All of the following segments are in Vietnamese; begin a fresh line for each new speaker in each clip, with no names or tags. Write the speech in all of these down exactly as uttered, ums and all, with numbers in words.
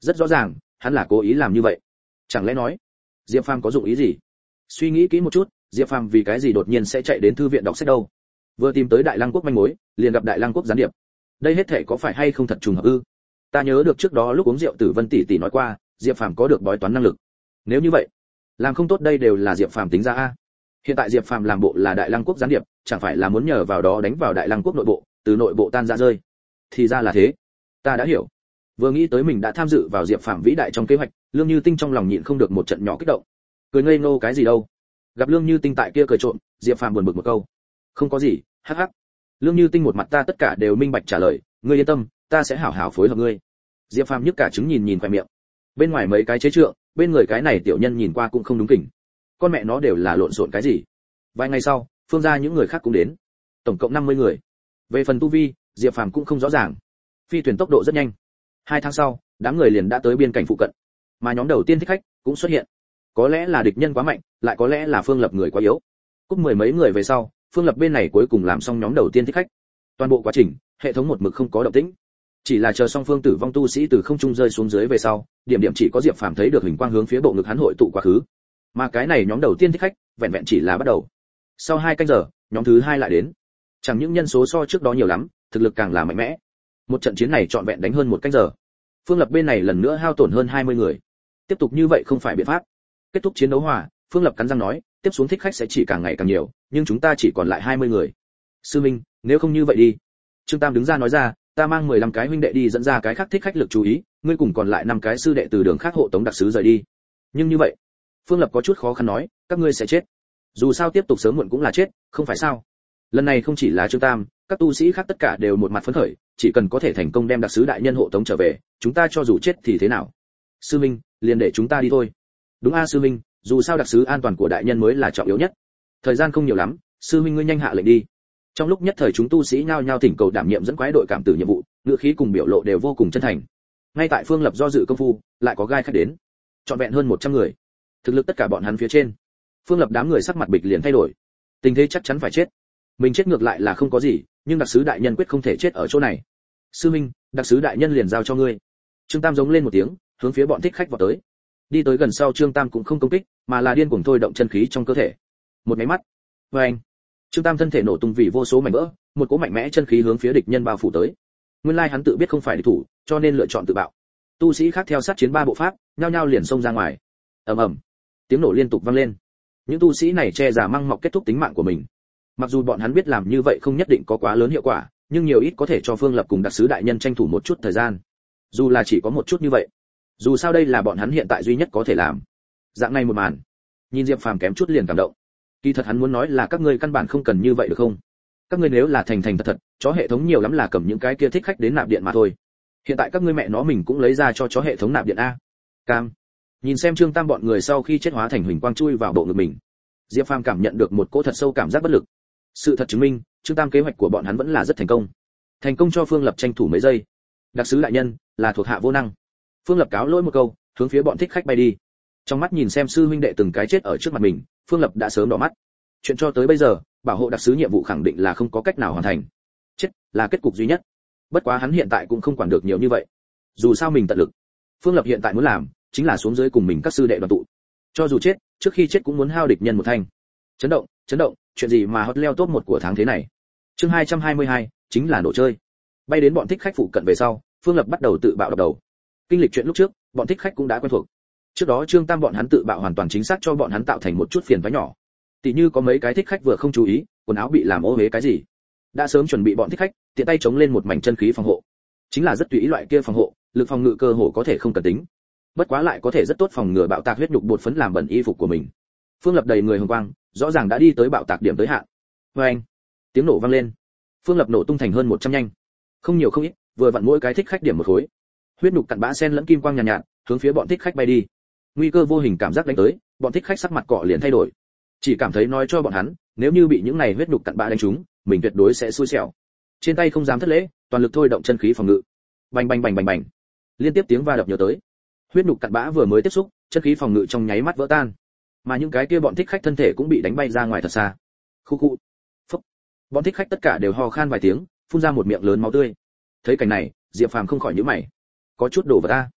Rất rõ ràng, hắn là cố ý làm như vậy. Chẳng lẽ nói, Diệp Phàm có dụng ý gì? Suy nghĩ kỹ một chút, Diệp Phàm vì cái gì đột nhiên sẽ chạy đến thư viện đọc sách đâu? Vừa tìm tới Đại Lăng quốc manh mối, liền gặp Đại Lăng quốc gián điệp. Đây hết thể có phải hay không thật trùng hợp ư? Ta nhớ được trước đó lúc uống rượu Tử Vân tỷ tỷ nói qua, Diệp Phàm có được bói toán năng lực. Nếu như vậy, làm không tốt đây đều là Diệp Phàm tính ra a. Hiện tại Diệp Phàm làm bộ là Đại Lăng quốc gián điệp, chẳng phải là muốn nhờ vào đó đánh vào Đại Lăng quốc nội bộ, từ nội bộ tan ra rơi. Thì ra là thế. Ta đã hiểu. Vừa nghĩ tới mình đã tham dự vào Diệp Phàm vĩ đại trong kế hoạch, Lương Như Tinh trong lòng nhịn không được một trận nhỏ kích động. Cười ngây ngô cái gì đâu? Gặp Lương Như Tinh tại kia cười trộm, Diệp Phàm buồn bực một câu. Không có gì, hắc hắc. Lương Như Tinh một mặt ta tất cả đều minh bạch trả lời, ngươi yên tâm, ta sẽ hảo hảo phối hợp ngươi. Diệp Phàm nhức cả trứng nhìn nhìn khoe miệng. Bên ngoài mấy cái chế trượng, bên người cái này tiểu nhân nhìn qua cũng không đúng kỉnh. Con mẹ nó đều là lộn xộn cái gì? Vài ngày sau, Phương gia những người khác cũng đến. Tổng cộng năm mươi người. Về phần tu vi, Diệp Phàm cũng không rõ ràng. Phi thuyền tốc độ rất nhanh. Hai tháng sau, đám người liền đã tới biên cảnh phụ cận. Mà nhóm đầu tiên thích khách cũng xuất hiện. Có lẽ là địch nhân quá mạnh, lại có lẽ là Phương Lập người quá yếu. Cúp mười mấy người về sau, Phương Lập bên này cuối cùng làm xong nhóm đầu tiên thích khách. Toàn bộ quá trình, hệ thống một mực không có động tĩnh. Chỉ là chờ song phương tử vong tu sĩ từ không trung rơi xuống dưới về sau, điểm điểm chỉ có Diệp Phàm thấy được hình quang hướng phía bộ ngực hắn hội tụ quá khứ. Mà cái này nhóm đầu tiên thích khách, vẹn vẹn chỉ là bắt đầu. Sau hai canh giờ, nhóm thứ hai lại đến. Chẳng những nhân số so trước đó nhiều lắm, thực lực càng là mạnh mẽ. Một trận chiến này trọn vẹn đánh hơn một canh giờ. Phương Lập bên này lần nữa hao tổn hơn hai mươi người. Tiếp tục như vậy không phải biện pháp. Kết thúc chiến đấu hòa, Phương Lập cắn răng nói, tiếp xuống thích khách sẽ chỉ càng ngày càng nhiều, nhưng chúng ta chỉ còn lại hai mươi người. Sư Minh, nếu không như vậy đi. Trương Tam đứng ra nói ra, ta mang mười lăm cái huynh đệ đi dẫn ra cái khác thích khách lực chú ý, ngươi cùng còn lại năm cái sư đệ từ đường khác hộ tống đặc sứ rời đi. Nhưng như vậy, Phương Lập có chút khó khăn nói, các ngươi sẽ chết. Dù sao tiếp tục sớm muộn cũng là chết, không phải sao? Lần này không chỉ là Trương Tam, các tu sĩ khác tất cả đều một mặt phấn khởi, chỉ cần có thể thành công đem đặc sứ đại nhân hộ tống trở về, chúng ta cho dù chết thì thế nào? Sư Minh, liền để chúng ta đi thôi. Đúng a sư Minh, dù sao đặc sứ an toàn của đại nhân mới là trọng yếu nhất. Thời gian không nhiều lắm, sư Minh ngươi nhanh hạ lệnh đi. Trong lúc nhất thời chúng tu sĩ nhao nhao thỉnh cầu đảm nhiệm dẫn quái đội cảm tử nhiệm vụ, ngựa khí cùng biểu lộ đều vô cùng chân thành. Ngay tại Phương Lập do dự công phu, lại có gai khách đến. Trọn vẹn hơn một trăm người. Thực lực tất cả bọn hắn phía trên. Phương Lập đám người sắc mặt bịch liền thay đổi. Tình thế chắc chắn phải chết. Mình chết ngược lại là không có gì, nhưng đặc sứ đại nhân quyết không thể chết ở chỗ này. Sư Minh, đặc sứ đại nhân liền giao cho ngươi. Trương Tam giống lên một tiếng, hướng phía bọn thích khách vọt tới. Đi tới gần sau Trương Tam cũng không công kích, mà là điên cuồng thôi động chân khí trong cơ thể. Một cái mắt, với anh, Trương Tam thân thể nổ tung vì vô số mảnh vỡ, một cỗ mạnh mẽ chân khí hướng phía địch nhân bao phủ tới. Nguyên lai hắn tự biết không phải địch thủ, cho nên lựa chọn tự bạo. Tu sĩ khác theo sát chiến ba bộ pháp, nhao nhao liền xông ra ngoài. Ầm ầm, tiếng nổ liên tục vang lên. Những tu sĩ này che giả măng mọc kết thúc tính mạng của mình. Mặc dù bọn hắn biết làm như vậy không nhất định có quá lớn hiệu quả, nhưng nhiều ít có thể cho Phương Lập cùng đặc sứ đại nhân tranh thủ một chút thời gian. Dù là chỉ có một chút như vậy, dù sao đây là bọn hắn hiện tại duy nhất có thể làm. Dạng này một màn, nhìn Diệp Phàm kém chút liền cảm động. Kỳ thật hắn muốn nói là các ngươi căn bản không cần như vậy được không? Các ngươi nếu là thành thành thật thật, chó hệ thống nhiều lắm là cầm những cái kia thích khách đến nạp điện mà thôi. Hiện tại các ngươi mẹ nó mình cũng lấy ra cho chó hệ thống nạp điện a. Cam. Nhìn xem Trương Tam bọn người sau khi chết hóa thành huỳnh quang chui vào bộ ngực mình, Diệp Phàm cảm nhận được một cỗ thật sâu cảm giác bất lực. Sự thật chứng minh, Trương Tam kế hoạch của bọn hắn vẫn là rất thành công. Thành công cho Phương Lập tranh thủ mấy giây. Đặc sứ đại nhân là thuộc hạ vô năng. Phương Lập cáo lỗi một câu, hướng phía bọn thích khách bay đi. Trong mắt nhìn xem sư huynh đệ từng cái chết ở trước mặt mình, Phương Lập đã sớm đỏ mắt. Chuyện cho tới bây giờ, bảo hộ đặc sứ nhiệm vụ khẳng định là không có cách nào hoàn thành. Chết là kết cục duy nhất. Bất quá hắn hiện tại cũng không quản được nhiều như vậy. Dù sao mình tận lực. Phương Lập hiện tại muốn làm, chính là xuống dưới cùng mình các sư đệ đoàn tụ. Cho dù chết, trước khi chết cũng muốn hao địch nhân một thanh. Chấn động, chấn động, chuyện gì mà hot leo top một của tháng thế này. Chương hai trăm hai mươi hai, chính là nổ chơi. Bay đến bọn thích khách phụ cận về sau, Phương Lập bắt đầu tự bạo đập đầu. Kinh lịch chuyện lúc trước, bọn thích khách cũng đã quen thuộc. Trước đó Trương Tam bọn hắn tự bạo hoàn toàn chính xác cho bọn hắn tạo thành một chút phiền toái nhỏ. Tỷ như có mấy cái thích khách vừa không chú ý, quần áo bị làm ô uế cái gì. Đã sớm chuẩn bị bọn thích khách, tiện tay chống lên một mảnh chân khí phòng hộ. Chính là rất tùy ý loại kia phòng hộ, lực phòng ngự cơ hồ có thể không cần tính. Bất quá lại có thể rất tốt phòng ngừa bạo tạc huyết nhục bột phấn làm bẩn y phục của mình. Phương Lập đầy người hồng quang, rõ ràng đã đi tới bạo tạc điểm tới hạn. Oeng! Tiếng nổ vang lên. Phương Lập nổ tung thành hơn một trăm nhanh. Không nhiều không ít, vừa vặn mỗi cái thích khách điểm một khối. Huyết nhục cặn bã sen lẫn kim quang nhàn nhạt, nhạt, hướng phía bọn thích khách bay đi. Nguy cơ vô hình cảm giác đánh tới, bọn thích khách sắc mặt cọ liền thay đổi. Chỉ cảm thấy nói cho bọn hắn, nếu như bị những này huyết nhục cặn bã đánh trúng, mình tuyệt đối sẽ xui xẻo. Trên tay không dám thất lễ, toàn lực thôi động chân khí phòng ngự. Bành bành bành bành bành. Liên tiếp tiếng va đập nhớ tới. Huyết nhục cặn bã vừa mới tiếp xúc, chân khí phòng ngự trong nháy mắt vỡ tan. Mà những cái kia bọn thích khách thân thể cũng bị đánh bay ra ngoài thật xa. Khu khu. Phốc. Bọn thích khách tất cả đều ho khan vài tiếng, phun ra một miệng lớn máu tươi. Thấy cảnh này, Diệp Phàm không khỏi nhíu mày. Có chút đổ vào ta.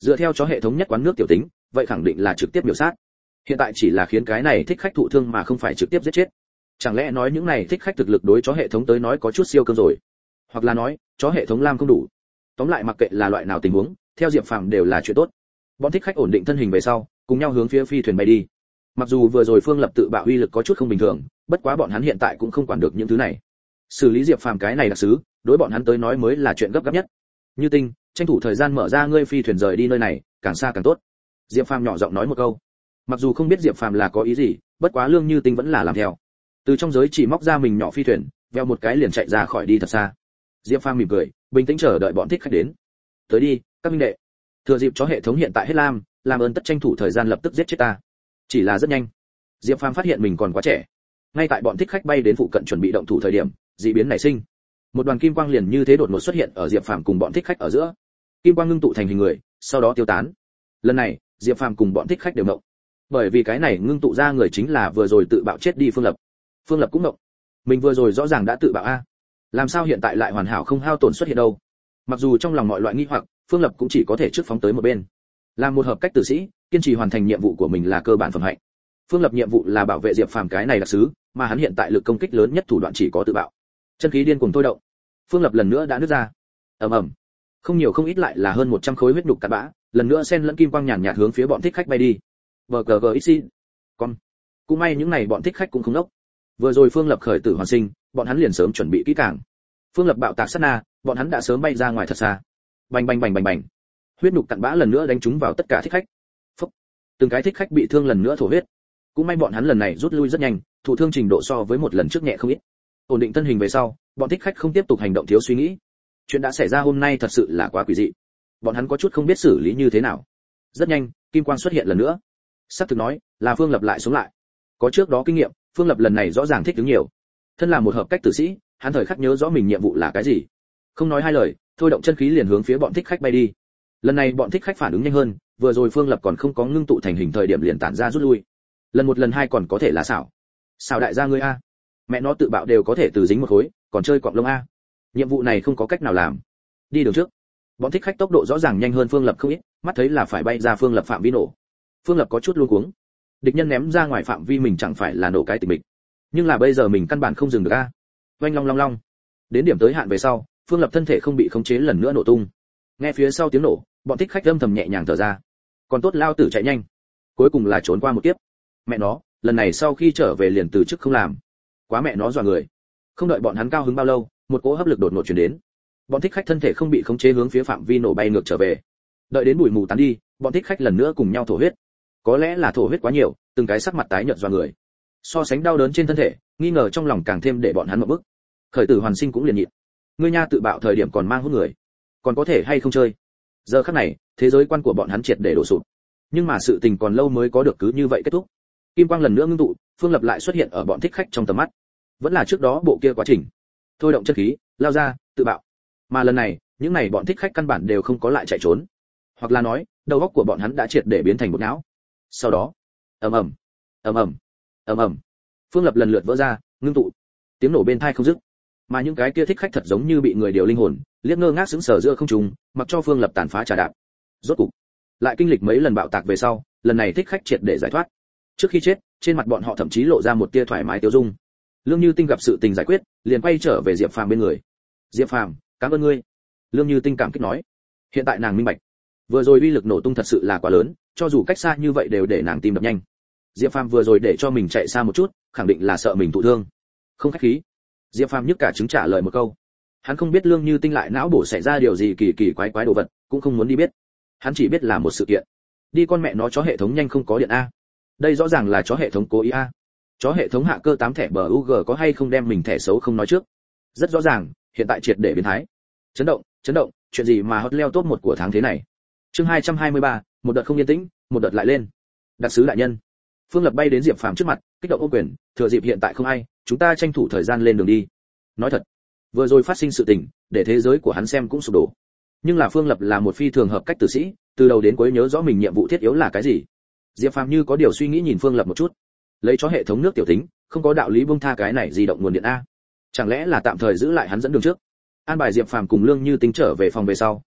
Dựa theo chó hệ thống nhất quán nước tiểu tính, vậy khẳng định là trực tiếp biểu sát. Hiện tại chỉ là khiến cái này thích khách thụ thương mà không phải trực tiếp giết chết. Chẳng lẽ nói những này thích khách thực lực đối chó hệ thống tới nói có chút siêu cương rồi? Hoặc là nói, chó hệ thống lam không đủ. Tóm lại mặc kệ là loại nào tình huống, theo Diệp Phàm đều là chuyện tốt. Bọn thích khách ổn định thân hình về sau, cùng nhau hướng phía phi thuyền bay đi. Mặc dù vừa rồi Phương Lập tự bạo uy lực có chút không bình thường, bất quá bọn hắn hiện tại cũng không quản được những thứ này. Xử lý Diệp Phàm cái này đặc sứ, đối bọn hắn tới nói mới là chuyện gấp gáp nhất. Như Tinh, tranh thủ thời gian mở ra ngươi phi thuyền rời đi nơi này, càng xa càng tốt. Diệp Phàm nhỏ giọng nói một câu. Mặc dù không biết Diệp Phàm là có ý gì, bất quá Lương Như Tinh vẫn là làm theo. Từ trong giới chỉ móc ra mình nhỏ phi thuyền, veo một cái liền chạy ra khỏi đi thật xa. Diệp Phàm mỉm cười, bình tĩnh chờ đợi bọn thích khách đến. Tới đi, các minh đệ. Thừa dịp chó hệ thống hiện tại hết lam, làm ơn tất tranh thủ thời gian lập tức giết chết ta. Chỉ là rất nhanh. Diệp Phàm phát hiện mình còn quá trẻ. Ngay tại bọn thích khách bay đến phụ cận chuẩn bị động thủ thời điểm, dị biến nảy sinh. Một đoàn kim quang liền như thế đột ngột xuất hiện ở Diệp Phàm cùng bọn thích khách ở giữa. Kim quang ngưng tụ thành hình người, sau đó tiêu tán. Lần này, Diệp Phàm cùng bọn thích khách đều ngộng. Bởi vì cái này ngưng tụ ra người chính là vừa rồi tự bạo chết đi Phương Lập. Phương Lập cũng ngộng. Mình vừa rồi rõ ràng đã tự bạo a, làm sao hiện tại lại hoàn hảo không hao tổn xuất hiện đâu? Mặc dù trong lòng mọi loại nghi hoặc, Phương Lập cũng chỉ có thể trước phóng tới một bên. Làm một hợp cách tử sĩ, kiên trì hoàn thành nhiệm vụ của mình là cơ bản phẩm hạnh. Phương Lập nhiệm vụ là bảo vệ Diệp Phàm cái này đặc sứ, mà hắn hiện tại lực công kích lớn nhất thủ đoạn chỉ có tự bạo. Chân khí điên cuồng thôi động. Phương Lập lần nữa đã nứt ra. Ầm ầm. Không nhiều không ít lại là hơn một trăm khối huyết nhục cát bã, lần nữa xen lẫn kim quang nhàn nhạt hướng phía bọn thích khách bay đi. bê giê giê ích xê. Con. Cũng may những này bọn thích khách cũng không đốc. Vừa rồi Phương Lập khởi tử hoàn sinh, bọn hắn liền sớm chuẩn bị kỹ càng. Phương Lập bạo tạc sát na, bọn hắn đã sớm bay ra ngoài thật xa. Bành bành bành bành bành. Huyết nhục cặn bã lần nữa đánh trúng vào tất cả thích khách. Phốc. Từng cái thích khách bị thương lần nữa thổ huyết. Cũng may bọn hắn lần này rút lui rất nhanh, thụ thương trình độ so với một lần trước nhẹ không ít. Ổn định thân hình về sau, bọn thích khách không tiếp tục hành động thiếu suy nghĩ. Chuyện đã xảy ra hôm nay thật sự là quá quỷ dị. Bọn hắn có chút không biết xử lý như thế nào. Rất nhanh, kim quang xuất hiện lần nữa. Sắp thực nói, là Phương Lập lại sống lại. Có trước đó kinh nghiệm, Phương Lập lần này rõ ràng thích ứng nhiều. Thân là một hợp cách tử sĩ, hắn thời khắc nhớ rõ mình nhiệm vụ là cái gì. Không nói hai lời, thôi động chân khí liền hướng phía bọn thích khách bay đi. Lần này bọn thích khách phản ứng nhanh hơn, vừa rồi Phương Lập còn không có ngưng tụ thành hình thời điểm liền tản ra rút lui. Lần một lần hai còn có thể là xảo. Xảo đại gia ngươi a. Mẹ nó tự bạo đều có thể từ dính một khối, còn chơi quặng lông a. Nhiệm vụ này không có cách nào làm. Đi đường trước. Bọn thích khách tốc độ rõ ràng nhanh hơn Phương Lập không ít, mắt thấy là phải bay ra Phương Lập phạm vi nổ. Phương Lập có chút luống cuống. Địch nhân ném ra ngoài phạm vi mình chẳng phải là nổ cái tình mình. Nhưng là bây giờ mình căn bản không dừng được a. Oanh long long long. Đến điểm tới hạn về sau, Phương Lập thân thể không bị khống chế lần nữa nổ tung. Nghe phía sau tiếng nổ, bọn thích khách âm thầm nhẹ nhàng thở ra. Còn tốt lao tử chạy nhanh. Cuối cùng là trốn qua một kiếp. Mẹ nó, lần này sau khi trở về liền từ chức không làm. Quá mẹ nó dọa người. Không đợi bọn hắn cao hứng bao lâu, một cỗ hấp lực đột ngột truyền đến. Bọn thích khách thân thể không bị khống chế hướng phía phạm vi nổ bay ngược trở về. Đợi đến bụi mù tán đi, bọn thích khách lần nữa cùng nhau thổ huyết. Có lẽ là thổ huyết quá nhiều, từng cái sắc mặt tái nhợt dọa người. So sánh đau đớn trên thân thể, nghi ngờ trong lòng càng thêm để bọn hắn một bức. Khởi tử hoàn sinh cũng liền nhịn. Ngươi nha tự bạo thời điểm còn mang hút người, còn có thể hay không chơi? Giờ khắc này, thế giới quan của bọn hắn triệt để đổ sụp. Nhưng mà sự tình còn lâu mới có được cứ như vậy kết thúc. Kim quang lần nữa ngưng tụ, Phương Lập lại xuất hiện ở bọn thích khách trong tầm mắt. Vẫn là trước đó bộ kia quá trình. Thôi động chân khí, lao ra, tự bạo. Mà lần này, những này bọn thích khách căn bản đều không có lại chạy trốn. Hoặc là nói, đầu óc của bọn hắn đã triệt để biến thành một não. Sau đó, ầm ầm, ầm ầm, ầm ầm. Phương Lập lần lượt vỡ ra, ngưng tụ. Tiếng nổ bên tai không dứt. Mà những cái kia thích khách thật giống như bị người điều linh hồn, liếc ngơ ngác sững sờ giữa không trung, mặc cho Phương Lập tàn phá trà đạp. Rốt cục, lại kinh lịch mấy lần bạo tạc về sau, lần này thích khách triệt để giải thoát. Trước khi chết, trên mặt bọn họ thậm chí lộ ra một tia thoải mái tiêu dung. Lương Như Tinh gặp sự tình giải quyết, liền quay trở về Diệp Phàm bên người. Diệp Phàm, cảm ơn ngươi. Lương Như Tinh cảm kích nói. Hiện tại nàng minh bạch, vừa rồi uy lực nổ tung thật sự là quá lớn, cho dù cách xa như vậy đều để nàng tim đập nhanh. Diệp Phàm vừa rồi để cho mình chạy xa một chút, khẳng định là sợ mình thụ thương. Không khách khí. Diệp Phàm nhức cả trứng trả lời một câu. Hắn không biết Lương Như Tinh lại não bổ xảy ra điều gì kỳ kỳ quái quái đồ vật, cũng không muốn đi biết. Hắn chỉ biết là một sự kiện. Đi con mẹ nó chó hệ thống nhanh không có điện a. Đây rõ ràng là chó hệ thống cố ý a. Chó hệ thống hạ cơ tám thẻ bờ u giê có hay không đem mình thẻ xấu không nói trước. Rất rõ ràng, hiện tại triệt để biến thái. Chấn động, chấn động, chuyện gì mà hot leo top một của tháng thế này. Chương hai trăm hai mươi ba, một đợt không yên tĩnh, một đợt lại lên. Đặc sứ đại nhân. Phương Lập bay đến Diệp Phàm trước mặt, kích động ô quyền, thừa dịp hiện tại không ai, chúng ta tranh thủ thời gian lên đường đi. Nói thật, vừa rồi phát sinh sự tình, để thế giới của hắn xem cũng sụp đổ. Nhưng là Phương Lập là một phi thường hợp cách tử sĩ, từ đầu đến cuối nhớ rõ mình nhiệm vụ thiết yếu là cái gì. Diệp Phàm như có điều suy nghĩ nhìn Phương Lập một chút. Lấy chó hệ thống nước tiểu tính, không có đạo lý buông tha cái này di động nguồn điện a. Chẳng lẽ là tạm thời giữ lại hắn dẫn đường trước. An bài Diệp Phàm cùng Lương Như Tinh trở về phòng về sau,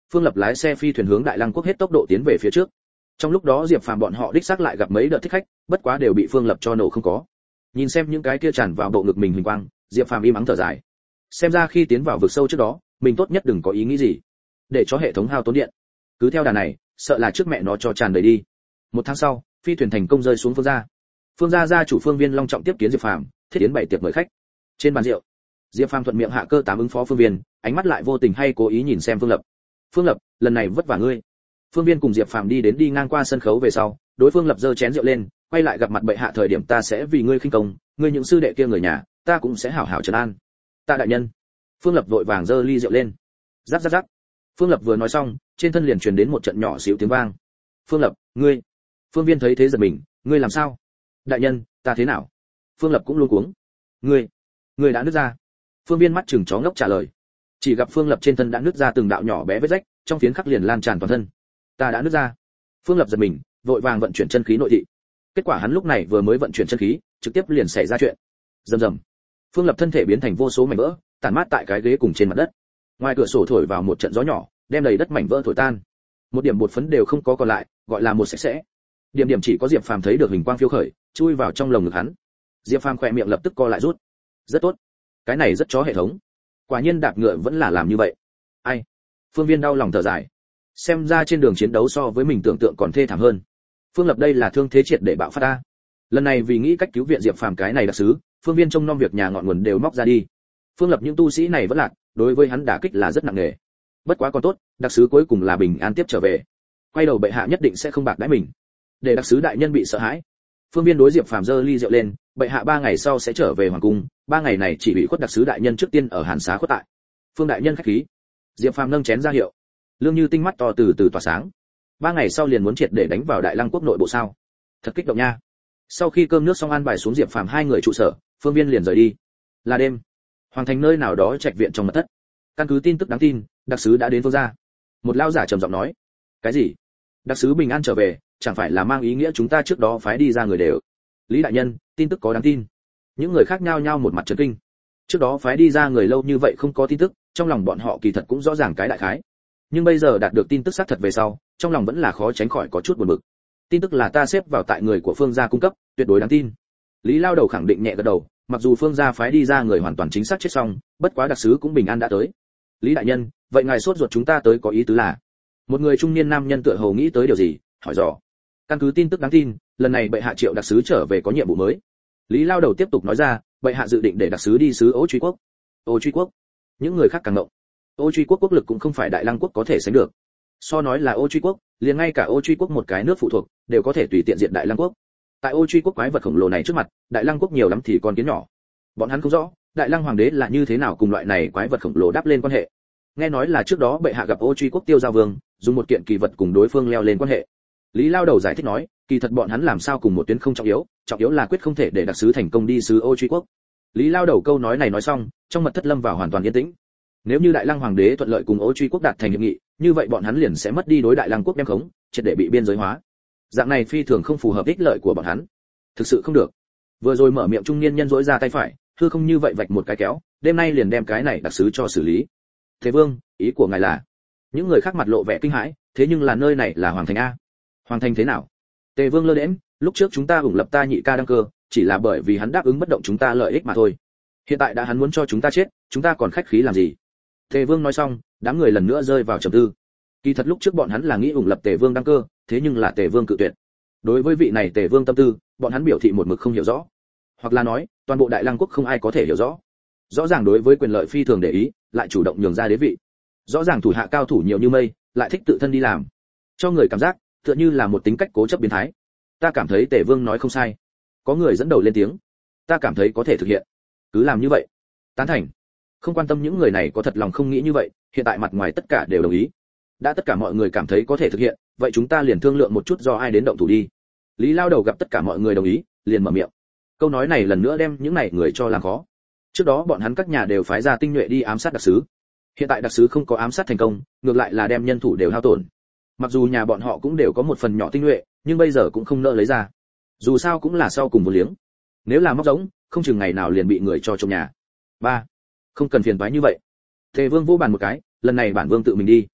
Phương Lập lái xe phi thuyền hướng Đại Lăng quốc hết tốc độ tiến về phía trước. Trong lúc đó Diệp Phàm bọn họ đích xác lại gặp mấy đợt thích khách, bất quá đều bị Phương Lập cho nổ không có. Nhìn xem những cái kia tràn vào bộ ngực mình huỳnh quang, Diệp Phàm im ắng thở dài. Xem ra khi tiến vào vực sâu trước đó, mình tốt nhất đừng có ý nghĩ gì, để cho hệ thống hao tốn điện. Cứ theo đà này, sợ là trước mẹ nó cho tràn đầy đi. Một tháng sau, phi thuyền thành công rơi xuống Phương gia. Phương gia gia chủ Phương Viên long trọng tiếp kiến Diệp Phàm, thiết yến bày tiệc mời khách. Trên bàn rượu, Diệp Phàm thuận miệng hạ cơ tám ứng phó Phương Viên, ánh mắt lại vô tình hay cố ý nhìn xem Phương Lập. Phương Lập, lần này vất vả ngươi. Phương Viên cùng Diệp Phàm đi đến đi ngang qua sân khấu về sau, đối Phương Lập giơ chén rượu lên, quay lại gặp mặt bệ hạ thời điểm ta sẽ vì ngươi khinh công, ngươi những sư đệ kia người nhà, ta cũng sẽ hảo hảo trấn an. Ta đại nhân. Phương Lập vội vàng giơ ly rượu lên. Rắc rắc rắc. Phương Lập vừa nói xong, trên thân liền truyền đến một trận nhỏ xíu tiếng vang. Phương Lập, ngươi. Phương Viên thấy thế giật mình, ngươi làm sao? Đại nhân, ta thế nào? Phương Lập cũng luống cuống. Ngươi, ngươi đã nứt ra. Phương Viên mắt chừng chó ngốc trả lời. Chỉ gặp Phương Lập trên thân đã nứt ra từng đạo nhỏ bé vết rách, trong phiến khắc liền lan tràn toàn thân. Ta đã nứt ra. Phương Lập giật mình, vội vàng vận chuyển chân khí nội thị. Kết quả hắn lúc này vừa mới vận chuyển chân khí, trực tiếp liền xảy ra chuyện. Rầm rầm. Phương Lập thân thể biến thành vô số mảnh vỡ, tản mát tại cái ghế cùng trên mặt đất. Ngoài cửa sổ thổi vào một trận gió nhỏ, đem đầy đất mảnh vỡ thổi tan. Một điểm bột phấn đều không có còn lại, gọi là một sạch sẽ. Điểm điểm chỉ có Diệp Phàm thấy được hình quang phiêu khởi, chui vào trong lồng ngực hắn. Diệp Phàm khỏe miệng lập tức co lại rút. Rất tốt, cái này rất chó hệ thống. Quả nhiên đạp ngựa vẫn là làm như vậy. Ai? Phương Viên đau lòng thở dài. Xem ra trên đường chiến đấu so với mình tưởng tượng còn thê thảm hơn. Phương Lập đây là thương thế triệt để bạo phát ta. Lần này vì nghĩ cách cứu viện Diệp Phàm cái này đặc sứ, Phương Viên trông nom việc nhà ngọn nguồn đều móc ra đi. Phương Lập những tu sĩ này vẫn lạc, đối với hắn đả kích là rất nặng nề. Bất quá còn tốt, đặc sứ cuối cùng là bình an tiếp trở về. Quay đầu bệ hạ nhất định sẽ không bạc đãi mình. Để đặc sứ đại nhân bị sợ hãi. Phương Viên đối Diệp Phàm giơ ly rượu lên, bệ hạ ba ngày sau sẽ trở về hoàng cung, ba ngày này chỉ bị khuất đặc sứ đại nhân trước tiên ở Hàn Xá khuất tại. Phương đại nhân khách khí. Diệp Phàm nâng chén ra hiệu. Lương Như tinh mắt to từ từ tỏa sáng. Ba ngày sau liền muốn triệt để đánh vào Đại Lăng quốc nội bộ sao? Thật kích động nha. Sau khi cơm nước xong an bài xuống Diệp Phàm hai người trụ sở, Phương Viên liền rời đi. Là đêm, hoàng thành nơi nào đó trạch viện trong mật thất. Căn cứ tin tức đáng tin, đặc sứ đã đến Phương gia. Một lão giả trầm giọng nói. Cái gì? Đặc sứ bình an trở về, chẳng phải là mang ý nghĩa chúng ta trước đó phái đi ra người đều. Lý đại nhân, tin tức có đáng tin. Những người khác nhao nhao một mặt chấn kinh. Trước đó phái đi ra người lâu như vậy không có tin tức, trong lòng bọn họ kỳ thật cũng rõ ràng cái đại khái. Nhưng bây giờ đạt được tin tức xác thật về sau, trong lòng vẫn là khó tránh khỏi có chút buồn bực. Tin tức là ta xếp vào tại người của Phương gia cung cấp, tuyệt đối đáng tin. Lý Lao Đầu khẳng định nhẹ gật đầu, mặc dù Phương gia phái đi ra người hoàn toàn chính xác chết xong, bất quá đặc sứ cũng bình an đã tới. Lý đại nhân, vậy ngài sốt ruột chúng ta tới có ý tứ là? Một người trung niên nam nhân tựa hồ nghĩ tới điều gì, hỏi dò. Căn cứ tin tức đáng tin, lần này bệ hạ triệu đặc sứ trở về có nhiệm vụ mới. Lý Lao Đầu tiếp tục nói ra, bệ hạ dự định để đặc sứ đi sứ Ô Truy quốc. Ô Truy quốc? Những người khác càng ngộng. Ô Truy quốc quốc lực cũng không phải Đại Lăng quốc có thể sánh được. So nói là Ô Truy quốc, liền ngay cả Ô Truy quốc một cái nước phụ thuộc, đều có thể tùy tiện diện Đại Lăng quốc. Tại Ô Truy quốc quái vật khổng lồ này trước mặt, Đại Lăng quốc nhiều lắm thì con kiến nhỏ. Bọn hắn không rõ, Đại Lăng hoàng đế là như thế nào cùng loại này quái vật khổng lồ đáp lên quan hệ. Nghe nói là trước đó bệ hạ gặp Ô Truy quốc Tiêu Giao Vương, dùng một kiện kỳ vật cùng đối phương leo lên quan hệ. Lý Lao Đầu giải thích nói, kỳ thật bọn hắn làm sao cùng một tuyến không trọng yếu, trọng yếu là quyết không thể để đặc sứ thành công đi sứ Ô Truy quốc. Lý Lao Đầu câu nói này nói xong, trong mật thất lâm vào hoàn toàn yên tĩnh. Nếu như Đại Lăng hoàng đế thuận lợi cùng Ô Truy quốc đạt thành hiệp nghị, như vậy bọn hắn liền sẽ mất đi đối Đại Lăng quốc đem khống, triệt để bị biên giới hóa. Dạng này phi thường không phù hợp ích lợi của bọn hắn. Thực sự không được. Vừa rồi mở miệng trung niên nhân rỗi ra tay phải, hư không như vậy vạch một cái kéo, đêm nay liền đem cái này đặc sứ cho xử lý. Thế Vương, ý của ngài là? Những người khác mặt lộ vẻ kinh hãi, thế nhưng là nơi này là hoàng thành a. Hoàng thành thế nào? Tề Vương lơ đễnh, lúc trước chúng ta ủng lập ta nhị ca đăng cơ, chỉ là bởi vì hắn đáp ứng bất động chúng ta lợi ích mà thôi. Hiện tại đã hắn muốn cho chúng ta chết, chúng ta còn khách khí làm gì? Tề Vương nói xong, đám người lần nữa rơi vào trầm tư. Kỳ thật lúc trước bọn hắn là nghĩ ủng lập Tề Vương đăng cơ, thế nhưng là Tề Vương cự tuyệt. Đối với vị này Tề Vương tâm tư, bọn hắn biểu thị một mực không hiểu rõ. Hoặc là nói, toàn bộ Đại Lăng quốc không ai có thể hiểu rõ. Rõ ràng đối với quyền lợi phi thường để ý, lại chủ động nhường ra đế vị. Rõ ràng thủ hạ cao thủ nhiều như mây, lại thích tự thân đi làm. Cho người cảm giác tựa như là một tính cách cố chấp biến thái. Ta cảm thấy Tề Vương nói không sai. Có người dẫn đầu lên tiếng. Ta cảm thấy có thể thực hiện. Cứ làm như vậy. Tán thành. Không quan tâm những người này có thật lòng không nghĩ như vậy, hiện tại mặt ngoài tất cả đều đồng ý. Đã tất cả mọi người cảm thấy có thể thực hiện, vậy chúng ta liền thương lượng một chút do ai đến động thủ đi. Lý Lao Đầu gặp tất cả mọi người đồng ý, liền mở miệng. Câu nói này lần nữa đem những này người cho làm khó. Trước đó bọn hắn các nhà đều phái ra tinh nhuệ đi ám sát đặc sứ. Hiện tại đặc sứ không có ám sát thành công, ngược lại là đem nhân thủ đều hao tổn. Mặc dù nhà bọn họ cũng đều có một phần nhỏ tinh nhuệ, nhưng bây giờ cũng không nỡ lấy ra. Dù sao cũng là sau cùng một liếng. Nếu là móc giống, không chừng ngày nào liền bị người cho trong nhà. Ba, không cần phiền toái như vậy. Tề Vương vô bàn một cái, lần này bản vương tự mình đi.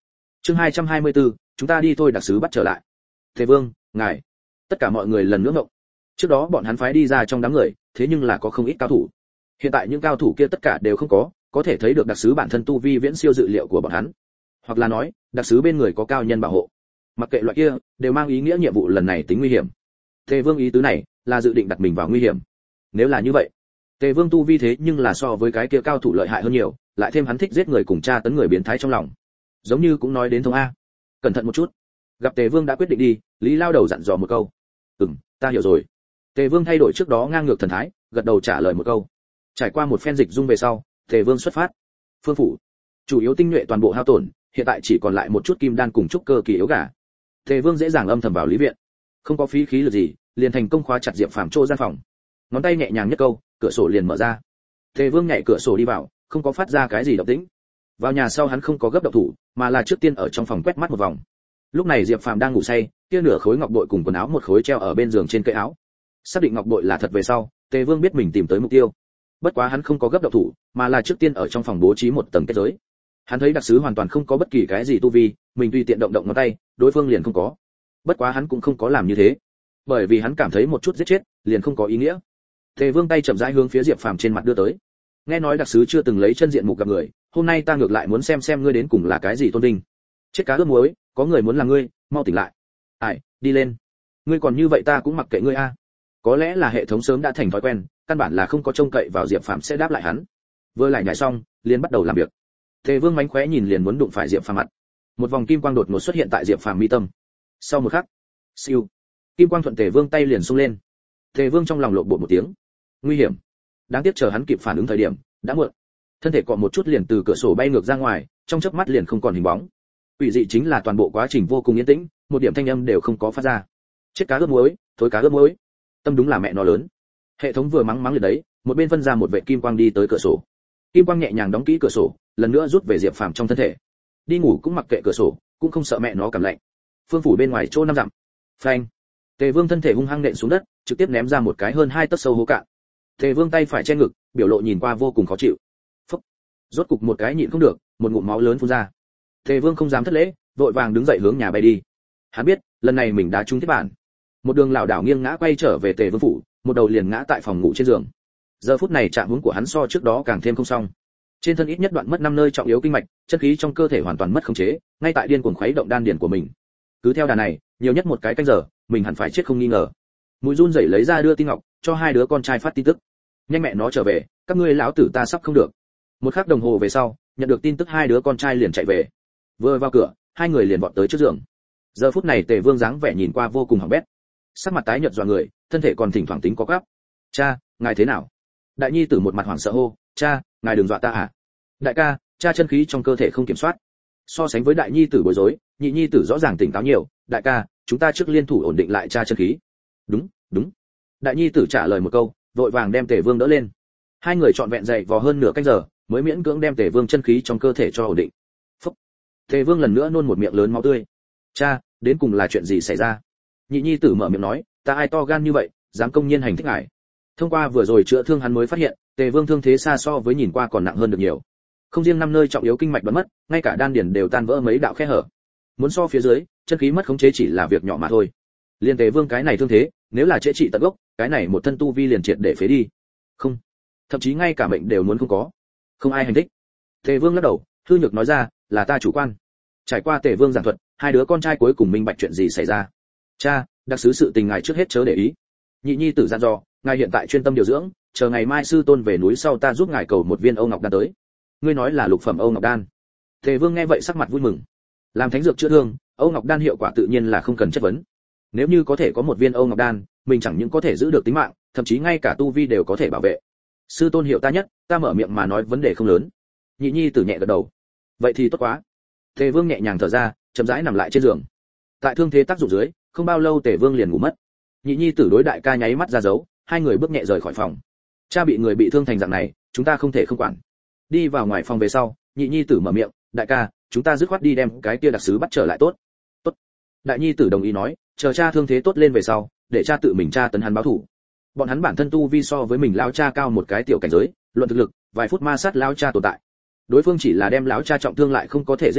Chương hai trăm hai mươi tư, chúng ta đi thôi, đặc sứ bắt trở lại. Tề Vương, ngài. Tất cả mọi người lần nữa ngộng. Trước đó bọn hắn phái đi ra trong đám người, thế nhưng là có không ít cao thủ. Hiện tại những cao thủ kia tất cả đều không có, có thể thấy được đặc sứ bản thân tu vi viễn siêu dự liệu của bọn hắn. Hoặc là nói, đặc sứ bên người có cao nhân bảo hộ. Mặc kệ loại kia, đều mang ý nghĩa nhiệm vụ lần này tính nguy hiểm. Tề Vương ý tứ này là dự định đặt mình vào nguy hiểm. Nếu là như vậy, Tề Vương tu vi thế nhưng là so với cái kia cao thủ lợi hại hơn nhiều, lại thêm hắn thích giết người cùng tra tấn người biến thái trong lòng. Giống như cũng nói đến thông a. Cẩn thận một chút. Gặp Tề Vương đã quyết định đi, Lý Lao Đầu dặn dò một câu. "Ừm, ta hiểu rồi." Tề Vương thay đổi trước đó ngang ngược thần thái, gật đầu trả lời một câu. Trải qua một phen dịch dung về sau, Tề Vương xuất phát. Phương phủ, chủ yếu tinh nhuệ toàn bộ hao tổn, hiện tại chỉ còn lại một chút kim đan cùng trúc cơ kỳ yếu gà. Tề Vương dễ dàng âm thầm vào lý viện, không có phí khí lực gì, liền thành công khóa chặt Diệp Phàm chỗ gian phòng. Ngón tay nhẹ nhàng nhất câu, cửa sổ liền mở ra. Tề Vương nhảy cửa sổ đi vào, không có phát ra cái gì động tĩnh. Vào nhà sau hắn không có gấp động thủ, mà là trước tiên ở trong phòng quét mắt một vòng. Lúc này Diệp Phàm đang ngủ say, kia nửa khối ngọc bội cùng quần áo một khối treo ở bên giường trên cây áo. Xác định ngọc bội là thật về sau, Tề Vương biết mình tìm tới mục tiêu. Bất quá hắn không có gấp động thủ, mà là trước tiên ở trong phòng bố trí một tầng kết giới. Hắn thấy đặc sứ hoàn toàn không có bất kỳ cái gì tu vi, mình tùy tiện động động ngón tay, đối phương liền không có. Bất quá hắn cũng không có làm như thế, bởi vì hắn cảm thấy một chút giết chết, liền không có ý nghĩa. Tề Vương tay chậm rãi hướng phía Diệp Phàm trên mặt đưa tới. Nghe nói đặc sứ chưa từng lấy chân diện mục gặp người, hôm nay ta ngược lại muốn xem xem ngươi đến cùng là cái gì tôn vinh. Chết cá ướp muối, có người muốn làm ngươi, mau tỉnh lại. Ai, đi lên. Ngươi còn như vậy ta cũng mặc kệ ngươi a. Có lẽ là hệ thống sớm đã thành thói quen, căn bản là không có trông cậy vào Diệp Phàm sẽ đáp lại hắn. Vừa lại nhảy xong, liền bắt đầu làm việc. Tề Vương mánh khóe nhìn liền muốn đụng phải Diệp Phàm mặt. Một vòng kim quang đột ngột xuất hiện tại Diệp Phàm mi tâm. Sau một khắc, siêu, kim quang thuận Tề Vương tay liền xung lên. Tề Vương trong lòng lộn bột một tiếng. Nguy hiểm. Đáng tiếc chờ hắn kịp phản ứng thời điểm, đã muộn. Thân thể cọ một chút liền từ cửa sổ bay ngược ra ngoài, trong chớp mắt liền không còn hình bóng. Ủy dị chính là toàn bộ quá trình vô cùng yên tĩnh, một điểm thanh âm đều không có phát ra. Chết cá ướp muối, thối cá ướp muối. Tâm đúng là mẹ nó lớn. Hệ thống vừa mắng mắng liền đấy, một bên phân ra một vệ kim quang đi tới cửa sổ. Kim quang nhẹ nhàng đóng kỹ cửa sổ, lần nữa rút về Diệp Phàm trong thân thể. Đi ngủ cũng mặc kệ cửa sổ, cũng không sợ mẹ nó cảm lạnh. Phương phủ bên ngoài chỗ năm dặm. Phanh. Tề Vương thân thể hung hăng nện xuống đất, trực tiếp ném ra một cái hơn hai tấc sâu hố cạn. Tề Vương tay phải che ngực, biểu lộ nhìn qua vô cùng khó chịu. Phốc. Rốt cục một cái nhịn không được, một ngụm máu lớn phun ra. Tề Vương không dám thất lễ, vội vàng đứng dậy hướng nhà bay đi. Hắn biết, lần này mình đã trúng thiết bản. Một đường lảo đảo nghiêng ngã quay trở về Tề Vương phủ, một đầu liền ngã tại phòng ngủ trên giường. Giờ phút này trạng huống của hắn so trước đó càng thêm không xong. Trên thân ít nhất đoạn mất năm nơi trọng yếu kinh mạch, chân khí trong cơ thể hoàn toàn mất khống chế, ngay tại điên cuồng khuấy động đan điền của mình. Cứ theo đà này, nhiều nhất một cái canh giờ, mình hẳn phải chết không nghi ngờ. Mũi run rẩy lấy ra đưa tin ngọc, cho hai đứa con trai phát tin tức. Nhanh mẹ nó trở về, các ngươi lão tử ta sắp không được. Một khắc đồng hồ về sau, nhận được tin tức hai đứa con trai liền chạy về. Vừa vào cửa, hai người liền vọt tới trước giường. Giờ phút này Tề Vương dáng vẻ nhìn qua vô cùng hỏng bét, sắc mặt tái nhợt dọa người, thân thể còn thỉnh thoảng tính có gắp. Cha, ngài thế nào? Đại nhi tử một mặt hoảng sợ hô, cha, ngài đừng dọa ta à? Đại ca, cha chân khí trong cơ thể không kiểm soát. So sánh với đại nhi tử bối rối, nhị nhi tử rõ ràng tỉnh táo nhiều. Đại ca, chúng ta trước liên thủ ổn định lại cha chân khí. Đúng, đúng. Đại nhi tử trả lời một câu, vội vàng đem Tề Vương đỡ lên. Hai người trọn vẹn dậy vò hơn nửa canh giờ, mới miễn cưỡng đem Tề Vương chân khí trong cơ thể cho ổn định. Phúc. Tề Vương lần nữa nôn một miệng lớn máu tươi. Cha, đến cùng là chuyện gì xảy ra? Nhị nhi tử mở miệng nói, ta ai to gan như vậy, dám công nhiên hành thích ngài. Thông qua vừa rồi chữa thương hắn mới phát hiện, Tề Vương thương thế xa so với nhìn qua còn nặng hơn được nhiều. Không riêng năm nơi trọng yếu kinh mạch bắn mất, ngay cả đan điền đều tan vỡ mấy đạo khe hở. Muốn so phía dưới, chân khí mất khống chế chỉ là việc nhỏ mà thôi. Liên Tề Vương cái này thương thế, nếu là chữa trị tận gốc, cái này một thân tu vi liền triệt để phế đi. Không, thậm chí ngay cả mệnh đều muốn không có. Không ai hành thích. Tề Vương lắc đầu, hư nhược nói ra, là ta chủ quan. Trải qua Tề Vương giảng thuật, hai đứa con trai cuối cùng minh bạch chuyện gì xảy ra. Cha, đặc sứ sự tình ngài trước hết chớ để ý. Nhị nhi tử dặn dò, ngài hiện tại chuyên tâm điều dưỡng, chờ ngày mai sư tôn về núi sau ta giúp ngài cầu một viên Âu Ngọc đan tới. Ngươi nói là lục phẩm Âu Ngọc đan? Tề Vương nghe vậy sắc mặt vui mừng. Làm thánh dược chữa thương, Âu Ngọc đan hiệu quả tự nhiên là không cần chất vấn. Nếu như có thể có một viên Âu Ngọc đan, mình chẳng những có thể giữ được tính mạng, thậm chí ngay cả tu vi đều có thể bảo vệ. Sư tôn hiểu ta nhất, ta mở miệng mà nói vấn đề không lớn. Nhị nhi tử nhẹ gật đầu. Vậy thì tốt quá. Tề Vương nhẹ nhàng thở ra, chậm rãi nằm lại trên giường. Tại thương thế tác dụng dưới, không bao lâu Tề Vương liền ngủ mất. Nhị nhi tử đối đại ca nháy mắt ra dấu, hai người bước nhẹ rời khỏi phòng. Cha bị người bị thương thành dạng này, chúng ta không thể không quản. Đi vào ngoài phòng về sau, nhị nhi tử mở miệng, đại ca, chúng ta dứt khoát đi đem cái kia đặc sứ bắt trở lại tốt. Tốt. Đại nhi tử đồng ý nói, chờ cha thương thế tốt lên về sau, để cha tự mình tra tấn hắn báo thủ. Bọn hắn bản thân tu vi so với mình lão cha cao một cái tiểu cảnh giới, luận thực lực, vài phút ma sát lão cha tồn tại. Đối phương chỉ là đem lão cha trọng thương lại không có thể giết chết,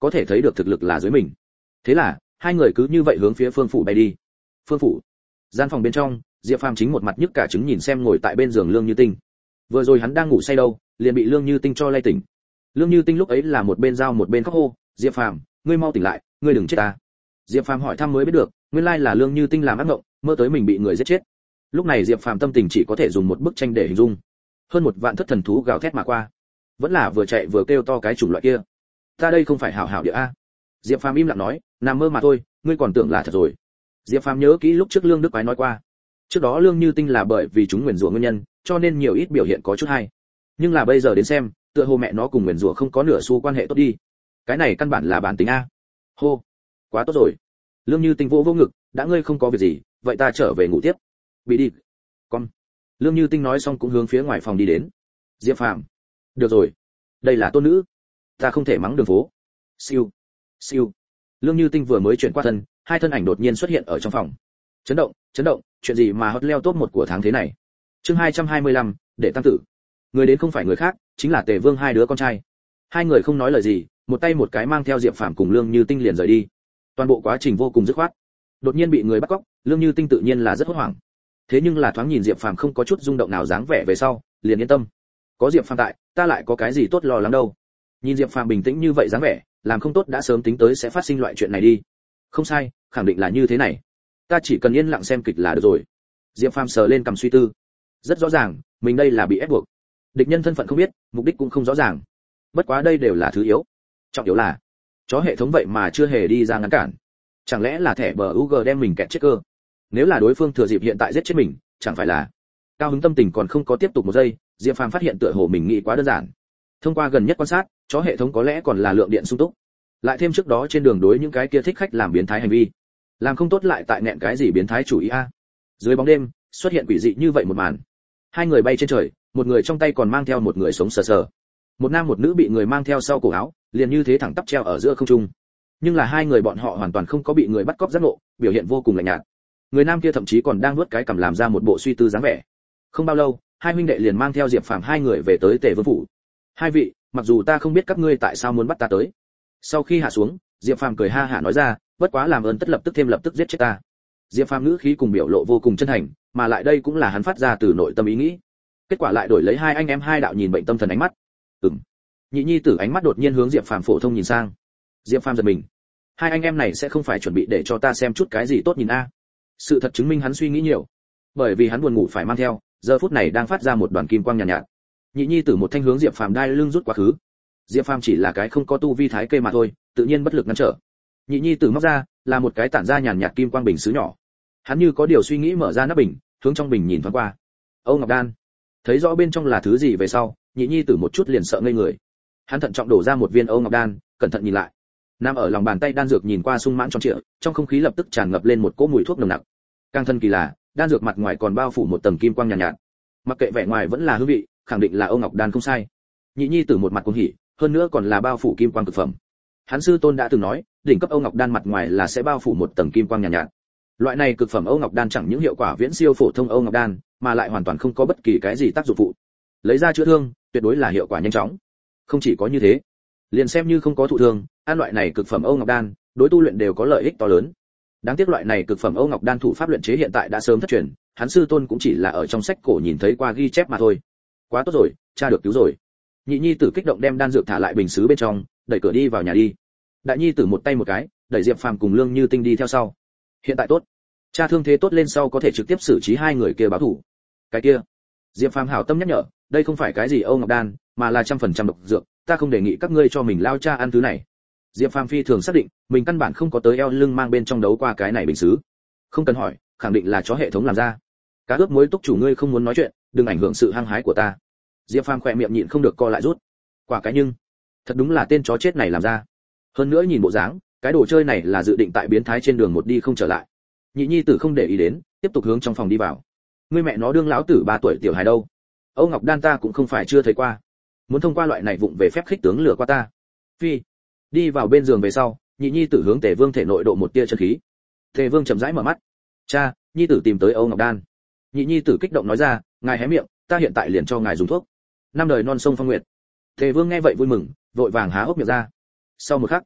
có thể thấy được thực lực là dưới mình. Thế là hai người cứ như vậy hướng phía phương phủ bay đi. Phương phủ, gian phòng bên trong, Diệp Phàm chính một mặt nhức cả trứng nhìn xem ngồi tại bên giường Lương Như Tinh. Vừa rồi hắn đang ngủ say đâu, liền bị Lương Như Tinh cho lay tỉnh. Lương Như Tinh lúc ấy là một bên dao một bên khóc hô, "Diệp Phàm, ngươi mau tỉnh lại, ngươi đừng chết ta." Diệp Phàm hỏi thăm mới biết được, nguyên lai là Lương Như Tinh làm ác mộng, mơ tới mình bị người giết chết. Lúc này Diệp Phàm tâm tình chỉ có thể dùng một bức tranh để hình dung. Hơn một vạn thất thần thú gào thét mà qua, vẫn là vừa chạy vừa kêu to cái chủng loại kia. Ta đây không phải hảo hảo địa a. Diệp Phàm im lặng nói, nằm mơ mà thôi, ngươi còn tưởng là thật rồi. Diệp Phàm nhớ kỹ lúc trước Lương Đức Quái nói qua, trước đó Lương Như Tinh là bởi vì chúng nguyền rủa nguyên nhân, cho nên nhiều ít biểu hiện có chút hay. Nhưng là bây giờ đến xem, tựa hồ mẹ nó cùng nguyền rủa không có nửa xu quan hệ tốt đi. Cái này căn bản là bản tính a. Hô, quá tốt rồi. Lương Như Tinh vỗ vô ngực, đã ngươi không có việc gì, vậy ta trở về ngủ tiếp. Bị đi. Con. Lương Như Tinh nói xong cũng hướng phía ngoài phòng đi đến. Diệp Phàm, được rồi, đây là tôn nữ, ta không thể mắng đường phố. Siêu, siêu. Lương Như Tinh vừa mới chuyển qua thân, hai thân ảnh đột nhiên xuất hiện ở trong phòng. Chấn động, chấn động, chuyện gì mà hot leo top một của tháng thế này? Chương hai trăm hai mươi lăm, để tam tử. Người đến không phải người khác, chính là Tề Vương hai đứa con trai. Hai người không nói lời gì, một tay một cái mang theo Diệp Phàm cùng Lương Như Tinh liền rời đi. Toàn bộ quá trình vô cùng dứt khoát. Đột nhiên bị người bắt cóc, Lương Như Tinh tự nhiên là rất hốt hoảng. Thế nhưng là thoáng nhìn Diệp Phàm không có chút rung động nào dáng vẻ về sau, liền yên tâm. Có Diệp Phàm tại, ta lại có cái gì tốt lo lắng đâu. Nhìn Diệp Phàm bình tĩnh như vậy dáng vẻ, làm không tốt đã sớm tính tới sẽ phát sinh loại chuyện này đi. Không sai, khẳng định là như thế này. Ta chỉ cần yên lặng xem kịch là được rồi. Diệp Phàm sờ lên cầm suy tư. Rất rõ ràng, mình đây là bị ép buộc. Địch nhân thân phận không biết, mục đích cũng không rõ ràng. Bất quá đây đều là thứ yếu. Trọng yếu là, chó hệ thống vậy mà chưa hề đi ra ngăn cản. Chẳng lẽ là thẻ bờ u giê đem mình kẹt chết cơ? Nếu là đối phương thừa dịp hiện tại giết chết mình, chẳng phải là cao hứng tâm tình còn không có tiếp tục một giây, Diệp Phàm phát hiện tựa hồ mình nghĩ quá đơn giản. Thông qua gần nhất quan sát, chó hệ thống có lẽ còn là lượng điện sung túc. Lại thêm trước đó trên đường đối những cái kia thích khách làm biến thái hành vi, làm không tốt lại tại nẹn cái gì biến thái chủ ý a. Dưới bóng đêm, xuất hiện quỷ dị như vậy một màn. Hai người bay trên trời, một người trong tay còn mang theo một người sống sờ sờ. Một nam một nữ bị người mang theo sau cổ áo, liền như thế thẳng tắp treo ở giữa không trung. Nhưng là hai người bọn họ hoàn toàn không có bị người bắt cóc giác ngộ, biểu hiện vô cùng lạnh nhạt. Người nam kia thậm chí còn đang nuốt cái cằm làm ra một bộ suy tư dáng vẻ. Không bao lâu, hai huynh đệ liền mang theo Diệp Phàm hai người về tới Tề Vương phủ. Hai vị, mặc dù ta không biết các ngươi tại sao muốn bắt ta tới. Sau khi hạ xuống, Diệp Phàm cười ha hả nói ra, bất quá làm ơn tất lập tức thêm lập tức giết chết ta. Diệp Phàm ngữ khí cùng biểu lộ vô cùng chân thành, mà lại đây cũng là hắn phát ra từ nội tâm ý nghĩ. Kết quả lại đổi lấy hai anh em hai đạo nhìn bệnh tâm thần ánh mắt. Ừm. Nhị nhi tử ánh mắt đột nhiên hướng Diệp Phàm phổ thông nhìn sang. Diệp Phàm giật mình. Hai anh em này sẽ không phải chuẩn bị để cho ta xem chút cái gì tốt nhìn a? Sự thật chứng minh hắn suy nghĩ nhiều. Bởi vì hắn buồn ngủ phải mang theo, giờ phút này đang phát ra một đoàn kim quang nhàn nhạt, nhạt. Nhị nhi tử một thanh hướng Diệp Phàm đai lưng rút quá khứ. Diệp Phàm chỉ là cái không có tu vi thái kê mà thôi, tự nhiên bất lực ngăn trở. Nhị nhi tử móc ra, là một cái tản ra nhàn nhạt kim quang bình sứ nhỏ. Hắn như có điều suy nghĩ mở ra nắp bình, hướng trong bình nhìn thoáng qua. Âu Ngọc Đan. Thấy rõ bên trong là thứ gì về sau, nhị nhi tử một chút liền sợ ngây người. Hắn thận trọng đổ ra một viên Âu Ngọc Đan, cẩn thận nhìn lại. Nằm ở lòng bàn tay đan dược nhìn qua sung mãn tròn trịa, trong không khí lập tức tràn ngập lên một cỗ mùi thuốc nồng nặc. Càng thân kỳ lạ, đan dược mặt ngoài còn bao phủ một tầng kim quang nhàn nhạt, nhạt. Mặc kệ vẻ ngoài vẫn là hương vị, khẳng định là Âu Ngọc Đan không sai. Nhị nhi tử một mặt cuồng hỉ, hơn nữa còn là bao phủ kim quang cực phẩm. Hắn sư tôn đã từng nói, đỉnh cấp Âu Ngọc Đan mặt ngoài là sẽ bao phủ một tầng kim quang nhàn nhạt, nhạt. Loại này cực phẩm Âu Ngọc Đan chẳng những hiệu quả viễn siêu phổ thông Âu Ngọc Đan, mà lại hoàn toàn không có bất kỳ cái gì tác dụng phụ. Lấy ra chữa thương, tuyệt đối là hiệu quả nhanh chóng. Không chỉ có như thế, liền xem như không có thụ thương, ăn loại này cực phẩm Âu Ngọc Đan, đối tu luyện đều có lợi ích to lớn. Đáng tiếc loại này cực phẩm Âu Ngọc Đan thủ pháp luyện chế hiện tại đã sớm thất truyền, hắn sư tôn cũng chỉ là ở trong sách cổ nhìn thấy qua ghi chép mà thôi. Quá tốt rồi, cha được cứu rồi. Nhị nhi tử kích động đem đan dược thả lại bình sứ bên trong, đẩy cửa đi vào nhà đi. Đại nhi tử một tay một cái, đẩy Diệp Phàm cùng Lương Như Tinh đi theo sau. Hiện tại tốt, cha thương thế tốt lên sau có thể trực tiếp xử trí hai người kia báo thù. Cái kia, Diệp Phàm hảo tâm nhắc nhở, đây không phải cái gì Âu Ngọc Đan, mà là trăm phần trăm độc dược, ta không đề nghị các ngươi cho mình lao cha ăn thứ này. Diệp Phàm phi thường xác định, mình căn bản không có tới eo lưng mang bên trong đấu qua cái này bình sứ. Không cần hỏi, khẳng định là chó hệ thống làm ra. Cá ướp muối túc chủ ngươi không muốn nói chuyện, đừng ảnh hưởng sự hăng hái của ta. Diệp Phàm khỏe miệng nhịn không được co lại rút. Quả cái nhưng, thật đúng là tên chó chết này làm ra. Hơn nữa nhìn bộ dáng, cái đồ chơi này là dự định tại biến thái trên đường một đi không trở lại. Nhị nhi tử không để ý đến, tiếp tục hướng trong phòng đi vào. Ngươi mẹ nó đương lão tử ba tuổi tiểu hài đâu? Âu Ngọc Đan ta cũng không phải chưa thấy qua. Muốn thông qua loại này vụng về phép khích tướng lừa qua ta. Phi. Đi vào bên giường về sau, nhị nhi tử hướng Tề Vương thể nội độ một tia chân khí. Tề Vương chậm rãi mở mắt. Cha, nhi tử tìm tới Âu Ngọc Đan. Nhị nhi tử kích động nói ra, ngài hé miệng, ta hiện tại liền cho ngài dùng thuốc. Năm đời non sông phong nguyệt. Tề Vương nghe vậy vui mừng, vội vàng há hốc miệng ra. Sau một khắc,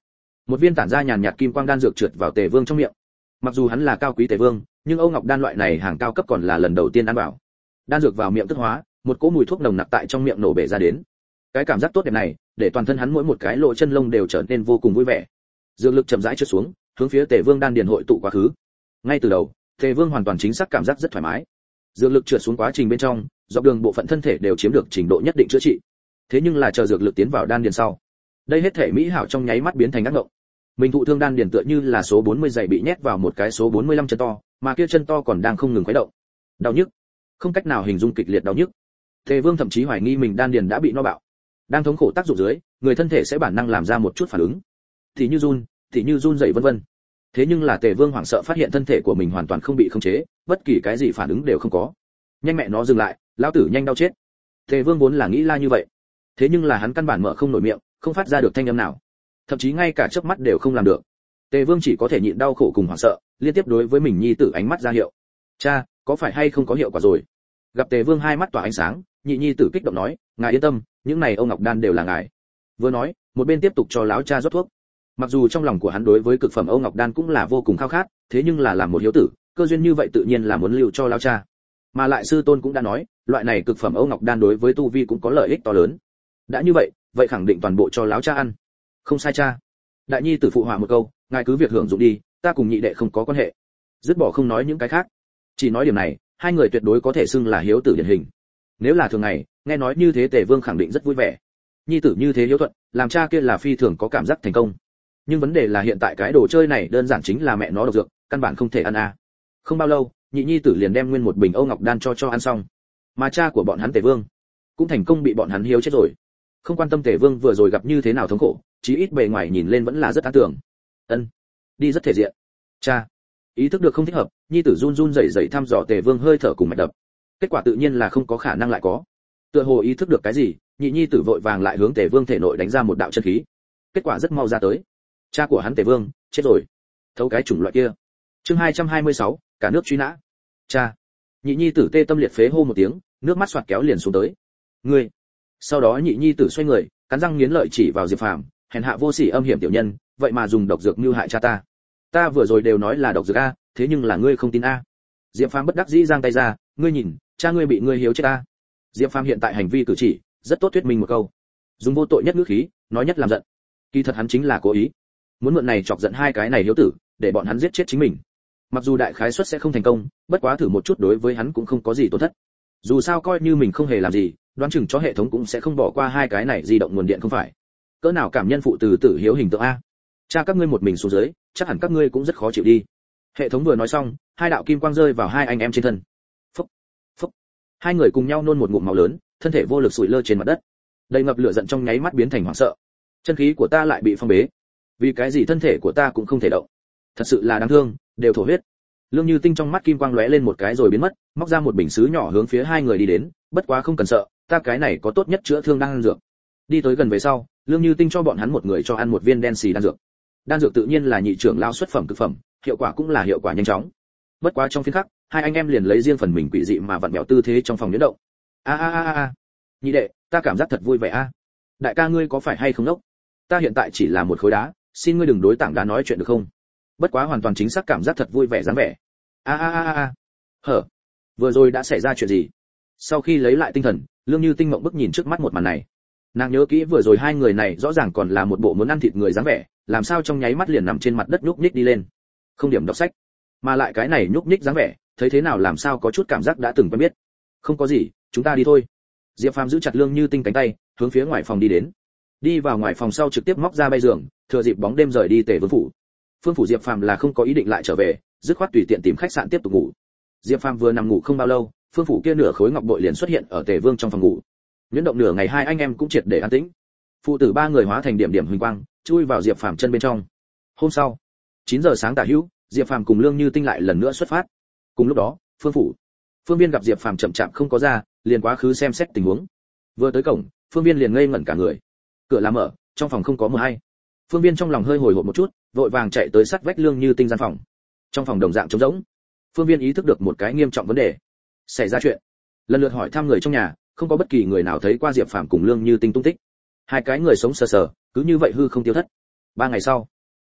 Một viên tản ra nhàn nhạt kim quang đan dược trượt vào Tề Vương trong miệng. Mặc dù hắn là cao quý Tề Vương, nhưng Âu Ngọc đan loại này hàng cao cấp còn là lần đầu tiên ăn vào. Đan dược vào miệng tức hóa, một cỗ mùi thuốc nồng nặc tại trong miệng nổ bể ra đến. Cái cảm giác tốt đẹp này, để toàn thân hắn mỗi một cái lỗ chân lông đều trở nên vô cùng vui vẻ. Dược lực chậm rãi trượt xuống, hướng phía Tề Vương đan điền hội tụ quá khứ. Ngay từ đầu, Tề Vương hoàn toàn chính xác cảm giác rất thoải mái. Dược lực trượt xuống quá trình bên trong, dọc đường bộ phận thân thể đều chiếm được trình độ nhất định chữa trị. Thế nhưng là chờ dược lực tiến vào đan điền sau, đây hết thể mỹ hảo trong nháy mắt biến thành ác ngộng. Mình thụ thương đan điền tựa như là số bốn mươi giày bị nhét vào một cái số bốn mươi lăm chân to, mà kia chân to còn đang không ngừng khuấy động. Đau nhức, không cách nào hình dung kịch liệt đau nhức. Tề Vương thậm chí hoài nghi mình đan điền đã bị no bạo. Đang thống khổ tác dụng dưới, người thân thể sẽ bản năng làm ra một chút phản ứng, thì như run, thì như run rẩy vân vân. Thế nhưng là Tề Vương hoảng sợ phát hiện thân thể của mình hoàn toàn không bị khống chế, bất kỳ cái gì phản ứng đều không có. Nhanh mẹ nó dừng lại, lão tử nhanh đau chết. Tề Vương vốn là nghĩ la như vậy, thế nhưng là hắn căn bản mở không nổi miệng, không phát ra được thanh âm nào, thậm chí ngay cả chớp mắt đều không làm được. Tề Vương chỉ có thể nhịn đau khổ cùng hoảng sợ, liên tiếp đối với mình nhi tử ánh mắt ra hiệu. Cha, có phải hay không có hiệu quả rồi? Gặp Tề Vương hai mắt tỏa ánh sáng, nhị nhi tử kích động nói, ngài yên tâm, những này Âu Ngọc đan đều là ngài. Vừa nói, một bên tiếp tục cho lão cha rót thuốc. Mặc dù trong lòng của hắn đối với cực phẩm Âu Ngọc đan cũng là vô cùng khao khát, thế nhưng là làm một hiếu tử, cơ duyên như vậy tự nhiên là muốn lưu cho lão cha. Mà lại sư tôn cũng đã nói, loại này cực phẩm Âu Ngọc đan đối với tu vi cũng có lợi ích to lớn. Đã như vậy, vậy khẳng định toàn bộ cho lão cha ăn. Không sai cha. Đại nhi tử phụ họa một câu, ngài cứ việc hưởng dụng đi, ta cùng nhị đệ không có quan hệ. Dứt bỏ không nói những cái khác, chỉ nói điểm này, hai người tuyệt đối có thể xưng là hiếu tử điển hình. Nếu là thường ngày, nghe nói như thế Tề Vương khẳng định rất vui vẻ. Nhi tử như thế hiếu thuận, làm cha kia là phi thường có cảm giác thành công. Nhưng vấn đề là hiện tại cái đồ chơi này đơn giản chính là mẹ nó độc dược, căn bản không thể ăn à. Không bao lâu, nhị nhi tử liền đem nguyên một bình Âu Ngọc đan cho cho ăn xong. Mà cha của bọn hắn Tề Vương cũng thành công bị bọn hắn hiếu chết rồi. Không quan tâm Tề Vương vừa rồi gặp như thế nào thống khổ, chí ít bề ngoài nhìn lên vẫn là rất tán tưởng. Ân, đi rất thể diện. Cha, ý thức được không thích hợp, nhi tử run run rẩy rẩy thăm dò Tề Vương hơi thở cùng mạch đập. Kết quả tự nhiên là không có khả năng lại có. Tựa hồ ý thức được cái gì, nhị nhi tử vội vàng lại hướng Tề Vương thể nội đánh ra một đạo chân khí. Kết quả rất mau ra tới. Cha của hắn Tề Vương chết rồi. Thấu cái chủng loại kia. Chương hai trăm hai mươi sáu, cả nước truy nã. Cha. Nhị nhi tử tê tâm liệt phế hô một tiếng, nước mắt xoạt kéo liền xuống tới. Ngươi. Sau đó nhị nhi tử xoay người, cắn răng nghiến lợi chỉ vào Diệp Phàm, hèn hạ vô sỉ âm hiểm tiểu nhân, vậy mà dùng độc dược mưu hại cha ta. Ta vừa rồi đều nói là độc dược a, thế nhưng là ngươi không tin a. Diệp Phàm bất đắc dĩ giang tay ra, ngươi nhìn, cha ngươi bị ngươi hiếu chết ta. Diệp Phàm hiện tại hành vi cử chỉ, rất tốt thuyết minh một câu. Dùng vô tội nhất ngữ khí, nói nhất làm giận. Kỳ thật hắn chính là cố ý, muốn mượn này chọc giận hai cái này hiếu tử, để bọn hắn giết chết chính mình. Mặc dù đại khái suất sẽ không thành công, bất quá thử một chút đối với hắn cũng không có gì tổn thất. Dù sao coi như mình không hề làm gì, đoán chừng cho hệ thống cũng sẽ không bỏ qua hai cái này di động nguồn điện không phải. Cỡ nào cảm nhân phụ từ tử hiếu hình tượng a. Cha các ngươi một mình xuống dưới, chắc hẳn các ngươi cũng rất khó chịu đi. Hệ thống vừa nói xong, hai đạo kim quang rơi vào hai anh em trên thân. Phốc, phốc. Hai người cùng nhau nôn một ngụm máu lớn, thân thể vô lực sụi lơ trên mặt đất. Đầy ngập lửa giận trong nháy mắt biến thành hoảng sợ. Chân khí của ta lại bị phong bế. Vì cái gì thân thể của ta cũng không thể động? Thật sự là đáng thương, đều thổ huyết. Lương Như Tinh trong mắt kim quang lóe lên một cái rồi biến mất, móc ra một bình sứ nhỏ hướng phía hai người đi đến, bất quá không cần sợ, ta cái này có tốt nhất chữa thương đan dược. Đi tới gần về sau, Lương Như Tinh cho bọn hắn một người cho ăn một viên đen xì đan dược. Đan dược tự nhiên là nhị trưởng lao xuất phẩm cực phẩm, hiệu quả cũng là hiệu quả nhanh chóng. Bất quá trong phiên khắc, hai anh em liền lấy riêng phần mình quỷ dị mà vặn vẹo tư thế trong phòng nhuyễn động. A a a a, nhị đệ, ta cảm giác thật vui vẻ a. Đại ca ngươi có phải hay không đốc? Ta hiện tại chỉ là một khối đá, xin ngươi đừng đối tảng đá nói chuyện được không? Bất quá hoàn toàn chính xác cảm giác thật vui vẻ dáng vẻ. A a a a. Hở? Vừa rồi đã xảy ra chuyện gì? Sau khi lấy lại tinh thần, Lương Như Tinh mộng bức nhìn trước mắt một màn này. Nàng nhớ kỹ vừa rồi hai người này rõ ràng còn là một bộ muốn ăn thịt người dáng vẻ, làm sao trong nháy mắt liền nằm trên mặt đất nhúc nhích đi lên. Không điểm đọc sách, mà lại cái này nhúc nhích dáng vẻ, thấy thế nào làm sao có chút cảm giác đã từng quen biết. Không có gì, chúng ta đi thôi. Diệp Phàm giữ chặt Lương Như Tinh cánh tay, hướng phía ngoài phòng đi đến. Đi vào ngoài phòng sau trực tiếp móc ra bay giường, thừa dịp bóng đêm rời đi Tề Vương phủ. Phương phủ Diệp Phàm là không có ý định lại trở về, dứt khoát tùy tiện tìm khách sạn tiếp tục ngủ. Diệp Phàm vừa nằm ngủ không bao lâu, Phương phủ kia nửa khối ngọc bội liền xuất hiện ở Tề Vương trong phòng ngủ. Nhuyễn động nửa ngày hai anh em cũng triệt để an tĩnh. Phụ tử ba người hóa thành điểm điểm huỳnh quang, chui vào Diệp Phàm chân bên trong. Hôm sau, chín giờ sáng tả hữu, Diệp Phàm cùng Lương Như Tinh lại lần nữa xuất phát. Cùng lúc đó, Phương phủ, Phương Viên gặp Diệp Phàm chậm chạp không có ra, liền quá khứ xem xét tình huống. Vừa tới cổng, Phương Viên liền ngây ngẩn cả người. Cửa là mở, trong phòng không có mờ hay. Phương Viên trong lòng hơi hồi hộp một chút, vội vàng chạy tới sát vách Lương Như Tinh gian phòng. Trong phòng đồng dạng trống rỗng. Phương Viên ý thức được một cái nghiêm trọng vấn đề. Xảy ra chuyện. Lần lượt hỏi thăm người trong nhà, không có bất kỳ người nào thấy qua Diệp Phàm cùng Lương Như Tinh tung tích. Hai cái người sống sờ sờ, cứ như vậy hư không tiêu thất. Ba ngày sau,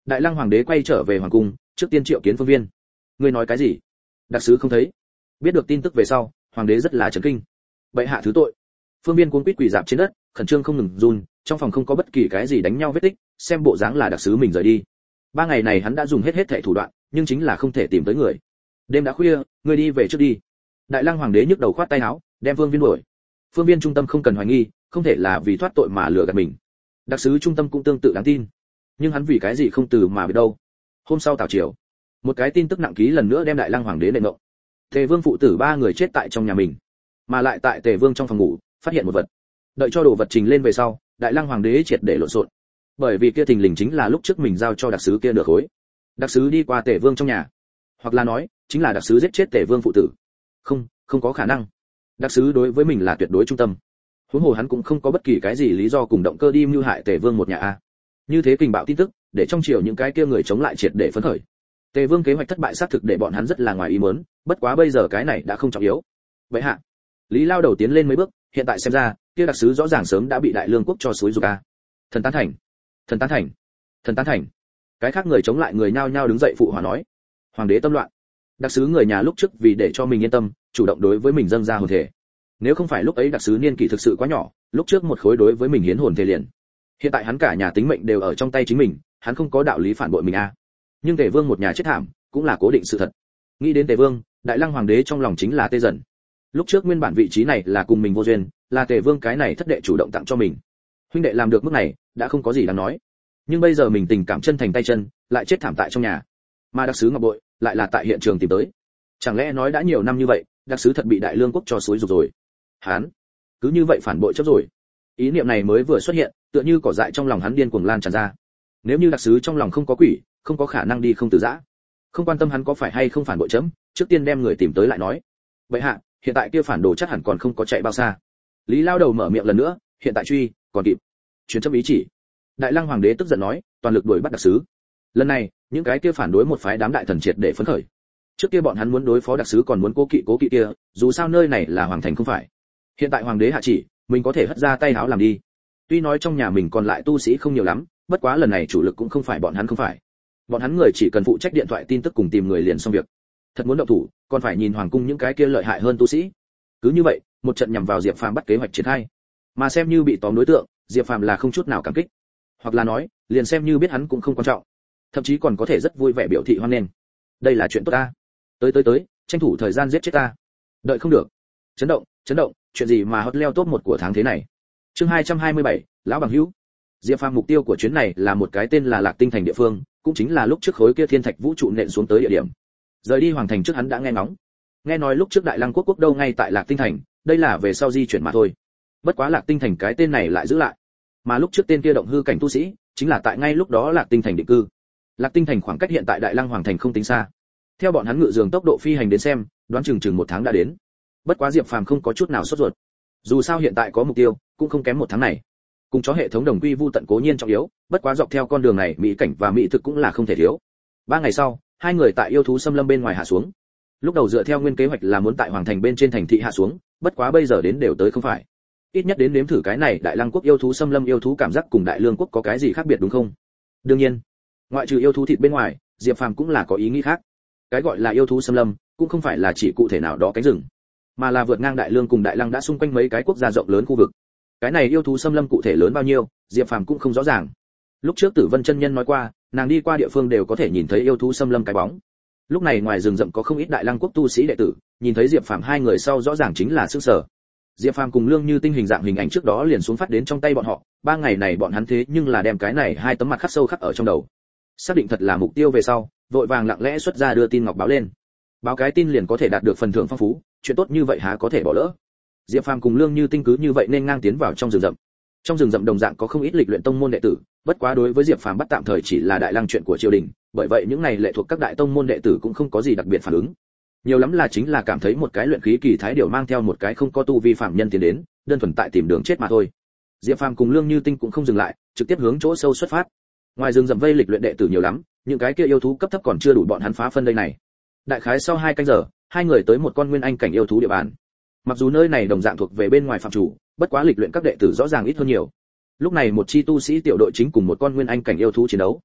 Đại Lăng hoàng đế quay trở về hoàng cung, trước tiên triệu kiến Phương Viên. Ngươi nói cái gì? Đặc sứ không thấy. Biết được tin tức về sau, hoàng đế rất là chấn kinh. Bệ hạ thứ tội. Phương Viên cuống quýt quỳ rạp trên đất, khẩn trương không ngừng run, trong phòng không có bất kỳ cái gì đánh nhau vết tích, xem bộ dáng là đặc sứ mình rời đi. Ba ngày này hắn đã dùng hết hết thảy thủ đoạn, nhưng chính là không thể tìm tới người. Đêm đã khuya, ngươi đi về trước đi. Đại Lăng hoàng đế nhức đầu khoát tay áo, đem Phương Viên đuổi. Phương Viên trung tâm không cần hoài nghi, không thể là vì thoát tội mà lừa gạt mình. Đặc sứ trung tâm cũng tương tự đáng tin, nhưng hắn vì cái gì không từ mà biết đâu. Hôm sau tào triều, một cái tin tức nặng ký lần nữa đem Đại Lăng hoàng đế nệ ngộng. Tề Vương phụ tử ba người chết tại trong nhà mình, mà lại tại Tề Vương trong phòng ngủ phát hiện một vật. Đợi cho đồ vật trình lên về sau, Đại Lăng hoàng đế triệt để lộn xộn, bởi vì kia thình lình chính là lúc trước mình giao cho đặc sứ kia nửa khối. Đặc sứ đi qua Tề Vương trong nhà, hoặc là nói chính là đặc sứ giết chết Tề Vương phụ tử. Không, không có khả năng. Đặc sứ đối với mình là tuyệt đối trung tâm, huống hồ hắn cũng không có bất kỳ cái gì lý do cùng động cơ đi mưu hại Tề Vương một nhà a. Như thế kình bạo tin tức, để trong triều những cái kia người chống lại triệt để phấn khởi. Tề Vương kế hoạch thất bại xác thực để bọn hắn rất là ngoài ý muốn, bất quá bây giờ cái này đã không trọng yếu. Vậy hạ, Lý Lao đầu tiến lên mấy bước, hiện tại xem ra, kia đặc sứ rõ ràng sớm đã bị Đại Lương quốc cho xúi giục a. Thần tán thành, thần tán thành, thần tán thành. Cái khác người chống lại người nhao nhao đứng dậy phụ hòa nói. Hoàng đế tâm loạn. Đặc sứ người nhà lúc trước vì để cho mình yên tâm, chủ động đối với mình dâng ra hồn thể. Nếu không phải lúc ấy đặc sứ niên kỷ thực sự quá nhỏ, lúc trước một khối đối với mình hiến hồn thể liền. Hiện tại hắn cả nhà tính mệnh đều ở trong tay chính mình, hắn không có đạo lý phản bội mình a. Nhưng Tề Vương một nhà chết thảm, cũng là cố định sự thật. Nghĩ đến Tề Vương, Đại Lăng hoàng đế trong lòng chính là tê dần. Lúc trước nguyên bản vị trí này là cùng mình vô duyên, là Tề Vương cái này thất đệ chủ động tặng cho mình. Huynh đệ làm được mức này, đã không có gì đáng nói. Nhưng bây giờ mình tình cảm chân thành tay chân, lại chết thảm tại trong nhà. Mà đặc sứ Ngọc Bội lại là tại hiện trường tìm tới. Chẳng lẽ nói đã nhiều năm như vậy, đặc sứ thật bị Đại Lương quốc cho xúi giục rồi? Hắn cứ như vậy phản bội chấp rồi. Ý niệm này mới vừa xuất hiện, tựa như cỏ dại trong lòng hắn điên cuồng lan tràn ra. Nếu như đặc sứ trong lòng không có quỷ, không có khả năng đi không từ giã. Không quan tâm hắn có phải hay không phản bội chấm, trước tiên đem người tìm tới lại nói. Vậy hạ, hiện tại kia phản đồ chắc hẳn còn không có chạy bao xa. Lý Lao đầu mở miệng lần nữa, hiện tại truy, còn kịp. Truyền chấm ý chỉ. Đại Lăng hoàng đế tức giận nói, toàn lực đuổi bắt đặc sứ. Lần này, những cái kia phản đối một phái đám đại thần triệt để phấn khởi. Trước kia bọn hắn muốn đối phó đặc sứ còn muốn cố kỵ cố kỵ kia, dù sao nơi này là hoàng thành không phải. Hiện tại hoàng đế hạ chỉ, mình có thể hất ra tay háo làm đi. Tuy nói trong nhà mình còn lại tu sĩ không nhiều lắm, bất quá lần này chủ lực cũng không phải bọn hắn không phải. Bọn hắn người chỉ cần phụ trách điện thoại tin tức cùng tìm người liền xong việc. Thật muốn động thủ, còn phải nhìn hoàng cung những cái kia lợi hại hơn tu sĩ. Cứ như vậy, một trận nhằm vào Diệp Phàm bắt kế hoạch triển khai. Mà xem như bị tóm đối tượng, Diệp Phàm là không chút nào cảm kích. Hoặc là nói, liền xem như biết hắn cũng không quan trọng. Thậm chí còn có thể rất vui vẻ biểu thị hoan nghênh. Đây là chuyện tốt ta. Tới tới tới, tranh thủ thời gian giết chết ta. Đợi không được. Chấn động, chấn động, chuyện gì mà hot leo top một của tháng thế này. Chương hai trăm hai mươi bảy, lão bằng hữu. Diệp Phàm mục tiêu của chuyến này là một cái tên là Lạc Tinh thành địa phương, cũng chính là lúc trước khối kia thiên thạch vũ trụ nện xuống tới địa điểm. Rời đi hoàng thành trước hắn đã nghe ngóng. Nghe nói lúc trước Đại Lăng quốc quốc đâu ngay tại Lạc Tinh thành, đây là về sau di chuyển mà thôi. Bất quá Lạc Tinh thành cái tên này lại giữ lại. Mà lúc trước tên kia động hư cảnh tu sĩ, chính là tại ngay lúc đó Lạc Tinh thành định cư. Lạc Tinh thành khoảng cách hiện tại Đại Lăng hoàng thành không tính xa. Theo bọn hắn ngự giường tốc độ phi hành đến xem, đoán chừng chừng một tháng đã đến. Bất quá Diệp Phàm không có chút nào sốt ruột. Dù sao hiện tại có mục tiêu, cũng không kém một tháng này. Cùng chó hệ thống đồng quy vu tận cố nhiên trọng yếu, bất quá dọc theo con đường này mỹ cảnh và mỹ thực cũng là không thể thiếu. Ba ngày sau, hai người tại yêu thú xâm lâm bên ngoài hạ xuống. Lúc đầu dựa theo nguyên kế hoạch là muốn tại hoàng thành bên trên thành thị hạ xuống, bất quá bây giờ đến đều tới không phải. Ít nhất đến nếm thử cái này Đại Lăng quốc yêu thú xâm lâm yêu thú cảm giác cùng Đại Lương quốc có cái gì khác biệt đúng không? Đương nhiên, ngoại trừ yêu thú thịt bên ngoài, Diệp Phàm cũng là có ý nghĩ khác. Cái gọi là yêu thú xâm lâm, cũng không phải là chỉ cụ thể nào đó cánh rừng, mà là vượt ngang Đại Lương cùng Đại Lăng đã xung quanh mấy cái quốc gia rộng lớn khu vực. Cái này yêu thú xâm lâm cụ thể lớn bao nhiêu, Diệp Phàm cũng không rõ ràng. Lúc trước Tử Vân chân nhân nói qua, nàng đi qua địa phương đều có thể nhìn thấy yêu thú xâm lâm cái bóng. Lúc này ngoài rừng rậm có không ít Đại Lăng quốc tu sĩ đệ tử, nhìn thấy Diệp Phàm hai người sau rõ ràng chính là sức sở. Diệp Phàm cùng Lương Như Tinh hình dạng hình ảnh trước đó liền xuống phát đến trong tay bọn họ, ba ngày này bọn hắn thế nhưng là đem cái này hai tấm mặt khắc sâu khắc ở trong đầu. Xác định thật là mục tiêu về sau, vội vàng lặng lẽ xuất ra đưa tin ngọc báo lên. Báo cái tin liền có thể đạt được phần thưởng phong phú, chuyện tốt như vậy há có thể bỏ lỡ. Diệp Phàm cùng Lương Như Tinh cứ như vậy nên ngang tiến vào trong rừng rậm. Trong rừng rậm đồng dạng có không ít lịch luyện tông môn đệ tử, bất quá đối với Diệp Phàm bắt tạm thời chỉ là Đại Lăng chuyện của triều đình, bởi vậy những này lệ thuộc các đại tông môn đệ tử cũng không có gì đặc biệt phản ứng. Nhiều lắm là chính là cảm thấy một cái luyện khí kỳ thái điểu mang theo một cái không có tu vi phạm nhân tiến đến, đơn thuần tại tìm đường chết mà thôi. Diệp Phàm cùng Lương Như Tinh cũng không dừng lại, trực tiếp hướng chỗ sâu xuất phát. Ngoài rừng rậm vây lịch luyện đệ tử nhiều lắm, những cái kia yêu thú cấp thấp còn chưa đủ bọn hắn phá phân đây này. Đại khái sau hai canh giờ, hai người tới một con nguyên anh cảnh yêu thú địa bàn. Mặc dù nơi này đồng dạng thuộc về bên ngoài phạm chủ, bất quá lịch luyện các đệ tử rõ ràng ít hơn nhiều. Lúc này một chi tu sĩ tiểu đội chính cùng một con nguyên anh cảnh yêu thú chiến đấu.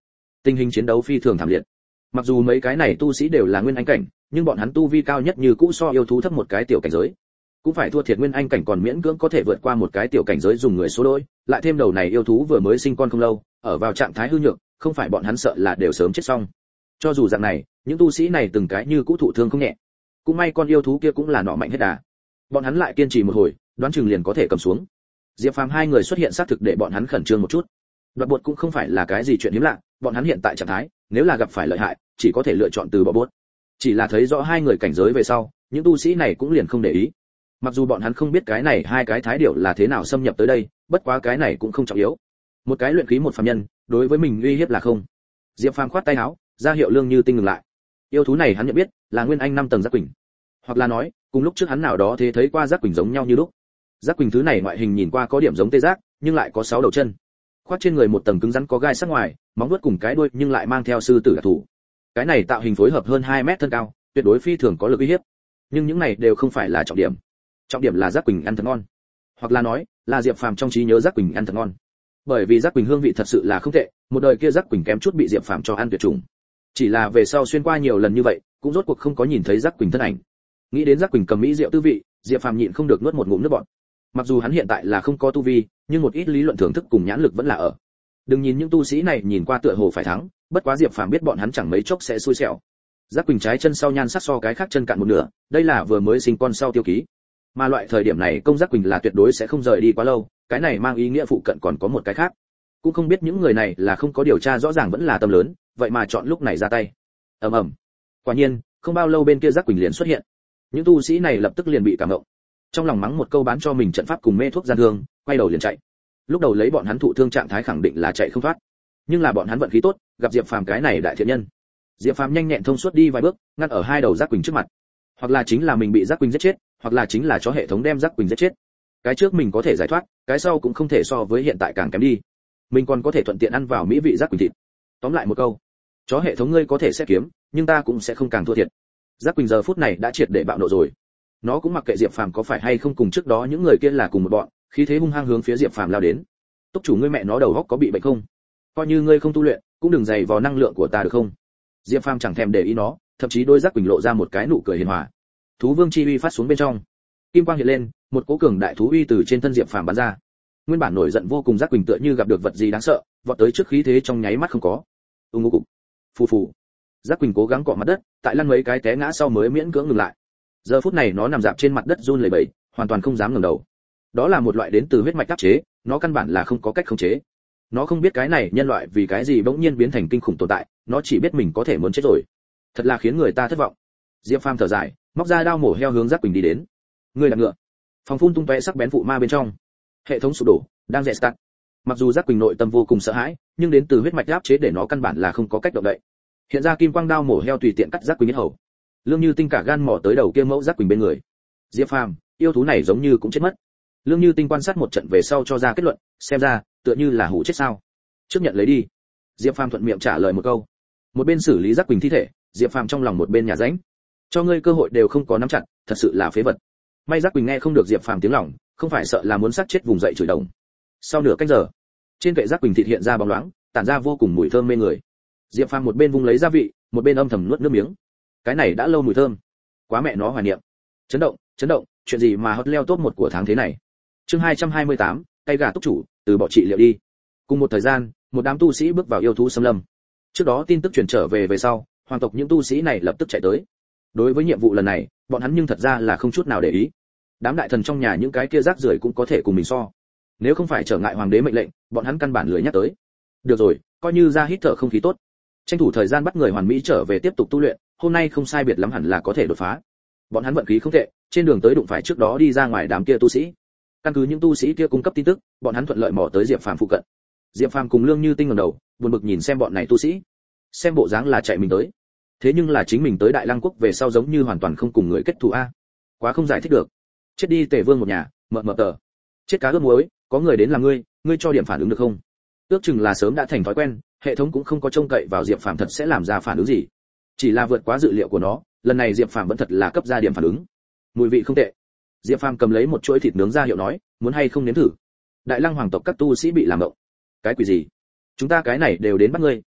Tình hình chiến đấu phi thường thảm liệt. Mặc dù mấy cái này tu sĩ đều là nguyên anh cảnh, nhưng bọn hắn tu vi cao nhất như cũ so yêu thú thấp một cái tiểu cảnh giới. Cũng phải thua thiệt nguyên anh cảnh còn miễn cưỡng có thể vượt qua một cái tiểu cảnh giới dùng người số đôi, lại thêm đầu này yêu thú vừa mới sinh con không lâu, ở vào trạng thái hư nhược, không phải bọn hắn sợ là đều sớm chết xong. Cho dù dạng này, những tu sĩ này từng cái như cũ thụ thương không nhẹ. Cũng may con yêu thú kia cũng là nọ mạnh hết đà. Bọn hắn lại kiên trì một hồi, đoán chừng liền có thể cầm xuống. Diệp Phàm hai người xuất hiện xác thực để bọn hắn khẩn trương một chút. Đoạt bột cũng không phải là cái gì chuyện hiếm lạ, bọn hắn hiện tại trạng thái, nếu là gặp phải lợi hại, chỉ có thể lựa chọn từ bỏ bốt. Chỉ là thấy rõ hai người cảnh giới về sau, những tu sĩ này cũng liền không để ý. Mặc dù bọn hắn không biết cái này hai cái thái điểu là thế nào xâm nhập tới đây, bất quá cái này cũng không trọng yếu. Một cái luyện khí một phàm nhân, đối với mình uy hiếp là không. Diệp Phàm khoát tay áo, ra hiệu Lương Như Tinh ngừng lại. Yêu thú này hắn nhận biết, là nguyên anh năm tầng Giác Quỳnh. Hoặc là nói, cùng lúc trước hắn nào đó thế thấy qua Giác Quỳnh giống nhau như lúc. Giác Quỳnh thứ này ngoại hình nhìn qua có điểm giống tê giác, nhưng lại có sáu đầu chân. Khoác trên người một tầng cứng rắn có gai sắc ngoài, móng vuốt cùng cái đuôi nhưng lại mang theo sư tử đặc thủ. Cái này tạo hình phối hợp hơn hai mét thân cao, tuyệt đối phi thường có lực uy hiếp. Nhưng những này đều không phải là trọng điểm. Trọng điểm là Giác Quỳnh ăn thật ngon. Hoặc là nói, là Diệp Phàm trong trí nhớ Giác Quỳnh ăn thật ngon. Bởi vì Giác Quỳnh hương vị thật sự là không tệ, một đời kia Giác Quỳnh kém chút bị Diệp Phàm cho ăn tuyệt chủng. Chỉ là về sau xuyên qua nhiều lần như vậy, cũng rốt cuộc không có nhìn thấy Giác Quỳnh thân ảnh. Nghĩ đến Giác Quỳnh cầm mỹ rượu tư vị, Diệp Phàm nhịn không được nuốt một ngụm nước bọt. Mặc dù hắn hiện tại là không có tu vi, nhưng một ít lý luận thưởng thức cùng nhãn lực vẫn là ở. Đừng nhìn những tu sĩ này nhìn qua tựa hồ phải thắng, bất quá Diệp Phàm biết bọn hắn chẳng mấy chốc sẽ xui xẻo. Giác Quỳnh trái chân sau nhan sắc so cái khác chân cạn một nửa, đây là vừa mới sinh con sau tiêu ký. Mà loại thời điểm này công Giác Quỳnh là tuyệt đối sẽ không rời đi quá lâu, cái này mang ý nghĩa phụ cận còn có một cái khác. Cũng không biết những người này là không có điều tra rõ ràng vẫn là tâm lớn, vậy mà chọn lúc này ra tay. Ầm ầm. Quả nhiên, không bao lâu bên kia Giác Quỳnh liền xuất hiện. Những tu sĩ này lập tức liền bị cảm động. Trong lòng mắng một câu bán cho mình trận pháp cùng mê thuốc gian thương, quay đầu liền chạy. Lúc đầu lấy bọn hắn thụ thương trạng thái khẳng định là chạy không thoát, nhưng là bọn hắn vận khí tốt, gặp Diệp Phàm cái này đại thiện nhân. Diệp Phàm nhanh nhẹn thông suốt đi vài bước, ngăn ở hai đầu Giác Quỳnh trước mặt. Hoặc là chính là mình bị Giác Quỳnh giết chết, hoặc là chính là chó hệ thống đem Giác Quỳnh giết chết. Cái trước mình có thể giải thoát, cái sau cũng không thể so với hiện tại càng kém đi. Mình còn có thể thuận tiện ăn vào mỹ vị Giác Quỳnh thịt. Tóm lại một câu, chó hệ thống ngươi có thể sẽ kiếm, nhưng ta cũng sẽ không càng thua thiệt. Giác Quỳnh giờ phút này đã triệt để bạo nộ rồi. Nó cũng mặc kệ Diệp Phàm có phải hay không cùng trước đó những người kia là cùng một bọn, khí thế hung hăng hướng phía Diệp Phàm lao đến. Túc chủ ngươi mẹ nó đầu óc có bị bệnh không? Coi như ngươi không tu luyện, cũng đừng dày vào năng lượng của ta được không? Diệp Phàm chẳng thèm để ý nó, thậm chí đôi Giác Quỳnh lộ ra một cái nụ cười hiền hòa. Thú vương chi uy phát xuống bên trong, kim quang hiện lên, một cỗ cường đại thú uy từ trên thân Diệp Phàm bắn ra. Nguyên bản nổi giận vô cùng Giác Quỳnh tựa như gặp được vật gì đáng sợ, vọt tới trước khí thế trong nháy mắt không có. Ung ung cục, phù phù. Giác Quỳnh cố gắng cọ mặt đất, tại lăn mấy cái té ngã sau mới miễn cưỡng ngừng lại. Giờ phút này nó nằm dạp trên mặt đất run lẩy bẩy, hoàn toàn không dám ngẩng đầu. Đó là một loại đến từ huyết mạch áp chế, nó căn bản là không có cách khống chế. Nó không biết cái này nhân loại vì cái gì bỗng nhiên biến thành kinh khủng tồn tại, nó chỉ biết mình có thể muốn chết rồi. Thật là khiến người ta thất vọng. Diệp Phàm thở dài, móc ra đao mổ heo hướng Giác Quỳnh đi đến. Người đạp ngựa. Phòng phun tung tóe sắc bén phụ ma bên trong. Hệ thống sụp đổ, đang rẽ start. Mặc dù Giác Quỳnh nội tâm vô cùng sợ hãi, nhưng đến từ huyết mạch áp chế để nó căn bản là không có cách động đậy. Hiện ra kim quang đao mổ heo tùy tiện cắt Giác Quỳnh yết hầu. Lương Như Tinh cả gan mò tới đầu kia mẫu Giác Quỳnh bên người. Diệp Phàm, yêu thú này giống như cũng chết mất. Lương Như Tinh quan sát một trận về sau cho ra kết luận, xem ra tựa như là hủ chết sao. Trước nhận lấy đi. Diệp Phàm thuận miệng trả lời một câu. Một bên xử lý Giác Quỳnh thi thể, Diệp Phàm trong lòng một bên nhà ránh. Cho ngươi cơ hội đều không có nắm chặt, thật sự là phế vật. May Giác Quỳnh nghe không được Diệp Phàm tiếng lòng, không phải sợ là muốn sát chết vùng dậy chửi đồng. Sau nửa canh giờ, trên kệ Giác Quỳnh thịt hiện ra bóng loáng, tản ra vô cùng mùi thơm mê người. Diệp Phàm một bên vung lấy gia vị, một bên âm thầm nuốt nước miếng. Cái này đã lâu mùi thơm, quá mẹ nó hoài niệm. Chấn động, chấn động, chuyện gì mà hot leo top một của tháng thế này. Chương hai trăm hai mươi tám, tay gà túc chủ, từ bỏ trị liệu đi. Cùng một thời gian, một đám tu sĩ bước vào yêu thú xâm lâm. Trước đó tin tức truyền trở về về sau, hoàng tộc những tu sĩ này lập tức chạy tới. Đối với nhiệm vụ lần này, bọn hắn nhưng thật ra là không chút nào để ý. Đám đại thần trong nhà những cái kia rác rưởi cũng có thể cùng mình so. Nếu không phải trở ngại hoàng đế mệnh lệnh, bọn hắn căn bản lười nhắc tới. Được rồi, coi như ra hít thở không khí tốt. Tranh thủ thời gian bắt người hoàn mỹ trở về tiếp tục tu luyện, hôm nay không sai biệt lắm hẳn là có thể đột phá. Bọn hắn vận khí không tệ, trên đường tới đụng phải trước đó đi ra ngoài đám kia tu sĩ. Căn cứ những tu sĩ kia cung cấp tin tức, bọn hắn thuận lợi mò tới Diệp Phàm phụ cận. Diệp Phàm cùng Lương Như Tinh ngẩng đầu, buồn bực nhìn xem bọn này tu sĩ. Xem bộ dáng là chạy mình tới. Thế nhưng là chính mình tới Đại Lăng quốc về sau giống như hoàn toàn không cùng người kết thù a. Quá không giải thích được. Chết đi Tề Vương một nhà, mờ mờ tờ. Chết cá ướp muối, có người đến là ngươi, ngươi cho điểm phản ứng được không? Ước chừng là sớm đã thành thói quen, hệ thống cũng không có trông cậy vào Diệp Phàm thật sẽ làm ra phản ứng gì. Chỉ là vượt quá dự liệu của nó, lần này Diệp Phàm vẫn thật là cấp ra điểm phản ứng. Mùi vị không tệ. Diệp Phàm cầm lấy một chuỗi thịt nướng ra hiệu nói, muốn hay không nếm thử. Đại Lăng hoàng tộc các tu sĩ bị làm động. Cái quỷ gì? Chúng ta cái này đều đến bắt ngươi,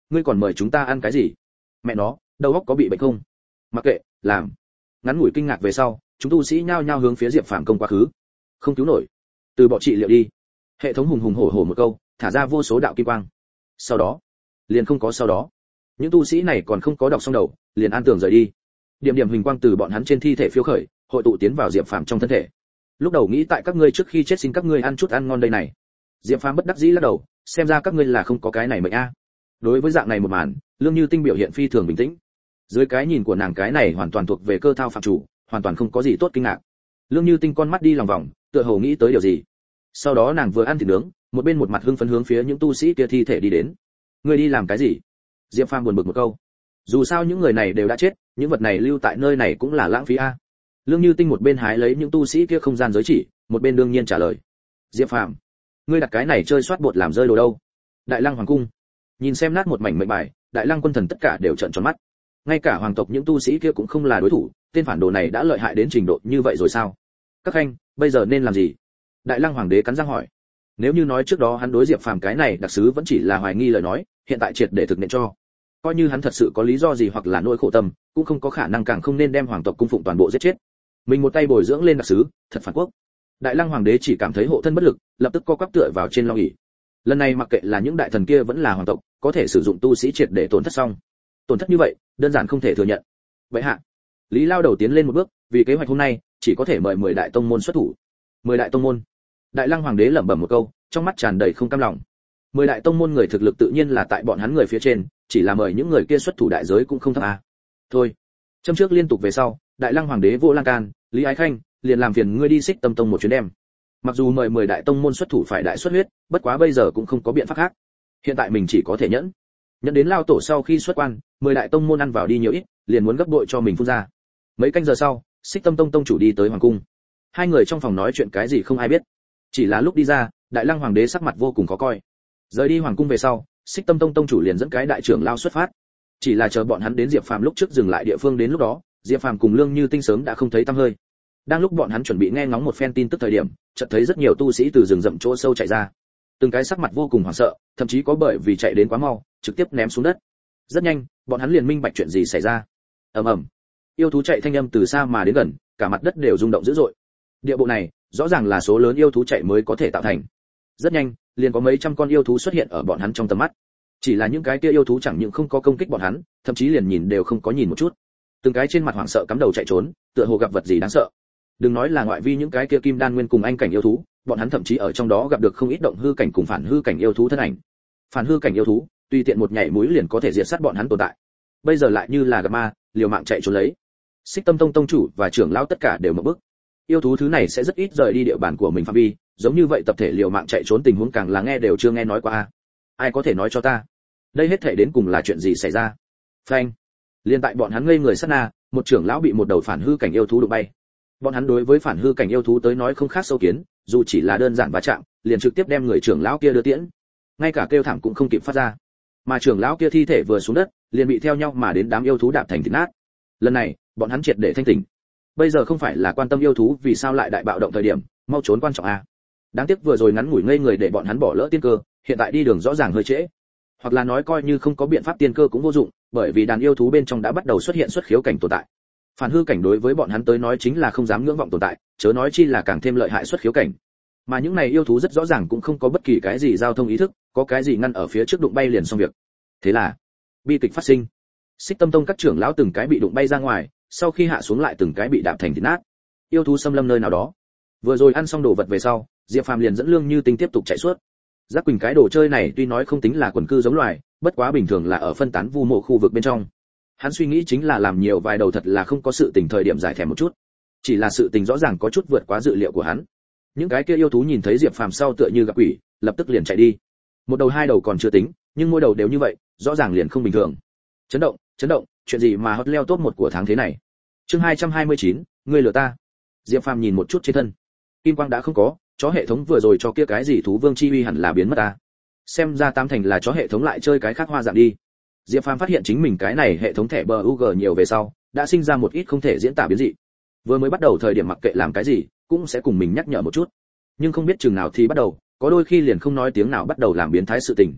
ngươi còn mời chúng ta ăn cái gì? Mẹ nó, đầu óc có bị bệnh không? Mặc kệ, làm. Ngắn ngủi kinh ngạc về sau, chúng tu sĩ nhao nhao hướng phía Diệp Phàm công quá khứ. Không cứu nổi, từ bỏ trị liệu đi. Hệ thống hùng hùng hổ hổ một câu, thả ra vô số đạo kim quang. Sau đó, liền không có sau đó. Những tu sĩ này còn không có đọc xong đầu, liền an tường rời đi. Điểm điểm huỳnh quang từ bọn hắn trên thi thể phiêu khởi, hội tụ tiến vào Diệp Phàm trong thân thể. Lúc đầu nghĩ tại các ngươi trước khi chết xin các ngươi ăn chút ăn ngon đây này. Diệp Phàm bất đắc dĩ lắc đầu, xem ra các ngươi là không có cái này mệnh a. Đối với dạng này một màn, Lương Như Tinh biểu hiện phi thường bình tĩnh. Dưới cái nhìn của nàng cái này hoàn toàn thuộc về cơ thao phạm chủ, hoàn toàn không có gì tốt kinh ngạc. Lương Như Tinh con mắt đi lòng vòng, tựa hồ nghĩ tới điều gì. Sau đó nàng vừa ăn thịt nướng, một bên một mặt hưng phấn hướng phía những tu sĩ kia thi thể đi đến. Ngươi đi làm cái gì? Diệp Phàm buồn bực một câu. Dù sao những người này đều đã chết, những vật này lưu tại nơi này cũng là lãng phí a. Lương Như Tinh một bên hái lấy những tu sĩ kia không gian giới chỉ, một bên đương nhiên trả lời. Diệp Phàm, ngươi đặt cái này chơi soát bột làm rơi đồ đâu? Đại Lăng hoàng cung. Nhìn xem nát một mảnh mệnh bài, Đại Lăng quân thần tất cả đều trợn tròn mắt. Ngay cả hoàng tộc những tu sĩ kia cũng không là đối thủ, tên phản đồ này đã lợi hại đến trình độ như vậy rồi sao? Các khanh, bây giờ nên làm gì? Đại Lăng hoàng đế cắn răng hỏi. Nếu như nói trước đó hắn đối Diệp Phàm cái này đặc sứ vẫn chỉ là hoài nghi lời nói, hiện tại triệt để thực hiện cho. Coi như hắn thật sự có lý do gì hoặc là nỗi khổ tâm, cũng không có khả năng càng không nên đem hoàng tộc cung phụng toàn bộ giết chết. Mình một tay bồi dưỡng lên đặc sứ, thật phản quốc. Đại Lăng hoàng đế chỉ cảm thấy hộ thân bất lực, lập tức co quắp tựa vào trên long ỷ. Lần này mặc kệ là những đại thần kia vẫn là hoàng tộc, có thể sử dụng tu sĩ triệt để tổn thất xong. Tổn thất như vậy, đơn giản không thể thừa nhận. Vậy hạ, Lý Lao đầu tiến lên một bước, vì kế hoạch hôm nay, chỉ có thể mời mười đại tông môn xuất thủ. Mười đại tông môn. Đại Lăng hoàng đế lẩm bẩm một câu, trong mắt tràn đầy không cam lòng. Mười đại tông môn người thực lực tự nhiên là tại bọn hắn người phía trên, chỉ là mời những người kia xuất thủ đại giới cũng không thấp à. Thôi, châm trước liên tục về sau, Đại Lăng hoàng đế vô lan can, Lý Ái Khanh, liền làm phiền ngươi đi Xích Tâm tông một chuyến đem. Mặc dù mời mười đại tông môn xuất thủ phải đại xuất huyết, bất quá bây giờ cũng không có biện pháp khác. Hiện tại mình chỉ có thể nhẫn. Nhẫn đến lao tổ sau khi xuất quan, mười đại tông môn ăn vào đi nhiều ít, liền muốn gấp bội cho mình phun ra. Mấy canh giờ sau, Xích Tâm tông tông chủ đi tới hoàng cung. Hai người trong phòng nói chuyện cái gì không ai biết. Chỉ là lúc đi ra, Đại Lăng hoàng đế sắc mặt vô cùng khó coi. Rời đi hoàng cung về sau, Xích Tâm tông tông chủ liền dẫn cái đại trưởng lao xuất phát. Chỉ là chờ bọn hắn đến Diệp Phàm lúc trước dừng lại địa phương, đến lúc đó, Diệp Phàm cùng Lương Như Tinh sớm đã không thấy tăm hơi. Đang lúc bọn hắn chuẩn bị nghe ngóng một phen tin tức thời điểm, chợt thấy rất nhiều tu sĩ từ rừng rậm chỗ sâu chạy ra. Từng cái sắc mặt vô cùng hoảng sợ, thậm chí có bởi vì chạy đến quá mau, trực tiếp ném xuống đất. Rất nhanh, bọn hắn liền minh bạch chuyện gì xảy ra. Ầm ầm. Yêu thú chạy thanh âm từ xa mà đến gần, cả mặt đất đều rung động dữ dội. Địa bộ này, rõ ràng là số lớn yêu thú chạy mới có thể tạo thành. Rất nhanh, liền có mấy trăm con yêu thú xuất hiện ở bọn hắn trong tầm mắt. Chỉ là những cái kia yêu thú chẳng những không có công kích bọn hắn, thậm chí liền nhìn đều không có nhìn một chút. Từng cái trên mặt hoảng sợ cắm đầu chạy trốn, tựa hồ gặp vật gì đáng sợ. Đừng nói là ngoại vi những cái kia kim đan nguyên cùng anh cảnh yêu thú, bọn hắn thậm chí ở trong đó gặp được không ít động hư cảnh cùng phản hư cảnh yêu thú thân ảnh. Phản hư cảnh yêu thú, tùy tiện một nhảy mũi liền có thể diệt sát bọn hắn tồn tại. Bây giờ lại như là gặp ma, liều mạng chạy trốn lấy. Xích Tâm tông tông chủ và trưởng lão tất cả đều mở bức. Yêu thú thứ này sẽ rất ít rời đi địa bàn của mình phạm vi, giống như vậy tập thể liều mạng chạy trốn tình huống càng là nghe đều chưa nghe nói qua. Ai có thể nói cho ta, đây hết thảy đến cùng là chuyện gì xảy ra? Phanh! Liên tại bọn hắn ngây người sát na, một trưởng lão bị một đầu phản hư cảnh yêu thú đụng bay. Bọn hắn đối với phản hư cảnh yêu thú tới nói không khác sâu kiến, dù chỉ là đơn giản va chạm, liền trực tiếp đem người trưởng lão kia đưa tiễn. Ngay cả kêu thảm cũng không kịp phát ra. Mà trưởng lão kia thi thể vừa xuống đất, liền bị theo nhau mà đến đám yêu thú đạp thành thịt nát. Lần này, bọn hắn triệt để thanh tỉnh. Bây giờ không phải là quan tâm yêu thú vì sao lại đại bạo động thời điểm, mau trốn quan trọng a. Đáng tiếc vừa rồi ngắn ngủi ngây người để bọn hắn bỏ lỡ tiên cơ, hiện tại đi đường rõ ràng hơi trễ. Hoặc là nói coi như không có biện pháp tiên cơ cũng vô dụng, bởi vì đàn yêu thú bên trong đã bắt đầu xuất hiện xuất khiếu cảnh tồn tại. Phản hư cảnh đối với bọn hắn tới nói chính là không dám ngưỡng vọng tồn tại, chớ nói chi là càng thêm lợi hại xuất khiếu cảnh. Mà những này yêu thú rất rõ ràng cũng không có bất kỳ cái gì giao thông ý thức, có cái gì ngăn ở phía trước đụng bay liền xong việc. Thế là, bi kịch phát sinh. Xích Tâm tông các trưởng lão từng cái bị đụng bay ra ngoài, sau khi hạ xuống lại từng cái bị đạp thành thịt nát. Yêu thú xâm lâm nơi nào đó. Vừa rồi ăn xong đồ vật về sau, Diệp Phàm liền dẫn Lương Như Tinh tiếp tục chạy suốt. Giác Quỳnh cái đồ chơi này tuy nói không tính là quần cư giống loài, bất quá bình thường là ở phân tán vu mộ khu vực bên trong. Hắn suy nghĩ chính là làm nhiều vài đầu thật là không có sự tình thời điểm giải thèm một chút. Chỉ là sự tình rõ ràng có chút vượt quá dự liệu của hắn. Những cái kia yêu thú nhìn thấy Diệp Phàm sau tựa như gặp quỷ, lập tức liền chạy đi. Một đầu hai đầu còn chưa tính, nhưng mỗi đầu đều như vậy, rõ ràng liền không bình thường. Chấn động, chấn động, chuyện gì mà hot leo top một của tháng thế này. Chương hai trăm hai mươi chín, ngươi lừa ta. Diệp Phàm nhìn một chút trên thân. Kim quang đã không có, chó hệ thống vừa rồi cho kia cái gì thú vương chi uy hẳn là biến mất ta. Xem ra tam thành là chó hệ thống lại chơi cái khác hoa dạng đi. Diệp Phàm phát hiện chính mình cái này hệ thống thẻ bờ u giê nhiều về sau, đã sinh ra một ít không thể diễn tả biến dị. Vừa mới bắt đầu thời điểm mặc kệ làm cái gì, cũng sẽ cùng mình nhắc nhở một chút. Nhưng không biết chừng nào thì bắt đầu, có đôi khi liền không nói tiếng nào bắt đầu làm biến thái sự tình.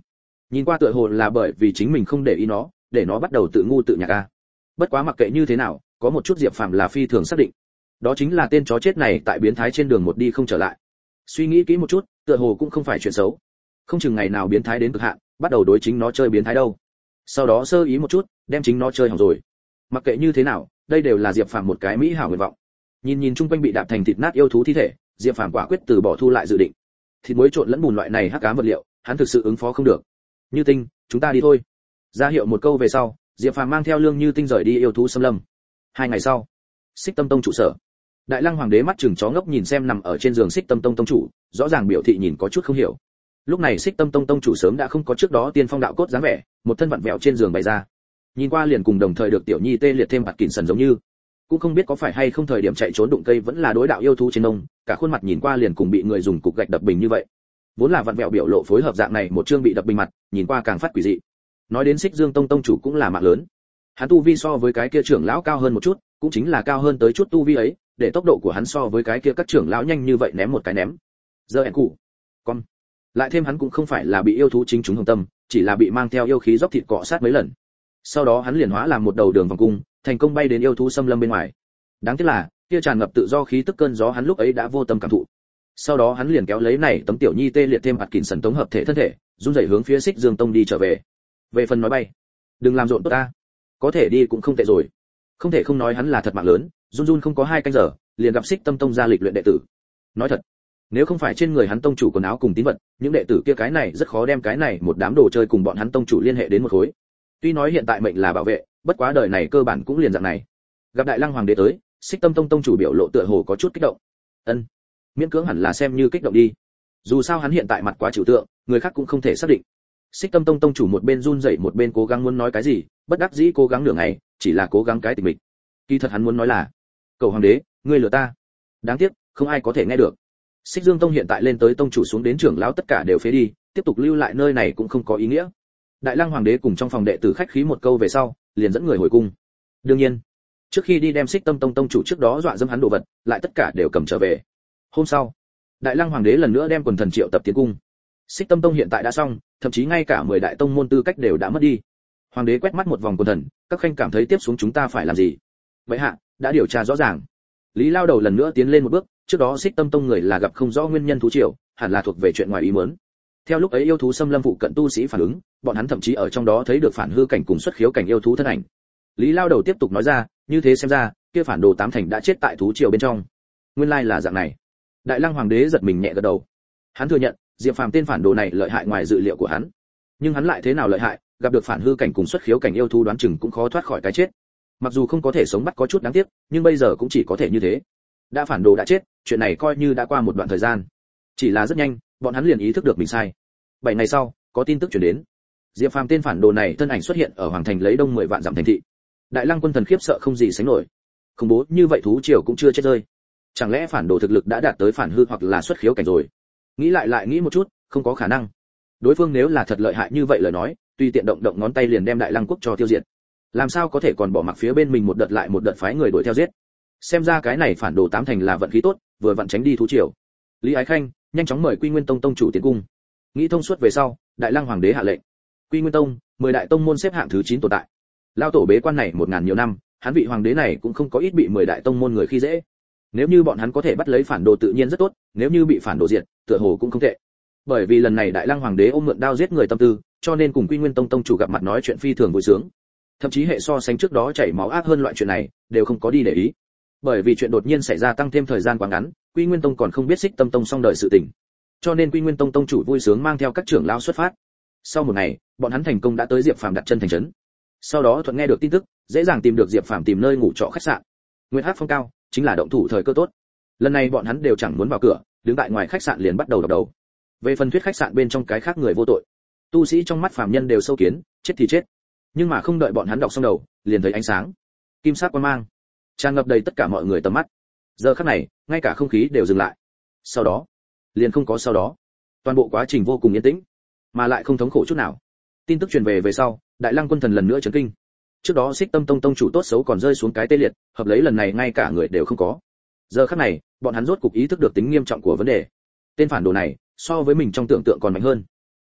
Nhìn qua tựa hồ là bởi vì chính mình không để ý nó, để nó bắt đầu tự ngu tự nhạc a. Bất quá mặc kệ như thế nào, có một chút Diệp Phàm là phi thường xác định. Đó chính là tên chó chết này tại biến thái trên đường một đi không trở lại. Suy nghĩ kỹ một chút, tựa hồ cũng không phải chuyện xấu. Không chừng ngày nào biến thái đến cực hạn, bắt đầu đối chính nó chơi biến thái đâu. Sau đó sơ ý một chút, đem chính nó chơi hỏng rồi. Mặc kệ như thế nào, đây đều là Diệp Phàm một cái mỹ hảo nguyện vọng. Nhìn nhìn chung quanh bị đạp thành thịt nát yêu thú thi thể, Diệp Phàm quả quyết từ bỏ thu lại dự định. Thịt muối trộn lẫn bùn loại này hắc ám vật liệu, hắn thực sự ứng phó không được. Như Tinh, chúng ta đi thôi. Ra hiệu một câu về sau, Diệp Phàm mang theo Lương Như Tinh rời đi yêu thú xâm lâm. Hai ngày sau, Xích Tâm Tông trụ sở. Đại Lăng Hoàng đế mắt chừng chó ngốc nhìn xem nằm ở trên giường Xích Tâm Tông tông chủ, rõ ràng biểu thị nhìn có chút không hiểu. Lúc này Xích Tâm Tông tông chủ sớm đã không có trước đó tiên phong đạo cốt dáng vẻ, một thân vặn vẹo trên giường bày ra. Nhìn qua liền cùng đồng thời được tiểu nhi tê liệt thêm bạt kỉn sần giống như. Cũng không biết có phải hay không thời điểm chạy trốn đụng cây vẫn là đối đạo yêu thú trên ông, cả khuôn mặt nhìn qua liền cùng bị người dùng cục gạch đập bình như vậy. Vốn là vặn vẹo biểu lộ phối hợp dạng này một chương bị đập bình mặt, nhìn qua càng phát quỷ dị. Nói đến Xích Dương Tông tông chủ cũng là mạng lớn. Hắn tu vi so với cái kia trưởng lão cao hơn một chút, cũng chính là cao hơn tới chút tu vi ấy, để tốc độ của hắn so với cái kia các trưởng lão nhanh như vậy ném một cái ném. Giờ en cụ. Con. Lại thêm hắn cũng không phải là bị yêu thú chính chúng hồng tâm, chỉ là bị mang theo yêu khí dốc thịt cọ sát mấy lần. Sau đó hắn liền hóa làm một đầu đường vòng cung, thành công bay đến yêu thú xâm lâm bên ngoài. Đáng tiếc là, kia tràn ngập tự do khí tức cơn gió hắn lúc ấy đã vô tâm cảm thụ. Sau đó hắn liền kéo lấy này tấm tiểu nhi tê liệt thêm hạt kình sần tống hợp thể thân thể, run rẩy hướng phía Xích Dương Tông đi trở về. Về phần nói bay, đừng làm rộn tốt ta, có thể đi cũng không tệ rồi. Không thể không nói hắn là thật mạng lớn, run run không có hai canh giờ, liền gặp Xích Tâm Tông ra lịch luyện đệ tử. Nói thật, nếu không phải trên người hắn tông chủ quần áo cùng tín vật, những đệ tử kia cái này rất khó đem cái này một đám đồ chơi cùng bọn hắn tông chủ liên hệ đến một khối. Tuy nói hiện tại mệnh là bảo vệ, bất quá đời này cơ bản cũng liền dạng này. Gặp Đại Lăng Hoàng đế tới, Xích Tâm Tông tông chủ biểu lộ tựa hồ có chút kích động. Ân, miễn cưỡng hẳn là xem như kích động đi. Dù sao hắn hiện tại mặt quá trừu tượng, người khác cũng không thể xác định. Xích Tâm Tông tông chủ một bên run rẩy một bên cố gắng muốn nói cái gì, bất đắc dĩ cố gắng nửa ngày, chỉ là cố gắng cái tình mình. Kỳ thật hắn muốn nói là, cầu hoàng đế, ngươi lừa ta. Đáng tiếc, không ai có thể nghe được. Xích Dương Tông hiện tại lên tới tông chủ xuống đến trưởng lão tất cả đều phế đi, tiếp tục lưu lại nơi này cũng không có ý nghĩa. Đại Lăng Hoàng đế cùng trong phòng đệ tử khách khí một câu về sau, liền dẫn người hồi cung. Đương nhiên, trước khi đi đem Xích Tâm Tông tông chủ trước đó dọa dẫm hắn đồ vật, lại tất cả đều cầm trở về. Hôm sau, Đại Lăng Hoàng đế lần nữa đem quần thần triệu tập tiến cung. Xích Tâm Tông hiện tại đã xong, thậm chí ngay cả mười đại tông môn tư cách đều đã mất đi. Hoàng đế quét mắt một vòng quần thần, các khanh cảm thấy tiếp xuống chúng ta phải làm gì? Vậy hạ, đã điều tra rõ ràng. Lý Lao Đầu lần nữa tiến lên một bước, trước đó Xích Tâm Tông người là gặp không rõ nguyên nhân thú triều, hẳn là thuộc về chuyện ngoài ý muốn. Theo lúc ấy yêu thú xâm lâm phụ cận tu sĩ phản ứng, bọn hắn thậm chí ở trong đó thấy được phản hư cảnh cùng xuất khiếu cảnh yêu thú thân ảnh. Lý Lao Đầu tiếp tục nói ra, như thế xem ra, kia phản đồ tám thành đã chết tại thú triều bên trong. Nguyên lai là dạng này. Đại Lăng Hoàng đế giật mình nhẹ gật đầu. Hắn thừa nhận, Diệp Phàm tên phản đồ này lợi hại ngoài dự liệu của hắn. Nhưng hắn lại thế nào lợi hại, gặp được phản hư cảnh cùng xuất khiếu cảnh yêu thú đoán chừng cũng khó thoát khỏi cái chết. Mặc dù không có thể sống bắt có chút đáng tiếc, nhưng bây giờ cũng chỉ có thể như thế. Đã phản đồ đã chết, chuyện này coi như đã qua một đoạn thời gian. Chỉ là rất nhanh, bọn hắn liền ý thức được mình sai. Bảy ngày sau, có tin tức truyền đến. Diệp Phàm tên phản đồ này thân ảnh xuất hiện ở hoàng thành lấy đông mười vạn dặm thành thị. Đại Lăng quân thần khiếp sợ không gì sánh nổi. Khủng bố như vậy thú triều cũng chưa chết rơi. Chẳng lẽ phản đồ thực lực đã đạt tới phản hư hoặc là xuất khiếu cảnh rồi? Nghĩ lại lại nghĩ một chút, không có khả năng. Đối phương nếu là thật lợi hại như vậy lời nói, tùy tiện động động ngón tay liền đem Đại Lăng quốc cho tiêu diệt. Làm sao có thể còn bỏ mặc phía bên mình một đợt lại một đợt phái người đuổi theo giết? Xem ra cái này phản đồ tám thành là vận khí tốt, vừa vặn tránh đi thú triều. Lý Ái Khanh, nhanh chóng mời Quy Nguyên Tông tông chủ tiến cung. Nghĩ thông suốt về sau, Đại Lăng Hoàng đế hạ lệnh. Quy Nguyên Tông, mười đại tông môn xếp hạng thứ chín tồn tại. Lao tổ bế quan này một ngàn nhiều năm, hắn vị hoàng đế này cũng không có ít bị mười đại tông môn người khi dễ. Nếu như bọn hắn có thể bắt lấy phản đồ tự nhiên rất tốt, nếu như bị phản đồ diệt, tựa hồ cũng không tệ. Bởi vì lần này Đại Lăng Hoàng đế ôm mượn đao giết người tâm tư, cho nên cùng Quy Nguyên Tông tông chủ gặp mặt nói chuyện phi thường vui sướng. Thậm chí hệ so sánh trước đó chảy máu ác hơn loại chuyện này, đều không có đi để ý. Bởi vì chuyện đột nhiên xảy ra tăng thêm thời gian quá ngắn, Quy Nguyên Tông còn không biết Xích Tâm Tông xong đời sự tình. Cho nên Quy Nguyên Tông tông chủ vui sướng mang theo các trưởng lão xuất phát. Sau một ngày, bọn hắn thành công đã tới Diệp Phàm đặt chân thành trấn. Sau đó thuận nghe được tin tức, dễ dàng tìm được Diệp Phàm tìm nơi ngủ trọ khách sạn. Nguyên Hắc Phong cao, chính là động thủ thời cơ tốt. Lần này bọn hắn đều chẳng muốn vào cửa, đứng tại ngoài khách sạn liền bắt đầu đọc đầu. Về phần thuyết khách sạn bên trong cái khác người vô tội, tu sĩ trong mắt phàm nhân đều sâu kiến, chết thì chết. Nhưng mà không đợi bọn hắn đọc xong đầu, liền thấy ánh sáng, kim sắc quang mang, tràn ngập đầy tất cả mọi người tầm mắt. Giờ khắc này, ngay cả không khí đều dừng lại. Sau đó, liền không có sau đó. Toàn bộ quá trình vô cùng yên tĩnh, mà lại không thống khổ chút nào. Tin tức truyền về về sau, Đại Lăng quân thần lần nữa chấn kinh. Trước đó Xích Tâm Tông tông chủ tốt xấu còn rơi xuống cái tê liệt, hợp lấy lần này ngay cả người đều không có. Giờ khắc này, bọn hắn rốt cục ý thức được tính nghiêm trọng của vấn đề. Tên phản đồ này, so với mình trong tưởng tượng còn mạnh hơn.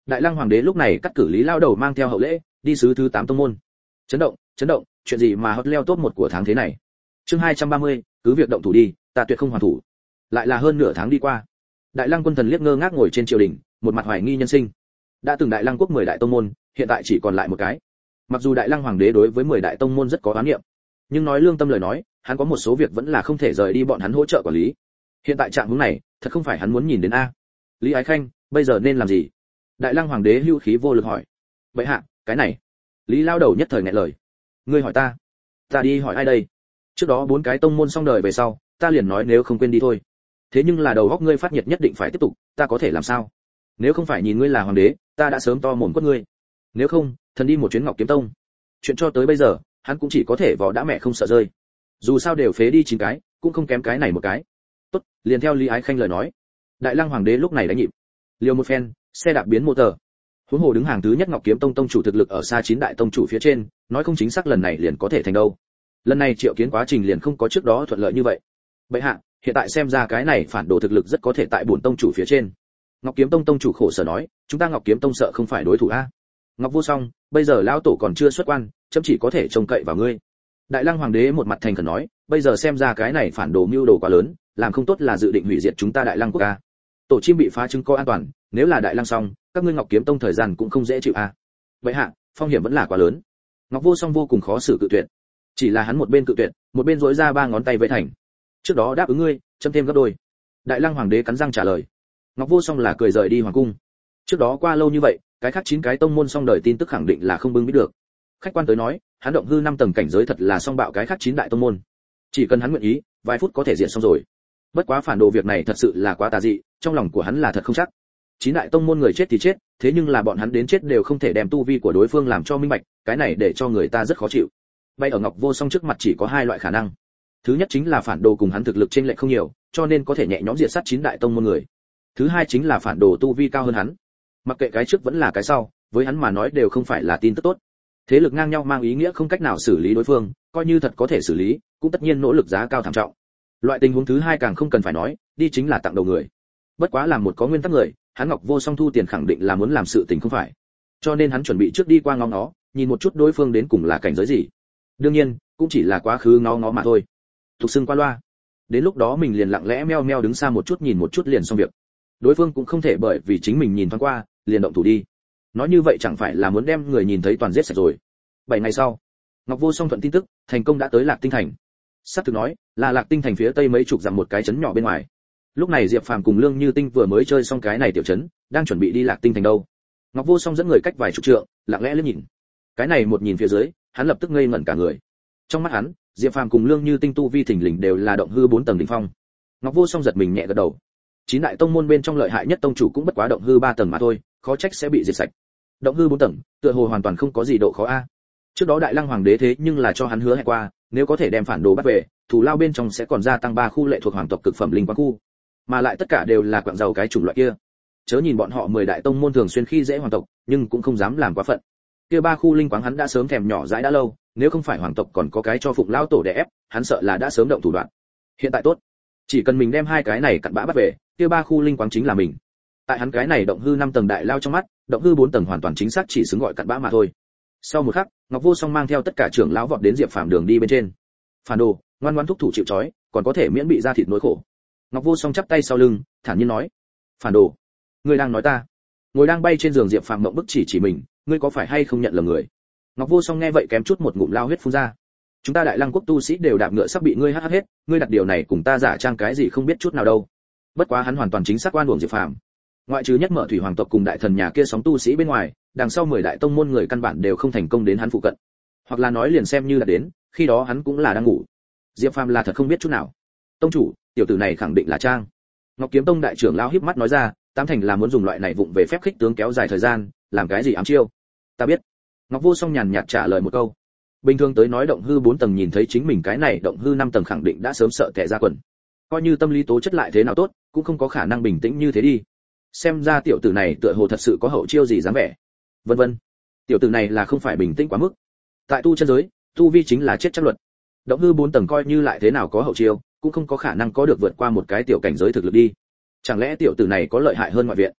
Đại Lăng hoàng đế lúc này cắt cử Lý lao đầu mang theo hậu lễ, đi sứ thứ tám tông môn. Chấn động, chấn động, chuyện gì mà hot leo top một của tháng thế này. Chương hai trăm ba mươi, cứ việc động thủ đi, ta tuyệt không hoàn thủ. Lại là hơn nửa tháng đi qua. Đại Lăng quân thần liếc ngơ ngác ngồi trên triều đình, một mặt hoài nghi nhân sinh. Đã từng Đại Lăng quốc mười đại tông môn, hiện tại chỉ còn lại một cái. Mặc dù Đại Lăng hoàng đế đối với mười đại tông môn rất có oán niệm, nhưng nói lương tâm lời nói, hắn có một số việc vẫn là không thể rời đi bọn hắn hỗ trợ quản lý. Hiện tại trạng huống này, thật không phải hắn muốn nhìn đến a. Lý Ái Khanh, bây giờ nên làm gì? Đại Lăng hoàng đế hưu khí vô lực hỏi. Vậy hạ, cái này. Lý lao đầu nhất thời nghẹn lời. Ngươi hỏi ta, ta đi hỏi ai đây? Trước đó bốn cái tông môn xong đời về sau, ta liền nói nếu không quên đi thôi. Thế nhưng là đầu góc ngươi phát nhiệt nhất định phải tiếp tục, ta có thể làm sao? Nếu không phải nhìn ngươi là hoàng đế, ta đã sớm to mồm quất ngươi. Nếu không, thần đi một chuyến Ngọc Kiếm Tông. Chuyện cho tới bây giờ, hắn cũng chỉ có thể vò đã mẹ không sợ rơi. Dù sao đều phế đi chín cái, cũng không kém cái này một cái. Tốt, liền theo Lý Ái Khanh lời nói. Đại Lăng hoàng đế lúc này đánh nhịp. Liều một phen, xe đạp biến motor. Huống hồ đứng hàng thứ nhất Ngọc Kiếm Tông tông chủ thực lực ở xa chín đại tông chủ phía trên, nói không chính xác lần này liền có thể thành đâu. Lần này triệu kiến quá trình liền không có trước đó thuận lợi như vậy. Bệ hạ, hiện tại xem ra cái này phản đồ thực lực rất có thể tại bổn tông chủ phía trên. Ngọc Kiếm Tông tông chủ khổ sở nói, chúng ta Ngọc Kiếm Tông sợ không phải đối thủ a. Ngọc Vô Song, bây giờ lão tổ còn chưa xuất quan, chấm chỉ có thể trông cậy vào ngươi. Đại Lăng hoàng đế một mặt thành khẩn nói, bây giờ xem ra cái này phản đồ mưu đồ quá lớn, làm không tốt là dự định hủy diệt chúng ta Đại Lăng quốc a. Tổ chim bị phá trứng có an toàn, nếu là Đại Lăng xong, các ngươi Ngọc Kiếm Tông thời gian cũng không dễ chịu a. Vậy hạ, phong hiểm vẫn là quá lớn. Ngọc Vô Song vô cùng khó xử cự tuyệt. Chỉ là hắn một bên cự tuyệt, một bên duỗi ra ba ngón tay với thành. Trước đó đáp ứng ngươi, chấm thêm gấp đôi. Đại Lăng hoàng đế cắn răng trả lời. Ngọc Vô Song là cười rời đi hoàng cung. Trước đó qua lâu như vậy, cái khác chín cái tông môn xong đời tin tức khẳng định là không bưng biết được. Khách quan tới nói, hắn động hư năm tầng cảnh giới thật là song bạo cái khác chín đại tông môn. Chỉ cần hắn nguyện ý, vài phút có thể diện xong rồi. Bất quá phản đồ việc này thật sự là quá tà dị, trong lòng của hắn là thật không chắc. Chín đại tông môn người chết thì chết, thế nhưng là bọn hắn đến chết đều không thể đem tu vi của đối phương làm cho minh bạch, cái này để cho người ta rất khó chịu. Bay ở Ngọc Vô Song trước mặt chỉ có hai loại khả năng. Thứ nhất chính là phản đồ cùng hắn thực lực chênh lệch không nhiều, cho nên có thể nhẹ nhõm diệt sát chín đại tông môn người. Thứ hai chính là phản đồ tu vi cao hơn hắn. Mặc kệ cái trước vẫn là cái sau, với hắn mà nói đều không phải là tin tức tốt. Thế lực ngang nhau mang ý nghĩa không cách nào xử lý đối phương, coi như thật có thể xử lý, cũng tất nhiên nỗ lực giá cao thảm trọng. Loại tình huống thứ hai càng không cần phải nói, đi chính là tặng đầu người. Bất quá làm một có nguyên tắc người, hắn Ngọc Vô Song thu tiền khẳng định là muốn làm sự tình không phải. Cho nên hắn chuẩn bị trước đi qua ngó ngó, nhìn một chút đối phương đến cùng là cảnh giới gì. Đương nhiên, cũng chỉ là quá khứ ngó ngó mà thôi. Tục xưng qua loa. Đến lúc đó mình liền lặng lẽ meo meo đứng xa một chút nhìn một chút liền xong việc. Đối phương cũng không thể bởi vì chính mình nhìn thoáng qua, liền động thủ đi. Nói như vậy chẳng phải là muốn đem người nhìn thấy toàn giết sạch rồi. Bảy ngày sau, Ngọc Vô Song thuận tin tức, thành công đã tới Lạc Tinh thành. Sắp thực nói, là Lạc Tinh thành phía tây mấy chục dặm một cái trấn nhỏ bên ngoài. Lúc này Diệp Phàm cùng Lương Như Tinh vừa mới chơi xong cái này tiểu trấn, đang chuẩn bị đi Lạc Tinh thành đâu. Ngọc Vô Song dẫn người cách vài chục trượng, lặng lẽ liếc nhìn. Cái này một nhìn phía dưới, hắn lập tức ngây ngẩn cả người. Trong mắt hắn, Diệp Phàm cùng Lương Như Tinh tu vi thình lình đều là động hư bốn tầng đỉnh phong. Ngọc Vô Song giật mình nhẹ gật đầu. Chín đại tông môn bên trong lợi hại nhất tông chủ cũng bất quá động hư ba tầng mà thôi, khó trách sẽ bị diệt sạch. Động hư bốn tầng, tựa hồ hoàn toàn không có gì độ khó a. Trước đó Đại Lăng hoàng đế thế nhưng là cho hắn hứa hẹn qua, nếu có thể đem phản đồ bắt về, thủ lao bên trong sẽ còn gia tăng ba khu lệ thuộc hoàng tộc cực phẩm linh quang khu, mà lại tất cả đều là quặng giàu cái chủng loại kia. Chớ nhìn bọn họ mười đại tông môn thường xuyên khi dễ hoàng tộc, nhưng cũng không dám làm quá phận. Kia ba khu linh quáng hắn đã sớm thèm nhỏ dãi đã lâu, nếu không phải hoàng tộc còn có cái cho phụng lao tổ để ép, hắn sợ là đã sớm động thủ đoạn. Hiện tại tốt, chỉ cần mình đem hai cái này cặn bã bắt về, kia ba khu linh quáng chính là mình. Tại hắn cái này động hư năm tầng đại lao trong mắt, động hư bốn tầng hoàn toàn chính xác chỉ xứng gọi cặn bã mà thôi. Sau một khắc, Ngọc Vô Song mang theo tất cả trưởng lão vọt đến Diệp Phàm đường đi bên trên. Phản đồ, ngoan ngoãn thúc thủ chịu trói, còn có thể miễn bị ra thịt nỗi khổ. Ngọc Vô Song chắp tay sau lưng, thản nhiên nói: "Phản đồ, ngươi đang nói ta?" Ngồi đang bay trên giường Diệp Phàm mộng bức chỉ chỉ mình, ngươi có phải hay không nhận lầm người? Ngọc Vô Song nghe vậy kém chút một ngụm lao huyết phun ra. Chúng ta Đại Lăng quốc tu sĩ đều đạp ngựa sắp bị ngươi hắt hết, ngươi đặt điều này cùng ta giả trang cái gì không biết chút nào đâu. Bất quá hắn hoàn toàn chính xác oan uổng Diệp Phàm. Ngoại trừ nhất mở thủy hoàng tộc cùng đại thần nhà kia sóng tu sĩ bên ngoài, đằng sau mười đại tông môn người căn bản đều không thành công đến hắn phụ cận. Hoặc là nói liền xem như là đến, khi đó hắn cũng là đang ngủ. Diệp Phàm là thật không biết chút nào. Tông chủ, tiểu tử này khẳng định là trang. Ngọc Kiếm Tông đại trưởng lão híp mắt nói ra, tám thành là muốn dùng loại này vụng về phép khích tướng kéo dài thời gian, làm cái gì ám chiêu. Ta biết. Ngọc Vô Song nhàn nhạt trả lời một câu. Bình thường tới nói động hư bốn tầng nhìn thấy chính mình cái này động hư năm tầng khẳng định đã sớm sợ tè ra quần. Coi như tâm lý tố chất lại thế nào tốt, cũng không có khả năng bình tĩnh như thế đi. Xem ra tiểu tử này tựa hồ thật sự có hậu chiêu gì dám vẻ. Vân vân. Tiểu tử này là không phải bình tĩnh quá mức. Tại tu chân giới, tu vi chính là chết chắc luật. Động hư bốn tầng coi như lại thế nào có hậu chiêu, cũng không có khả năng có được vượt qua một cái tiểu cảnh giới thực lực đi. Chẳng lẽ tiểu tử này có lợi hại hơn ngoại viện?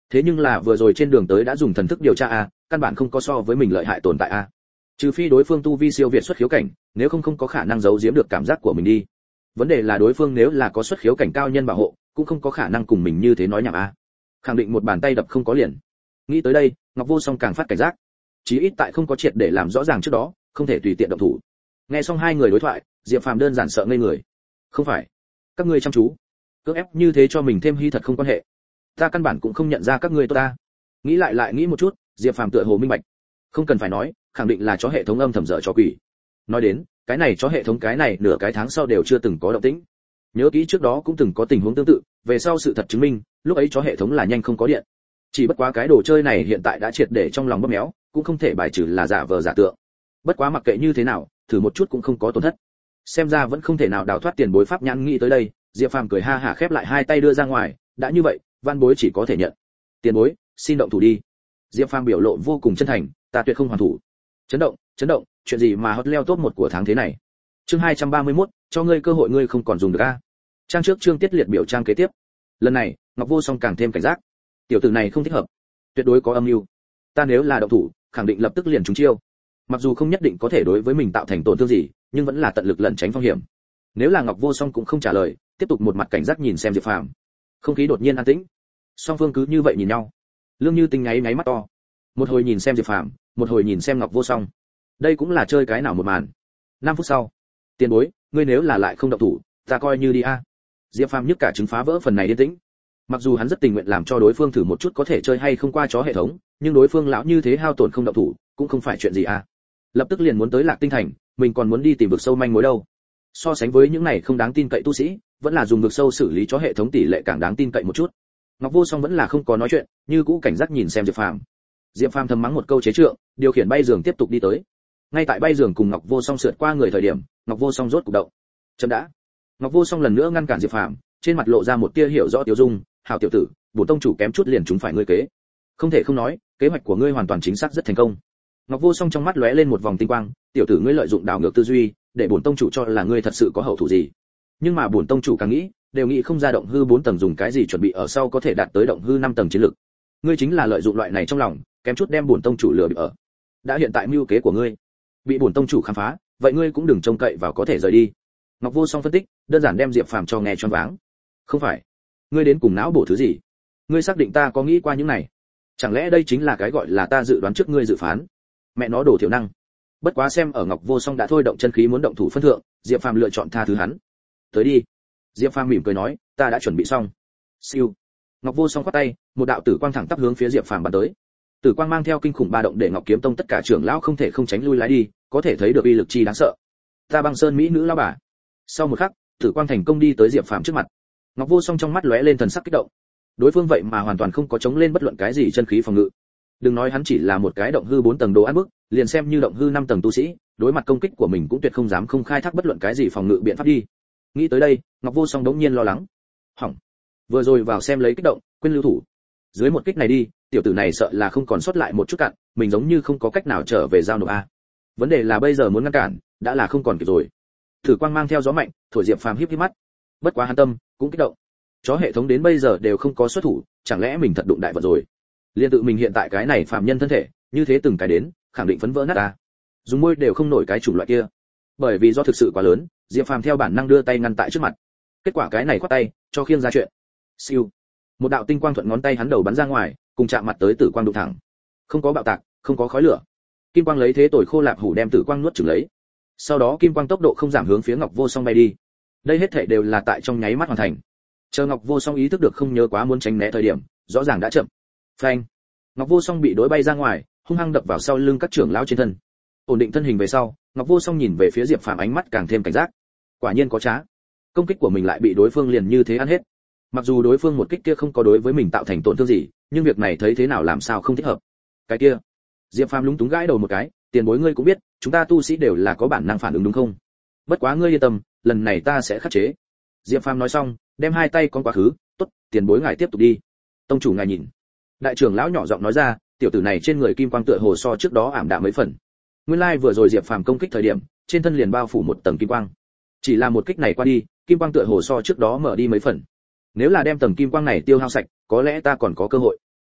Thế nhưng là vừa rồi trên đường tới đã dùng thần thức điều tra a, căn bản không có so với mình lợi hại tồn tại a. Trừ phi đối phương tu vi siêu việt xuất khiếu cảnh, nếu không không có khả năng giấu giếm được cảm giác của mình đi. Vấn đề là đối phương nếu là có xuất khiếu cảnh cao nhân bảo hộ, cũng không có khả năng cùng mình như thế nói nhảm a. Khẳng định một bàn tay đập không có liền. Nghĩ tới đây, Ngọc Vô Song càng phát cảnh giác. Chí ít tại không có triệt để làm rõ ràng trước đó, không thể tùy tiện động thủ. Nghe xong hai người đối thoại, Diệp Phàm đơn giản sợ ngây người. Không phải, các ngươi chăm chú, cưỡng ép như thế cho mình thêm hy thật không quan hệ. Ta căn bản cũng không nhận ra các ngươi tốt ta. Nghĩ lại lại nghĩ một chút, Diệp Phàm tựa hồ minh bạch. Không cần phải nói, khẳng định là chó hệ thống âm thầm dở trò quỷ. Nói đến, cái này chó hệ thống cái này nửa cái tháng sau đều chưa từng có động tĩnh. Nhớ kỹ trước đó cũng từng có tình huống tương tự, về sau sự thật chứng minh, lúc ấy chó hệ thống là nhanh không có điện. Chỉ bất quá cái đồ chơi này hiện tại đã triệt để trong lòng bóp méo, cũng không thể bài trừ là giả vờ giả tượng. Bất quá mặc kệ như thế nào, thử một chút cũng không có tổn thất. Xem ra vẫn không thể nào đào thoát tiền bối pháp nhãn, nghĩ tới đây, Diệp Phàm cười ha hả khép lại hai tay đưa ra ngoài, đã như vậy, van bối chỉ có thể nhận. Tiền bối, xin động thủ đi. Diệp Phàm biểu lộ vô cùng chân thành, ta tuyệt không hoàn thủ. Chấn động, chấn động, chuyện gì mà hot leo top một của tháng thế này. Chương hai trăm ba mươi mốt, cho ngươi cơ hội ngươi không còn dùng được a. Trang trước chương tiết liệt biểu trang kế tiếp. Lần này, Ngọc Vô Song càng thêm cảnh giác. Tiểu tử này không thích hợp, tuyệt đối có âm mưu. Ta nếu là động thủ, khẳng định lập tức liền trúng chiêu. Mặc dù không nhất định có thể đối với mình tạo thành tổn thương gì, nhưng vẫn là tận lực lẩn tránh phong hiểm. Nếu là Ngọc Vô Song cũng không trả lời, tiếp tục một mặt cảnh giác nhìn xem Diệp Phàm. Không khí đột nhiên an tĩnh. Song phương cứ như vậy nhìn nhau. Lương Như Tinh nháy nháy mắt to. Một hồi nhìn xem Diệp Phàm, một hồi nhìn xem Ngọc Vô Song. Đây cũng là chơi cái nào một màn. Năm phút sau, tiền bối, ngươi nếu là lại không động thủ, ta coi như đi a. Diệp Phàm nhức cả trứng phá vỡ phần này yên tĩnh. Mặc dù hắn rất tình nguyện làm cho đối phương thử một chút có thể chơi hay không qua chó hệ thống, nhưng đối phương lão như thế hao tổn không động thủ, cũng không phải chuyện gì a. Lập tức liền muốn tới Lạc Tinh Thành, mình còn muốn đi tìm vực sâu manh mối đâu. So sánh với những này không đáng tin cậy tu sĩ, vẫn là dùng vực sâu xử lý chó hệ thống tỷ lệ càng đáng tin cậy một chút. Ngọc Vô Song vẫn là không có nói chuyện, như cũ cảnh giác nhìn xem Diệp Phàm. Diệp Phàm thầm mắng một câu chế trượng, điều khiển bay giường tiếp tục đi tới. Ngay tại bay giường cùng Ngọc Vô Song sượt qua người thời điểm, Ngọc Vô Song rốt cục động. Chậm đã. Ngọc Vô Song lần nữa ngăn cản Diệp Phàm, trên mặt lộ ra một tia hiểu rõ tiêu dung, "Hảo tiểu tử, bổn tông chủ kém chút liền chúng phải ngươi kế. Không thể không nói, kế hoạch của ngươi hoàn toàn chính xác rất thành công." Ngọc Vô Song trong mắt lóe lên một vòng tinh quang, "Tiểu tử ngươi lợi dụng đảo ngược tư duy, để bổn tông chủ cho là ngươi thật sự có hậu thủ gì. Nhưng mà bổn tông chủ càng nghĩ, đều nghĩ không ra động hư bốn tầng dùng cái gì chuẩn bị ở sau có thể đạt tới động hư năm tầng chiến lực. Ngươi chính là lợi dụng loại này trong lòng, kém chút đem bổn tông chủ lừa bịp ở. Đã hiện tại mưu kế của ngươi bị bổn tông chủ khám phá, vậy ngươi cũng đừng trông cậy vào có thể rời đi." Ngọc Vô Song phân tích, đơn giản đem Diệp Phàm cho nghe choáng váng. "Không phải, ngươi đến cùng não bổ thứ gì? Ngươi xác định ta có nghĩ qua những này? Chẳng lẽ đây chính là cái gọi là ta dự đoán trước ngươi dự phán? Mẹ nó đồ thiểu năng." Bất quá xem ở Ngọc Vô Song đã thôi động chân khí muốn động thủ phân thượng, Diệp Phàm lựa chọn tha thứ hắn. "Tới đi." Diệp Phàm mỉm cười nói, "Ta đã chuẩn bị xong." Siêu. Ngọc Vô Song quát tay, một đạo tử quang thẳng tắp hướng phía Diệp Phàm bắn tới. Tử quang mang theo kinh khủng ba động để Ngọc Kiếm Tông tất cả trưởng lão không thể không tránh lui lái đi, có thể thấy được uy lực chi đáng sợ. Ta Băng Sơn mỹ nữ lão bà. Sau một khắc, tử quang thành công đi tới Diệp Phàm trước mặt. Ngọc Vô Song trong mắt lóe lên thần sắc kích động. Đối phương vậy mà hoàn toàn không có chống lên bất luận cái gì chân khí phòng ngự. Đừng nói hắn chỉ là một cái động hư bốn tầng đồ ăn bức, liền xem như động hư năm tầng tu sĩ, đối mặt công kích của mình cũng tuyệt không dám không khai thác bất luận cái gì phòng ngự biện pháp đi. Nghĩ tới đây, Ngọc Vô Song đống nhiên lo lắng. Hỏng. Vừa rồi vào xem lấy kích động, quên lưu thủ. Dưới một kích này đi, tiểu tử này sợ là không còn sót lại một chút cặn, mình giống như không có cách nào trở về giao nộp a. Vấn đề là bây giờ muốn ngăn cản, đã là không còn kịp rồi. Thử quang mang theo gió mạnh, thổi Diệp Phàm híp híp mắt. Bất quá hắn tâm cũng kích động. Chó hệ thống đến bây giờ đều không có xuất thủ, chẳng lẽ mình thật đụng đại vật rồi? Liên tự mình hiện tại cái này phàm nhân thân thể, như thế từng cái đến, khẳng định phấn vỡ nát ta. Dùng môi đều không nổi cái chủng loại kia. Bởi vì do thực sự quá lớn, Diệp Phàm theo bản năng đưa tay ngăn tại trước mặt. Kết quả cái này khoát tay, cho khiêng ra chuyện. Siêu. Một đạo tinh quang thuận ngón tay hắn đầu bắn ra ngoài, cùng chạm mặt tới tử quang đụng thẳng. Không có bạo tạc, không có khói lửa. Kim quang lấy thế tồi khô lạp hủ đem tử quang nuốt chửng lấy. Sau đó kim quang tốc độ không giảm hướng phía Ngọc Vô Song bay đi. Đây hết thảy đều là tại trong nháy mắt hoàn thành. Chờ Ngọc Vô Song ý thức được không nhớ quá muốn tránh né thời điểm, rõ ràng đã chậm. Phanh. Ngọc Vô Song bị đối bay ra ngoài, hung hăng đập vào sau lưng các trưởng lão trên thân. Ổn định thân hình về sau, Ngọc Vô Song nhìn về phía Diệp Phàm ánh mắt càng thêm cảnh giác. Quả nhiên có trá. Công kích của mình lại bị đối phương liền như thế ăn hết. Mặc dù đối phương một kích kia không có đối với mình tạo thành tổn thương gì, nhưng việc này thấy thế nào làm sao không thích hợp. Cái kia. Diệp Phàm lúng túng gãi đầu một cái, tiền bối ngươi cũng biết, chúng ta tu sĩ đều là có bản năng phản ứng đúng không? Bất quá ngươi yên tâm, lần này ta sẽ khắc chế. Diệp Phàm nói xong, đem hai tay con quá khứ, tốt, tiền bối ngài tiếp tục đi. Tông chủ ngài nhìn. Đại trưởng lão nhỏ giọng nói ra, tiểu tử này trên người kim quang tựa hồ so trước đó ảm đạm mấy phần. Nguyên lai like vừa rồi Diệp Phàm công kích thời điểm, trên thân liền bao phủ một tầng kim quang. Chỉ là một kích này qua đi, kim quang tựa hồ so trước đó mở đi mấy phần. Nếu là đem tầng kim quang này tiêu hao sạch, có lẽ ta còn có cơ hội.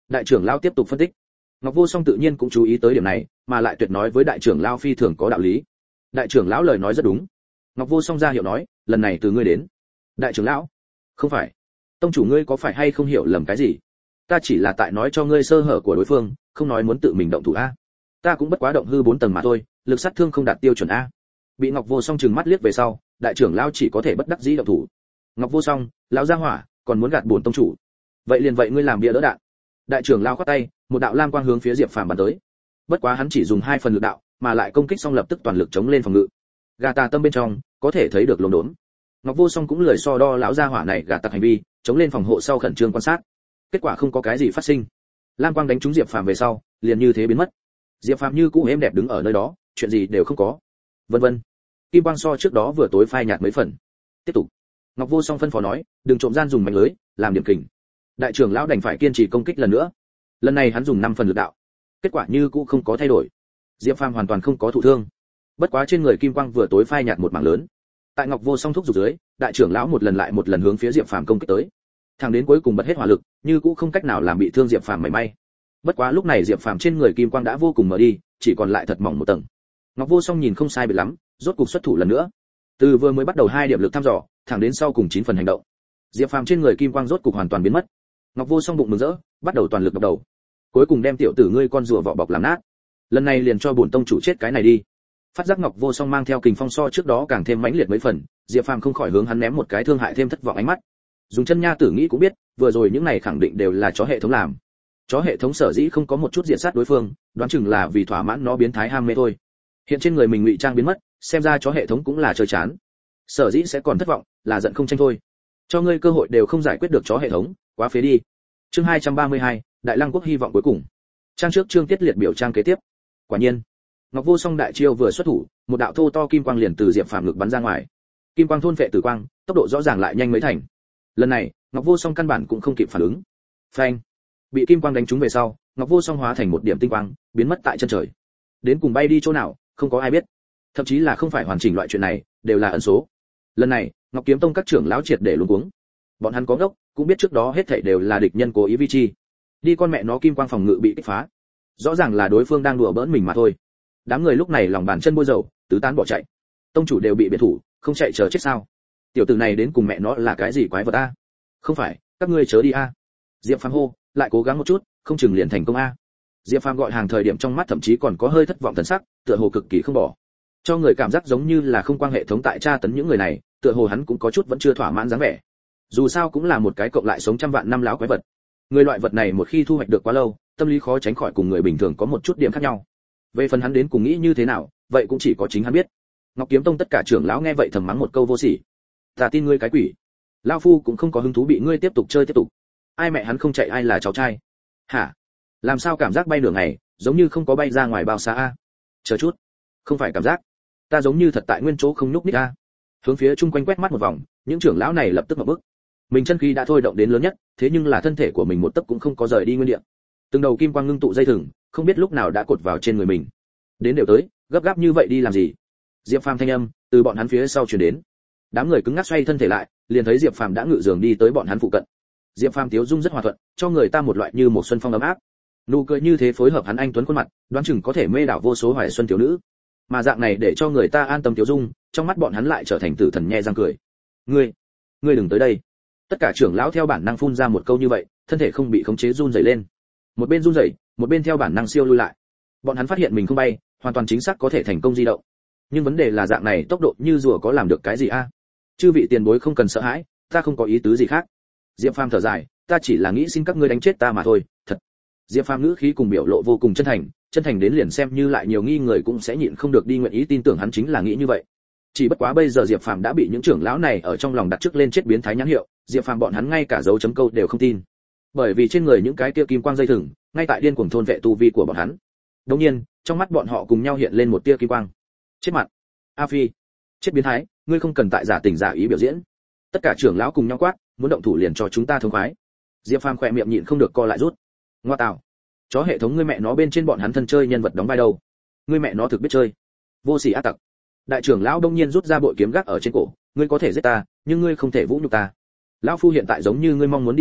Đại trưởng lão tiếp tục phân tích. Ngọc Vô Song tự nhiên cũng chú ý tới điểm này, mà lại tuyệt nói với đại trưởng lão phi thường có đạo lý. Đại trưởng lão lời nói rất đúng. Ngọc Vô Song ra hiệu nói, lần này từ ngươi đến. Đại trưởng lão, không phải, tông chủ ngươi có phải hay không hiểu lầm cái gì? Ta chỉ là tại nói cho ngươi sơ hở của đối phương, không nói muốn tự mình động thủ a. Ta cũng bất quá động hư bốn tầng mà thôi, lực sát thương không đạt tiêu chuẩn a. Bị Ngọc Vô Song trừng mắt liếc về sau, đại trưởng lão chỉ có thể bất đắc dĩ động thủ. Ngọc Vô Song, lão gia hỏa, còn muốn gạt bổn tông chủ. Vậy liền vậy ngươi làm bia đỡ đạn. Đại trưởng lão khoát tay, một đạo lam quang hướng phía Diệp Phàm bắn tới. Bất quá hắn chỉ dùng hai phần lực đạo, mà lại công kích xong lập tức toàn lực chống lên phòng ngự. Gà tà tâm bên trong, có thể thấy được lồn đốn. Ngọc Vô Song cũng lười so đo lão gia hỏa này gà tặc hành vi, chống lên phòng hộ sau khẩn trương quan sát. Kết quả không có cái gì phát sinh. Lam quang đánh trúng Diệp Phàm về sau, liền như thế biến mất. Diệp Phàm như cũ êm đẹp đứng ở nơi đó, chuyện gì đều không có. Vân vân. Kim quang so trước đó vừa tối phai nhạt mấy phần. Tiếp tục. Ngọc Vô Song phân phó nói, đừng trộm gian dùng mảnh lưới, làm điểm kình. Đại trưởng lão đành phải kiên trì công kích lần nữa. Lần này hắn dùng năm phần lực đạo. Kết quả như cũ không có thay đổi. Diệp Phàm hoàn toàn không có thụ thương. Bất quá trên người kim quang vừa tối phai nhạt một mảng lớn. Tại Ngọc Vô Song thúc giục dưới, đại trưởng lão một lần lại một lần hướng phía Diệp Phàm công kích tới. Thẳng đến cuối cùng bật hết hỏa lực, như cũ không cách nào làm bị thương Diệp Phàm mảy may. Bất quá lúc này Diệp Phàm trên người kim quang đã vô cùng mở đi, chỉ còn lại thật mỏng một tầng. Ngọc Vô Song nhìn không sai biệt lắm, rốt cục xuất thủ lần nữa. Từ vừa mới bắt đầu hai điểm lực thăm dò, thẳng đến sau cùng chín phần hành động. Diệp Phàm trên người kim quang rốt cục hoàn toàn biến mất. Ngọc Vô Song bụng mừng rỡ, bắt đầu toàn lực đập đầu. Cuối cùng đem tiểu tử ngươi con rùa vỏ bọc làm nát. Lần này liền cho bổn tông chủ chết cái này đi. Phát giác Ngọc Vô Song mang theo kình phong so trước đó càng thêm mãnh liệt mấy phần, Diệp Phàm không khỏi hướng hắn ném một cái thương hại thêm thất vọng ánh mắt. Dùng chân nha tử nghĩ cũng biết, vừa rồi những này khẳng định đều là chó hệ thống làm. Chó hệ thống sở dĩ không có một chút diện sát đối phương, đoán chừng là vì thỏa mãn nó biến thái ham mê thôi. Hiện trên người mình ngụy trang biến mất, xem ra chó hệ thống cũng là chơi chán. Sở dĩ sẽ còn thất vọng, là giận không tranh thôi. Cho ngươi cơ hội đều không giải quyết được chó hệ thống, quá phế đi. Chương hai trăm ba mươi hai, Đại Lăng quốc hy vọng cuối cùng. Trang trước chương tiết liệt biểu trang kế tiếp. Quả nhiên, Ngọc Vô Song đại chiêu vừa xuất thủ, một đạo thô to kim quang liền từ Diệp Phàm ngực bắn ra ngoài. Kim quang thôn phệ tử quang, tốc độ rõ ràng lại nhanh mấy thành. Lần này, Ngọc Vô Song căn bản cũng không kịp phản ứng. Phanh! Bị kim quang đánh trúng về sau, Ngọc Vô Song hóa thành một điểm tinh quang, biến mất tại chân trời. Đến cùng bay đi chỗ nào, không có ai biết. Thậm chí là không phải hoàn chỉnh loại chuyện này, đều là ẩn số. Lần này, Ngọc Kiếm Tông các trưởng lão triệt để luống cuống. Bọn hắn có ngốc, cũng biết trước đó hết thảy đều là địch nhân cố ý vi chi. Đi con mẹ nó kim quang phòng ngự bị kích phá. Rõ ràng là đối phương đang đùa bỡn mình mà thôi. Đám người lúc này lòng bàn chân bôi dầu, tứ tán bỏ chạy. Tông chủ đều bị biệt thủ, không chạy chờ chết sao? Tiểu tử này đến cùng mẹ nó là cái gì quái vật a? Không phải, các ngươi chớ đi a. Diệp Phàm hô, lại cố gắng một chút, không chừng liền thành công a. Diệp Phàm gọi hàng thời điểm trong mắt thậm chí còn có hơi thất vọng thần sắc, tựa hồ cực kỳ không bỏ. Cho người cảm giác giống như là không quang hệ thống tại tra tấn những người này, tựa hồ hắn cũng có chút vẫn chưa thỏa mãn dáng vẻ. Dù sao cũng là một cái cộng lại sống trăm vạn năm láo quái vật. Người loại vật này một khi thu hoạch được quá lâu, tâm lý khó tránh khỏi cùng người bình thường có một chút điểm khác nhau. Về phần hắn đến cùng nghĩ như thế nào, vậy cũng chỉ có chính hắn biết. Ngọc Kiếm Tông tất cả trưởng lão nghe vậy thầm mắng một câu vô sỉ. Ta tin ngươi cái quỷ. Lão phu cũng không có hứng thú bị ngươi tiếp tục chơi tiếp tục. Ai mẹ hắn không chạy ai là cháu trai. Hả? Làm sao cảm giác bay nửa ngày, giống như không có bay ra ngoài bao xa a? Chờ chút, không phải cảm giác, ta giống như thật tại nguyên chỗ không nhúc nhích a. Hướng phía chung quanh quét mắt một vòng, những trưởng lão này lập tức ngậm bức. Mình chân khí đã thôi động đến lớn nhất, thế nhưng là thân thể của mình một tấc cũng không có rời đi nguyên địa. Từng đầu kim quang ngưng tụ dây thừng, không biết lúc nào đã cột vào trên người mình. Đến đều tới, gấp gáp như vậy đi làm gì? Diệp Phàm thanh âm từ bọn hắn phía sau truyền đến. Đám người cứng ngắc xoay thân thể lại, liền thấy Diệp Phàm đã ngự giường đi tới bọn hắn phụ cận. Diệp Phàm tiếu dung rất hòa thuận, cho người ta một loại như một xuân phong ấm áp. Nụ cười như thế phối hợp hắn anh tuấn khuôn mặt, đoán chừng có thể mê đảo vô số hoài xuân thiếu nữ. Mà dạng này để cho người ta an tâm tiếu dung, trong mắt bọn hắn lại trở thành tử thần nhe răng cười. Ngươi, ngươi đừng tới đây. Tất cả trưởng lão theo bản năng phun ra một câu như vậy, thân thể không bị khống chế run rẩy lên. Một bên run rẩy, một bên theo bản năng siêu lui lại. Bọn hắn phát hiện mình không bay, hoàn toàn chính xác có thể thành công di động. Nhưng vấn đề là dạng này tốc độ như rùa có làm được cái gì a? Chư vị tiền bối không cần sợ hãi, ta không có ý tứ gì khác. Diệp Phàm thở dài, ta chỉ là nghĩ xin các ngươi đánh chết ta mà thôi, thật. Diệp Phàm ngữ khí cùng biểu lộ vô cùng chân thành, chân thành đến liền xem như lại nhiều nghi người cũng sẽ nhịn không được đi nguyện ý tin tưởng hắn chính là nghĩ như vậy. Chỉ bất quá bây giờ Diệp Phàm đã bị những trưởng lão này ở trong lòng đặt trước lên chết biến thái nhãn hiệu, Diệp Phàm bọn hắn ngay cả dấu chấm câu đều không tin. Bởi vì trên người những cái kia kim quang dây thừng, ngay tại điên cuồng thôn vệ tu vi của bọn hắn. Đương nhiên, trong mắt bọn họ cùng nhau hiện lên một tia kim quang. Chết mặt. A Phi, chết biến thái, ngươi không cần tại giả tình giả ý biểu diễn. Tất cả trưởng lão cùng nhau quát, muốn động thủ liền cho chúng ta thống khoái. Diệp Phàm khỏe miệng nhịn không được co lại rút. Ngoa tào, chó hệ thống ngươi mẹ nó bên trên bọn hắn thân chơi nhân vật đóng vai đâu? Ngươi mẹ nó thực biết chơi. Vô sỉ ác tặc. Đại trưởng lão đông nhiên rút ra bội kiếm gác ở trên cổ, ngươi có thể giết ta, nhưng ngươi không thể vũ nhục ta. Lão phu hiện tại giống như ngươi mong muốn đi chết,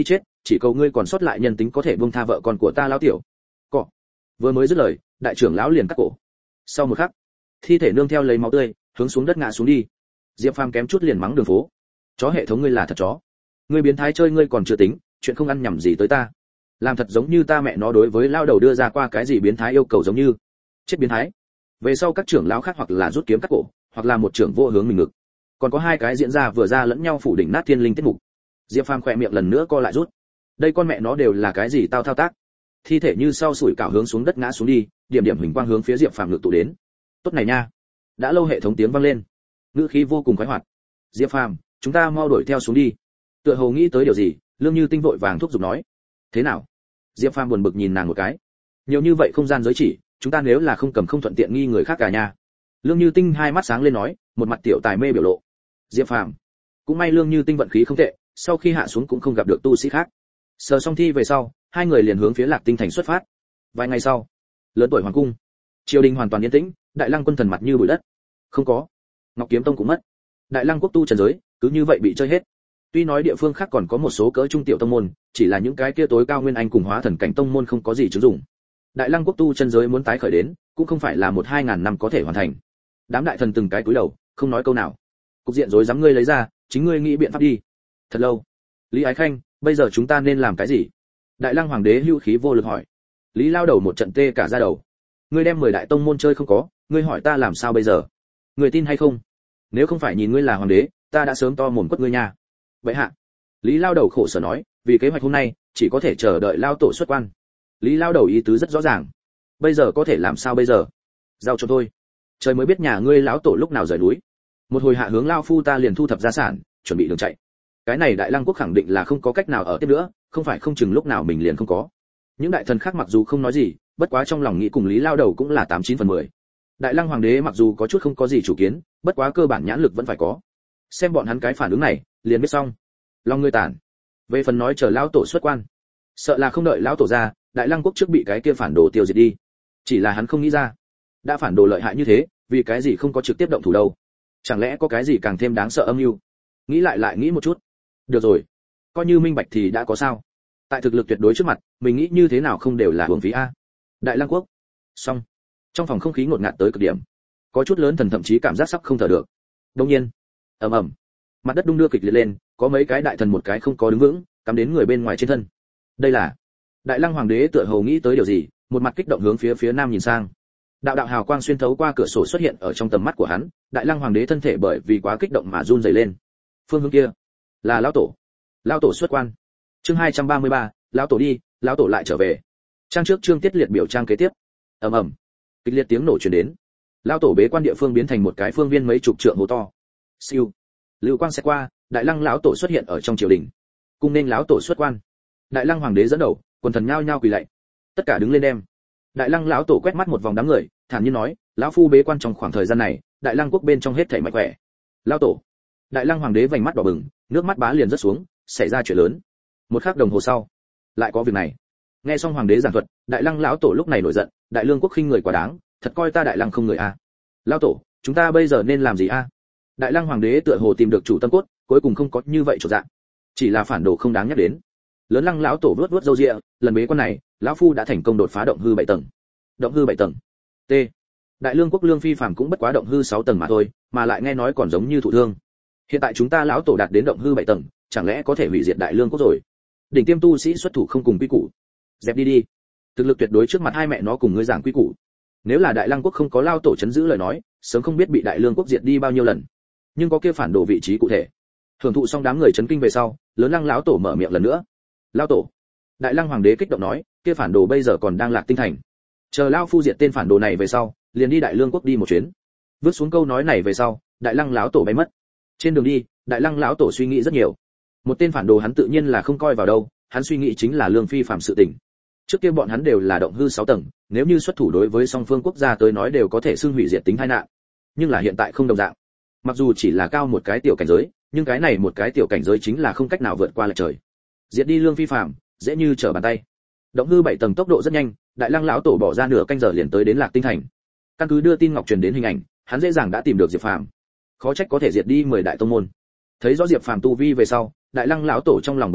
chỉ cầu ngươi còn sót lại nhân tính có thể buông tha vợ con của ta lão tiểu. Cọ. Vừa mới dứt lời, đại trưởng lão liền cắt cổ. Sau một khắc, thi thể nương theo lấy máu tươi, hướng xuống đất ngã xuống đi. Diệp Phàm kém chút liền mắng đường phố. Chó hệ thống ngươi là thật chó. Ngươi biến thái chơi ngươi còn chưa tính, chuyện không ăn nhầm gì tới ta. Làm thật giống như ta mẹ nó đối với lao đầu đưa ra qua cái gì biến thái yêu cầu giống như. Chết biến thái. Về sau các trưởng lão khác hoặc là rút kiếm cắt cổ, hoặc là một trưởng vô hướng mình ngực. Còn có hai cái diễn ra vừa ra lẫn nhau phủ đỉnh nát thiên linh tiết mục. Diệp Phàm khỏe miệng lần nữa co lại rút. Đây con mẹ nó đều là cái gì tao thao tác. Thi thể như sau sủi cảo hướng xuống đất ngã xuống đi, điểm điểm huỳnh quang hướng phía Diệp Phàm ngực tụ đến. Tốt này nha. Đã lâu hệ thống tiếng vang lên. Ngữ khí vô cùng khoái hoạt. Diệp Phàm, chúng ta mau đuổi theo xuống đi. Tựa hồ nghĩ tới điều gì, Lương Như Tinh vội vàng thúc giục nói. Thế nào? Diệp Phàm buồn bực nhìn nàng một cái. Nhiều như vậy không gian giới chỉ, chúng ta nếu là không cầm không thuận tiện nghi người khác cả nhà. Lương Như Tinh hai mắt sáng lên nói, một mặt tiểu tài mê biểu lộ. Diệp Phàm, cũng may Lương Như Tinh vận khí không tệ, sau khi hạ xuống cũng không gặp được tu sĩ khác. Sờ xong thi về sau, hai người liền hướng phía Lạc Tinh thành xuất phát. Vài ngày sau, lớn tuổi hoàng cung, triều đình hoàn toàn yên tĩnh, Đại Lăng quân thần mặt như bụi đất. Không có, Ngọc Kiếm Tông cũng mất. Đại Lăng quốc tu trần giới, cứ như vậy bị chơi hết. Tuy nói địa phương khác còn có một số cỡ trung tiểu tông môn, chỉ là những cái kia tối cao nguyên anh cùng hóa thần cảnh tông môn không có gì chứng dụng. Đại Lăng quốc tu chân giới muốn tái khởi đến, cũng không phải là một hai ngàn năm có thể hoàn thành. Đám đại thần từng cái cúi đầu, không nói câu nào. Cục diện rối rắm ngươi lấy ra, chính ngươi nghĩ biện pháp đi. Thật lâu. Lý Ái Khanh, bây giờ chúng ta nên làm cái gì? Đại Lăng hoàng đế hưu khí vô lực hỏi. Lý lao đầu một trận tê cả da đầu. Ngươi đem mười đại tông môn chơi không có, ngươi hỏi ta làm sao bây giờ? Ngươi tin hay không? Nếu không phải nhìn ngươi là hoàng đế, ta đã sớm to mồm quất ngươi nha. Vậy hạ. Lý lao đầu khổ sở nói, vì kế hoạch hôm nay, chỉ có thể chờ đợi lao tổ xuất quan. Lý lao đầu ý tứ rất rõ ràng. Bây giờ có thể làm sao bây giờ? Giao cho tôi. Trời mới biết nhà ngươi lão tổ lúc nào rời núi. Một hồi hạ hướng lao phu ta liền thu thập gia sản, chuẩn bị đường chạy. Cái này Đại Lăng quốc khẳng định là không có cách nào ở tiếp nữa, không phải không chừng lúc nào mình liền không có. Những đại thần khác mặc dù không nói gì, bất quá trong lòng nghĩ cùng Lý lao đầu cũng là tám chín phần mười. Đại Lăng hoàng đế mặc dù có chút không có gì chủ kiến, bất quá cơ bản nhãn lực vẫn phải có. Xem bọn hắn cái phản ứng này, liền biết xong. Lòng người tản. Về phần nói chờ lão tổ xuất quan, sợ là không đợi lão tổ ra, Đại Lăng quốc trước bị cái kia phản đồ tiêu diệt đi. Chỉ là hắn không nghĩ ra, đã phản đồ lợi hại như thế, vì cái gì không có trực tiếp động thủ đâu? Chẳng lẽ có cái gì càng thêm đáng sợ âm mưu? Nghĩ lại lại nghĩ một chút. Được rồi, coi như minh bạch thì đã có sao? Tại thực lực tuyệt đối trước mặt, mình nghĩ như thế nào không đều là uổng phí a. Đại Lăng quốc. Xong. Trong phòng không khí ngột ngạt tới cực điểm. Có chút lớn thần thậm chí cảm giác sắp không thở được. Đương nhiên, ầm ầm, mặt đất đung đưa kịch liệt lên, có mấy cái đại thần một cái không có đứng vững, cắm đến người bên ngoài trên thân. Đây là Đại Lăng hoàng đế tựa hồ nghĩ tới điều gì, một mặt kích động hướng phía phía nam nhìn sang. Đạo đạo hào quang xuyên thấu qua cửa sổ xuất hiện ở trong tầm mắt của hắn, Đại Lăng hoàng đế thân thể bởi vì quá kích động mà run rẩy lên. Phương hướng kia là lão tổ. Lão tổ xuất quan. Chương hai trăm ba mươi ba, lão tổ đi, lão tổ lại trở về. Trang trước chương tiết liệt biểu trang kế tiếp. Ầm ầm, kịch liệt tiếng nổ truyền đến. Lão tổ bế quan địa phương biến thành một cái phương viên mấy chục trượng hố to. Siêu. Lưu quang sẽ qua, Đại Lăng lão tổ xuất hiện ở trong triều đình. Cung nên lão tổ xuất quan. Đại Lăng hoàng đế dẫn đầu, quần thần nhao nhao quỳ lạy. Tất cả đứng lên đem. Đại Lăng lão tổ quét mắt một vòng đám người, thản nhiên nói, lão phu bế quan trong khoảng thời gian này, Đại Lăng quốc bên trong hết thảy mạnh khỏe. Lão tổ. Đại Lăng hoàng đế vành mắt đỏ bừng, nước mắt bá liền rớt xuống, xảy ra chuyện lớn. Một khắc đồng hồ sau, lại có việc này. Nghe xong hoàng đế giảng thuật, Đại Lăng lão tổ lúc này nổi giận, Đại Lương quốc khinh người quá đáng, thật coi ta Đại Lăng không người a. À. Lão tổ, chúng ta bây giờ nên làm gì a? À? Đại Lăng hoàng đế tựa hồ tìm được chủ tâm cốt, cuối cùng không có như vậy chỗ dạng. Chỉ là phản đồ không đáng nhắc đến. Lớn Lăng lão tổ vuốt vuốt râu ria, lần bế quan này, lão phu đã thành công đột phá động hư bảy tầng. Động hư bảy tầng. T. Đại Lương quốc lương phi phàm cũng bất quá động hư sáu tầng mà thôi, mà lại nghe nói còn giống như thụ thương. Hiện tại chúng ta lão tổ đạt đến động hư bảy tầng, chẳng lẽ có thể hủy diệt Đại Lương quốc rồi? Đỉnh tiêm tu sĩ xuất thủ không cùng quy củ. Dẹp đi đi. Thực lực tuyệt đối trước mặt hai mẹ nó cùng ngươi giảng quy củ. Nếu là Đại Lăng quốc không có lao tổ chấn giữ lời nói, sớm không biết bị Đại Lương quốc diệt đi bao nhiêu lần. Nhưng có kia phản đồ vị trí cụ thể. Thưởng thụ xong đám người chấn kinh về sau, Lớn Lăng lão tổ mở miệng lần nữa. Lão tổ. Đại Lăng hoàng đế kích động nói, kia phản đồ bây giờ còn đang Lạc Tinh thành. Chờ lão phu diệt tên phản đồ này về sau, liền đi Đại Lương quốc đi một chuyến. Vứt xuống câu nói này về sau, Đại Lăng lão tổ bay mất. Trên đường đi, Đại Lăng lão tổ suy nghĩ rất nhiều. Một tên phản đồ hắn tự nhiên là không coi vào đâu, hắn suy nghĩ chính là lương phi phạm sự tình. Trước kia bọn hắn đều là động hư sáu tầng, nếu như xuất thủ đối với song phương quốc gia tới nói đều có thể xưng hủy diệt tính tai nạn. Nhưng là hiện tại không đồng dạng. Mặc dù chỉ là cao một cái tiểu cảnh giới, nhưng cái này một cái tiểu cảnh giới chính là không cách nào vượt qua lệch trời. Diệt đi lương phi phạm, dễ như trở bàn tay. Động hư bảy tầng tốc độ rất nhanh, Đại Lăng lão tổ bỏ ra nửa canh giờ liền tới đến Lạc Tinh thành. Căn cứ đưa tin ngọc truyền đến hình ảnh, hắn dễ dàng đã tìm được Diệp Phàm. Khó trách có thể diệt đi mười đại tông môn. Thấy rõ Diệp Phàm tu vi về sau, Đại Lăng lão tổ trong lòng bừng tỉnh,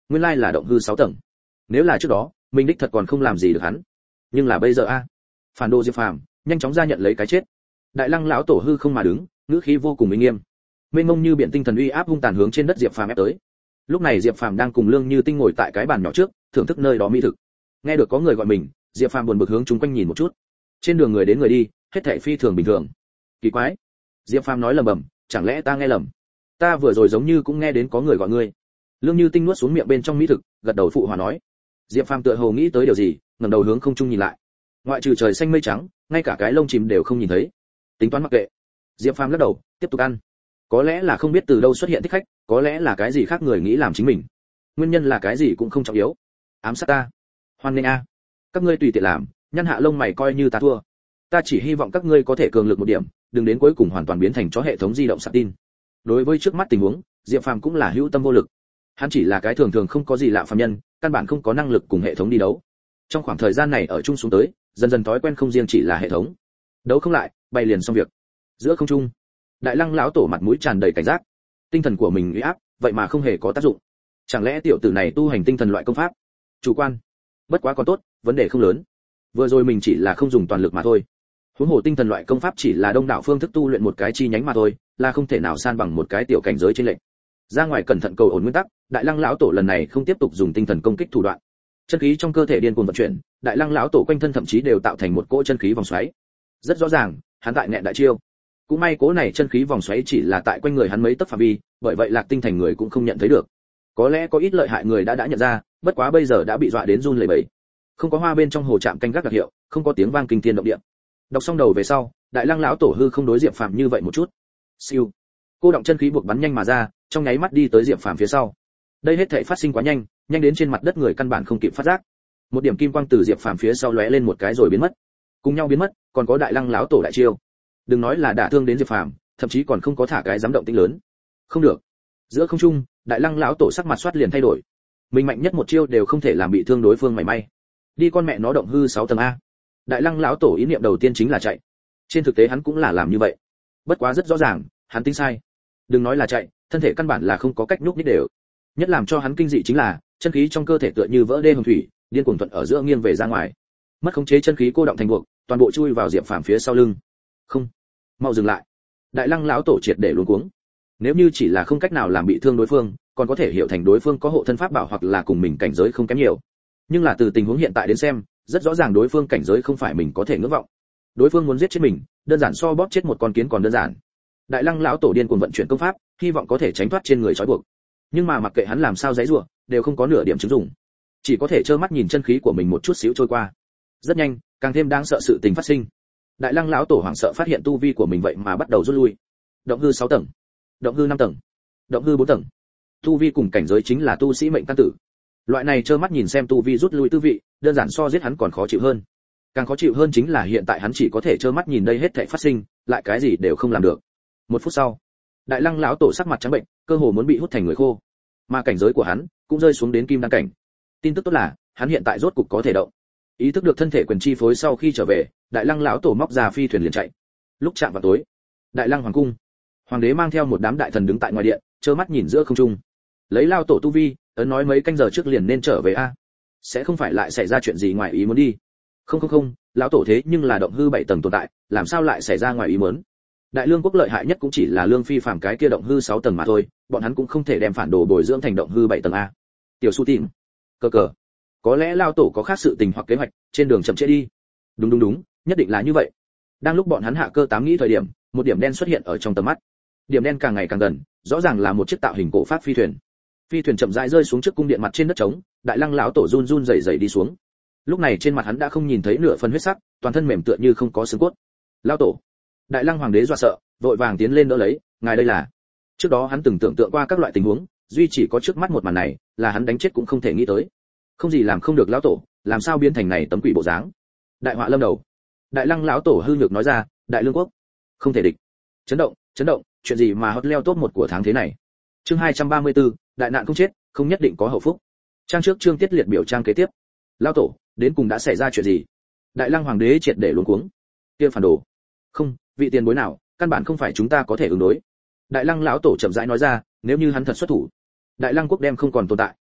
nguyên lai là động hư sáu tầng. Nếu là trước đó mình đích thật còn không làm gì được hắn, nhưng là bây giờ a phản đồ Diệp Phàm nhanh chóng ra nhận lấy cái chết. Đại Lăng lão tổ hư không mà đứng, ngữ khí vô cùng uy nghiêm, mênh mông như biển tinh thần uy áp hung tàn hướng trên đất Diệp Phàm ép tới. Lúc này Diệp Phàm đang cùng Lương Như Tinh ngồi tại cái bàn nhỏ trước, thưởng thức nơi đó mỹ thực. Nghe được có người gọi mình, Diệp Phàm buồn bực hướng chúng quanh nhìn một chút. Trên đường người đến người đi, hết thảy phi thường bình thường. Kỳ quái, Diệp Phàm nói lầm bầm, chẳng lẽ ta nghe lầm? Ta vừa rồi giống như cũng nghe đến có người gọi ngươi. Lương Như Tinh nuốt xuống miệng bên trong mỹ thực, gật đầu phụ hòa nói. Diệp Phàm tựa hồ nghĩ tới điều gì, ngẩng đầu hướng không trung nhìn lại. Ngoại trừ trời xanh mây trắng, ngay cả cái lông chìm đều không nhìn thấy. Tính toán mặc kệ. Diệp Phàm lắc đầu, tiếp tục ăn. Có lẽ là không biết từ đâu xuất hiện thích khách, có lẽ là cái gì khác người nghĩ làm chính mình. Nguyên nhân là cái gì cũng không trọng yếu. Ám sát ta. Hoan nghênh a. Các ngươi tùy tiện làm, nhăn hạ lông mày coi như ta thua. Ta chỉ hy vọng các ngươi có thể cường lực một điểm, đừng đến cuối cùng hoàn toàn biến thành chó hệ thống di động sạc tin. Đối với trước mắt tình huống, Diệp Phàm cũng là hữu tâm vô lực. Hắn chỉ là cái thường thường không có gì lạ phàm nhân, căn bản không có năng lực cùng hệ thống đi đấu. Trong khoảng thời gian này ở chung xuống tới, dần dần thói quen không riêng chỉ là hệ thống. Đấu không lại, bay liền xong việc. Giữa không trung, Đại Lăng lão tổ mặt mũi tràn đầy cảnh giác. Tinh thần của mình uy áp, vậy mà không hề có tác dụng. Chẳng lẽ tiểu tử này tu hành tinh thần loại công pháp? Chủ quan. Bất quá còn tốt, vấn đề không lớn. Vừa rồi mình chỉ là không dùng toàn lực mà thôi. Huống hồ tinh thần loại công pháp chỉ là đông đảo phương thức tu luyện một cái chi nhánh mà thôi, là không thể nào san bằng một cái tiểu cảnh giới trên lệnh. Ra ngoài cẩn thận cầu ổn nguyên tắc, Đại Lăng lão tổ lần này không tiếp tục dùng tinh thần công kích thủ đoạn. Chân khí trong cơ thể điên cuồng vận chuyển, Đại Lăng lão tổ quanh thân thậm chí đều tạo thành một cỗ chân khí vòng xoáy. Rất rõ ràng, hắn tại nghẹn đại chiêu. Cũng may cỗ này chân khí vòng xoáy chỉ là tại quanh người hắn mấy tấc phạm vi, bởi vậy Lạc Tinh thành người cũng không nhận thấy được. Có lẽ có ít lợi hại người đã đã nhận ra, bất quá bây giờ đã bị dọa đến run lẩy bẩy. Không có hoa bên trong hồ trạm canh gác đặc hiệu, không có tiếng vang kinh thiên động địa. Đọc xong đầu về sau, Đại Lăng lão tổ hư không đối Diệp Phàm như vậy một chút. Siêu. Cô động chân khí buộc bắn nhanh mà ra, trong nháy mắt đi tới Diệp Phàm phía sau. Đây hết thảy phát sinh quá nhanh, nhanh đến trên mặt đất người căn bản không kịp phát giác. Một điểm kim quang từ Diệp Phàm phía sau lóe lên một cái rồi biến mất. Cùng nhau biến mất, còn có Đại Lăng lão tổ đại chiêu. Đừng nói là đả thương đến Diệp Phàm, thậm chí còn không có thả cái dám động tĩnh lớn. Không được. Giữa không trung, Đại Lăng lão tổ sắc mặt xoát liền thay đổi. Mình mạnh nhất một chiêu đều không thể làm bị thương đối phương mảy may. Đi con mẹ nó động hư sáu tầng a. Đại Lăng lão tổ ý niệm đầu tiên chính là chạy. Trên thực tế hắn cũng là làm như vậy. Bất quá rất rõ ràng, hắn tính sai. Đừng nói là chạy, thân thể căn bản là không có cách nhúc nhích đều. Nhất làm cho hắn kinh dị chính là, chân khí trong cơ thể tựa như vỡ đê hồng thủy, điên cuồng thuận ở giữa nghiêng về ra ngoài. Mất khống chế chân khí cô động thành buộc, toàn bộ chui vào Diệp Phàm phía sau lưng. Không, mau dừng lại. Đại Lăng lão tổ triệt để luống cuống. Nếu như chỉ là không cách nào làm bị thương đối phương, còn có thể hiểu thành đối phương có hộ thân pháp bảo hoặc là cùng mình cảnh giới không kém nhiều. Nhưng là từ tình huống hiện tại đến xem, rất rõ ràng đối phương cảnh giới không phải mình có thể ngưỡng vọng. Đối phương muốn giết chết mình, đơn giản so bóp chết một con kiến còn đơn giản. Đại Lăng lão tổ điên cuồng vận chuyển công pháp, hy vọng có thể tránh thoát trên người trói buộc. Nhưng mà mặc kệ hắn làm sao giãy giụa, đều không có nửa điểm chứng dụng. Chỉ có thể trơ mắt nhìn chân khí của mình một chút xíu trôi qua. Rất nhanh, càng thêm đáng sợ sự tình phát sinh. Đại Lăng lão tổ hoảng sợ phát hiện tu vi của mình vậy mà bắt đầu rút lui. Động hư sáu tầng, động hư năm tầng, động hư bốn tầng. Tu vi cùng cảnh giới chính là tu sĩ mệnh căn tử. Loại này trơ mắt nhìn xem tu vi rút lui tư vị, đơn giản so giết hắn còn khó chịu hơn. Càng khó chịu hơn chính là hiện tại hắn chỉ có thể trơ mắt nhìn đây hết thảy phát sinh, lại cái gì đều không làm được. Một phút sau, Đại Lăng lão tổ sắc mặt trắng bệnh, cơ hồ muốn bị hút thành người khô. Mà cảnh giới của hắn cũng rơi xuống đến kim đan cảnh. Tin tức tốt là, hắn hiện tại rốt cục có thể động. Ý thức được thân thể quyền chi phối sau khi trở về, Đại Lăng lão tổ móc ra phi thuyền liền chạy. Lúc chạm vào tối, Đại Lăng hoàng cung, hoàng đế mang theo một đám đại thần đứng tại ngoài điện, trơ mắt nhìn giữa không trung. Lấy lao tổ tu vi, ấn nói mấy canh giờ trước liền nên trở về a. Sẽ không phải lại xảy ra chuyện gì ngoài ý muốn đi. Không không không, lão tổ thế nhưng là động hư bảy tầng tồn tại, làm sao lại xảy ra ngoài ý muốn? Đại Lương quốc lợi hại nhất cũng chỉ là Lương Phi phàm cái kia động hư sáu tầng mà thôi, bọn hắn cũng không thể đem phản đồ bồi dưỡng thành động hư bảy tầng a. Tiểu Su Tìm, cờ cờ, có lẽ lao tổ có khác sự tình hoặc kế hoạch, trên đường chậm trễ đi. Đúng đúng đúng, nhất định là như vậy. Đang lúc bọn hắn hạ cơ tám nghĩ thời điểm, một điểm đen xuất hiện ở trong tầm mắt. Điểm đen càng ngày càng gần, rõ ràng là một chiếc tạo hình cổ pháp phi thuyền. Phi thuyền chậm rãi rơi xuống trước cung điện mặt trên đất trống, Đại Lăng lão tổ run run rẩy rẩy đi xuống. Lúc này trên mặt hắn đã không nhìn thấy nửa phần huyết sắc, toàn thân mềm tựa như không có xương cốt. Lão tổ! Đại Lăng hoàng đế dọa sợ, vội vàng tiến lên đỡ lấy, ngài đây là. Trước đó hắn từng tưởng tượng qua các loại tình huống, duy chỉ có trước mắt một màn này, là hắn đánh chết cũng không thể nghĩ tới. Không gì làm không được lão tổ, làm sao biến thành này tấm quỷ bộ dáng? Đại họa lâm đầu. Đại Lăng lão tổ hư nhược nói ra, Đại Lương quốc không thể địch. Chấn động, chấn động, chuyện gì mà hot leo top một của tháng thế này? Chương hai trăm ba mươi tư, đại nạn không chết, không nhất định có hậu phúc. Trang trước chương tiết liệt biểu trang kế tiếp. Lão tổ, đến cùng đã xảy ra chuyện gì? Đại Lăng hoàng đế triệt để luống cuống. Kia phản đồ. Không, vị tiền bối nào, căn bản không phải chúng ta có thể ứng đối. Đại Lăng lão tổ chậm rãi nói ra, nếu như hắn thật xuất thủ, Đại Lăng quốc đem không còn tồn tại.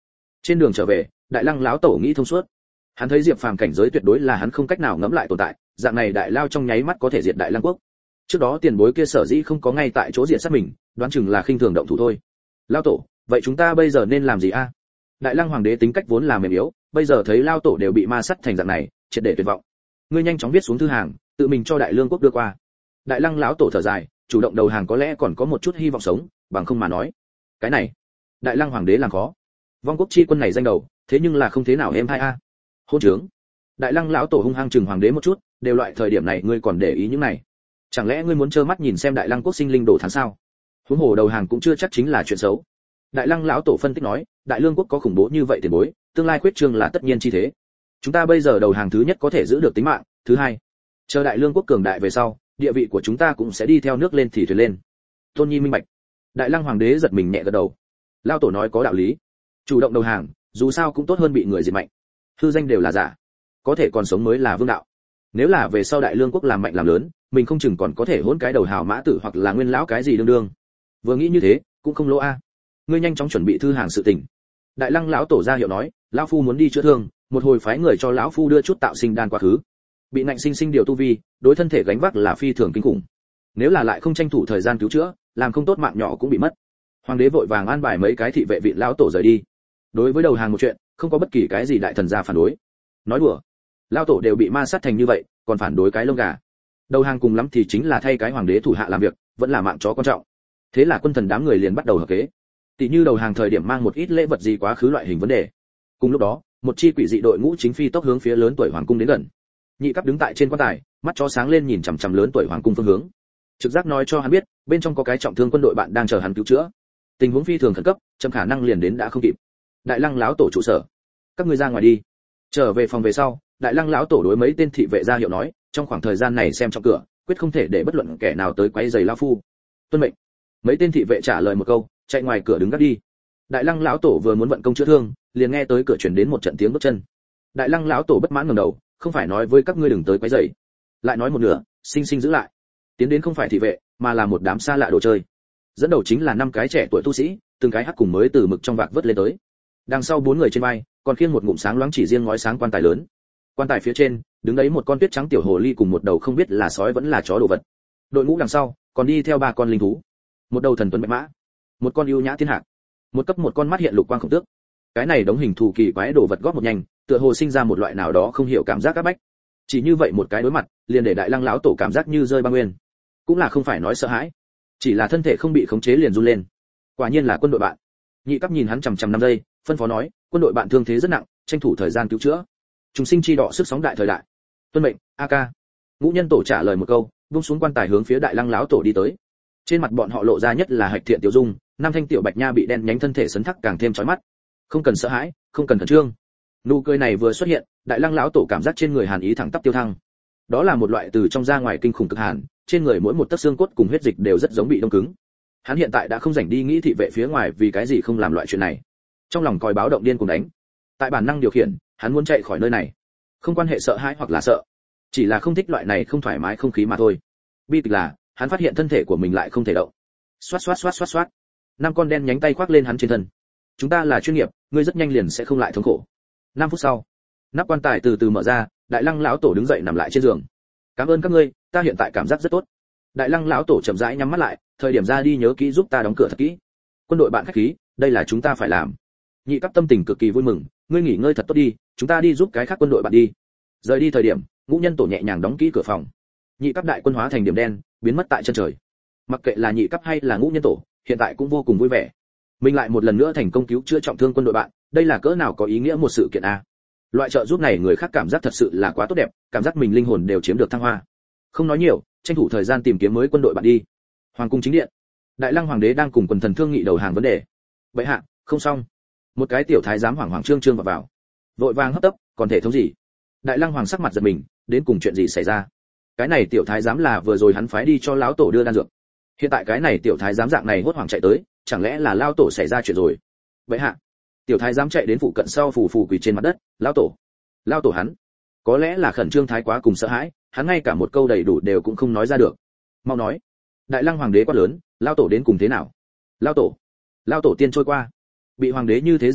Trên đường trở về, đại lăng lão tổ nghĩ thông suốt. Hắn thấy Diệp Phàm cảnh giới tuyệt đối là hắn không cách nào ngẫm lại tồn tại, dạng này đại lao trong nháy mắt có thể diệt đại lăng quốc. Trước đó tiền bối kia sở dĩ không có ngay tại chỗ diệt sát mình, đoán chừng là khinh thường động thủ thôi. Lão tổ, vậy chúng ta bây giờ nên làm gì a? Đại lăng hoàng đế tính cách vốn là mềm yếu, bây giờ thấy lao tổ đều bị ma sát thành dạng này, triệt để tuyệt vọng. Ngươi nhanh chóng viết xuống thư hàng, tự mình cho đại lương quốc đưa qua. Đại lăng lão tổ thở dài, chủ động đầu hàng có lẽ còn có một chút hy vọng sống, bằng không mà nói, cái này, đại lăng hoàng đế làm khó. Vong quốc chi quân này danh đầu, thế nhưng là không thế nào em hai a. Hôn trướng. Đại lăng lão tổ hung hăng chừng hoàng đế một chút, đều loại thời điểm này ngươi còn để ý những này? Chẳng lẽ ngươi muốn trơ mắt nhìn xem đại lăng quốc sinh linh đổ thán sao? Huống hồ đầu hàng cũng chưa chắc chính là chuyện xấu. Đại lăng lão tổ phân tích nói, đại lương quốc có khủng bố như vậy tiền bối, tương lai khuyết trương là tất nhiên chi thế. Chúng ta bây giờ đầu hàng thứ nhất có thể giữ được tính mạng, thứ hai, chờ đại lương quốc cường đại về sau, địa vị của chúng ta cũng sẽ đi theo nước lên thì thuyền lên. Tôn Nhi minh bạch. Đại lăng hoàng đế giật mình nhẹ gật đầu. Lão tổ nói có đạo lý. Chủ động đầu hàng, dù sao cũng tốt hơn bị người diệt mạnh. Hư danh đều là giả, có thể còn sống mới là vương đạo. Nếu là về sau đại lương quốc làm mạnh làm lớn, mình không chừng còn có thể hỗn cái đầu hào mã tử hoặc là nguyên lão cái gì đương đương. Vừa nghĩ như thế, cũng không lỗ a. Ngươi nhanh chóng chuẩn bị thư hàng sự tình. Đại lăng lão tổ ra hiệu nói, lão phu muốn đi chữa thương, một hồi phái người cho lão phu đưa chút tạo sinh đan quá khứ. Bị nạnh sinh sinh điều tu vi, đối thân thể gánh vác là phi thường kinh khủng. Nếu là lại không tranh thủ thời gian cứu chữa, làm không tốt mạng nhỏ cũng bị mất. Hoàng đế vội vàng an bài mấy cái thị vệ vị lão tổ rời đi. Đối với đầu hàng một chuyện, không có bất kỳ cái gì đại thần gia phản đối. Nói đùa, lão tổ đều bị ma sát thành như vậy, còn phản đối cái lông gà. Đầu hàng cùng lắm thì chính là thay cái hoàng đế thủ hạ làm việc, vẫn là mạng chó quan trọng. Thế là quân thần đám người liền bắt đầu hợp kế. Tỷ như đầu hàng thời điểm mang một ít lễ vật gì quá khứ loại hình vấn đề. Cùng lúc đó, một chi quỷ dị đội ngũ chính phi tốc hướng phía lớn tuổi hoàng cung đến gần. Nhị cấp đứng tại trên quan tài, mắt chó sáng lên nhìn chằm chằm lớn tuổi hoàng cung phương hướng. Trực giác nói cho hắn biết, bên trong có cái trọng thương quân đội bạn đang chờ hắn cứu chữa. Tình huống phi thường khẩn cấp, chậm khả năng liền đến đã không kịp. Đại lăng lão tổ trụ sở, các ngươi ra ngoài đi. Trở về phòng về sau, đại lăng lão tổ đối mấy tên thị vệ ra hiệu nói, trong khoảng thời gian này xem trong cửa, quyết không thể để bất luận kẻ nào tới quấy rầy lão phu. Tuân mệnh. Mấy tên thị vệ trả lời một câu, chạy ngoài cửa đứng gác đi. Đại lăng lão tổ vừa muốn vận công chữa thương, liền nghe tới cửa truyền đến một trận tiếng bước chân. Đại lăng lão tổ bất mãn ngẩng đầu, không phải nói với các ngươi đừng tới quấy rầy, lại nói một nửa, sinh sinh giữ lại. Tiến đến không phải thị vệ, mà là một đám xa lạ đồ chơi. Dẫn đầu chính là năm cái trẻ tuổi tu sĩ, từng cái hắc cùng mới từ mực trong vạc vớt lên tới. Đằng sau bốn người trên vai, còn khiêng một ngụm sáng loáng chỉ riêng ngói sáng quan tài lớn. Quan tài phía trên, đứng đấy một con tuyết trắng tiểu hồ ly cùng một đầu không biết là sói vẫn là chó đồ vật. Đội ngũ đằng sau, còn đi theo ba con linh thú. Một đầu thần tuấn bạch mã, một con ưu nhã thiên hạc, một cấp một con mắt hiện lục quang khổng tước. Cái này đống hình thù kỳ quái đồ vật góp một nhanh, tựa hồ sinh ra một loại nào đó không hiểu cảm giác áp bách. Chỉ như vậy một cái đối mặt, liền để đại lăng lão tổ cảm giác như rơi băng nguyên. Cũng là không phải nói sợ hãi, chỉ là thân thể không bị khống chế liền run lên. Quả nhiên là quân đội bạn. Nhị cấp nhìn hắn chằm chằm năm giây, phân phó nói, quân đội bạn thương thế rất nặng, tranh thủ thời gian cứu chữa. Chúng sinh chi đọ sức sóng đại thời đại. Tuân mệnh, a ca. Ngũ nhân tổ trả lời một câu, buông xuống quan tài hướng phía đại lăng lão tổ đi tới. Trên mặt bọn họ lộ ra nhất là hạch thiện tiểu dung, năm thanh tiểu bạch nha bị đen nhánh thân thể sấn thắc càng thêm chói mắt. Không cần sợ hãi, không cần khẩn trương. Nụ cười này vừa xuất hiện, đại lăng lão tổ cảm giác trên người hàn ý thẳng tắp tiêu thăng. Đó là một loại từ trong ra ngoài kinh khủng cực hàn, trên người mỗi một tấc xương cốt cùng huyết dịch đều rất giống bị đông cứng. Hắn hiện tại đã không rảnh đi nghĩ thị vệ phía ngoài vì cái gì không làm loại chuyện này. Trong lòng còi báo động điên cuồng đánh. Tại bản năng điều khiển, hắn muốn chạy khỏi nơi này. Không quan hệ sợ hãi hoặc là sợ, chỉ là không thích loại này không thoải mái không khí mà thôi. Bi kịch là, hắn phát hiện thân thể của mình lại không thể động. Xoát xoát xoát xoát xoát. Năm con đen nhánh tay khoác lên hắn trên thân. Chúng ta là chuyên nghiệp, ngươi rất nhanh liền sẽ không lại thống khổ. Năm phút sau, nắp quan tài từ từ mở ra, đại lăng lão tổ đứng dậy nằm lại trên giường. Cảm ơn các ngươi, ta hiện tại cảm giác rất tốt. Đại lăng lão tổ chậm rãi nhắm mắt lại, thời điểm ra đi nhớ kỹ giúp ta đóng cửa thật kỹ. Quân đội bạn khách khí, đây là chúng ta phải làm. Nhị cấp tâm tình cực kỳ vui mừng, ngươi nghỉ ngơi thật tốt đi, chúng ta đi giúp cái khác quân đội bạn đi. Rời đi thời điểm, ngũ nhân tổ nhẹ nhàng đóng kỹ cửa phòng. Nhị cấp đại quân hóa thành điểm đen, biến mất tại chân trời. Mặc kệ là nhị cấp hay là ngũ nhân tổ, hiện tại cũng vô cùng vui vẻ. Mình lại một lần nữa thành công cứu chữa trọng thương quân đội bạn, đây là cỡ nào có ý nghĩa một sự kiện a. Loại trợ giúp này người khác cảm giác thật sự là quá tốt đẹp, cảm giác mình linh hồn đều chiếm được thăng hoa. Không nói nhiều, tranh thủ thời gian tìm kiếm mới quân đội bạn đi. Hoàng cung chính điện, đại lăng hoàng đế đang cùng quần thần thương nghị đầu hàng vấn đề. Bệ hạ, không xong. Một cái tiểu thái giám hoảng hoảng trương trương vào vào, vội vàng hấp tấp, còn thể thống gì? Đại lăng hoàng sắc mặt giật mình, đến cùng chuyện gì xảy ra? Cái này tiểu thái giám là vừa rồi hắn phái đi cho lão tổ đưa đan dược. Hiện tại cái này tiểu thái giám dạng này hốt hoảng chạy tới, chẳng lẽ là lão tổ xảy ra chuyện rồi? Bệ hạ. Tiểu thái giám chạy đến phụ cận sau phù phù quỳ trên mặt đất, lão tổ. Lão tổ hắn, có lẽ là khẩn trương thái quá cùng sợ hãi, hắn ngay cả một câu đầy đủ đều cũng không nói ra được. Mau nói. Đại lăng hoàng đế quát lớn, lão tổ đến cùng thế nào? Lão tổ. Lão tổ tiên trôi qua. Bị hoàng đế như thế giật mình,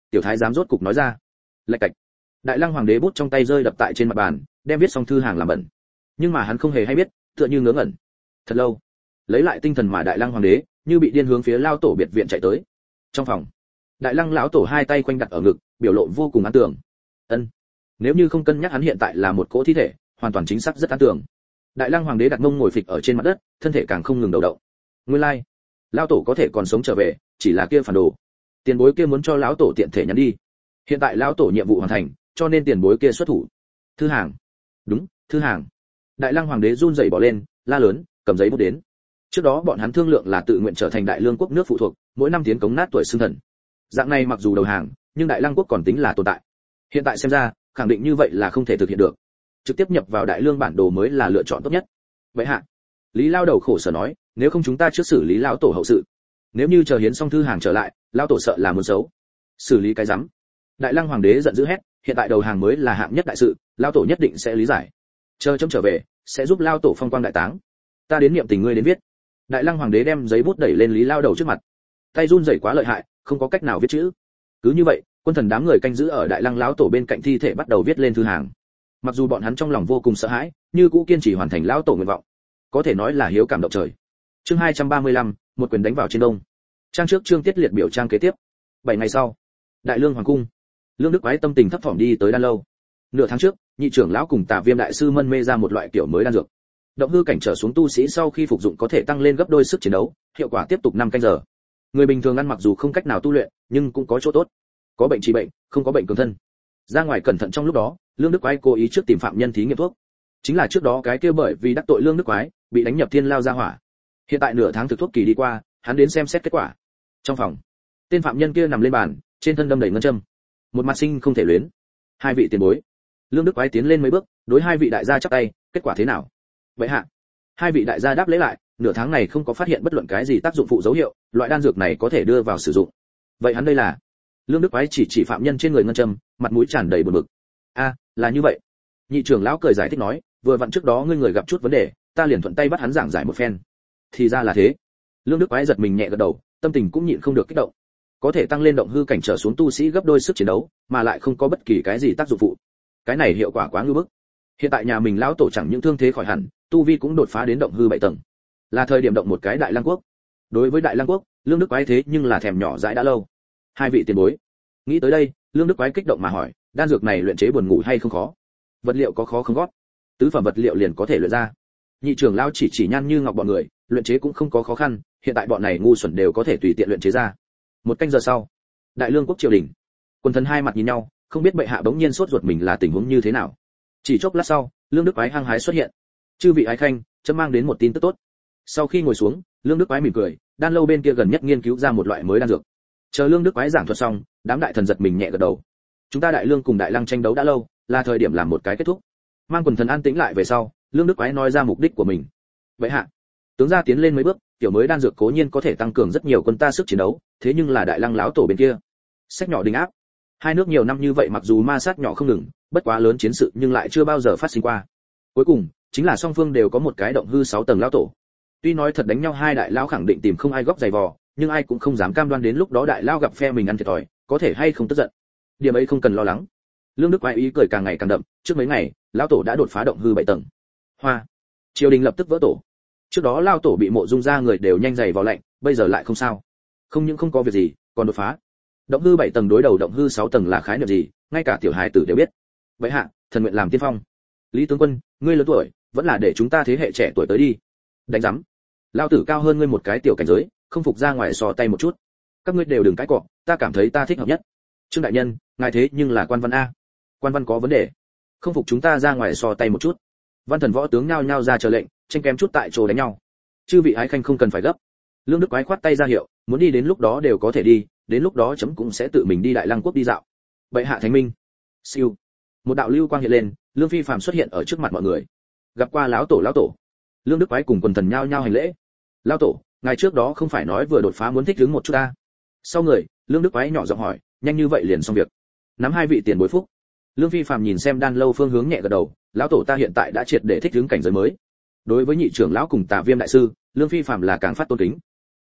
tiểu thái giám rốt cục nói ra. Lạch cạch. Đại Lăng hoàng đế bút trong tay rơi đập tại trên mặt bàn, đem viết xong thư hàng làm bẩn. Nhưng mà hắn không hề hay biết, tựa như ngớ ngẩn. Thật lâu, lấy lại tinh thần mà Đại Lăng hoàng đế như bị điên hướng phía lao tổ biệt viện chạy tới. Trong phòng, Đại Lăng lão tổ hai tay quanh đặt ở ngực, biểu lộ vô cùng an tưởng. Ân, nếu như không cân nhắc hắn hiện tại là một cỗ thi thể, hoàn toàn chính xác rất an tưởng. Đại Lăng hoàng đế đặt mông ngồi phịch ở trên mặt đất, thân thể càng không ngừng đầu động. Nguyên lai, like, lão tổ có thể còn sống trở về, chỉ là kia phản đồ. Tiền bối kia muốn cho lão tổ tiện thể nhắn đi. Hiện tại lão tổ nhiệm vụ hoàn thành, cho nên tiền bối kia xuất thủ. Thư hàng. Đúng, thư hàng. Đại Lăng hoàng đế run rẩy bỏ lên, la lớn, cầm giấy bút đến. Trước đó bọn hắn thương lượng là tự nguyện trở thành Đại Lương quốc nước phụ thuộc, mỗi năm tiến cống nát tuổi xương thần. Dạng này mặc dù đầu hàng, nhưng Đại Lăng quốc còn tính là tồn tại. Hiện tại xem ra, khẳng định như vậy là không thể thực hiện được. Trực tiếp nhập vào Đại Lương bản đồ mới là lựa chọn tốt nhất. Vậy hạ, Lý lao đầu khổ sở nói, nếu không chúng ta trước xử lý lão tổ hậu sự. Nếu như chờ hiến xong thư hàng trở lại, lão tổ sợ là muốn xấu. Xử lý cái rắm. Đại Lăng hoàng đế giận dữ hét, hiện tại đầu hàng mới là hạng nhất đại sự, lão tổ nhất định sẽ lý giải. Chờ chấm trở về, sẽ giúp lão tổ phong quang đại táng. Ta đến niệm tình ngươi đến viết. Đại Lăng hoàng đế đem giấy bút đẩy lên Lý lao đầu trước mặt. Tay run rẩy quá lợi hại, không có cách nào viết chữ. Cứ như vậy, quân thần đám người canh giữ ở Đại Lăng lão tổ bên cạnh thi thể bắt đầu viết lên thư hàng. Mặc dù bọn hắn trong lòng vô cùng sợ hãi, như cũ kiên trì hoàn thành lão tổ nguyện vọng. Có thể nói là hiếu cảm động trời. Chương hai trăm ba mươi lăm, một quyền đánh vào trên đông. Trang trước chương tiết liệt biểu trang kế tiếp. Bảy ngày sau, Đại Lương hoàng cung. Lương Đức Quái tâm tình thấp thỏm đi tới đan lâu. Nửa tháng trước, nhị trưởng lão cùng Tà Viêm đại sư mân mê ra một loại kiểu mới đan dược. Động hư cảnh trở xuống tu sĩ sau khi phục dụng có thể tăng lên gấp đôi sức chiến đấu, hiệu quả tiếp tục năm canh giờ. Người bình thường ăn mặc dù không cách nào tu luyện, nhưng cũng có chỗ tốt. Có bệnh trị bệnh, không có bệnh cường thân. Ra ngoài cẩn thận trong lúc đó, Lương Đức Quái cố ý trước tìm phạm nhân thí nghiệm thuốc. Chính là trước đó cái kia bởi vì đắc tội Lương Đức Quái, bị đánh nhập thiên lao ra hỏa. Hiện tại nửa tháng thực thuốc kỳ đi qua, hắn đến xem xét kết quả. Trong phòng, tên phạm nhân kia nằm lên bàn, trên thân đâm đầy ngân châm, một mặt sinh không thể luyến. Hai vị tiền bối. Lương Đức Quái tiến lên mấy bước, đối hai vị đại gia chắp tay, kết quả thế nào? Vậy hạ. Hai vị đại gia đáp lễ lại, nửa tháng này không có phát hiện bất luận cái gì tác dụng phụ dấu hiệu, loại đan dược này có thể đưa vào sử dụng. Vậy hắn đây là? Lương Đức Quái chỉ chỉ phạm nhân trên người ngân châm, mặt mũi tràn đầy buồn bực. A, là như vậy. Nhị trưởng lão cười giải thích nói, vừa vặn trước đó ngươi người gặp chút vấn đề, ta liền thuận tay bắt hắn giảng giải một phen. Thì ra là thế. Lương Đức Quái giật mình nhẹ gật đầu, tâm tình cũng nhịn không được kích động. Có thể tăng lên động hư cảnh trở xuống tu sĩ gấp đôi sức chiến đấu, mà lại không có bất kỳ cái gì tác dụng phụ. Cái này hiệu quả quá ngưu bức. Hiện tại nhà mình lão tổ chẳng những thương thế khỏi hẳn, tu vi cũng đột phá đến động hư bảy tầng. Là thời điểm động một cái Đại Lăng quốc. Đối với Đại Lăng quốc, Lương Đức Quái thế nhưng là thèm nhỏ dãi đã lâu. Hai vị tiền bối. Nghĩ tới đây, Lương Đức Quái kích động mà hỏi, đan dược này luyện chế buồn ngủ hay không khó? Vật liệu có khó không gót? Tứ phẩm vật liệu liền có thể luyện ra. Nhị trưởng lão chỉ chỉ Nhan Như Ngọc bọn người, luyện chế cũng không có khó khăn, hiện tại bọn này ngu xuẩn đều có thể tùy tiện luyện chế ra. Một canh giờ sau, Đại Lương quốc triều đình. Quân thần hai mặt nhìn nhau, không biết bệ hạ bỗng nhiên sốt ruột mình là tình huống như thế nào. Chỉ chốc lát sau, Lương Đức Quái hăng hái xuất hiện. Chư vị ái khanh, chấm mang đến một tin tức tốt. Sau khi ngồi xuống, Lương Đức Quái mỉm cười, đan lâu bên kia gần nhất nghiên cứu ra một loại mới đan dược. Chờ Lương Đức Quái giảng thuật xong, đám đại thần giật mình nhẹ gật đầu. Chúng ta Đại Lương cùng Đại Lăng tranh đấu đã lâu, là thời điểm làm một cái kết thúc. Mang quần thần an tĩnh lại về sau, Lương Đức Quái nói ra mục đích của mình. Vậy hạ, tướng gia tiến lên mấy bước, kiểu mới đan dược cố nhiên có thể tăng cường rất nhiều quân ta sức chiến đấu, thế nhưng là Đại Lăng lão tổ bên kia, sách nhỏ đình áp. Hai nước nhiều năm như vậy mặc dù ma sát nhỏ không ngừng, bất quá lớn chiến sự nhưng lại chưa bao giờ phát sinh qua. Cuối cùng, chính là song phương đều có một cái động hư sáu tầng lão tổ. Tuy nói thật đánh nhau hai đại lão khẳng định tìm không ai góp giày vò, nhưng ai cũng không dám cam đoan đến lúc đó đại lão gặp phe mình ăn thiệt thòi, có thể hay không tức giận. Điểm ấy không cần lo lắng. Lương Đức Quái ý cười càng ngày càng đậm, trước mấy ngày, lão tổ đã đột phá động hư bảy tầng. Hoa. Triều đình lập tức vỡ tổ. Trước đó lão tổ bị mộ dung ra người đều nhanh giày vào lạnh, bây giờ lại không sao. Không những không có việc gì, còn đột phá. Động hư bảy tầng đối đầu động hư sáu tầng là khái niệm gì, ngay cả tiểu hài tử đều biết. Vậy hạ, thần nguyện làm tiên phong. Lý tướng quân, ngươi lớn tuổi, vẫn là để chúng ta thế hệ trẻ tuổi tới đi. Đánh rắm. Lão tử cao hơn ngươi một cái tiểu cảnh giới, không phục ra ngoài so tay một chút. Các ngươi đều đừng cãi cọ, ta cảm thấy ta thích hợp nhất. Trương đại nhân, ngài thế nhưng là quan văn a. Quan văn có vấn đề. Không phục chúng ta ra ngoài so tay một chút. Văn thần võ tướng nhao nhao ra chờ lệnh, tranh kém chút tại chỗ đánh nhau. Chư vị ái khanh không cần phải gấp. Lương Đức Quái khoát tay ra hiệu, muốn đi đến lúc đó đều có thể đi, đến lúc đó chấm cũng sẽ tự mình đi Đại Lăng quốc đi dạo. Bệ hạ thánh minh. Siêu. Một đạo lưu quang hiện lên, Lương Phi phàm xuất hiện ở trước mặt mọi người. Gặp qua lão tổ lão tổ. Lương Đức Quái cùng quần thần nhao nhao hành lễ. Lão tổ, ngài trước đó không phải nói vừa đột phá muốn thích ứng một chút ta? Sau người, Lương Đức Quái nhỏ giọng hỏi, nhanh như vậy liền xong việc. Nắm hai vị tiền bối phúc. Lương Phi phàm nhìn xem đan lâu phương hướng nhẹ gật đầu, lão tổ ta hiện tại đã triệt để thích ứng cảnh giới mới. Đối với nhị trưởng lão cùng Tà Viêm đại sư, Lương Phi phàm là càng phát tôn kính.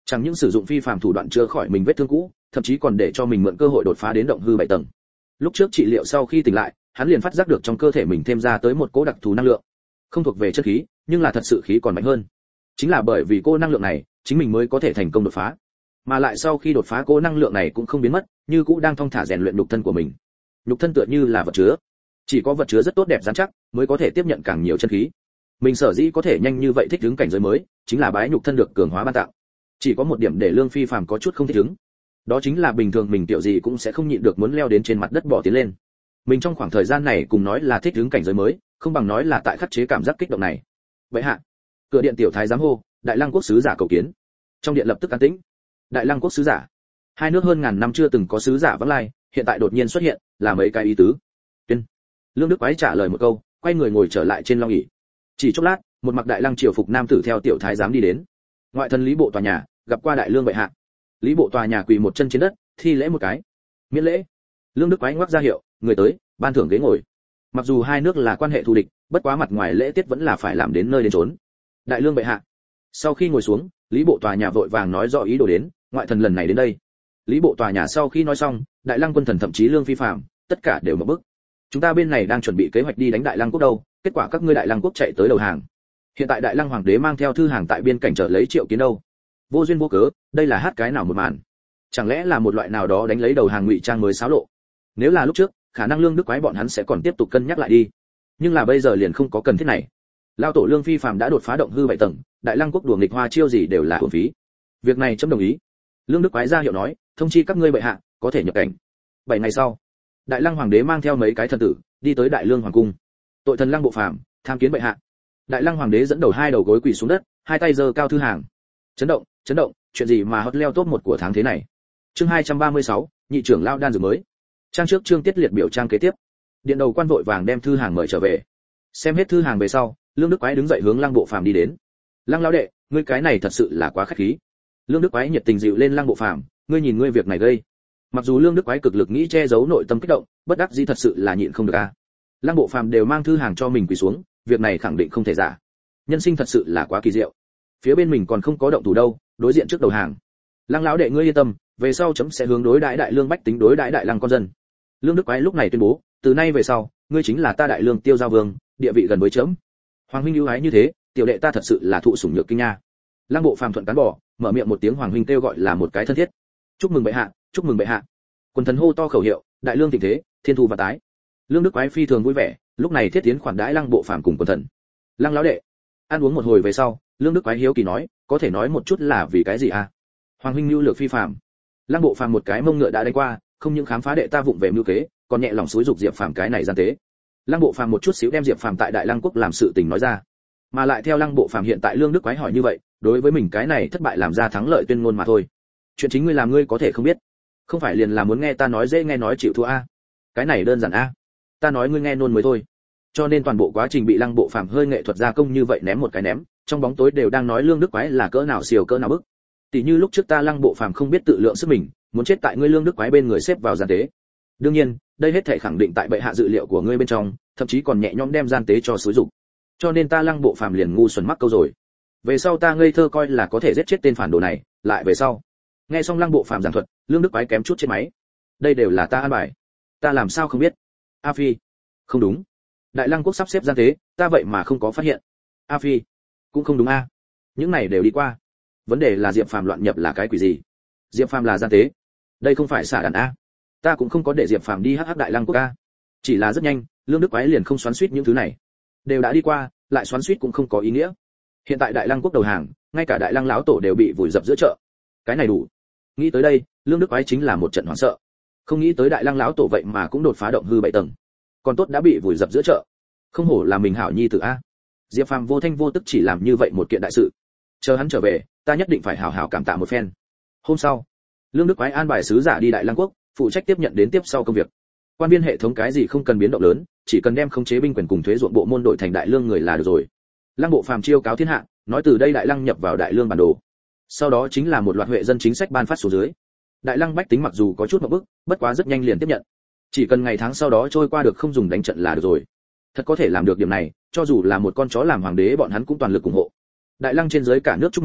Chẳng những sử dụng phi phàm thủ đoạn chữa khỏi mình vết thương cũ, thậm chí còn để cho mình mượn cơ hội đột phá đến động hư bảy tầng. Lúc trước trị liệu sau khi tỉnh lại, hắn liền phát giác được trong cơ thể mình thêm ra tới một cỗ đặc thù năng lượng, không thuộc về chất khí, nhưng là thật sự khí còn mạnh hơn. Chính là bởi vì cô năng lượng này, chính mình mới có thể thành công đột phá. Mà lại sau khi đột phá cô năng lượng này cũng không biến mất, như cũ đang thong thả rèn luyện nhục thân của mình. Nhục thân tựa như là vật chứa, chỉ có vật chứa rất tốt đẹp rắn chắc, mới có thể tiếp nhận càng nhiều chân khí. Mình sở dĩ có thể nhanh như vậy thích ứng cảnh giới mới, chính là bái nhục thân được cường hóa ban tạo. Chỉ có một điểm để Lương Phi Phàm có chút không thích ứng, đó chính là bình thường mình tiểu gì cũng sẽ không nhịn được muốn leo đến trên mặt đất bỏ tiến lên. Mình trong khoảng thời gian này cùng nói là thích ứng cảnh giới mới, không bằng nói là tại khắc chế cảm giác kích động này. Vậy hạ, cửa điện tiểu thái giám hô, Đại Lăng quốc sứ giả cầu kiến. Trong điện lập tức an tĩnh. Đại Lăng quốc sứ giả, hai nước hơn ngàn năm chưa từng có sứ giả vắng lai, hiện tại đột nhiên xuất hiện, là mấy cái ý tứ. Tuyên. Lương Đức Quái trả lời một câu, quay người ngồi trở lại trên long ỷ. Chỉ chốc lát, một mặc đại lăng triều phục nam tử theo tiểu thái giám đi đến. Ngoại thân Lý Bộ tòa nhà, gặp qua đại lương bệ hạ. Lý Bộ tòa nhà quỳ một chân trên đất, thi lễ một cái. Miễn lễ. Lương Đức Quái ngoắc ra hiệu, người tới, ban thưởng ghế ngồi. Mặc dù hai nước là quan hệ thù địch, bất quá mặt ngoài lễ tiết vẫn là phải làm đến nơi đến chốn. Đại lương bệ hạ. Sau khi ngồi xuống, Lý Bộ tòa nhà vội vàng nói rõ ý đồ đến, ngoại thần lần này đến đây. Lý Bộ tòa nhà sau khi nói xong, Đại Lăng quân thần thậm chí Lương Phi Phàm, tất cả đều mở bức. Chúng ta bên này đang chuẩn bị kế hoạch đi đánh Đại Lăng quốc đâu, kết quả các ngươi Đại Lăng quốc chạy tới đầu hàng. Hiện tại Đại Lăng hoàng đế mang theo thư hàng tại biên cảnh chờ lấy Triệu Kiến đâu. Vô duyên vô cớ, đây là hát cái nào một màn? Chẳng lẽ là một loại nào đó đánh lấy đầu hàng ngụy trang mới xáo lộ? Nếu là lúc trước, khả năng Lương Đức Quái bọn hắn sẽ còn tiếp tục cân nhắc lại đi. Nhưng là bây giờ liền không có cần thiết này. Lao tổ Lương Phi Phàm đã đột phá động hư bảy tầng, Đại Lăng quốc đùa nghịch hoa chiêu gì đều là uổng phí. Việc này chấm đồng ý. Lương Đức Quái ra hiệu nói, thông chi các ngươi bệ hạ, có thể nhập cảnh. Bảy ngày sau, Đại Lăng hoàng đế mang theo mấy cái thần tử, đi tới Đại Lương hoàng cung. Tội thần Lăng Bộ Phàm, tham kiến bệ hạ. Đại Lăng hoàng đế dẫn đầu hai đầu gối quỳ xuống đất, hai tay giơ cao thư hàng. Chấn động, chấn động, chuyện gì mà hot leo top một của tháng thế này. Chương hai trăm ba mươi sáu, nhị trưởng lao đan dược mới. Trang trước chương tiết liệt biểu trang kế tiếp. Điện đầu quan vội vàng đem thư hàng mời trở về. Xem hết thư hàng về sau, Lương Đức Quái đứng dậy hướng Lăng Bộ Phàm đi đến. Lăng lão đệ, ngươi cái này thật sự là quá khách khí. Lương Đức Quái nhiệt tình dịu lên Lăng Bộ Phàm, ngươi nhìn ngươi việc này gây. Mặc dù Lương Đức Quái cực lực nghĩ che giấu nội tâm kích động, bất đắc dĩ thật sự là nhịn không được a. Lăng Bộ Phàm đều mang thư hàng cho mình quỳ xuống, việc này khẳng định không thể giả. Nhân sinh thật sự là quá kỳ diệu. Phía bên mình còn không có động thủ đâu, đối diện trước đầu hàng. Lăng lão đệ ngươi yên tâm, về sau chấm sẽ hướng đối đãi Đại Lương bách tính đối đãi Đại Lăng con dân. Lương Đức Quái lúc này tuyên bố, từ nay về sau, ngươi chính là ta Đại Lương Tiêu Giao Vương, địa vị gần với chấm. Hoàng huynh ưu ái như thế, tiểu đệ ta thật sự là thụ sủng nhược kinh nha. Lăng Bộ Phàm thuận cán bỏ, mở miệng một tiếng hoàng huynh kêu gọi là một cái thân thiết. Chúc mừng bệ hạ, chúc mừng bệ hạ. Quần thần hô to khẩu hiệu, Đại Lương thịnh thế, thiên thu và tái. Lương Đức Quái phi thường vui vẻ, lúc này thiết tiến khoản đãi Lăng Bộ Phàm cùng quần thần. Lăng lão đệ. Ăn uống một hồi về sau, Lương Đức Quái hiếu kỳ nói, có thể nói một chút là vì cái gì à? Hoàng huynh nhu lược phi phàm. Lăng Bộ Phàm một cái mông ngựa đã đánh qua, không những khám phá đệ ta vụng về mưu kế, còn nhẹ lòng xúi dục Diệp Phàm cái này gian tế. Lăng Bộ Phàm một chút xíu đem Diệp Phàm tại Đại Lăng quốc làm sự tình nói ra. Mà lại theo Lăng Bộ Phàm hiện tại Lương Đức Quái hỏi như vậy, đối với mình cái này thất bại làm ra thắng lợi tuyên ngôn mà thôi. Chuyện chính ngươi làm ngươi có thể không biết, không phải liền là muốn nghe ta nói dễ nghe nói chịu thua a? Cái này đơn giản a. Ta nói ngươi nghe nôn mới thôi. Cho nên toàn bộ quá trình bị Lăng Bộ Phàm hơi nghệ thuật gia công như vậy ném một cái ném, trong bóng tối đều đang nói Lương Đức Quái là cỡ nào siêu cỡ nào bức. Tỷ như lúc trước ta Lăng Bộ Phàm không biết tự lượng sức mình, muốn chết tại ngươi Lương Đức Quái bên người xếp vào gian tế. Đương nhiên, đây hết thể khẳng định tại bệ hạ dự liệu của ngươi bên trong, thậm chí còn nhẹ nhõm đem gian tế cho xúi dục. Cho nên ta Lăng Bộ Phàm liền ngu xuẩn mắc câu rồi. Về sau ta ngây thơ coi là có thể giết chết tên phản đồ này, lại về sau. Nghe xong Lăng Bộ Phàm giảng thuật, Lương Đức Quái kém chút chết máy. Đây đều là ta an bài. Ta làm sao không biết? A Phi. Không đúng. Đại Lăng quốc sắp xếp gian tế, ta vậy mà không có phát hiện. A Phi. Cũng không đúng a. Những này đều đi qua. Vấn đề là Diệp Phàm loạn nhập là cái quỷ gì? Diệp Phàm là gian tế. Đây không phải xả đàn a. Ta cũng không có để Diệp Phàm đi hắc hắc Đại Lăng quốc a. Chỉ là rất nhanh, Lương Đức Quái liền không xoắn xuýt những thứ này. Đều đã đi qua, lại xoắn xuýt cũng không có ý nghĩa. Hiện tại Đại Lăng quốc đầu hàng, ngay cả Đại Lăng lão tổ đều bị vùi dập giữa chợ. Cái này đủ. Nghĩ tới đây, Lương Đức Quái chính là một trận hoảng sợ. Không nghĩ tới Đại Lăng lão tổ vậy mà cũng đột phá động hư bảy tầng. Còn tốt đã bị vùi dập giữa chợ. Không hổ là mình hảo nhi tử a. Diệp Phàm vô thanh vô tức chỉ làm như vậy một kiện đại sự. Chờ hắn trở về, ta nhất định phải hảo hảo cảm tạ một phen. Hôm sau, Lương Đức Quái an bài sứ giả đi Đại Lăng quốc, phụ trách tiếp nhận đến tiếp sau công việc. Quan viên hệ thống cái gì không cần biến động lớn, chỉ cần đem khống chế binh quyền cùng thuế ruộng bộ môn đổi thành Đại Lương người là được rồi. Lăng Bộ Phàm chiêu cáo thiên hạ, nói từ đây Đại Lăng nhập vào Đại Lương bản đồ. Sau đó chính là một loạt huệ dân chính sách ban phát xuống dưới. Đại Lăng bách tính mặc dù có chút ngộp bức, bất quá rất nhanh liền tiếp nhận. Chỉ cần ngày tháng sau đó trôi qua được không dùng đánh trận là được rồi. Thật có thể làm được điểm này, cho dù là một con chó làm hoàng đế bọn hắn cũng toàn lực ủng hộ. Đại Lăng trên dưới cả nước chúc mừng,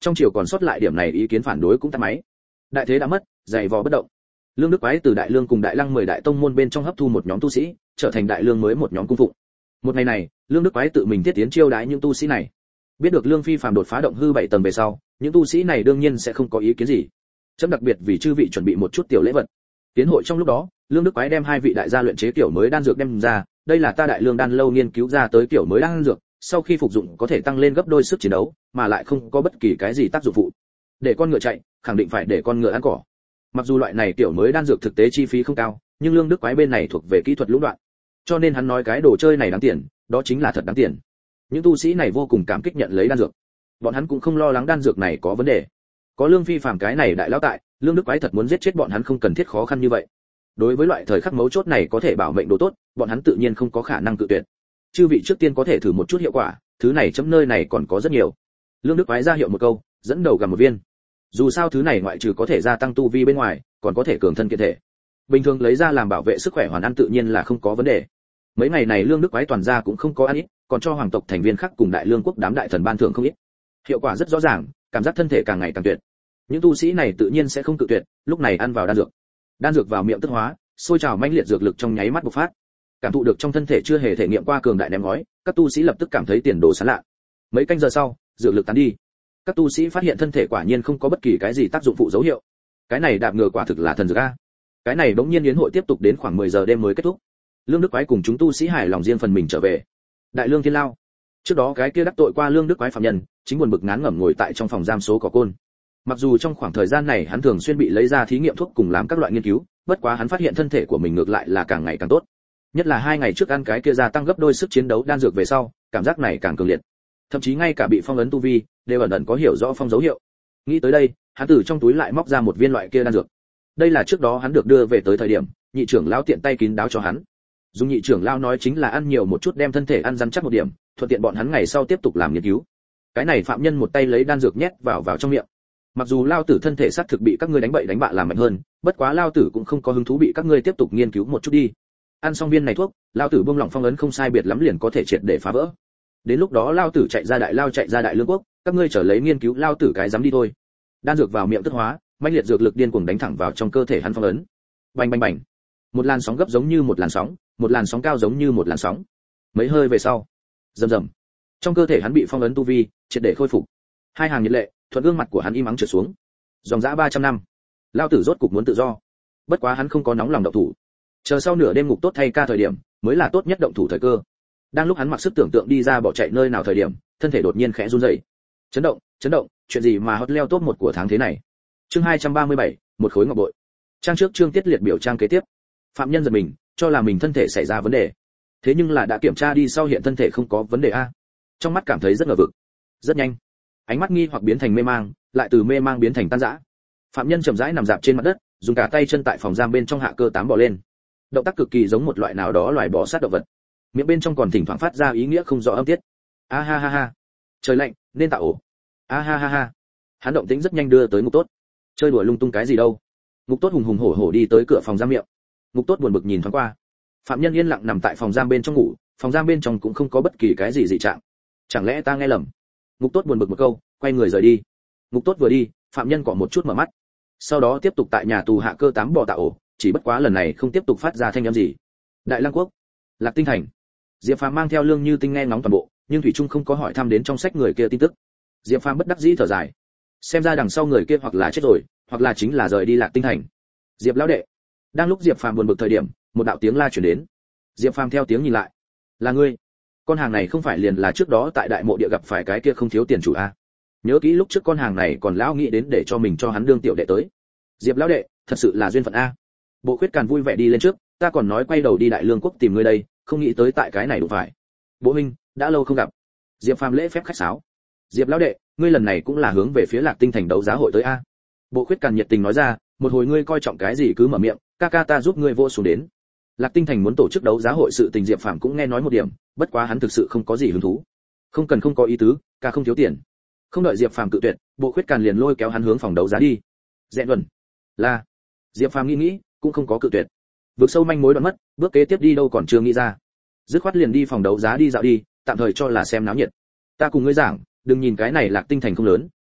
trong triều còn sót lại điểm này ý kiến phản đối cũng tắt máy. Đại thế đã mất, dày vò bất động. Lương Đức Quái từ Đại Lương cùng Đại Lăng mười đại tông môn bên trong hấp thu một nhóm tu sĩ, trở thành Đại Lương mới một nhóm cung phụng. Một ngày này, Lương Đức Quái tự mình thiết tiến chiêu đãi những tu sĩ này. Biết được Lương Phi phàm đột phá động hư bảy tầng về sau, những tu sĩ này đương nhiên sẽ không có ý kiến gì. Chấm đặc biệt vì chư vị chuẩn bị một chút tiểu lễ vật. Tiến hội trong lúc đó, Lương Đức Quái đem hai vị đại gia luyện chế kiểu mới đan dược đem ra, đây là ta Đại Lương đan lâu nghiên cứu ra tới kiểu mới đan dược, sau khi phục dụng có thể tăng lên gấp đôi sức chiến đấu, mà lại không có bất kỳ cái gì tác dụng phụ. Để con ngựa chạy, khẳng định phải để con ngựa ăn cỏ. Mặc dù loại này kiểu mới đan dược thực tế chi phí không cao, nhưng Lương Đức Quái bên này thuộc về kỹ thuật lũng đoạn, cho nên hắn nói cái đồ chơi này đáng tiền, đó chính là thật đáng tiền. Những tu sĩ này vô cùng cảm kích nhận lấy đan dược, bọn hắn cũng không lo lắng đan dược này có vấn đề. Có Lương Phi phàm cái này đại lão tại, Lương Đức Quái thật muốn giết chết bọn hắn không cần thiết khó khăn như vậy. Đối với loại thời khắc mấu chốt này có thể bảo mệnh đồ tốt, bọn hắn tự nhiên không có khả năng cự tuyệt. Chư vị trước tiên có thể thử một chút hiệu quả, thứ này chấm nơi này còn có rất nhiều. Lương Đức Quái ra hiệu một câu, dẫn đầu gặm một viên. Dù sao thứ này ngoại trừ có thể gia tăng tu vi bên ngoài, còn có thể cường thân kiện thể. Bình thường lấy ra làm bảo vệ sức khỏe hoàn ăn tự nhiên là không có vấn đề. Mấy ngày này Lương Đức Quái toàn ra cũng không có ăn ít, còn cho hoàng tộc thành viên khác cùng Đại Lương quốc đám đại thần ban thưởng không ít. Hiệu quả rất rõ ràng, cảm giác thân thể càng ngày càng tuyệt. Những tu sĩ này tự nhiên sẽ không cự tuyệt, lúc này ăn vào đan dược. Đan dược vào miệng tức hóa, sôi trào mãnh liệt dược lực trong nháy mắt bộc phát. Cảm thụ được trong thân thể chưa hề thể nghiệm qua cường đại ném ngói, các tu sĩ lập tức cảm thấy tiền đồ sáng lạ. Mấy canh giờ sau, dược lực tán đi. Các tu sĩ phát hiện thân thể quả nhiên không có bất kỳ cái gì tác dụng phụ dấu hiệu. Cái này đạp ngựa quả thực là thần dược a. Cái này bỗng nhiên yến hội tiếp tục đến khoảng mười giờ đêm mới kết thúc. Lương Đức Quái cùng chúng tu sĩ hài lòng riêng phần mình trở về. Đại Lương Thiên Lao. Trước đó cái kia đắc tội qua Lương Đức Quái phạm nhân, chính buồn bực ngán ngẩm ngồi tại trong phòng giam số cỏ côn. Mặc dù trong khoảng thời gian này hắn thường xuyên bị lấy ra thí nghiệm thuốc cùng làm các loại nghiên cứu, bất quá hắn phát hiện thân thể của mình ngược lại là càng ngày càng tốt. Nhất là hai ngày trước ăn cái kia gia tăng gấp đôi sức chiến đấu đan dược về sau, cảm giác này càng cường liệt. Thậm chí ngay cả bị phong ấn tu vi, đều ẩn ẩn có hiểu rõ phong dấu hiệu. Nghĩ tới đây, hắn từ trong túi lại móc ra một viên loại kia đan dược. Đây là trước đó hắn được đưa về tới thời điểm, nhị trưởng lão tiện tay kín đáo cho hắn. Dùng nhị trưởng lão nói chính là ăn nhiều một chút đem thân thể ăn rắn chắc một điểm, thuận tiện bọn hắn ngày sau tiếp tục làm nghiên cứu. Cái này phạm nhân một tay lấy đan dược nhét vào vào trong miệng. Mặc dù lao tử thân thể xác thực bị các ngươi đánh bậy đánh bạ làm mạnh hơn, bất quá lao tử cũng không có hứng thú bị các ngươi tiếp tục nghiên cứu một chút đi. Ăn xong viên này thuốc, lao tử buông lỏng phong ấn không sai biệt lắm liền có thể triệt để phá vỡ. Đến lúc đó lao tử chạy ra đại lao chạy ra đại lương quốc, các ngươi trở lấy nghiên cứu lao tử cái dám đi thôi. Đan dược vào miệng tức hóa, mãnh liệt dược lực điên cuồng đánh thẳng vào trong cơ thể hắn phong ấn. Bành bành bành. Một làn sóng gấp giống như một làn sóng, một làn sóng cao giống như một làn sóng. Mấy hơi về sau, rầm rầm. Trong cơ thể hắn bị phong ấn tu vi, triệt để khôi phục. Hai hàng nhiệt lệ, thuận gương mặt của hắn im ắng trượt xuống. Dòng dã ba trăm năm, lao tử rốt cục muốn tự do. Bất quá hắn không có nóng lòng động thủ. Chờ sau nửa đêm ngục tốt thay ca thời điểm, mới là tốt nhất động thủ thời cơ. Đang lúc hắn mặc sức tưởng tượng đi ra bỏ chạy nơi nào thời điểm, thân thể đột nhiên khẽ run rẩy. Chấn động, chấn động, chuyện gì mà hot leo top một của tháng thế này. Chương hai trăm ba mươi bảy, một khối ngọc bội. Trang trước chương tiết liệt biểu trang kế tiếp. Phạm nhân giật mình, cho là mình thân thể xảy ra vấn đề. Thế nhưng là đã kiểm tra đi sau hiện thân thể không có vấn đề a. Trong mắt cảm thấy rất ngờ vực. Rất nhanh, ánh mắt nghi hoặc biến thành mê mang, lại từ mê mang biến thành tan rã. Phạm nhân chậm rãi nằm dạp trên mặt đất, dùng cả tay chân tại phòng giam bên trong hạ cơ tám bò lên. Động tác cực kỳ giống một loại nào đó loài bò sát động vật. Miệng bên trong còn thỉnh thoảng phát ra ý nghĩa không rõ âm tiết. A ha ha ha. Trời lạnh, nên tạo ổ. A ha ha ha. Hắn động tĩnh rất nhanh đưa tới ngục tốt. Chơi đùa lung tung cái gì đâu. Ngục tốt hùng hùng hổ hổ đi tới cửa phòng giam miệng. Ngục tốt buồn bực nhìn thoáng qua. Phạm nhân yên lặng nằm tại phòng giam bên trong ngủ, phòng giam bên trong cũng không có bất kỳ cái gì dị trạng. Chẳng lẽ ta nghe lầm? Ngục tốt buồn bực một câu, quay người rời đi. Ngục tốt vừa đi, phạm nhân cọ một chút mở mắt. Sau đó tiếp tục tại nhà tù hạ cơ tám bò tạo ổ, chỉ bất quá lần này không tiếp tục phát ra thanh âm gì. Đại Lăng quốc, Lạc Tinh thành. Diệp Phàm mang theo Lương Như Tinh nghe ngóng toàn bộ, nhưng thủy trung không có hỏi thăm đến trong sách người kia tin tức. Diệp Phàm bất đắc dĩ thở dài, xem ra đằng sau người kia hoặc là chết rồi, hoặc là chính là rời đi Lạc Tinh thành. Diệp lão đệ. Đang lúc Diệp Phàm buồn bực thời điểm, một đạo tiếng la truyền đến. Diệp Phàm theo tiếng nhìn lại, là ngươi. Con hàng này không phải liền là trước đó tại đại mộ địa gặp phải cái kia không thiếu tiền chủ a? Nhớ kỹ lúc trước con hàng này còn lão nghĩ đến để cho mình cho hắn đương tiểu đệ tới. Diệp lão đệ, thật sự là duyên phận a. Bộ Khuyết Càn vui vẻ đi lên trước, ta còn nói quay đầu đi Đại Lương quốc tìm ngươi đây, không nghĩ tới tại cái này đụng phải. Bộ huynh, đã lâu không gặp. Diệp Phàm lễ phép khách sáo. Diệp lão đệ, ngươi lần này cũng là hướng về phía Lạc Tinh thành đấu giá hội tới a? Bộ Khuyết Càn nhiệt tình nói ra, một hồi ngươi coi trọng cái gì cứ mở miệng, ca ca ta giúp ngươi vô xuống đến. Lạc Tinh thành muốn tổ chức đấu giá hội sự tình Diệp Phàm cũng nghe nói một điểm, bất quá hắn thực sự không có gì hứng thú. Không cần không có ý tứ, ca không thiếu tiền. Không đợi Diệp Phàm cự tuyệt, Bộ Khuyết Càn liền lôi kéo hắn hướng phòng đấu giá đi. Dẹn luận. Là. Diệp Phàm nghĩ nghĩ, cũng không có cự tuyệt. Vực sâu manh mối đoạn mất, bước kế tiếp đi đâu còn chưa nghĩ ra. Dứt khoát liền đi phòng đấu giá đi dạo đi, tạm thời cho là xem náo nhiệt. Ta cùng ngươi giảng, đừng nhìn cái này Lạc Tinh thành không lớn,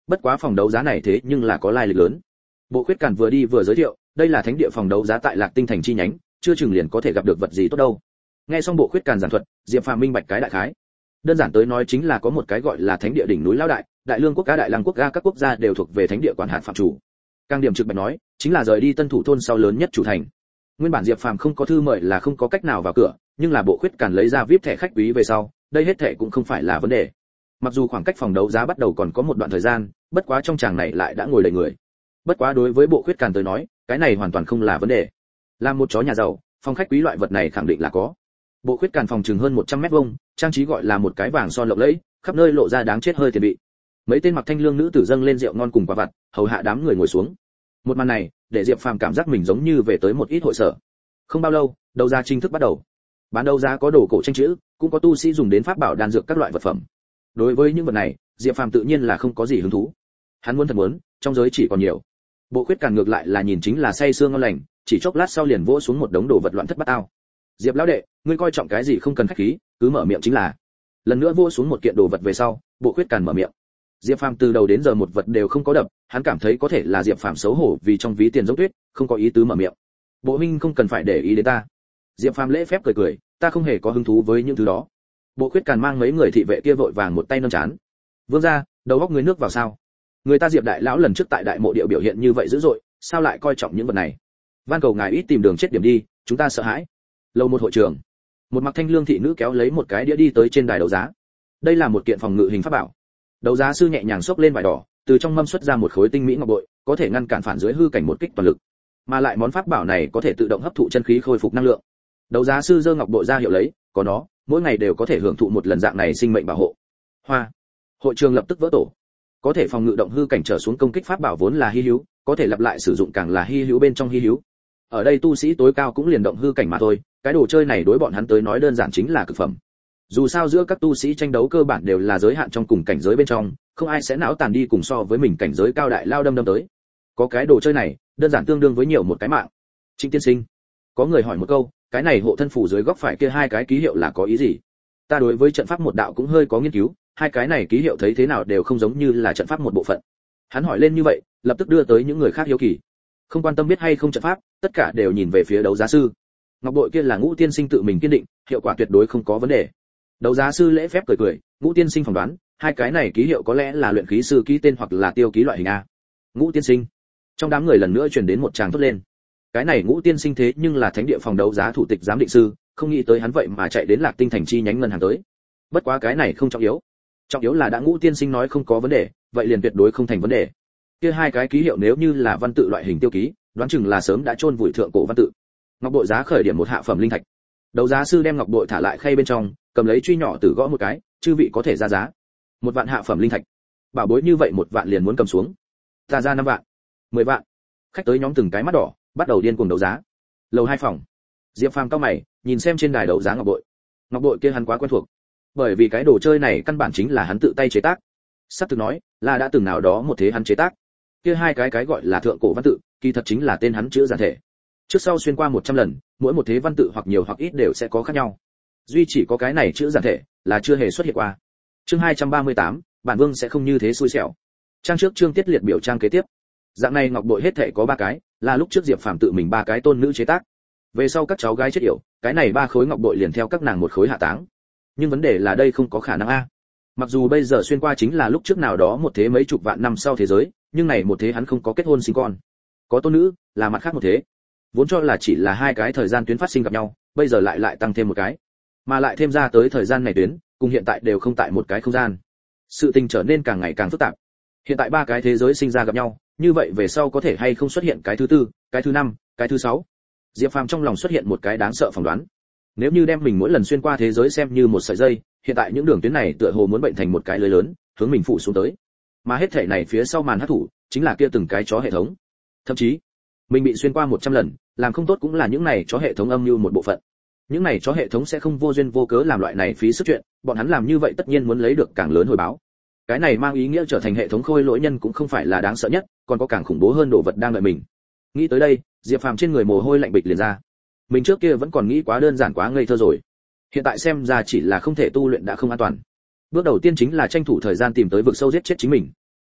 Bất quá phòng đấu giá này thế nhưng là có lai lịch lớn. Bộ Khuyết Càn vừa đi vừa giới thiệu, đây là thánh địa phòng đấu giá tại Lạc Tinh thành chi nhánh, chưa chừng liền có thể gặp được vật gì tốt đâu. Nghe xong Bộ Khuyết Càn giảng thuật, Diệp Phàm minh bạch cái đại khái. Đơn giản tới nói chính là có một cái gọi là thánh địa đỉnh núi lão đại, đại lương quốc ca đại lăng quốc ca các quốc gia đều thuộc về thánh địa quản hạt phạm chủ. Càng điểm trực bạch nói, chính là rời đi Tân Thủ thôn sau lớn nhất chủ thành. Nguyên bản Diệp Phàm không có thư mời là không có cách nào vào cửa, nhưng là Bộ Khuyết Càn lấy ra víp thẻ khách quý về sau, đây hết thẻ cũng không phải là vấn đề. Mặc dù khoảng cách phòng đấu giá bắt đầu còn có một đoạn thời gian, bất quá trong tràng này lại đã ngồi đầy người. Bất quá đối với Bộ Khuyết Càn tới nói, cái này hoàn toàn không là vấn đề. Làm một chó nhà giàu, phòng khách quý loại vật này khẳng định là có. Bộ Khuyết Càn phòng chừng hơn một trăm mét vuông, trang trí gọi là một cái vàng son lộng lẫy, khắp nơi lộ ra đáng chết hơi tiền bị. Mấy tên mặc thanh lương nữ tử dâng lên rượu ngon cùng quả vặt, hầu hạ đám người ngồi xuống. Một màn này, để Diệp Phàm cảm giác mình giống như về tới một ít hội sở. Không bao lâu, đấu giá chính thức bắt đầu. Bán đấu giá có đồ cổ tranh chữ, cũng có tu sĩ dùng đến pháp bảo đan dược các loại vật phẩm. Đối với những vật này, Diệp Phàm tự nhiên là không có gì hứng thú. Hắn muốn thật muốn, trong giới chỉ còn nhiều. Bộ Khuyết Càn ngược lại là nhìn chính là say sưa ngon lành, chỉ chốc lát sau liền vỗ xuống một đống đồ vật loạn thất bát ao. Diệp lão đệ, ngươi coi trọng cái gì không cần khách khí, cứ mở miệng chính là. Lần nữa vỗ xuống một kiện đồ vật về sau, Bộ Khuyết Càn mở miệng. Diệp Phàm từ đầu đến giờ một vật đều không có đập, hắn cảm thấy có thể là Diệp Phàm xấu hổ vì trong ví tiền giống tuyết, không có ý tứ mở miệng. Bộ huynh không cần phải để ý đến ta. Diệp Phàm lễ phép cười cười, ta không hề có hứng thú với những thứ đó. Bộ Khuyết Càn mang mấy người thị vệ kia vội vàng một tay nâng chán. Vương gia, đầu óc người nước vào sao? Người ta Diệp đại lão lần trước tại đại mộ địa biểu hiện như vậy dữ dội, sao lại coi trọng những vật này? Van cầu ngài ít tìm đường chết điểm đi, chúng ta sợ hãi. Lầu một hội trường, một mặc thanh lương thị nữ kéo lấy một cái đĩa đi tới trên đài đấu giá. Đây là một kiện phòng ngự hình pháp bảo. Đấu giá sư nhẹ nhàng xốc lên vải đỏ, từ trong mâm xuất ra một khối tinh mỹ ngọc bội, có thể ngăn cản phản dưới hư cảnh một kích toàn lực. Mà lại món pháp bảo này có thể tự động hấp thụ chân khí khôi phục năng lượng. Đấu giá sư giơ ngọc bội ra hiệu lấy, có nó, mỗi ngày đều có thể hưởng thụ một lần dạng này sinh mệnh bảo hộ. Hoa. Hội trường lập tức vỡ tổ. Có thể phòng ngự động hư cảnh trở xuống công kích pháp bảo vốn là hi hữu, có thể lặp lại sử dụng càng là hi hữu bên trong hi hữu. Ở đây tu sĩ tối cao cũng liền động hư cảnh mà thôi, cái đồ chơi này đối bọn hắn tới nói đơn giản chính là cực phẩm. Dù sao giữa các tu sĩ tranh đấu cơ bản đều là giới hạn trong cùng cảnh giới bên trong, không ai sẽ não tàn đi cùng so với mình cảnh giới cao đại lao đâm đâm tới. Có cái đồ chơi này, đơn giản tương đương với nhiều một cái mạng. Trịnh tiên sinh, có người hỏi một câu, cái này hộ thân phủ dưới góc phải kia hai cái ký hiệu là có ý gì? Ta đối với trận pháp một đạo cũng hơi có nghiên cứu, hai cái này ký hiệu thấy thế nào đều không giống như là trận pháp một bộ phận. Hắn hỏi lên như vậy, lập tức đưa tới những người khác hiếu kỳ. Không quan tâm biết hay không trận pháp, tất cả đều nhìn về phía đấu giá sư. Ngọc bội kia là Ngũ tiên sinh tự mình kiên định, hiệu quả tuyệt đối không có vấn đề. Đấu giá sư lễ phép cười cười, Ngũ tiên sinh phỏng đoán, hai cái này ký hiệu có lẽ là luyện khí sư ký tên hoặc là tiêu ký loại hình a. Ngũ tiên sinh. Trong đám người lần nữa truyền đến một tràng thốt lên. Cái này Ngũ tiên sinh thế nhưng là thánh địa phòng đấu giá thủ tịch giám định sư, không nghĩ tới hắn vậy mà chạy đến Lạc Tinh thành chi nhánh ngân hàng tới. Bất quá cái này không trọng yếu. Trọng yếu là đã Ngũ tiên sinh nói không có vấn đề, vậy liền tuyệt đối không thành vấn đề. Kia hai cái ký hiệu nếu như là văn tự loại hình tiêu ký, đoán chừng là sớm đã chôn vùi thượng cổ văn tự. Ngọc bội giá khởi điểm một hạ phẩm linh thạch. Đấu giá sư đem ngọc bội thả lại khay bên trong, cầm lấy truy nhỏ tử gõ một cái, chư vị có thể ra giá. Một vạn hạ phẩm linh thạch. Bảo bối như vậy một vạn liền muốn cầm xuống. Ta ra năm vạn, mười vạn. Khách tới nhóm từng cái mắt đỏ, bắt đầu điên cuồng đấu giá. Lầu hai phòng. Diệp Phàm cau mày, nhìn xem trên đài đấu giá ngọc bội. Ngọc bội kia hắn quá quen thuộc, bởi vì cái đồ chơi này căn bản chính là hắn tự tay chế tác. Sắp thực nói, là đã từng nào đó một thế hắn chế tác. Kia hai cái cái gọi là thượng cổ văn tự, kỳ thật chính là tên hắn chữ giản thể. Trước sau xuyên qua một trăm lần, mỗi một thế văn tự hoặc nhiều hoặc ít đều sẽ có khác nhau. Duy chỉ có cái này chữ giản thể là chưa hề xuất hiện qua. Chương hai trăm ba mươi tám, bản vương sẽ không như thế xui xẻo. Trang trước chương tiết liệt biểu trang kế tiếp. Dạng này ngọc bội hết thể có ba cái, là lúc trước Diệp Phàm tự mình ba cái tôn nữ chế tác. Về sau các cháu gái chết yểu, cái này ba khối ngọc bội liền theo các nàng một khối hạ táng. Nhưng vấn đề là đây không có khả năng a. Mặc dù bây giờ xuyên qua chính là lúc trước nào đó một thế mấy chục vạn năm sau thế giới, nhưng này một thế hắn không có kết hôn sinh con. Có tôn nữ, là mặt khác một thế. Vốn cho là chỉ là hai cái thời gian tuyến phát sinh gặp nhau, bây giờ lại lại tăng thêm một cái. Mà lại thêm ra tới thời gian này tuyến, cùng hiện tại đều không tại một cái không gian. Sự tình trở nên càng ngày càng phức tạp. Hiện tại ba cái thế giới sinh ra gặp nhau, như vậy về sau có thể hay không xuất hiện cái thứ tư, cái thứ năm, cái thứ sáu. Diệp Phàm trong lòng xuất hiện một cái đáng sợ phỏng đoán. Nếu như đem mình mỗi lần xuyên qua thế giới xem như một sợi dây, hiện tại những đường tuyến này tựa hồ muốn bệnh thành một cái lưới lớn, hướng mình phụ xuống tới. Mà hết thể này phía sau màn hắc thủ, chính là kia từng cái chó hệ thống. Thậm chí, mình bị xuyên qua một trăm lần, làm không tốt cũng là những này chó hệ thống âm mưu một bộ phận. Những này chó hệ thống sẽ không vô duyên vô cớ làm loại này phí sức chuyện, bọn hắn làm như vậy tất nhiên muốn lấy được càng lớn hồi báo. Cái này mang ý nghĩa trở thành hệ thống khôi lỗi nhân cũng không phải là đáng sợ nhất, còn có càng khủng bố hơn đồ vật đang đợi mình. Nghĩ tới đây, Diệp Phàm trên người mồ hôi lạnh bịch liền ra. Mình trước kia vẫn còn nghĩ quá đơn giản quá ngây thơ rồi. Hiện tại xem ra chỉ là không thể tu luyện đã không an toàn. Bước đầu tiên chính là tranh thủ thời gian tìm tới vực sâu giết chết chính mình.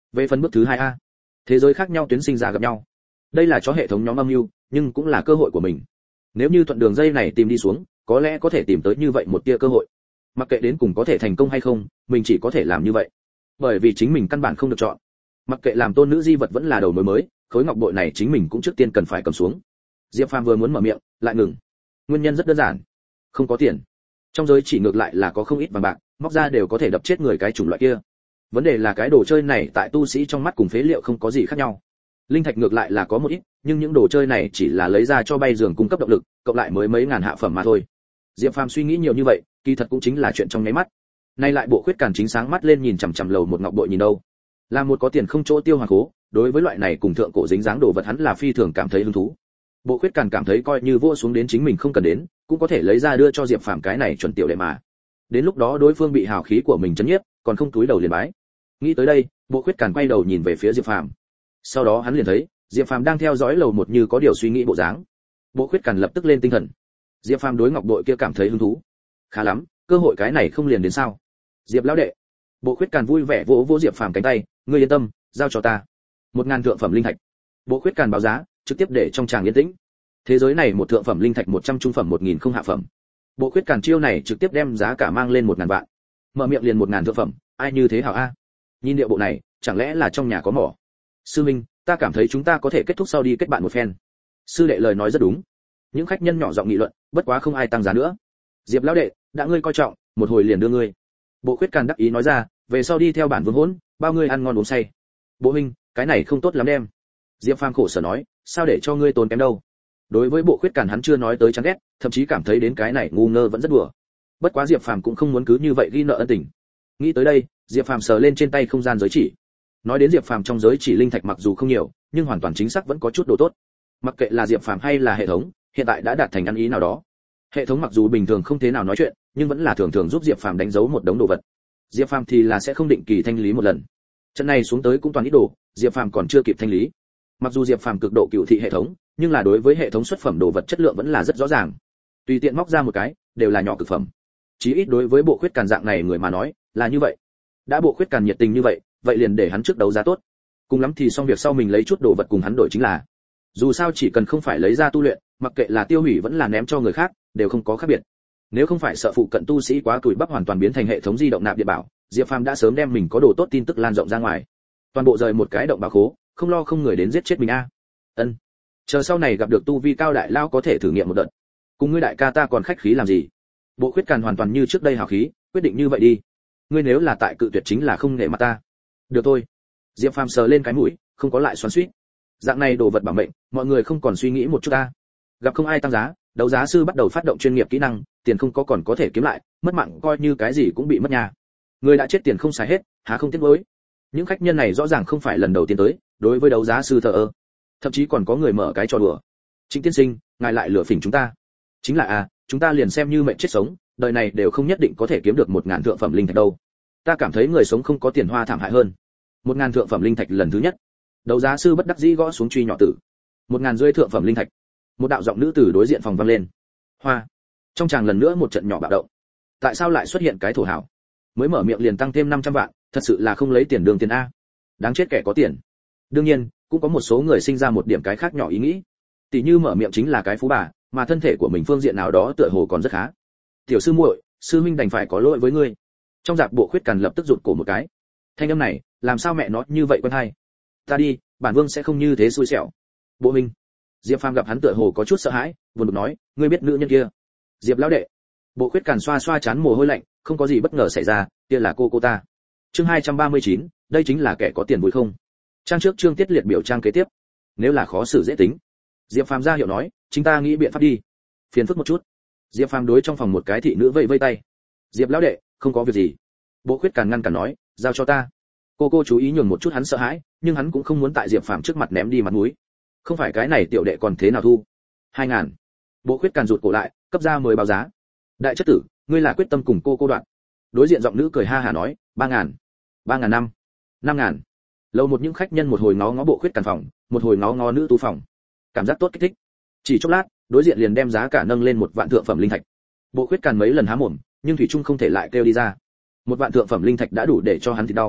Về phần bước thứ hai a, thế giới khác nhau tuyến sinh ra gặp nhau. Đây là cho hệ thống nhóm âm mưu, nhưng cũng là cơ hội của mình. Nếu như thuận đường dây này tìm đi xuống, có lẽ có thể tìm tới như vậy một tia cơ hội. Mặc kệ đến cùng có thể thành công hay không, mình chỉ có thể làm như vậy. Bởi vì chính mình căn bản không được chọn. Mặc kệ làm tôn nữ di vật vẫn là đầu mối mới, khối ngọc bội này chính mình cũng trước tiên cần phải cầm xuống. Diệp Phàm vừa muốn mở miệng, lại ngừng. Nguyên nhân rất đơn giản, không có tiền. Trong giới chỉ ngược lại là có không ít vàng bạc, móc ra đều có thể đập chết người cái chủng loại kia. Vấn đề là cái đồ chơi này tại tu sĩ trong mắt cùng phế liệu không có gì khác nhau. Linh thạch ngược lại là có một ít, nhưng những đồ chơi này chỉ là lấy ra cho bay giường cung cấp động lực, cộng lại mới mấy ngàn hạ phẩm mà thôi. Diệp Phàm suy nghĩ nhiều như vậy, kỳ thật cũng chính là chuyện trong nháy mắt. Nay lại bộ khuyết càn chính sáng mắt lên nhìn chằm chằm lầu một ngọc bội nhìn đâu. Là một có tiền không chỗ tiêu hoàng cố, đối với loại này cùng thượng cổ dính dáng đồ vật hắn là phi thường cảm thấy hứng thú. Bộ khuyết càn cảm thấy coi như vua xuống đến chính mình không cần đến, cũng có thể lấy ra đưa cho Diệp Phàm cái này chuẩn tiểu đệ mà. Đến lúc đó đối phương bị hào khí của mình chấn nhiếp, còn không túi đầu liền bái. Nghĩ tới đây, bộ khuyết càn quay đầu nhìn về phía Diệp Phàm. Sau đó hắn liền thấy, Diệp Phàm đang theo dõi lầu một như có điều suy nghĩ bộ dáng. Bộ khuyết càn lập tức lên tinh thần. Diệp Phàm đối ngọc bội kia cảm thấy hứng thú. Khá lắm, cơ hội cái này không liền đến sao? Diệp lão đệ. Bộ khuyết càn vui vẻ vỗ vỗ Diệp Phàm cánh tay, ngươi yên tâm, giao cho ta. Một ngàn thượng phẩm linh thạch. Bộ khuyết càn báo giá, trực tiếp để trong tràng yên tĩnh. Thế giới này một thượng phẩm linh thạch một trăm trung phẩm một nghìn không hạ phẩm. Bộ khuyết càn chiêu này trực tiếp đem giá cả mang lên một ngàn vạn. Mở miệng liền một ngàn thượng phẩm, ai như thế hảo a? Nhìn điệu bộ này, chẳng lẽ là trong nhà có mỏ? Sư minh, ta cảm thấy chúng ta có thể kết thúc sau đi kết bạn một phen. Sư đệ lời nói rất đúng. Những khách nhân nhỏ giọng nghị luận, bất quá không ai tăng giá nữa. Diệp lão đệ, đã ngươi coi trọng, một hồi liền đưa ngươi. Bộ khuyết càn đắc ý nói ra, về sau đi theo bản vương hỗn, bao ngươi ăn ngon uống say. Bộ huynh, cái này không tốt lắm đem. Diệp Phàm khổ sở nói, sao để cho ngươi tốn kém đâu? Đối với bộ khuyết càn hắn chưa nói tới chán ghét, thậm chí cảm thấy đến cái này ngu ngơ vẫn rất đùa. Bất quá Diệp Phàm cũng không muốn cứ như vậy ghi nợ ân tình. Nghĩ tới đây, Diệp Phàm sờ lên trên tay không gian giới chỉ. Nói đến Diệp Phàm trong giới chỉ linh thạch mặc dù không nhiều, nhưng hoàn toàn chính xác vẫn có chút đồ tốt. Mặc kệ là Diệp Phàm hay là hệ thống, hiện tại đã đạt thành ăn ý nào đó. Hệ thống mặc dù bình thường không thế nào nói chuyện, nhưng vẫn là thường thường giúp Diệp Phàm đánh dấu một đống đồ vật. Diệp Phàm thì là sẽ không định kỳ thanh lý một lần. Trận này xuống tới cũng toàn ít đồ, Diệp Phàm còn chưa kịp thanh lý. Mặc dù Diệp Phàm cực độ cựu thị hệ thống, nhưng là đối với hệ thống xuất phẩm đồ vật chất lượng vẫn là rất rõ ràng. Tùy tiện móc ra một cái, đều là nhỏ cực phẩm. Chí ít đối với bộ khuyết càn dạng này người mà nói, là như vậy. Đã bộ khuyết càn nhiệt tình như vậy, vậy liền để hắn trước đấu giá tốt. Cùng lắm thì xong việc sau mình lấy chút đồ vật cùng hắn đổi chính là. Dù sao chỉ cần không phải lấy ra tu luyện, mặc kệ là tiêu hủy vẫn là ném cho người khác, đều không có khác biệt. Nếu không phải sợ phụ cận tu sĩ quá tuổi bắp hoàn toàn biến thành hệ thống di động nạp địa bảo, Diệp Phàm đã sớm đem mình có đồ tốt tin tức lan rộng ra ngoài. Toàn bộ rời một cái động bảo khố, không lo không người đến giết chết mình a. Ân. Chờ sau này gặp được tu vi cao đại lao có thể thử nghiệm một đợt. Cùng ngươi đại ca ta còn khách khí làm gì? Bộ khuyết càn hoàn toàn như trước đây hào khí, quyết định như vậy đi. Ngươi nếu là tại cự tuyệt chính là không nể mặt ta. Được thôi. Diệp Phàm sờ lên cái mũi, không có lại xoắn xuýt. Dạng này đồ vật bảo mệnh, mọi người không còn suy nghĩ một chút ta. Gặp không ai tăng giá, đấu giá sư bắt đầu phát động chuyên nghiệp kỹ năng, tiền không có còn có thể kiếm lại, mất mạng coi như cái gì cũng bị mất nhà. Người đã chết tiền không xài hết, há không tiếc nuối. Những khách nhân này rõ ràng không phải lần đầu tiên tới, đối với đấu giá sư thờ ơ. Thậm chí còn có người mở cái trò đùa. Trịnh tiên sinh, ngài lại lừa phỉnh chúng ta. Chính là à, chúng ta liền xem như mệnh chết sống, đời này đều không nhất định có thể kiếm được một ngàn thượng phẩm linh thạch đâu. Ta cảm thấy người sống không có tiền hoa thảm hại hơn. Một ngàn thượng phẩm linh thạch lần thứ nhất. Đấu giá sư bất đắc dĩ gõ xuống truy nhỏ tử. Một ngàn rưỡi thượng phẩm linh thạch. Một đạo giọng nữ từ đối diện phòng vang lên. Hoa. Trong tràng lần nữa một trận nhỏ bạo động. Tại sao lại xuất hiện cái thổ hảo? Mới mở miệng liền tăng thêm năm trăm vạn, thật sự là không lấy tiền đường tiền a. Đáng chết kẻ có tiền. Đương nhiên, cũng có một số người sinh ra một điểm cái khác nhỏ ý nghĩ. Tỷ như mở miệng chính là cái phú bà, mà thân thể của mình phương diện nào đó tựa hồ còn rất khá. Tiểu sư muội, sư huynh đành phải có lỗi với ngươi. Trong dạp bộ khuyết càn lập tức rụt cổ một cái. Thanh âm này, làm sao mẹ nó như vậy quen hay? Ta đi, bản vương sẽ không như thế xui xẻo. Bộ huynh. Diệp Phàm gặp hắn tựa hồ có chút sợ hãi, buồn bực nói, ngươi biết nữ nhân kia? Diệp lão đệ. Bộ khuyết càn xoa xoa chán mồ hôi lạnh, không có gì bất ngờ xảy ra, kia là cô cô ta. Chương hai trăm ba mươi chín, đây chính là kẻ có tiền vui không? Trang trước chương tiết liệt biểu trang kế tiếp. Nếu là khó xử dễ tính. Diệp Phàm ra hiệu nói, chúng ta nghĩ biện pháp đi. Phiền phức một chút. Diệp Phàm đối trong phòng một cái thị nữ vẫy vẫy tay. Diệp lão đệ, không có việc gì. Bộ khuyết càn ngăn cản nói, giao cho ta. Cô cô chú ý nhường một chút hắn sợ hãi, nhưng hắn cũng không muốn tại Diệp Phàm trước mặt ném đi mặt mũi. Không phải cái này tiểu đệ còn thế nào thu? Hai ngàn. Bộ khuyết càn rụt cổ lại, cấp ra mười báo giá. Đại chất tử, ngươi là quyết tâm cùng cô cô đoạn. Đối diện giọng nữ cười ha hả nói, ba ngàn. Ba ngàn năm. Năm ngàn. Lâu một những khách nhân một hồi ngó ngó bộ khuyết càn phòng, một hồi ngó ngó nữ tu phòng. Cảm giác tốt kích thích. Chỉ chốc lát, đối diện liền đem giá cả nâng lên một vạn thượng phẩm linh thạch. Bộ khuyết càn mấy lần há mồm, nhưng thủy trung không thể lại kêu đi ra. Một vạn thượng phẩm linh thạch đã đủ để cho hắn thì đau.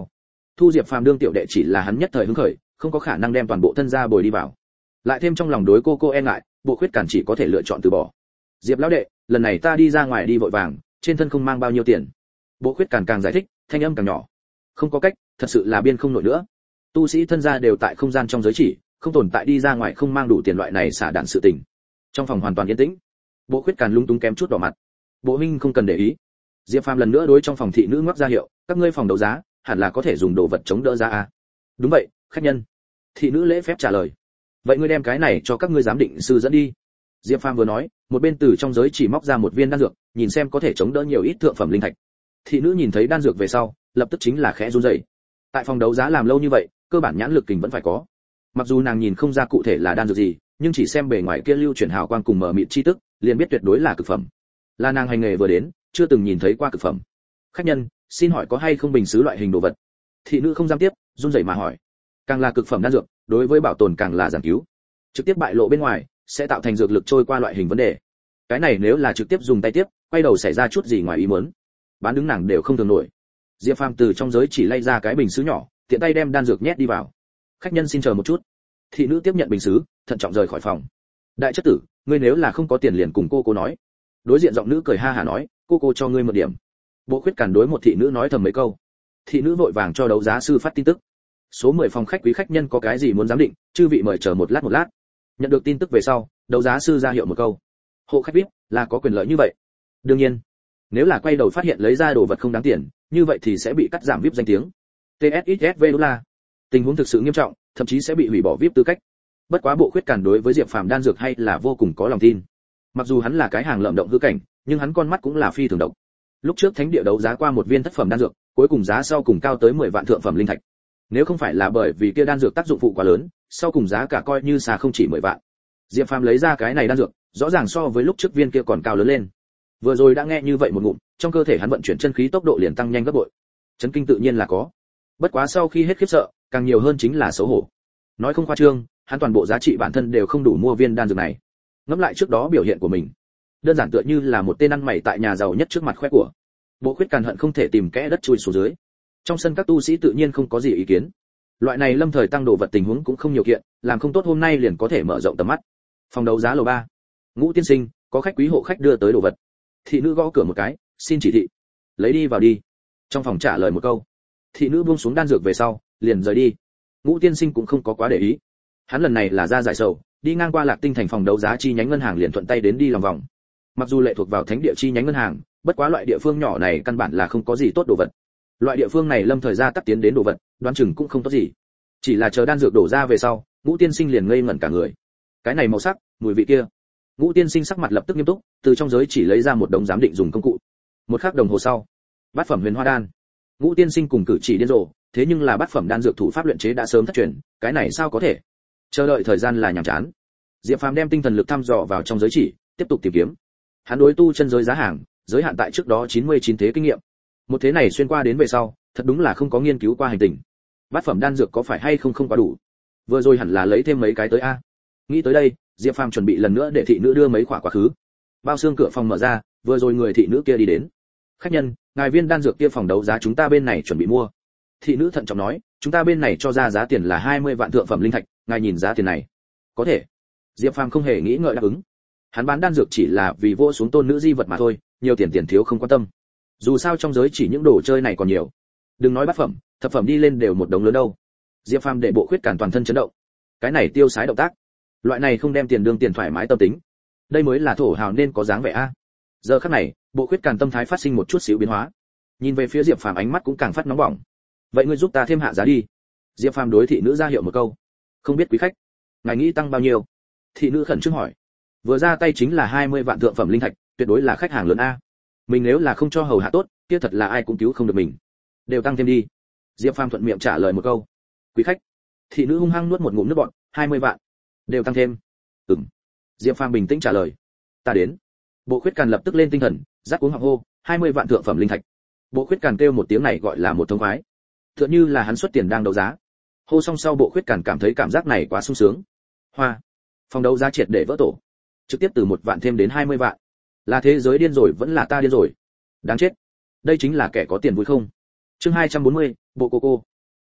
thu Diệp Phàm đương tiểu đệ chỉ là hắn nhất thời hứng khởi, không có khả năng đem toàn bộ thân gia bồi đi vào. Lại thêm trong lòng đối cô cô e ngại, Bộ Khuyết Càn chỉ có thể lựa chọn từ bỏ. Diệp lão đệ, lần này ta đi ra ngoài đi vội vàng, trên thân không mang bao nhiêu tiền. Bộ Khuyết Càn càng giải thích, thanh âm càng nhỏ. Không có cách, thật sự là biên không nổi nữa. Tu sĩ thân gia đều tại không gian trong giới chỉ, không tồn tại đi ra ngoài không mang đủ tiền loại này xả đạn sự tình. Trong phòng hoàn toàn yên tĩnh. Bộ Khuyết Càn lúng túng kém chút đỏ mặt. Bộ huynh không cần để ý. Diệp Phàm lần nữa đối trong phòng thị nữ ngoắc ra hiệu, các ngươi phòng đấu giá hẳn là có thể dùng đồ vật chống đỡ giá a. Đúng vậy, khách nhân. Thị nữ lễ phép trả lời. Vậy ngươi đem cái này cho các ngươi giám định sư dẫn đi. Diệp Phàm vừa nói, một bên từ trong giới chỉ móc ra một viên đan dược, nhìn xem có thể chống đỡ nhiều ít thượng phẩm linh thạch. Thị nữ nhìn thấy đan dược về sau, lập tức chính là khẽ run rẩy. Tại phòng đấu giá làm lâu như vậy, cơ bản nhãn lực kình vẫn phải có. Mặc dù nàng nhìn không ra cụ thể là đan dược gì, nhưng chỉ xem bề ngoài kia lưu chuyển hào quang cùng mở mịt chi tức, liền biết tuyệt đối là cực phẩm. Là nàng hành nghề vừa đến, chưa từng nhìn thấy qua cực phẩm. Khách nhân, xin hỏi có hay không bình sứ loại hình đồ vật? Thị nữ không dám tiếp, run rẩy mà hỏi. Càng là cực phẩm đan dược, đối với bảo tồn càng là giảng cứu. Trực tiếp bại lộ bên ngoài, sẽ tạo thành dược lực trôi qua loại hình vấn đề. Cái này nếu là trực tiếp dùng tay tiếp, quay đầu xảy ra chút gì ngoài ý muốn, bán đứng nàng đều không thường nổi. Diệp Phàm từ trong giới chỉ lay ra cái bình sứ nhỏ, tiện tay đem đan dược nhét đi vào. Khách nhân xin chờ một chút. Thị nữ tiếp nhận bình sứ, thận trọng rời khỏi phòng. Đại chất tử, ngươi nếu là không có tiền liền cùng cô cô nói. Đối diện giọng nữ cười ha hả nói, cô cô cho ngươi một điểm. Bộ Khuyết Càn đối một thị nữ nói thầm mấy câu. Thị nữ vội vàng cho đấu giá sư phát tin tức. Số mười phòng khách quý khách nhân có cái gì muốn giám định, chư vị mời chờ một lát một lát. Nhận được tin tức về sau, đấu giá sư ra hiệu một câu. Hộ khách vê i pê là có quyền lợi như vậy. Đương nhiên, nếu là quay đầu phát hiện lấy ra đồ vật không đáng tiền, như vậy thì sẽ bị cắt giảm vê i pê danh tiếng. tê ét ích ét vê đô la. Tình huống thực sự nghiêm trọng, thậm chí sẽ bị hủy bỏ vê i pê tư cách. Bất quá Bộ Khuyết Càn đối với Diệp Phàm đan dược hay là vô cùng có lòng tin. Mặc dù hắn là cái hàng lợm động hư cảnh, nhưng hắn con mắt cũng là phi thường độc. Lúc trước thánh địa đấu giá qua một viên thất phẩm đan dược, cuối cùng giá sau cùng cao tới mười vạn thượng phẩm linh thạch. Nếu không phải là bởi vì kia đan dược tác dụng phụ quá lớn, sau cùng giá cả coi như xa không chỉ mười vạn. Diệp Phàm lấy ra cái này đan dược, rõ ràng so với lúc trước viên kia còn cao lớn lên. Vừa rồi đã nghe như vậy một ngụm, trong cơ thể hắn vận chuyển chân khí tốc độ liền tăng nhanh gấp bội. Chấn kinh tự nhiên là có. Bất quá sau khi hết khiếp sợ, càng nhiều hơn chính là xấu hổ. Nói không khoa trương, hắn toàn bộ giá trị bản thân đều không đủ mua viên đan dược này. Ngẫm lại trước đó biểu hiện của mình, đơn giản tựa như là một tên ăn mày tại nhà giàu nhất trước mặt khoe của. Bộ Khuyết Càn hận không thể tìm kẽ đất chui xuống dưới. Trong sân các tu sĩ tự nhiên không có gì ý kiến. Loại này lâm thời tăng đồ vật tình huống cũng không nhiều kiện, làm không tốt hôm nay liền có thể mở rộng tầm mắt. Phòng đấu giá lầu ba. Ngũ tiên sinh, có khách quý hộ khách đưa tới đồ vật. Thị nữ gõ cửa một cái, xin chỉ thị. Lấy đi vào đi. Trong phòng trả lời một câu. Thị nữ buông xuống đan dược về sau, liền rời đi. Ngũ tiên sinh cũng không có quá để ý. Hắn lần này là ra giải sầu, đi ngang qua Lạc Tinh thành phòng đấu giá chi nhánh ngân hàng liền thuận tay đến đi lòng vòng. Mặc dù lệ thuộc vào thánh địa chi nhánh ngân hàng, bất quá loại địa phương nhỏ này căn bản là không có gì tốt đồ vật. Loại địa phương này lâm thời ra tắc tiến đến đồ vật, đoán chừng cũng không tốt gì. Chỉ là chờ đan dược đổ ra về sau, Ngũ tiên sinh liền ngây ngẩn cả người. Cái này màu sắc, mùi vị kia. Ngũ tiên sinh sắc mặt lập tức nghiêm túc, từ trong giới chỉ lấy ra một đống giám định dùng công cụ. Một khắc đồng hồ sau, bát phẩm huyền hoa đan. Ngũ tiên sinh cùng cử chỉ điên rồ, thế nhưng là bát phẩm đan dược thủ pháp luyện chế đã sớm thất truyền, cái này sao có thể? Chờ đợi thời gian là nhàm chán. Diệp Phàm đem tinh thần lực thăm dò vào trong giới chỉ, tiếp tục tìm kiếm. Hắn đối tu chân giới giá hàng, giới hạn tại trước đó chín mươi chín thế kinh nghiệm. Một thế này xuyên qua đến về sau, thật đúng là không có nghiên cứu qua hành tình. Bát phẩm đan dược có phải hay không không quá đủ. Vừa rồi hẳn là lấy thêm mấy cái tới a. Nghĩ tới đây, Diệp Phàm chuẩn bị lần nữa để thị nữ đưa mấy quả quá khứ. Bao xương cửa phòng mở ra, vừa rồi người thị nữ kia đi đến. Khách nhân, ngài viên đan dược kia phòng đấu giá chúng ta bên này chuẩn bị mua. Thị nữ thận trọng nói, chúng ta bên này cho ra giá tiền là hai mươi vạn thượng phẩm linh thạch, ngài nhìn giá tiền này. Có thể. Diệp Phàm không hề nghĩ ngợi đáp ứng. Hắn bán đan dược chỉ là vì vô xuống tôn nữ di vật mà thôi, nhiều tiền tiền thiếu không quan tâm. Dù sao trong giới chỉ những đồ chơi này còn nhiều. Đừng nói bát phẩm, thập phẩm đi lên đều một đống lớn đâu. Diệp Phàm để Bộ Khuyết Càn toàn thân chấn động. Cái này tiêu sái động tác. Loại này không đem tiền đương tiền thoải mái tâm tính. Đây mới là thổ hào nên có dáng vẻ a. Giờ khắc này, Bộ Khuyết Càn tâm thái phát sinh một chút xíu biến hóa. Nhìn về phía Diệp Phàm ánh mắt cũng càng phát nóng bỏng. Vậy ngươi giúp ta thêm hạ giá đi. Diệp Phàm đối thị nữ ra hiệu một câu. Không biết quý khách, ngài nghĩ tăng bao nhiêu? Thị nữ khẩn trương hỏi. Vừa ra tay chính là hai mươi vạn thượng phẩm linh thạch, tuyệt đối là khách hàng lớn a. Mình nếu là không cho hầu hạ tốt, kia thật là ai cũng cứu không được mình. Đều tăng thêm đi. Diệp Phàm thuận miệng trả lời một câu. Quý khách. Thị nữ hung hăng nuốt một ngụm nước bọt, hai mươi vạn. Đều tăng thêm. Ừm. Diệp Phàm bình tĩnh trả lời. Ta đến. Bộ Khuyết Càn lập tức lên tinh thần, rắc uống họng hô, hai mươi vạn thượng phẩm linh thạch. Bộ Khuyết Càn kêu một tiếng này gọi là một thông khoái. Tựa như là hắn xuất tiền đang đấu giá. Hô xong sau Bộ Khuyết Càn cảm thấy cảm giác này quá sung sướng. Hoa. Phòng đấu giá triệt để vỡ tổ. Trực tiếp từ một vạn thêm đến hai mươi vạn. Là thế giới điên rồi vẫn là ta điên rồi. Đáng chết. Đây chính là kẻ có tiền vui không? Chương hai trăm bốn mươi, Bộ cô cô.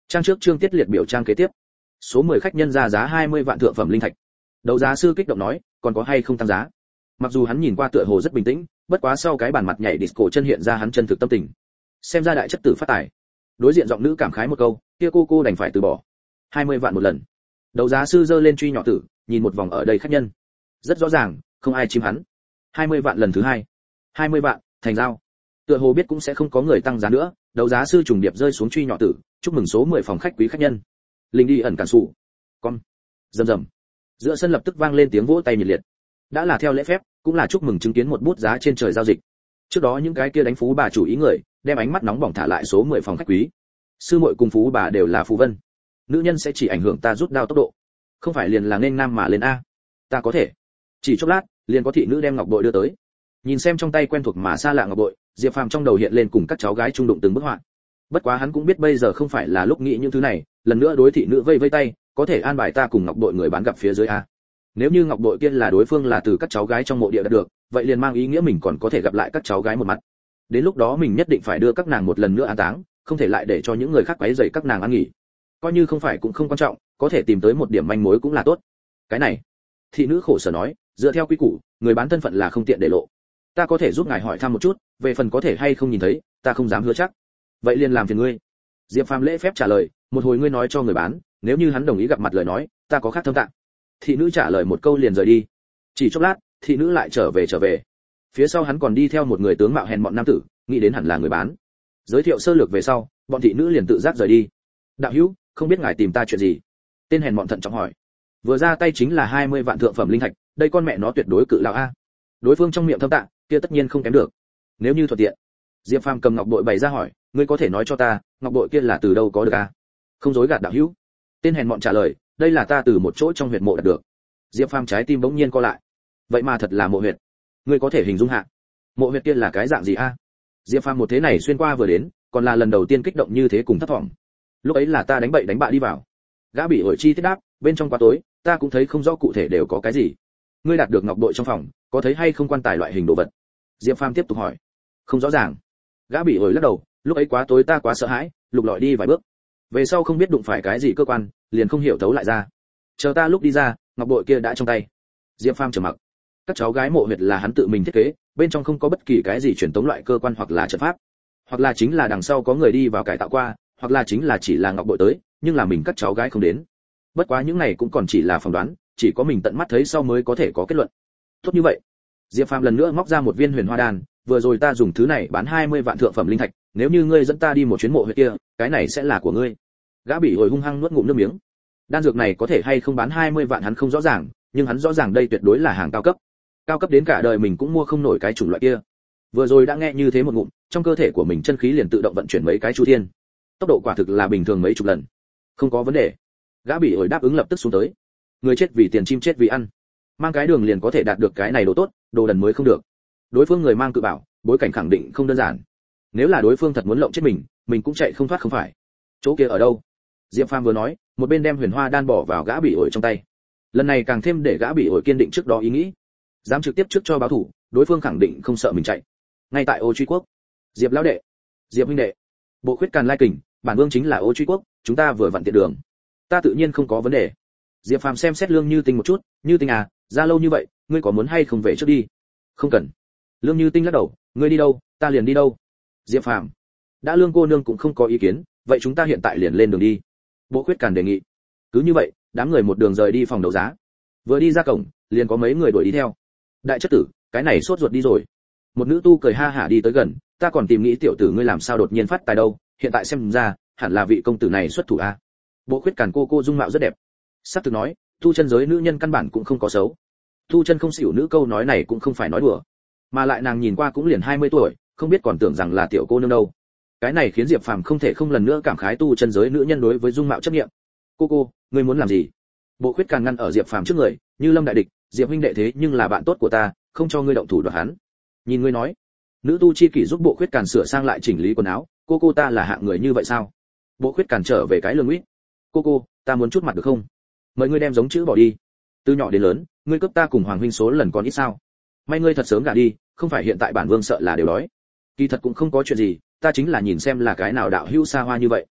Trang trước chương tiết liệt biểu trang kế tiếp. Số mười khách nhân ra giá hai mươi vạn thượng phẩm linh thạch. Đấu giá sư kích động nói, còn có hay không tăng giá? Mặc dù hắn nhìn qua tựa hồ rất bình tĩnh, bất quá sau cái bàn mặt nhảy disco chân hiện ra hắn chân thực tâm tình. Xem ra đại chất tử phát tài. Đối diện giọng nữ cảm khái một câu, kia cô cô đành phải từ bỏ. hai mươi vạn một lần. Đấu giá sư giơ lên truy nhỏ tử, nhìn một vòng ở đây khách nhân. Rất rõ ràng, không ai chim hắn. hai mươi vạn lần thứ hai. hai mươi vạn, thành giao. Tựa hồ biết cũng sẽ không có người tăng giá nữa, đấu giá sư trùng điệp rơi xuống truy nhỏ tử, chúc mừng số mười phòng khách quý khách nhân. Linh đi ẩn cản sụ. Con. Rầm rầm. Giữa sân lập tức vang lên tiếng vỗ tay nhiệt liệt. Đã là theo lễ phép, cũng là chúc mừng chứng kiến một bút giá trên trời giao dịch. Trước đó những cái kia đánh phú bà chủ ý người, đem ánh mắt nóng bỏng thả lại số mười phòng khách quý. Sư muội cùng phú bà đều là phú vân. Nữ nhân sẽ chỉ ảnh hưởng ta rút đao tốc độ, không phải liền là nên nam mà lên a. Ta có thể. Chỉ chốc lát, liền có thị nữ đem ngọc bội đưa tới. Nhìn xem trong tay quen thuộc mà xa lạ ngọc bội, Diệp Phàm trong đầu hiện lên cùng các cháu gái trung đụng từng bức họa. Bất quá hắn cũng biết bây giờ không phải là lúc nghĩ những thứ này, lần nữa đối thị nữ vây vây tay, có thể an bài ta cùng ngọc bội người bán gặp phía dưới a. Nếu như ngọc bội kia là đối phương là từ các cháu gái trong mộ địa đạt được, vậy liền mang ý nghĩa mình còn có thể gặp lại các cháu gái một mặt. Đến lúc đó mình nhất định phải đưa các nàng một lần nữa an táng, không thể lại để cho những người khác quấy rầy các nàng ăn nghỉ. Coi như không phải cũng không quan trọng, có thể tìm tới một điểm manh mối cũng là tốt. Cái này, thị nữ khổ sở nói, dựa theo quy củ, người bán thân phận là không tiện để lộ. Ta có thể giúp ngài hỏi thăm một chút, về phần có thể hay không nhìn thấy, ta không dám hứa chắc. Vậy liền làm phiền ngươi. Diệp Phàm lễ phép trả lời, một hồi ngươi nói cho người bán, nếu như hắn đồng ý gặp mặt lời nói, ta có khác thâm tạng. Thị nữ trả lời một câu liền rời đi. Chỉ chốc lát, thị nữ lại trở về trở về. Phía sau hắn còn đi theo một người tướng mạo hèn mọn nam tử, nghĩ đến hẳn là người bán. Giới thiệu sơ lược về sau, bọn thị nữ liền tự giác rời đi. Đạo hữu, không biết ngài tìm ta chuyện gì? Tên hèn mọn thận trọng hỏi. Vừa ra tay chính là hai mươi vạn thượng phẩm linh thạch, đây con mẹ nó tuyệt đối cự lão a. Đối phương trong miệng thâm tạ, kia tất nhiên không kém được. Nếu như thuận tiện, Diệp Phàm cầm ngọc bội bày ra hỏi, ngươi có thể nói cho ta, ngọc bội kia là từ đâu có được a? Không dối gạt đạo hữu. Tên hèn mọn trả lời, đây là ta từ một chỗ trong huyệt mộ đạt được. Diệp Phàm trái tim bỗng nhiên co lại. Vậy mà thật là mộ huyệt. Ngươi có thể hình dung hạ, mộ huyệt kia là cái dạng gì a? Diệp Phàm một thế này xuyên qua vừa đến, còn là lần đầu tiên kích động như thế cùng thất vọng. Lúc ấy là ta đánh bậy đánh bạ đi vào. Gã bị ổi chi tiết đáp, bên trong quá tối, ta cũng thấy không rõ cụ thể đều có cái gì. Ngươi đạt được ngọc bội trong phòng, có thấy hay không quan tài loại hình đồ vật? Diệp Phàm tiếp tục hỏi. Không rõ ràng. Gã bị ổi lắc đầu, lúc ấy quá tối ta quá sợ hãi, lục lọi đi vài bước. Về sau không biết đụng phải cái gì cơ quan, liền không hiểu thấu lại ra. Chờ ta lúc đi ra, ngọc bội kia đã trong tay. Diệp Phàm trầm mặc. Các cháu gái mộ huyệt là hắn tự mình thiết kế, bên trong không có bất kỳ cái gì truyền tống loại cơ quan hoặc là trận pháp, hoặc là chính là đằng sau có người đi vào cải tạo qua, hoặc là chính là chỉ là ngọc bội tới, nhưng là mình các cháu gái không đến. Bất quá những này cũng còn chỉ là phỏng đoán, chỉ có mình tận mắt thấy sau mới có thể có kết luận. Tốt như vậy. Diệp Phàm lần nữa móc ra một viên huyền hoa đan, vừa rồi ta dùng thứ này bán hai mươi vạn thượng phẩm linh thạch, nếu như ngươi dẫn ta đi một chuyến mộ huyệt kia, cái này sẽ là của ngươi. Gã bị hồi hung hăng nuốt ngụm nước miếng. Đan dược này có thể hay không bán hai mươi vạn hắn không rõ ràng, nhưng hắn rõ ràng đây tuyệt đối là hàng cao cấp. Cao cấp đến cả đời mình cũng mua không nổi cái chủng loại kia. Vừa rồi đã nghe như thế một ngụm, trong cơ thể của mình chân khí liền tự động vận chuyển mấy cái chu thiên. Tốc độ quả thực là bình thường mấy chục lần. Không có vấn đề. Gã bị ổi đáp ứng lập tức xuống tới. Người chết vì tiền, chim chết vì ăn. Mang cái đường liền có thể đạt được cái này đồ tốt, đồ đần mới không được. Đối phương người mang cự bảo, bối cảnh khẳng định không đơn giản. Nếu là đối phương thật muốn lộng chết mình, mình cũng chạy không thoát không phải. Chỗ kia ở đâu? Diệp Phàm vừa nói, một bên đem huyền hoa đan bỏ vào gã bị ổi trong tay. Lần này càng thêm để gã bị ổi kiên định trước đó ý nghĩ, dám trực tiếp trước cho báo thủ, đối phương khẳng định không sợ mình chạy. Ngay tại Ô Truy Quốc, Diệp lão đệ, Diệp huynh đệ, bộ khuyết càn lai kình, bản vương chính là Ô Truy Quốc, chúng ta vừa vặn tiện đường. Ta tự nhiên không có vấn đề. Diệp Phàm xem xét Lương Như Tinh một chút, Như Tinh à, ra lâu như vậy, ngươi có muốn hay không về trước đi? Không cần. Lương Như Tinh lắc đầu, ngươi đi đâu, ta liền đi đâu. Diệp Phàm, đã Lương cô nương cũng không có ý kiến, vậy chúng ta hiện tại liền lên đường đi. Bộ khuyết càn đề nghị. Cứ như vậy, đám người một đường rời đi phòng đấu giá. Vừa đi ra cổng, liền có mấy người đuổi đi theo. Đại chất tử, cái này sốt ruột đi rồi. Một nữ tu cười ha hả đi tới gần, ta còn tìm nghĩ tiểu tử ngươi làm sao đột nhiên phát tài đâu, hiện tại xem ra, hẳn là vị công tử này xuất thủ a. Bộ khuyết càn cô cô dung mạo rất đẹp. Sắc thực nói, tu chân giới nữ nhân căn bản cũng không có xấu. Tu chân không xỉu nữ câu nói này cũng không phải nói đùa, mà lại nàng nhìn qua cũng liền hai mươi tuổi, không biết còn tưởng rằng là tiểu cô nương đâu. Cái này khiến Diệp Phàm không thể không lần nữa cảm khái tu chân giới nữ nhân đối với dung mạo chấp niệm. Cô cô, ngươi muốn làm gì? Bộ khuyết càn ngăn ở Diệp Phàm trước người, như lâm đại địch, Diệp huynh đệ thế nhưng là bạn tốt của ta, không cho ngươi động thủ đoạt hắn. Nhìn ngươi nói. Nữ tu chi kỷ giúp bộ khuyết càn sửa sang lại chỉnh lý quần áo, cô cô ta là hạng người như vậy sao? Bộ khuyết càn trở về cái lương uýt. Cô cô, ta muốn chút mặt được không? Mời ngươi đem giống chữ bỏ đi. Từ nhỏ đến lớn, ngươi cướp ta cùng hoàng huynh số lần còn ít sao? May ngươi thật sớm gả đi, không phải hiện tại bản vương sợ là đều đói. Kỳ thật cũng không có chuyện gì, ta chính là nhìn xem là cái nào đạo hữu xa hoa như vậy.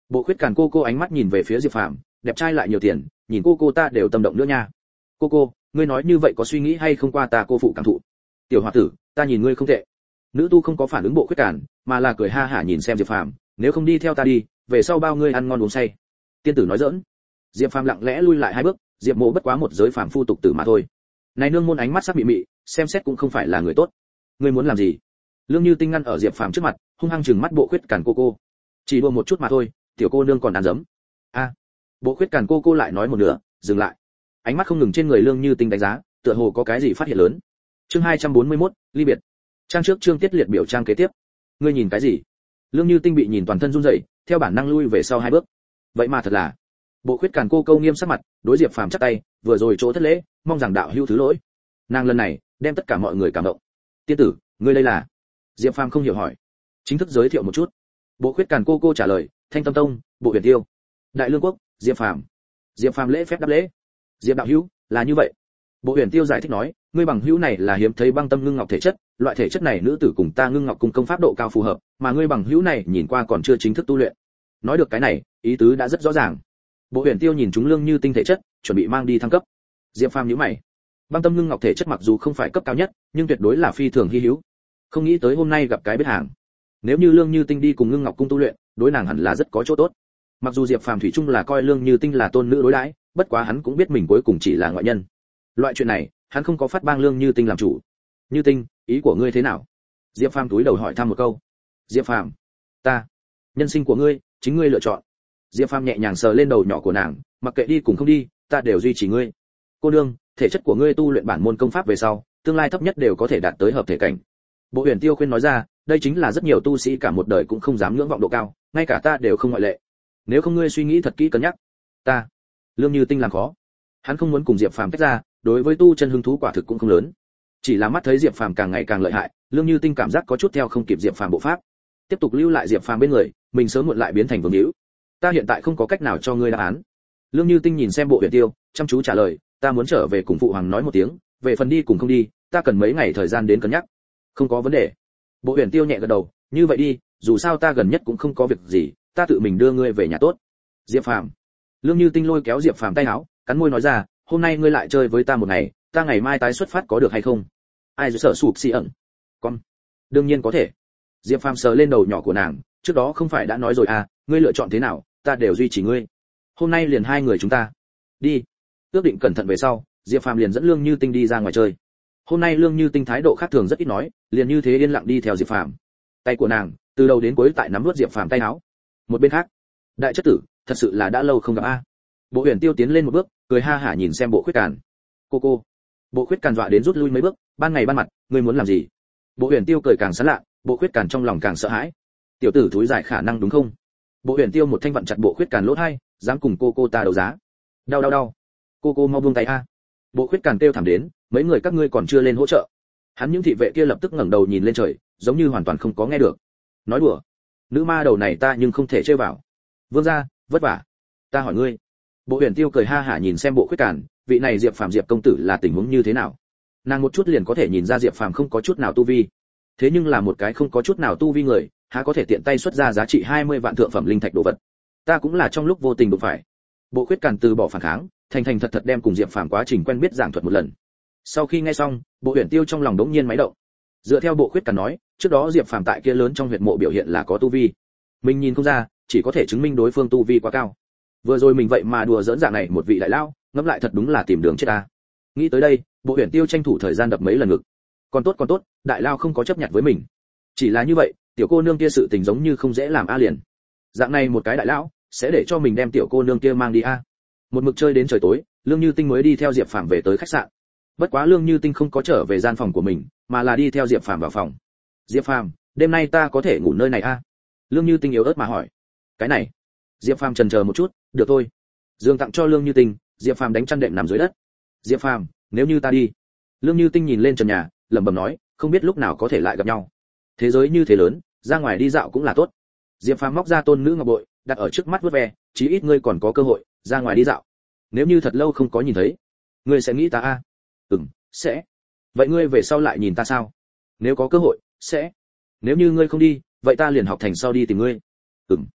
Bộ Khuyết Càn cô cô ánh mắt nhìn về phía Diệp Phàm, đẹp trai lại nhiều tiền, nhìn cô cô ta đều tâm động nữa nha. Cô cô, ngươi nói như vậy có suy nghĩ hay không qua ta cô phụ cảm thụ? Tiểu hòa tử, ta nhìn ngươi không tệ. Nữ tu không có phản ứng Bộ Khuyết Càn, mà là cười ha hả nhìn xem Diệp Phàm, nếu không đi theo ta đi, về sau bao ngươi ăn ngon uống say. Tiên tử nói giỡn. Diệp Phàm lặng lẽ lui lại hai bước, Diệp Mộ bất quá một giới phàm phu tục tử mà thôi. Này nương môn ánh mắt sắc mị mị, xem xét cũng không phải là người tốt. Ngươi muốn làm gì? Lương Như Tinh ngăn ở Diệp Phàm trước mặt, hung hăng trừng mắt Bộ Khuyết Càn cô cô. Chỉ đùa một chút mà thôi, tiểu cô nương còn ăn dấm. A. Bộ Khuyết Càn cô cô lại nói một nửa, dừng lại. Ánh mắt không ngừng trên người Lương Như Tinh đánh giá, tựa hồ có cái gì phát hiện lớn. Chương hai trăm bốn mươi mốt, ly biệt. Trang trước chương tiết liệt biểu trang kế tiếp. Ngươi nhìn cái gì? Lương Như Tinh bị nhìn toàn thân run rẩy, theo bản năng lui về sau hai bước. Vậy mà thật là. Bộ Khuyết Càn cô câu nghiêm sắc mặt, đối Diệp Phàm chắp tay, vừa rồi chỗ thất lễ, mong rằng đạo hữu thứ lỗi. Nàng lần này đem tất cả mọi người cảm động. Tiên tử, ngươi đây là? Diệp Phàm không hiểu hỏi. Chính thức giới thiệu một chút. Bộ Khuyết Càn cô cô trả lời, Thanh Tâm Tông, Bộ Huyền Tiêu, Đại Lương Quốc, Diệp Phàm. Diệp Phàm lễ phép đáp lễ. Diệp đạo hữu, là như vậy. Bộ Huyền Tiêu giải thích nói, ngươi bằng hữu này là hiếm thấy băng tâm ngưng ngọc thể chất, loại thể chất này nữ tử cùng ta ngưng ngọc cung công pháp độ cao phù hợp, mà ngươi bằng hữu này nhìn qua còn chưa chính thức tu luyện. Nói được cái này, ý tứ đã rất rõ ràng. Bộ Huyền Tiêu nhìn chúng Lương Như Tinh thể chất, chuẩn bị mang đi thăng cấp. Diệp Phàm nhíu mày. Băng tâm ngưng ngọc thể chất mặc dù không phải cấp cao nhất, nhưng tuyệt đối là phi thường hi hữu. Không nghĩ tới hôm nay gặp cái biết hàng. Nếu như Lương Như Tinh đi cùng Ngưng Ngọc cung tu luyện, đối nàng hẳn là rất có chỗ tốt. Mặc dù Diệp Phàm thủy chung là coi Lương Như Tinh là tôn nữ đối đãi, bất quá hắn cũng biết mình cuối cùng chỉ là ngoại nhân. Loại chuyện này, hắn không có phát bang Lương Như Tinh làm chủ. Như Tinh, ý của ngươi thế nào? Diệp Phàm túi đầu hỏi thăm một câu. Diệp Phàm, ta, nhân sinh của ngươi, chính ngươi lựa chọn. Diệp Phàm nhẹ nhàng sờ lên đầu nhỏ của nàng, mặc kệ đi cùng không đi, ta đều duy trì ngươi. Cô nương, thể chất của ngươi tu luyện bản môn công pháp về sau, tương lai thấp nhất đều có thể đạt tới hợp thể cảnh. Bộ Huyền Tiêu khuyên nói ra, đây chính là rất nhiều tu sĩ cả một đời cũng không dám ngưỡng vọng độ cao, ngay cả ta đều không ngoại lệ. Nếu không ngươi suy nghĩ thật kỹ cân nhắc. Ta, Lương Như Tinh làm khó. Hắn không muốn cùng Diệp Phàm tách ra, đối với tu chân hứng thú quả thực cũng không lớn. Chỉ là mắt thấy Diệp Phàm càng ngày càng lợi hại, Lương Như Tinh cảm giác có chút theo không kịp Diệp Phàm bộ pháp. Tiếp tục lưu lại Diệp Phàm bên người, mình sớm muộn lại biến thành vương hữu. Ta hiện tại không có cách nào cho ngươi đáp án. Lương Như Tinh nhìn xem Bộ Huyền Tiêu, chăm chú trả lời, ta muốn trở về cùng phụ hoàng nói một tiếng, về phần đi cùng không đi, ta cần mấy ngày thời gian đến cân nhắc. Không có vấn đề. Bộ Huyền Tiêu nhẹ gật đầu, như vậy đi, dù sao ta gần nhất cũng không có việc gì, ta tự mình đưa ngươi về nhà tốt. Diệp Phàm. Lương Như Tinh lôi kéo Diệp Phàm tay áo, cắn môi nói ra, hôm nay ngươi lại chơi với ta một ngày, ta ngày mai tái xuất phát có được hay không? Ai sợ sụp xì ẩn. Con. Đương nhiên có thể. Diệp Phàm sờ lên đầu nhỏ của nàng, trước đó không phải đã nói rồi à, ngươi lựa chọn thế nào, ta đều duy trì ngươi. Hôm nay liền hai người chúng ta. Đi. Ước định cẩn thận về sau, Diệp Phàm liền dẫn Lương Như Tinh đi ra ngoài chơi. Hôm nay Lương Như Tinh thái độ khác thường rất ít nói, liền như thế yên lặng đi theo Diệp Phàm. Tay của nàng từ đầu đến cuối tại nắm nuốt Diệp Phàm tay áo. Một bên khác, đại chất tử, thật sự là đã lâu không gặp a. Bộ Huyền Tiêu tiến lên một bước, cười ha hả nhìn xem Bộ Khuyết Càn. Cô cô. Bộ Khuyết Càn dọa đến rút lui mấy bước, ban ngày ban mặt, ngươi muốn làm gì? Bộ Huyền Tiêu cười càng sán lạ, Bộ Khuyết Càn trong lòng càng sợ hãi. Tiểu tử thúi giải khả năng đúng không? Bộ Huyền Tiêu một thanh vặn chặt Bộ Khuyết Càn lỗ hai, dám cùng cô cô ta đấu giá. Đau đau đau. Cô cô mau buông tay a. Bộ Khuyết Càn kêu thảm đến, mấy người các ngươi còn chưa lên hỗ trợ. Hắn những thị vệ kia lập tức ngẩng đầu nhìn lên trời, giống như hoàn toàn không có nghe được. Nói đùa, nữ ma đầu này ta nhưng không thể chơi vào. Vương gia, vất vả. Ta hỏi ngươi. Bộ Huyền Tiêu cười ha hả nhìn xem Bộ Khuyết Càn, vị này Diệp Phàm Diệp công tử là tình huống như thế nào? Nàng một chút liền có thể nhìn ra Diệp Phàm không có chút nào tu vi. Thế nhưng là một cái không có chút nào tu vi người, há có thể tiện tay xuất ra giá trị hai mươi vạn thượng phẩm linh thạch đồ vật. Ta cũng là trong lúc vô tình đụng phải. Bộ Khuyết Càn từ bỏ phản kháng, thành thành thật thật đem cùng Diệp Phàm quá trình quen biết giảng thuật một lần. Sau khi nghe xong, Bộ Huyền Tiêu trong lòng đống nhiên máy động. Dựa theo Bộ Khuyết Càn nói, trước đó Diệp Phàm tại kia lớn trong huyệt mộ biểu hiện là có tu vi. Mình nhìn không ra, chỉ có thể chứng minh đối phương tu vi quá cao. Vừa rồi mình vậy mà đùa giỡn dạng này một vị đại lão, ngẫm lại thật đúng là tìm đường chết ta. Nghĩ tới đây, Bộ Huyền Tiêu tranh thủ thời gian đập mấy lần ngực. Còn tốt còn tốt, đại lao không có chấp nhận với mình. Chỉ là như vậy, tiểu cô nương kia sự tình giống như không dễ làm a liền. Dạng này một cái đại lão, sẽ để cho mình đem tiểu cô nương kia mang đi a. Một mực chơi đến trời tối, Lương Như Tinh mới đi theo Diệp Phàm về tới khách sạn. Bất quá Lương Như Tinh không có trở về gian phòng của mình, mà là đi theo Diệp Phàm vào phòng. Diệp Phàm, đêm nay ta có thể ngủ nơi này a? Lương Như Tinh yếu ớt mà hỏi. Cái này. Diệp Phàm chần chờ một chút, được thôi. Dương tặng cho Lương Như Tinh, Diệp Phàm đánh chăn đệm nằm dưới đất. Diệp Phàm, nếu như ta đi. Lương Như Tinh nhìn lên trần nhà, lẩm bẩm nói, không biết lúc nào có thể lại gặp nhau. Thế giới như thế lớn, ra ngoài đi dạo cũng là tốt. Diệp Phàm móc ra tôn nữ ngọc bội, đặt ở trước mắt vuốt ve, chí ít ngươi còn có cơ hội ra ngoài đi dạo. Nếu như thật lâu không có nhìn thấy, ngươi sẽ nghĩ ta a? À? Ừm, sẽ. Vậy ngươi về sau lại nhìn ta sao? Nếu có cơ hội, sẽ. Nếu như ngươi không đi, vậy ta liền học thành sau đi tìm ngươi. Ừm.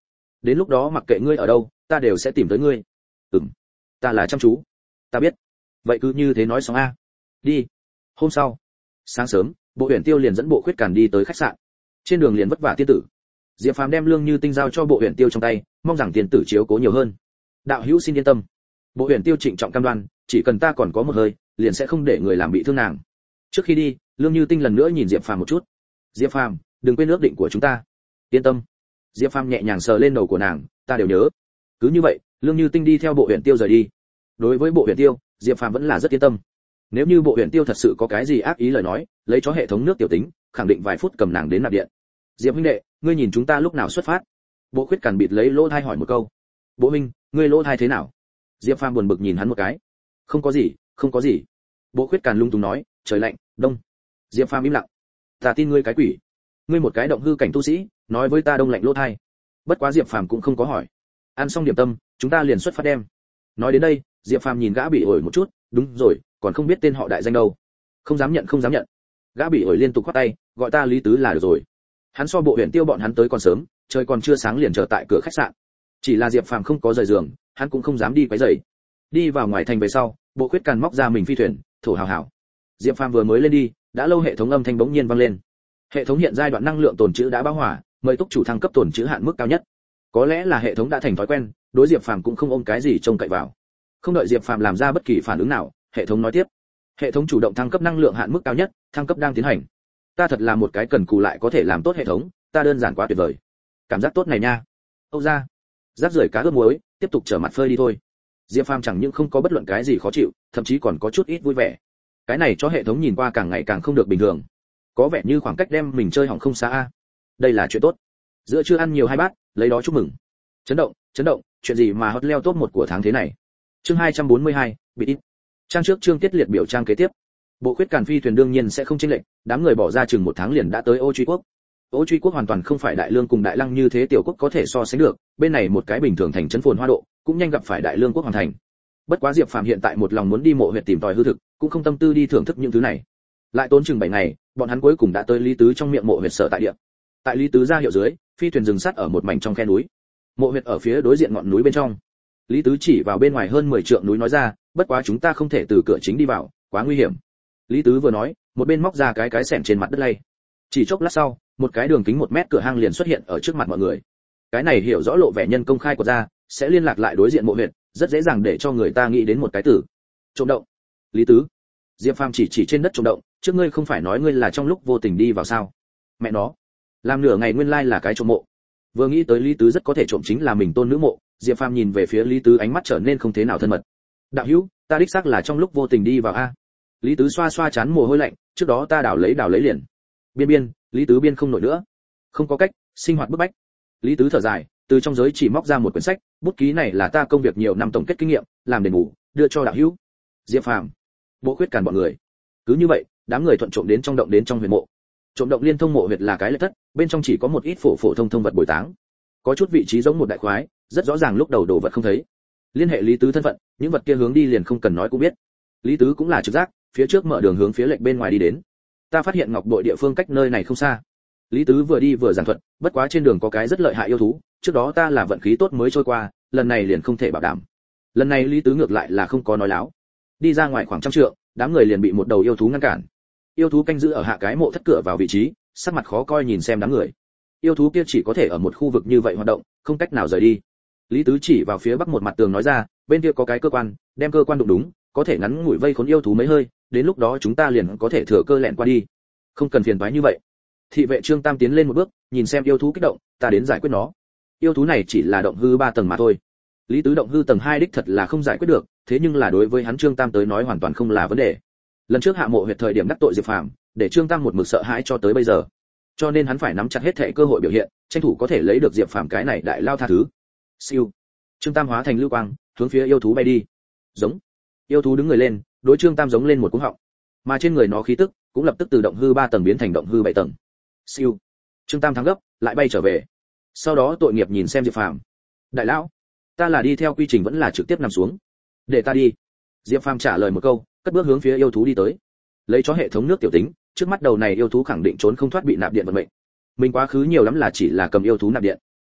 đến lúc đó mặc kệ ngươi ở đâu ta đều sẽ tìm tới ngươi. Ừm, ta là chăm chú. Ta biết. Vậy cứ như thế nói xong a. Đi. Hôm sau sáng sớm, Bộ Huyền Tiêu liền dẫn Bộ Khuyết Càn đi tới khách sạn. Trên đường liền vất vả tiên tử. Diệp Phàm đem Lương Như Tinh giao cho Bộ Huyền Tiêu trong tay, mong rằng tiên tử chiếu cố nhiều hơn. Đạo hữu xin yên tâm. Bộ Huyền Tiêu trịnh trọng cam đoan, chỉ cần ta còn có một hơi, liền sẽ không để người làm bị thương nàng. Trước khi đi, Lương Như Tinh lần nữa nhìn Diệp Phàm một chút. Diệp Phàm, đừng quên ước định của chúng ta. Yên tâm. Diệp Phàm nhẹ nhàng sờ lên đầu của nàng, ta đều nhớ. Cứ như vậy, Lương Như Tinh đi theo Bộ Huyền Tiêu rời đi. Đối với Bộ Huyền Tiêu, Diệp Phàm vẫn là rất yên tâm. Nếu như Bộ Huyền Tiêu thật sự có cái gì ác ý lời nói, lấy chó hệ thống nước tiểu tính, khẳng định vài phút cầm nàng đến nạp điện. Diệp huynh đệ, ngươi nhìn chúng ta lúc nào xuất phát? Bộ Khuyết Càn bịt lấy lỗ thai hỏi một câu. Bộ huynh, ngươi lỗ thai thế nào? Diệp Phàm buồn bực nhìn hắn một cái. Không có gì, không có gì. Bộ Khuyết Càn lung tung nói, trời lạnh, đông. Diệp Phàm im lặng. Ta tin ngươi cái quỷ. Ngươi một cái động hư cảnh tu sĩ, nói với ta đông lạnh lỗ thai. Bất quá Diệp Phàm cũng không có hỏi. Ăn xong điểm tâm, chúng ta liền xuất phát đem. Nói đến đây, Diệp Phàm nhìn gã bị ổi một chút, đúng rồi, còn không biết tên họ đại danh đâu. Không dám nhận không dám nhận. Gã bị ổi liên tục khoát tay, gọi ta Lý Tứ là được rồi. Hắn so Bộ Huyền Tiêu bọn hắn tới còn sớm, trời còn chưa sáng liền chờ tại cửa khách sạn. Chỉ là Diệp Phàm không có rời giường, hắn cũng không dám đi quấy rầy. Đi vào ngoài thành về sau, Bộ Khuyết Càn móc ra mình phi thuyền, thổ hào hào. Diệp Phàm vừa mới lên đi, đã lâu hệ thống âm thanh bỗng nhiên vang lên. Hệ thống hiện giai đoạn năng lượng tồn trữ đã bão hỏa, mời túc chủ thăng cấp tồn trữ hạn mức cao nhất. Có lẽ là hệ thống đã thành thói quen, đối Diệp Phàm cũng không ôm cái gì trông cậy vào. Không đợi Diệp Phàm làm ra bất kỳ phản ứng nào, hệ thống nói tiếp. Hệ thống chủ động thăng cấp năng lượng hạn mức cao nhất, thăng cấp đang tiến hành. Ta thật là một cái cần cù lại có thể làm tốt hệ thống, ta đơn giản quá tuyệt vời. Cảm giác tốt này nha. Âu ra. Rác rưởi cá ướp muối, tiếp tục trở mặt phơi đi thôi. Diệp Phàm chẳng những không có bất luận cái gì khó chịu, thậm chí còn có chút ít vui vẻ. Cái này cho hệ thống nhìn qua càng ngày càng không được bình thường. Có vẻ như khoảng cách đem mình chơi hỏng không xa a. Đây là chuyện tốt. Giữa trưa ăn nhiều hai bát, lấy đó chúc mừng. Chấn động, chấn động, chuyện gì mà hot leo top một của tháng thế này. Chương hai trăm bốn mươi hai, bị ít. Trang trước chương tiết liệt biểu trang kế tiếp. Bộ Khuyết Càn phi thuyền đương nhiên sẽ không chênh lệch, đám người bỏ ra chừng một tháng liền đã tới Ô Truy Quốc. Ô Truy Quốc hoàn toàn không phải Đại Lương cùng Đại Lăng như thế tiểu quốc có thể so sánh được, bên này một cái bình thường thành trấn phồn hoa độ, cũng nhanh gặp phải Đại Lương quốc hoàn thành. Bất quá Diệp Phàm hiện tại một lòng muốn đi mộ huyệt tìm tòi hư thực, cũng không tâm tư đi thưởng thức những thứ này. Lại tốn chừng bảy ngày, bọn hắn cuối cùng đã tới Lý Tứ trong miệng mộ huyệt sở tại địa. Tại Lý Tứ ra hiệu dưới, phi thuyền dừng sát ở một mảnh trong khe núi. Mộ huyệt ở phía đối diện ngọn núi bên trong. Lý Tứ chỉ vào bên ngoài hơn mười trượng núi nói ra, bất quá chúng ta không thể từ cửa chính đi vào, quá nguy hiểm. Lý Tứ vừa nói, một bên móc ra cái cái xẻng trên mặt đất lay. Chỉ chốc lát sau, một cái đường kính một mét cửa hang liền xuất hiện ở trước mặt mọi người. Cái này hiểu rõ lộ vẻ nhân công khai của ra, sẽ liên lạc lại đối diện mộ huyệt, rất dễ dàng để cho người ta nghĩ đến một cái từ. Trộm động. Lý Tứ. Diệp Phàm chỉ chỉ trên đất trộm động, trước ngươi không phải nói ngươi là trong lúc vô tình đi vào sao? Mẹ nó, làm nửa ngày nguyên lai là cái trộm mộ. Vừa nghĩ tới Lý Tứ rất có thể trộm chính là mình tôn nữ mộ, Diệp Phàm nhìn về phía Lý Tứ ánh mắt trở nên không thế nào thân mật. Đạo hữu, ta đích xác là trong lúc vô tình đi vào a. Lý Tứ xoa xoa chán mồ hôi lạnh, trước đó ta đào lấy đào lấy liền. Biên biên, Lý Tứ biên không nổi nữa. Không có cách, sinh hoạt bức bách. Lý Tứ thở dài, từ trong giới chỉ móc ra một quyển sách, bút ký này là ta công việc nhiều năm tổng kết kinh nghiệm, làm đền bù, đưa cho đạo hữu. Diệp Phàm, Bộ Khuyết Càn bọn người. Cứ như vậy, đám người thuận trộm đến trong động đến trong huyệt mộ. Trộm động liên thông mộ huyệt là cái lệ thất, bên trong chỉ có một ít phổ phổ thông thông vật bồi táng. Có chút vị trí giống một đại khoái, rất rõ ràng lúc đầu đồ vật không thấy. Liên hệ Lý Tứ thân phận, những vật kia hướng đi liền không cần nói cũng biết. Lý Tứ cũng là trực giác, phía trước mở đường hướng phía lệch bên ngoài đi đến. Ta phát hiện ngọc bội địa phương cách nơi này không xa. Lý Tứ vừa đi vừa giảng thuật, bất quá trên đường có cái rất lợi hại yêu thú, trước đó ta là vận khí tốt mới trôi qua, lần này liền không thể bảo đảm. Lần này Lý Tứ ngược lại là không có nói láo. Đi ra ngoài khoảng trăm trượng, đám người liền bị một đầu yêu thú ngăn cản. Yêu thú canh giữ ở hạ cái mộ thất cửa vào vị trí, sắc mặt khó coi nhìn xem đám người. Yêu thú kia chỉ có thể ở một khu vực như vậy hoạt động, không cách nào rời đi. Lý Tứ chỉ vào phía bắc một mặt tường nói ra, bên kia có cái cơ quan, đem cơ quan đụng đúng, có thể ngắn ngủi vây khốn yêu thú mấy hơi, đến lúc đó chúng ta liền có thể thừa cơ lẹn qua đi. Không cần phiền toái như vậy. Thị vệ Trương Tam tiến lên một bước, nhìn xem yêu thú kích động, ta đến giải quyết nó. Yêu thú này chỉ là động hư ba tầng mà thôi. Lý Tứ động hư tầng hai đích thật là không giải quyết được, thế nhưng là đối với hắn Trương Tam tới nói hoàn toàn không là vấn đề. Lần trước hạ mộ huyệt thời điểm đắc tội Diệp Phàm, để Trương Tam một mực sợ hãi cho tới bây giờ. Cho nên hắn phải nắm chặt hết thảy cơ hội biểu hiện, tranh thủ có thể lấy được Diệp Phàm cái này đại lao tha thứ. Siêu. Trương Tam hóa thành lưu quang, hướng phía yêu thú bay đi. Giống. Yêu thú đứng người lên, đối Trương Tam giống lên một cú họng. Mà trên người nó khí tức cũng lập tức từ động hư ba tầng biến thành động hư bảy tầng. Siêu. Trương Tam thắng gấp, lại bay trở về. Sau đó tội nghiệp nhìn xem Diệp Phàm. Đại lão, ta là đi theo quy trình vẫn là trực tiếp nằm xuống? Để ta đi. Diệp Phàm trả lời một câu, cất bước hướng phía yêu thú đi tới. Lấy cho hệ thống nước tiểu tính, trước mắt đầu này yêu thú khẳng định trốn không thoát bị nạp điện vận mệnh. Mình quá khứ nhiều lắm là chỉ là cầm yêu thú nạp điện.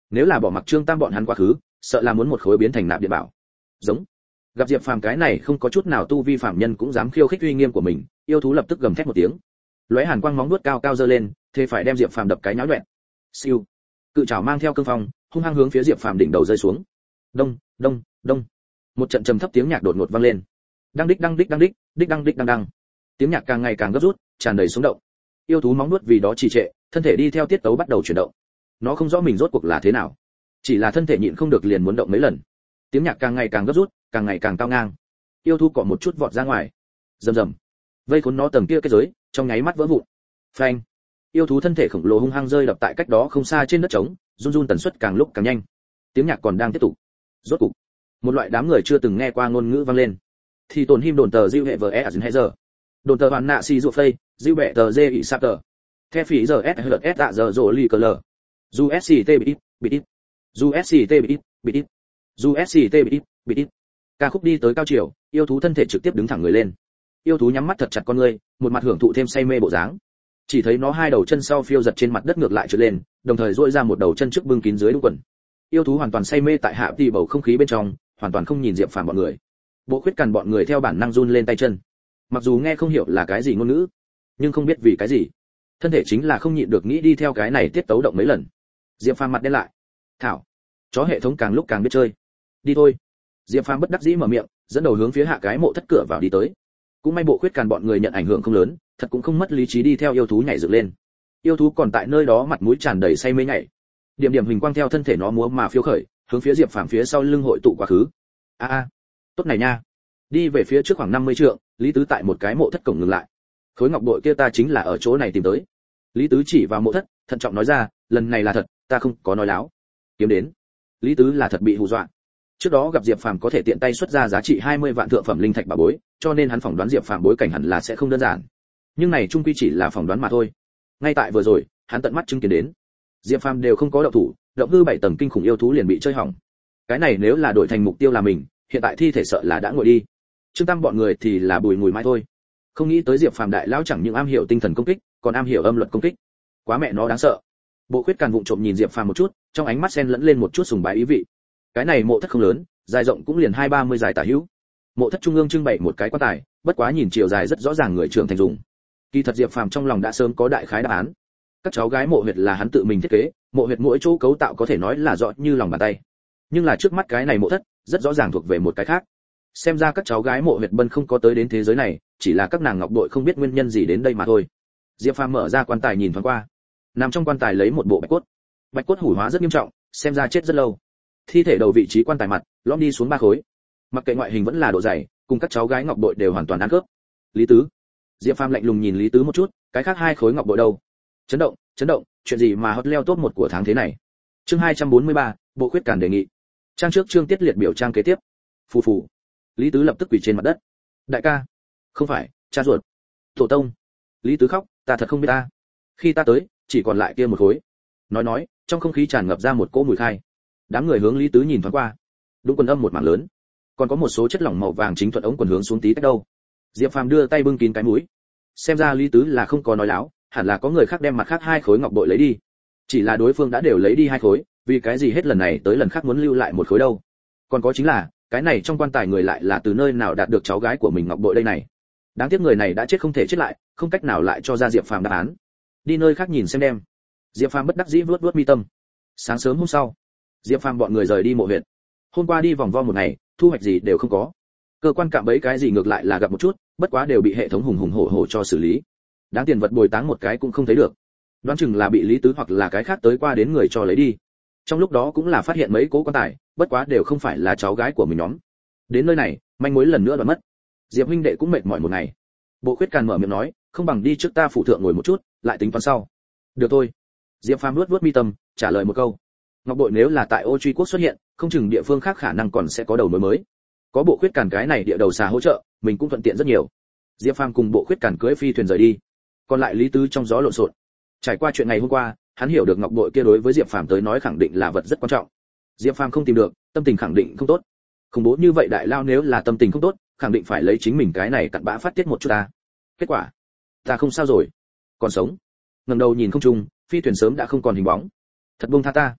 Nếu là bỏ mặc Trương Tam bọn hắn quá khứ, sợ là muốn một khối biến thành nạp điện bảo. Giống. Gặp Diệp Phàm cái này không có chút nào tu vi phạm nhân cũng dám khiêu khích uy nghiêm của mình, yêu thú lập tức gầm thét một tiếng. Lóe hàn quang móng vuốt cao cao giơ lên, thế phải đem Diệp Phàm đập cái nháo nhọẹt. Siêu. Cự trảo mang theo cương phong, hung hăng hướng phía Diệp Phàm đỉnh đầu rơi xuống. Đông, đông, đông. Một trận trầm thấp tiếng nhạc đột ngột vang lên. Đăng đích đăng đích đăng đích, đích đăng đích đăng đăng. Tiếng nhạc càng ngày càng gấp rút, tràn đầy sống động. Yêu thú móng vuốt vì đó trì trệ, thân thể đi theo tiết tấu bắt đầu chuyển động. Nó không rõ mình rốt cuộc là thế nào, chỉ là thân thể nhịn không được liền muốn động mấy lần. Tiếng nhạc càng ngày càng gấp rút, càng ngày càng cao ngang. Yêu thú cọ một chút vọt ra ngoài. Rầm rầm. Vây khốn nó tầng kia kết giới, trong nháy mắt vỡ vụn. Phanh. Yêu thú thân thể khổng lồ hung hăng rơi đập tại cách đó không xa trên đất trống, run run tần suất càng lúc càng nhanh. Tiếng nhạc còn đang tiếp tục. Rốt cục, một loại đám người chưa từng nghe qua ngôn ngữ vang lên. Thì tổn him đồn tờ diêu hệ vờ e hệ giờ. Đồn tờ hoàn nạ si ruột phây, diêu bẹ tờ dê ị sạp tờ. The phí giờ s hlt tạ giờ rồ lì cờ lờ. Du sct bit bit bit. Du sct bit bit bit. Du sct bit bit bit. Ca khúc đi tới cao chiều, yêu thú thân thể trực tiếp đứng thẳng người lên. Yêu thú nhắm mắt thật chặt con ngươi, một mặt hưởng thụ thêm say mê bộ dáng. Chỉ thấy nó hai đầu chân sau phiêu giật trên mặt đất ngược lại trượt lên, đồng thời duỗi ra một đầu chân trước bưng kín dưới đũng quần. Yêu thú hoàn toàn say mê tại hạ tỷ bầu không khí bên trong, hoàn toàn không nhìn Diệp Phàm bọn người. Bộ Khuyết Càn bọn người theo bản năng run lên tay chân. Mặc dù nghe không hiểu là cái gì ngôn ngữ, nhưng không biết vì cái gì, thân thể chính là không nhịn được nghĩ đi theo cái này tiết tấu động mấy lần. Diệp Phàm mặt đen lại. Thảo, chó hệ thống càng lúc càng biết chơi. Đi thôi. Diệp Phàm bất đắc dĩ mở miệng, dẫn đầu hướng phía hạ cái mộ thất cửa vào đi tới. Cũng may Bộ Khuyết Càn bọn người nhận ảnh hưởng không lớn, thật cũng không mất lý trí đi theo yêu thú nhảy dựng lên. Yêu thú còn tại nơi đó mặt mũi tràn đầy say mê nhảy. Điểm điểm hình quang theo thân thể nó múa mà phiêu khởi, hướng phía Diệp Phàm phía sau lưng hội tụ quá khứ. A a, tốt này nha. Đi về phía trước khoảng năm mươi trượng, Lý Tứ tại một cái mộ thất cổng ngừng lại. Khối ngọc bội kia ta chính là ở chỗ này tìm tới. Lý Tứ chỉ vào mộ thất, thận trọng nói ra, lần này là thật, ta không có nói láo. Kiếm đến. Lý Tứ là thật bị hù dọa. Trước đó gặp Diệp Phàm có thể tiện tay xuất ra giá trị hai mươi vạn thượng phẩm linh thạch bảo bối, cho nên hắn phỏng đoán Diệp Phàm bối cảnh hẳn là sẽ không đơn giản. Nhưng này chung quy chỉ là phỏng đoán mà thôi. Ngay tại vừa rồi, hắn tận mắt chứng kiến đến, Diệp Phàm đều không có động thủ, động hư bảy tầng kinh khủng yêu thú liền bị chơi hỏng. Cái này nếu là đổi thành mục tiêu là mình, hiện tại thi thể sợ là đã ngồi đi. Trương Tam bọn người thì là bùi ngùi mãi thôi. Không nghĩ tới Diệp Phàm đại lão chẳng những am hiểu tinh thần công kích, còn am hiểu âm luật công kích. Quá mẹ nó đáng sợ. Bộ Khuyết Càn vụng trộm nhìn Diệp Phàm một chút, trong ánh mắt xen lẫn lên một chút sùng bái ý vị. Cái này mộ thất không lớn, dài rộng cũng liền hai ba mươi dài tả hữu. Mộ thất trung ương trưng bày một cái quan tài, bất quá nhìn chiều dài rất rõ ràng người trưởng thành dùng. Kỳ thật Diệp Phàm trong lòng đã sớm có đại khái đáp án. Các cháu gái mộ huyệt là hắn tự mình thiết kế, mộ huyệt mỗi chỗ cấu tạo có thể nói là rõ như lòng bàn tay. Nhưng là trước mắt cái này mộ thất, rất rõ ràng thuộc về một cái khác. Xem ra các cháu gái mộ huyệt bân không có tới đến thế giới này, chỉ là các nàng ngọc bội không biết nguyên nhân gì đến đây mà thôi. Diệp Phàm mở ra quan tài nhìn thoáng qua. Nằm trong quan tài lấy một bộ bạch cốt. Bạch cốt hủy hóa rất nghiêm trọng, xem ra chết rất lâu. Thi thể đầu vị trí quan tài mặt, lõm đi xuống ba khối. Mặc kệ ngoại hình vẫn là độ dày, cùng các cháu gái ngọc bội đều hoàn toàn ăn khớp. Lý Tứ. Diệp Phàm lạnh lùng nhìn Lý Tứ một chút, cái khác hai khối ngọc bội đâu? Chấn động, chấn động, chuyện gì mà hot leo top một của tháng thế này? Chương hai trăm bốn mươi ba, Bộ Khuyết Càn đề nghị. Trang trước chương tiết liệt biểu trang kế tiếp. Phù phù. Lý Tứ lập tức quỳ trên mặt đất. Đại ca, không phải, cha ruột. Tổ tông. Lý Tứ khóc, ta thật không biết ta. Khi ta tới, chỉ còn lại kia một khối. Nói nói, trong không khí tràn ngập ra một cỗ mùi khai. Đám người hướng Lý Tứ nhìn thoáng qua. Đúng quần âm một mảng lớn, còn có một số chất lỏng màu vàng chính thuận ống quần hướng xuống tí cách đâu. Diệp Phàm đưa tay bưng kín cái mũi. Xem ra Lý Tứ là không có nói láo, hẳn là có người khác đem mặt khác hai khối ngọc bội lấy đi. Chỉ là đối phương đã đều lấy đi hai khối, vì cái gì hết lần này tới lần khác muốn lưu lại một khối đâu? Còn có chính là, cái này trong quan tài người lại là từ nơi nào đạt được cháu gái của mình ngọc bội đây này? Đáng tiếc người này đã chết không thể chết lại, không cách nào lại cho ra Diệp Phàm đáp án. Đi nơi khác nhìn xem đem. Diệp Phàm bất đắc dĩ vuốt vuốt mi tâm. Sáng sớm hôm sau, Diệp Phàm bọn người rời đi mộ huyện. Hôm qua đi vòng vo một ngày, thu hoạch gì đều không có. Cơ quan cạm bẫy cái gì ngược lại là gặp một chút, bất quá đều bị hệ thống hùng hùng hổ hổ cho xử lý. Đáng tiền vật bồi táng một cái cũng không thấy được. Đoán chừng là bị Lý Tứ hoặc là cái khác tới qua đến người cho lấy đi. Trong lúc đó cũng là phát hiện mấy cố quan tài, bất quá đều không phải là cháu gái của mình nhóm. Đến nơi này, manh mối lần nữa đoạn mất. Diệp huynh đệ cũng mệt mỏi một ngày. Bộ Khuyết Càn mở miệng nói, không bằng đi trước ta phụ thượng ngồi một chút, lại tính toán sau. Được thôi. Diệp Phàm nuốt nuốt mi tâm, trả lời một câu. Ngọc bội nếu là tại Ô Truy quốc xuất hiện, không chừng địa phương khác khả năng còn sẽ có đầu mối mới. Có Bộ Khuyết Càn cái này địa đầu xà hỗ trợ, mình cũng thuận tiện rất nhiều. Diệp Phàm cùng Bộ Khuyết Càn cưỡi phi thuyền rời đi. Còn lại Lý Tứ trong gió lộn xộn. Trải qua chuyện ngày hôm qua, hắn hiểu được ngọc bội kia đối với Diệp Phàm tới nói khẳng định là vật rất quan trọng. Diệp Phàm không tìm được, tâm tình khẳng định không tốt. Khủng bố như vậy đại lao nếu là tâm tình không tốt, khẳng định phải lấy chính mình cái này cặn bã phát tiết một chút ta. Kết quả, ta không sao rồi, còn sống. Ngẩng đầu nhìn không trung, phi thuyền sớm đã không còn hình bóng. Thật buông tha ta.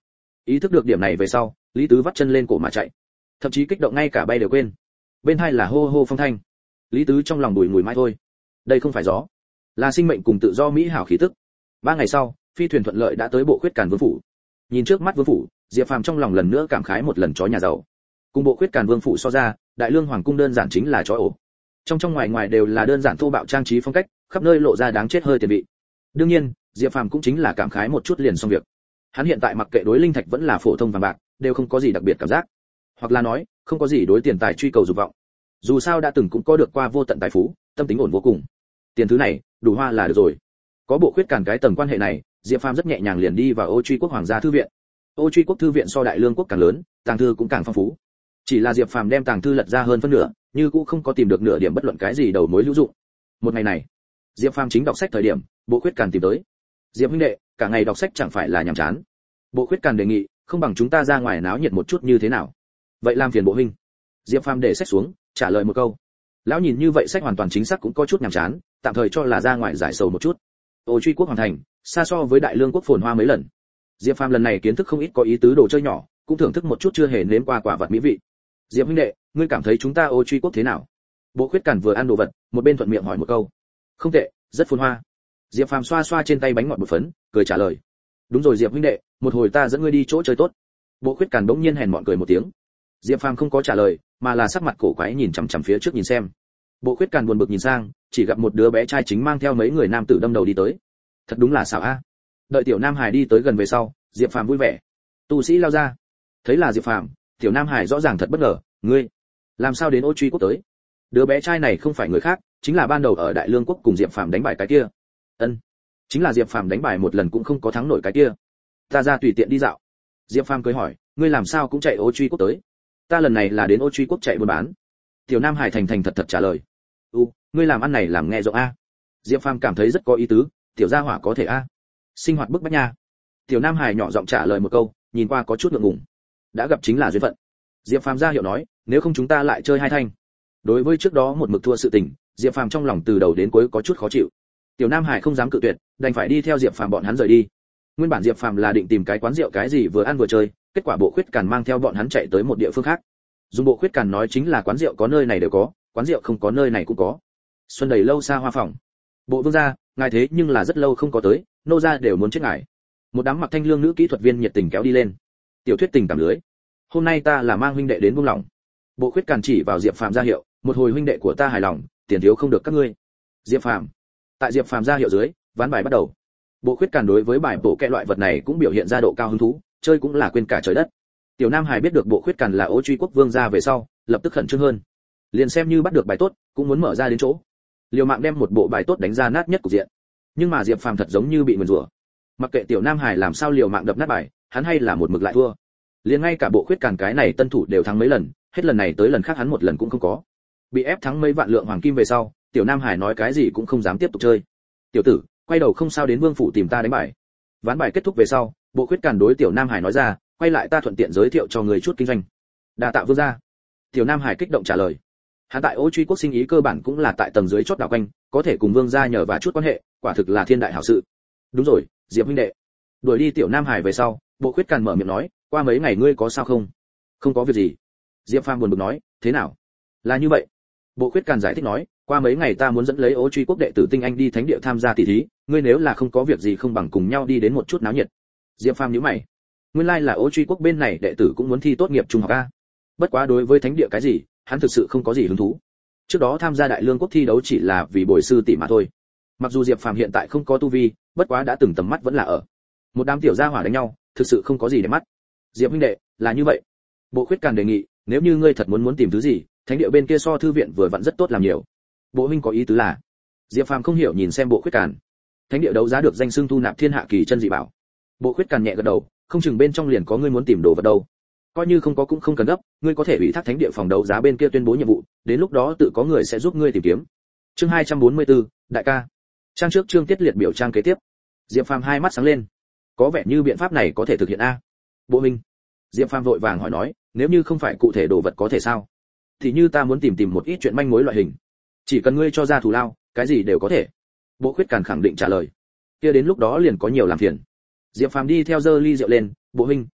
Ý thức được điểm này về sau, Lý Tứ vắt chân lên cổ mà chạy, thậm chí kích động ngay cả bay đều quên. Bên hai là hô hô phong thanh. Lý Tứ trong lòng bùi ngùi mãi thôi. Đây không phải gió, là sinh mệnh cùng tự do mỹ hảo khí tức. Ba ngày sau, phi thuyền thuận lợi đã tới Bộ Khuyết Càn Vương phủ. Nhìn trước mắt vương phủ, Diệp Phàm trong lòng lần nữa cảm khái một lần chó nhà giàu. Cùng Bộ Khuyết Càn Vương phủ so ra, Đại Lương hoàng cung đơn giản chính là chó ổ. Trong trong ngoài ngoài đều là đơn giản thô bạo trang trí phong cách, khắp nơi lộ ra đáng chết hơi tiền vị. Đương nhiên, Diệp Phàm cũng chính là cảm khái một chút liền xong việc. Hắn hiện tại mặc kệ đối linh thạch vẫn là phổ thông vàng bạc, đều không có gì đặc biệt cảm giác, hoặc là nói, không có gì đối tiền tài truy cầu dục vọng. Dù sao đã từng cũng có được qua vô tận tài phú, tâm tính ổn vô cùng. Tiền thứ này, đủ hoa là được rồi. Có Bộ Khuyết Càn cái tầng quan hệ này, Diệp Phàm rất nhẹ nhàng liền đi vào Ô Truy Quốc Hoàng gia thư viện. Ô Truy Quốc thư viện so Đại Lương quốc càng lớn, tàng thư cũng càng phong phú. Chỉ là Diệp Phàm đem tàng thư lật ra hơn phân nửa, như cũng không có tìm được nửa điểm bất luận cái gì đầu mối hữu dụng. Một ngày này, Diệp Phàm chính đọc sách thời điểm, Bộ Khuyết Càn tìm tới. Diệp huynh đệ, cả ngày đọc sách chẳng phải là nhàm chán. Bộ Khuyết Càn đề nghị, không bằng chúng ta ra ngoài náo nhiệt một chút như thế nào? Vậy làm phiền bộ huynh. Diệp Phàm để sách xuống, trả lời một câu. Lão nhìn như vậy sách hoàn toàn chính xác cũng có chút nhàm chán, tạm thời cho là ra ngoài giải sầu một chút. Ô Truy Quốc hoàn thành, xa so với Đại Lương quốc phồn hoa mấy lần. Diệp Phàm lần này kiến thức không ít có ý tứ đồ chơi nhỏ, cũng thưởng thức một chút chưa hề nếm qua quả vật mỹ vị. Diệp huynh đệ, ngươi cảm thấy chúng ta Ô Truy Quốc thế nào? Bộ Khuyết Càn vừa ăn đồ vật, một bên thuận miệng hỏi một câu. Không tệ, rất phồn hoa. Diệp Phàm xoa xoa trên tay bánh ngọt bột phấn, cười trả lời. Đúng rồi Diệp huynh đệ, một hồi ta dẫn ngươi đi chỗ chơi tốt. Bộ Khuyết Càn bỗng nhiên hèn mọn cười một tiếng. Diệp Phàm không có trả lời, mà là sắc mặt cổ quái nhìn chằm chằm phía trước nhìn xem. Bộ Khuyết Càn buồn bực nhìn sang, chỉ gặp một đứa bé trai chính mang theo mấy người nam tử đâm đầu đi tới. Thật đúng là xảo a. Đợi tiểu Nam Hải đi tới gần về sau, Diệp Phàm vui vẻ. Tu sĩ lao ra. Thấy là Diệp Phàm, tiểu Nam Hải rõ ràng thật bất ngờ, ngươi làm sao đến Ô Truy Quốc tới? Đứa bé trai này không phải người khác, chính là ban đầu ở Đại Lương quốc cùng Diệp Phàm đánh bài cái kia. Ân, chính là Diệp Phàm đánh bài một lần cũng không có thắng nổi cái kia. Ta ra tùy tiện đi dạo. Diệp Phàm cười hỏi, ngươi làm sao cũng chạy Ô Truy Quốc tới? Ta lần này là đến Ô Truy Quốc chạy buôn bán. Tiểu Nam Hải thành thành thật thật trả lời. U, ngươi làm ăn này làm nghe rộng a. Diệp Phàm cảm thấy rất có ý tứ, tiểu gia hỏa có thể a. Sinh hoạt bức bách nha. Tiểu Nam Hải nhỏ giọng trả lời một câu, nhìn qua có chút ngượng ngùng. Đã gặp chính là duyên phận. Diệp Phàm ra hiệu nói, nếu không chúng ta lại chơi hai thanh. Đối với trước đó một mực thua sự tình, Diệp Phàm trong lòng từ đầu đến cuối có chút khó chịu. Tiểu Nam Hải không dám cự tuyệt, đành phải đi theo Diệp Phàm bọn hắn rời đi. Nguyên bản Diệp Phàm là định tìm cái quán rượu cái gì vừa ăn vừa chơi, kết quả Bộ Khuyết Càn mang theo bọn hắn chạy tới một địa phương khác. Dùng Bộ Khuyết Càn nói chính là quán rượu có nơi này đều có, quán rượu không có nơi này cũng có. Xuân đầy lâu xa hoa phòng. Bộ vương gia, ngài thế nhưng là rất lâu không có tới, nô gia đều muốn chết ngài. Một đám mặc thanh lương nữ kỹ thuật viên nhiệt tình kéo đi lên. Tiểu thuyết tình cảm lưới. Hôm nay ta là mang huynh đệ đến buông lòng. Bộ Khuyết Càn chỉ vào Diệp Phàm ra hiệu, một hồi huynh đệ của ta hài lòng, tiền thiếu không được các ngươi. Diệp Phàm. Tại Diệp Phàm ra hiệu dưới, ván bài bắt đầu. Bộ Khuyết Càn đối với bài bộ kệ loại vật này cũng biểu hiện ra độ cao hứng thú, chơi cũng là quên cả trời đất. Tiểu Nam Hải biết được Bộ Khuyết Càn là Ô Truy Quốc vương gia về sau, lập tức khẩn trương hơn. Liền xem như bắt được bài tốt, cũng muốn mở ra đến chỗ. Liều mạng đem một bộ bài tốt đánh ra nát nhất cục diện. Nhưng mà Diệp Phàm thật giống như bị nguyền rủa. Mặc kệ Tiểu Nam Hải làm sao liều mạng đập nát bài, hắn hay là một mực lại thua. Liền ngay cả Bộ Khuyết Càn cái này tân thủ đều thắng mấy lần, hết lần này tới lần khác hắn một lần cũng không có. Bị ép thắng mấy vạn lượng hoàng kim về sau, Tiểu Nam Hải nói cái gì cũng không dám tiếp tục chơi. Tiểu tử, quay đầu không sao đến vương phủ tìm ta đánh bài. Ván bài kết thúc về sau, Bộ Khuyết Càn đối Tiểu Nam Hải nói ra, quay lại ta thuận tiện giới thiệu cho người chút kinh doanh. Đa tạ vương gia. Tiểu Nam Hải kích động trả lời. Hắn tại Ô Truy Quốc sinh ý cơ bản cũng là tại tầng dưới chót đảo quanh, có thể cùng vương gia nhờ vả chút quan hệ, quả thực là thiên đại hảo sự. Đúng rồi, Diệp huynh đệ. Đuổi đi Tiểu Nam Hải về sau, Bộ Khuyết Càn mở miệng nói, qua mấy ngày ngươi có sao không? Không có việc gì. Diệp Phàm buồn bực nói, thế nào? Là như vậy. Bộ Khuyết Càn giải thích nói, qua mấy ngày ta muốn dẫn lấy Ô Truy Quốc đệ tử tinh anh đi thánh địa tham gia tỷ thí, ngươi nếu là không có việc gì không bằng cùng nhau đi đến một chút náo nhiệt. Diệp Phàm nhíu mày. Nguyên lai là Ô Truy Quốc bên này đệ tử cũng muốn thi tốt nghiệp trung học a. Bất quá đối với thánh địa cái gì, hắn thực sự không có gì hứng thú. Trước đó tham gia Đại Lương quốc thi đấu chỉ là vì bồi sư tỷ mà thôi. Mặc dù Diệp Phàm hiện tại không có tu vi, bất quá đã từng tầm mắt vẫn là ở. Một đám tiểu gia hỏa đánh nhau, thực sự không có gì để mắt. Diệp huynh đệ, là như vậy. Bộ Khuyết Càn đề nghị, nếu như ngươi thật muốn muốn tìm thứ gì, thánh địa bên kia so thư viện vừa vặn rất tốt làm nhiều. Bộ huynh có ý tứ là? Diệp Phàm không hiểu nhìn xem Bộ Khuyết Càn. Thánh địa đấu giá được danh xưng thu nạp thiên hạ kỳ chân dị bảo. Bộ Khuyết Càn nhẹ gật đầu, không chừng bên trong liền có ngươi muốn tìm đồ vật đâu. Coi như không có cũng không cần gấp, ngươi có thể ủy thác thánh địa phòng đấu giá bên kia tuyên bố nhiệm vụ, đến lúc đó tự có người sẽ giúp ngươi tìm kiếm. Chương hai trăm bốn mươi tư, đại ca. Trang trước chương tiết liệt biểu trang kế tiếp. Diệp Phàm hai mắt sáng lên. Có vẻ như biện pháp này có thể thực hiện a. Bộ huynh. Diệp Phàm vội vàng hỏi nói, nếu như không phải cụ thể đồ vật có thể sao? Thì như ta muốn tìm tìm một ít chuyện manh mối loại hình, chỉ cần ngươi cho ra thù lao, cái gì đều có thể. Bộ Khuyết Càn khẳng định trả lời. Kia đến lúc đó liền có nhiều làm phiền. Diệp Phàm đi theo dơ ly rượu lên, bộ huynh,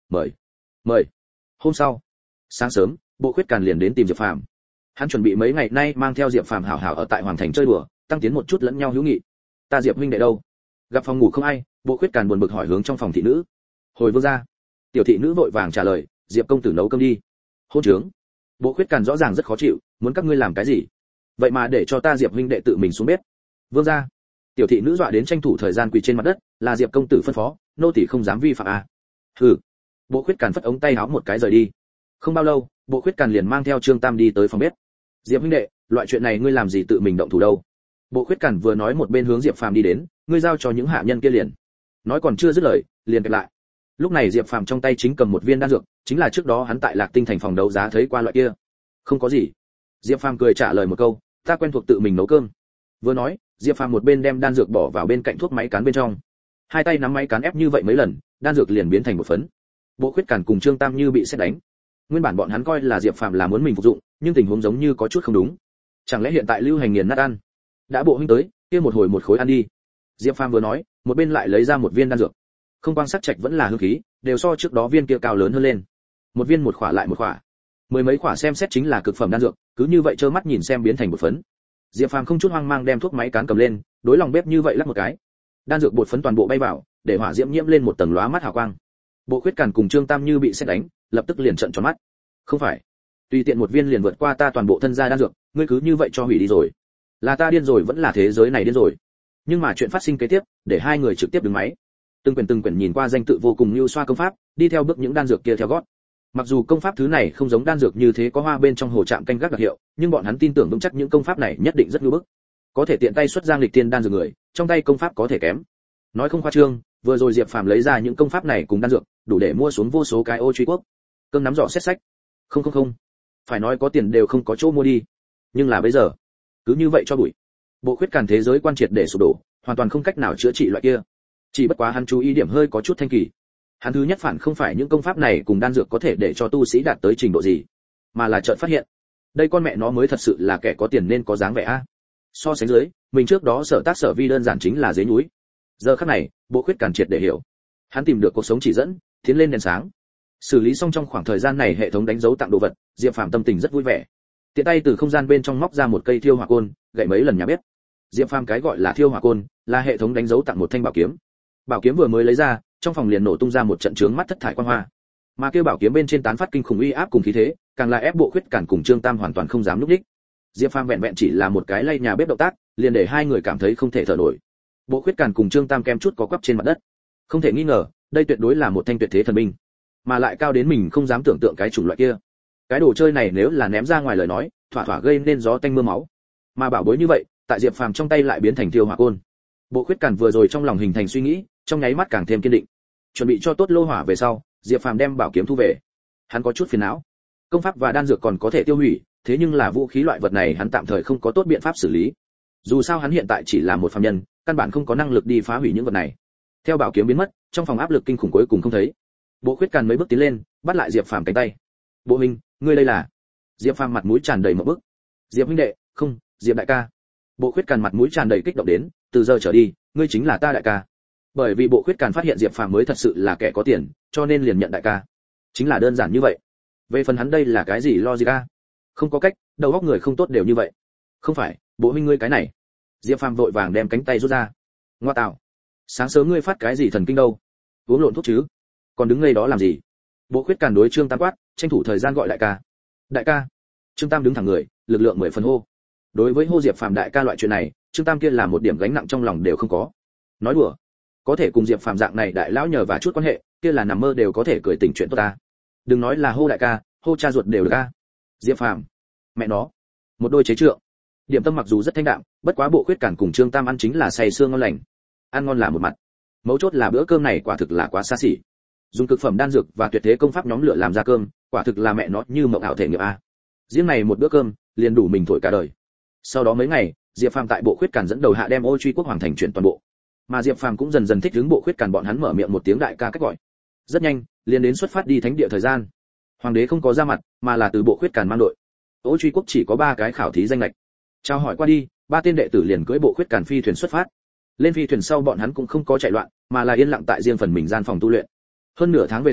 mời mời hôm sau sáng sớm Bộ Khuyết Càn liền đến tìm Diệp Phàm. Hắn chuẩn bị mấy ngày nay mang theo Diệp Phàm hảo hảo ở tại Hoàng Thành chơi đùa, tăng tiến một chút lẫn nhau hữu nghị. Ta Diệp huynh đệ đâu? Gặp phòng ngủ không ai, Bộ Khuyết Càn buồn bực hỏi hướng trong phòng thị nữ. Hồi vương gia. Tiểu thị nữ vội vàng trả lời, Diệp công tử nấu cơm đi. Hôn trướng. Bộ Khuyết Càn rõ ràng rất khó chịu, muốn các ngươi làm cái gì? Vậy mà để cho ta Diệp huynh đệ tự mình xuống bếp. Vương gia. Tiểu thị nữ dọa đến tranh thủ thời gian quỳ trên mặt đất, là Diệp công tử phân phó, nô tỳ không dám vi phạm à? Hừ. Bộ Khuyết Càn phất ống tay áo một cái rời đi. Không bao lâu, Bộ Khuyết Càn liền mang theo Trương Tam đi tới phòng bếp. Diệp huynh đệ, loại chuyện này ngươi làm gì tự mình động thủ đâu? Bộ Khuyết Càn vừa nói một bên hướng Diệp Phàm đi đến, ngươi giao cho những hạ nhân kia liền. Nói còn chưa dứt lời, liền kẹp lại. Lúc này Diệp Phàm trong tay chính cầm một viên đan dược, chính là trước đó hắn tại Lạc Tinh thành phòng đấu giá thấy qua loại kia. Không có gì. Diệp Phàm cười trả lời một câu, ta quen thuộc tự mình nấu cơm. Vừa nói, Diệp Phàm một bên đem đan dược bỏ vào bên cạnh thuốc máy cán bên trong. Hai tay nắm máy cán ép như vậy mấy lần, đan dược liền biến thành một phấn. Bộ Khuyết Càn cùng Trương Tam như bị sét đánh. Nguyên bản bọn hắn coi là Diệp Phàm là muốn mình phục dụng, nhưng tình huống giống như có chút không đúng. Chẳng lẽ hiện tại lưu hành nghiền nát ăn? Đã bộ huynh tới, kia một hồi một khối ăn đi. Diệp Phàm vừa nói, một bên lại lấy ra một viên đan dược. Không quang sắc trạch vẫn là hương khí, đều so trước đó viên kia cao lớn hơn lên. Một viên một khỏa lại một khỏa. Mười mấy khỏa xem xét chính là cực phẩm đan dược, cứ như vậy trơ mắt nhìn xem biến thành một phấn. Diệp Phàm không chút hoang mang đem thuốc máy cán cầm lên, đối lòng bếp như vậy lắc một cái. Đan dược bột phấn toàn bộ bay vào, để hỏa diễm nhiễm lên một tầng lóa mắt hào quang. Bộ Khuyết Càn cùng Trương Tam như bị sét đánh, lập tức liền trợn tròn mắt. Không phải, tùy tiện một viên liền vượt qua ta toàn bộ thân gia đan dược, ngươi cứ như vậy cho hủy đi rồi. Là ta điên rồi vẫn là thế giới này điên rồi. Nhưng mà chuyện phát sinh kế tiếp, để hai người trực tiếp đứng máy. Từng quyển từng quyển nhìn qua danh tự vô cùng lưu xoa công pháp, đi theo bước những đan dược kia theo gót. Mặc dù công pháp thứ này không giống đan dược như thế có hoa bên trong hồ trạm canh gác đặc hiệu, nhưng bọn hắn tin tưởng vững chắc những công pháp này nhất định rất lưu bức. Có thể tiện tay xuất ra nghịch tiên đan dược người, trong tay công pháp có thể kém. Nói không khoa trương, vừa rồi Diệp Phàm lấy ra những công pháp này cùng đan dược, đủ để mua xuống vô số cái ô truy quốc. Cơm nắm giỏ xét sách. Không không không, phải nói có tiền đều không có chỗ mua đi. Nhưng là bây giờ, cứ như vậy cho bụi. Bộ Khuyết Càn thế giới quan triệt để sụp đổ, hoàn toàn không cách nào chữa trị loại kia. Chỉ bất quá hắn chú ý điểm hơi có chút thanh kỳ. Hắn thứ nhất phản không phải những công pháp này cùng đan dược có thể để cho tu sĩ đạt tới trình độ gì, mà là chợt phát hiện, đây con mẹ nó mới thật sự là kẻ có tiền nên có dáng vẻ a. So sánh dưới, mình trước đó sở tác sở vi đơn giản chính là dế núi. Giờ khắc này, Bộ Khuyết Càn triệt để hiểu. Hắn tìm được cuộc sống chỉ dẫn, tiến lên đèn sáng. Xử lý xong trong khoảng thời gian này hệ thống đánh dấu tặng đồ vật, Diệp Phàm tâm tình rất vui vẻ. Tiện tay từ không gian bên trong móc ra một cây thiêu hỏa côn, gậy mấy lần nhà bếp. Diệp Phàm cái gọi là thiêu hỏa côn, là hệ thống đánh dấu tặng một thanh bảo kiếm. Bảo kiếm vừa mới lấy ra, trong phòng liền nổ tung ra một trận chướng mắt thất thải quang hoa. Mà kêu bảo kiếm bên trên tán phát kinh khủng uy áp cùng khí thế, càng là ép Bộ Khuyết Càn cùng Trương Tam hoàn toàn không dám lúc đích. Diệp Phàm vẹn vẹn chỉ là một cái lay nhà bếp động tác, liền để hai người cảm thấy không thể thở nổi. Bộ Khuyết Càn cùng Trương Tam kem chút có quắp trên mặt đất. Không thể nghi ngờ, đây tuyệt đối là một thanh tuyệt thế thần binh, mà lại cao đến mình không dám tưởng tượng cái chủng loại kia. Cái đồ chơi này nếu là ném ra ngoài lời nói, thỏa thỏa gây nên gió tanh mưa máu. Mà bảo bối như vậy, tại Diệp Phàm trong tay lại biến thành thiêu hỏa côn. Bộ Khuyết Càn vừa rồi trong lòng hình thành suy nghĩ, trong nháy mắt càng thêm kiên định. Chuẩn bị cho tốt lô hỏa về sau, Diệp Phàm đem bảo kiếm thu về. Hắn có chút phiền não. Công pháp và đan dược còn có thể tiêu hủy, thế nhưng là vũ khí loại vật này hắn tạm thời không có tốt biện pháp xử lý. Dù sao hắn hiện tại chỉ là một phàm nhân, căn bản không có năng lực đi phá hủy những vật này. Theo bảo kiếm biến mất, trong phòng áp lực kinh khủng cuối cùng không thấy. Bộ Khuyết Càn mấy bước tiến lên, bắt lại Diệp Phàm cánh tay. "Bộ huynh, ngươi đây là?" Diệp Phàm mặt mũi tràn đầy một bức. "Diệp huynh đệ, không, Diệp đại ca." Bộ Khuyết Càn mặt mũi tràn đầy kích động đến, "Từ giờ trở đi, ngươi chính là ta đại ca." Bởi vì Bộ Khuyết Càn phát hiện Diệp Phàm mới thật sự là kẻ có tiền, cho nên liền nhận đại ca. Chính là đơn giản như vậy. Về phần hắn đây là cái gì logic a? Không có cách, đầu óc người không tốt đều như vậy. "Không phải, bộ huynh ngươi cái này." Diệp Phàm vội vàng đem cánh tay rút ra. "Ngoa tạo, sáng sớm ngươi phát cái gì thần kinh đâu? Uống lộn thuốc chứ? Còn đứng ngây đó làm gì?" Bộ Khuyết Càn đối Trương Tam quát, tranh thủ thời gian gọi đại ca. "Đại ca." Trương Tam đứng thẳng người, lực lượng mười phần hô. Đối với hô Diệp Phàm đại ca loại chuyện này, Trương Tam kia là một điểm gánh nặng trong lòng đều không có. Nói đùa, có thể cùng Diệp Phàm dạng này đại lão nhờ và chút quan hệ, kia là nằm mơ đều có thể cười tỉnh chuyện tốt ta. Đừng nói là hô đại ca, hô cha ruột đều được a. Diệp Phàm, mẹ nó, một đôi chế trượng. Điểm tâm mặc dù rất thanh đạm, bất quá Bộ Khuyết Càn cùng Trương Tam ăn chính là say sương ngon lành. Ăn ngon là một mặt, mấu chốt là bữa cơm này quả thực là quá xa xỉ. Dùng cực phẩm đan dược và tuyệt thế công pháp nhóm lửa làm ra cơm, quả thực là mẹ nó như mộng ảo thể nghiệm a. Riêng này một bữa cơm, liền đủ mình thổi cả đời. Sau đó mấy ngày, Diệp Phàm tại Bộ Khuyết Càn dẫn đầu hạ đem Ô Truy Quốc hoàng thành chuyển toàn bộ. Mà Diệp Phàm cũng dần dần thích ứng Bộ Khuyết Càn bọn hắn mở miệng một tiếng đại ca cách gọi. Rất nhanh, liền đến xuất phát đi thánh địa thời gian. Hoàng đế không có ra mặt, mà là từ Bộ Khuyết Càn mang đội. Ô Truy Quốc chỉ có ba cái khảo thí danh lệch. Chào hỏi qua đi, ba tên đệ tử liền cưỡi Bộ Khuyết Càn phi thuyền xuất phát. Lên phi thuyền sau bọn hắn cũng không có chạy loạn, mà là yên lặng tại riêng phần mình gian phòng tu luyện. Hơn nửa tháng về sau,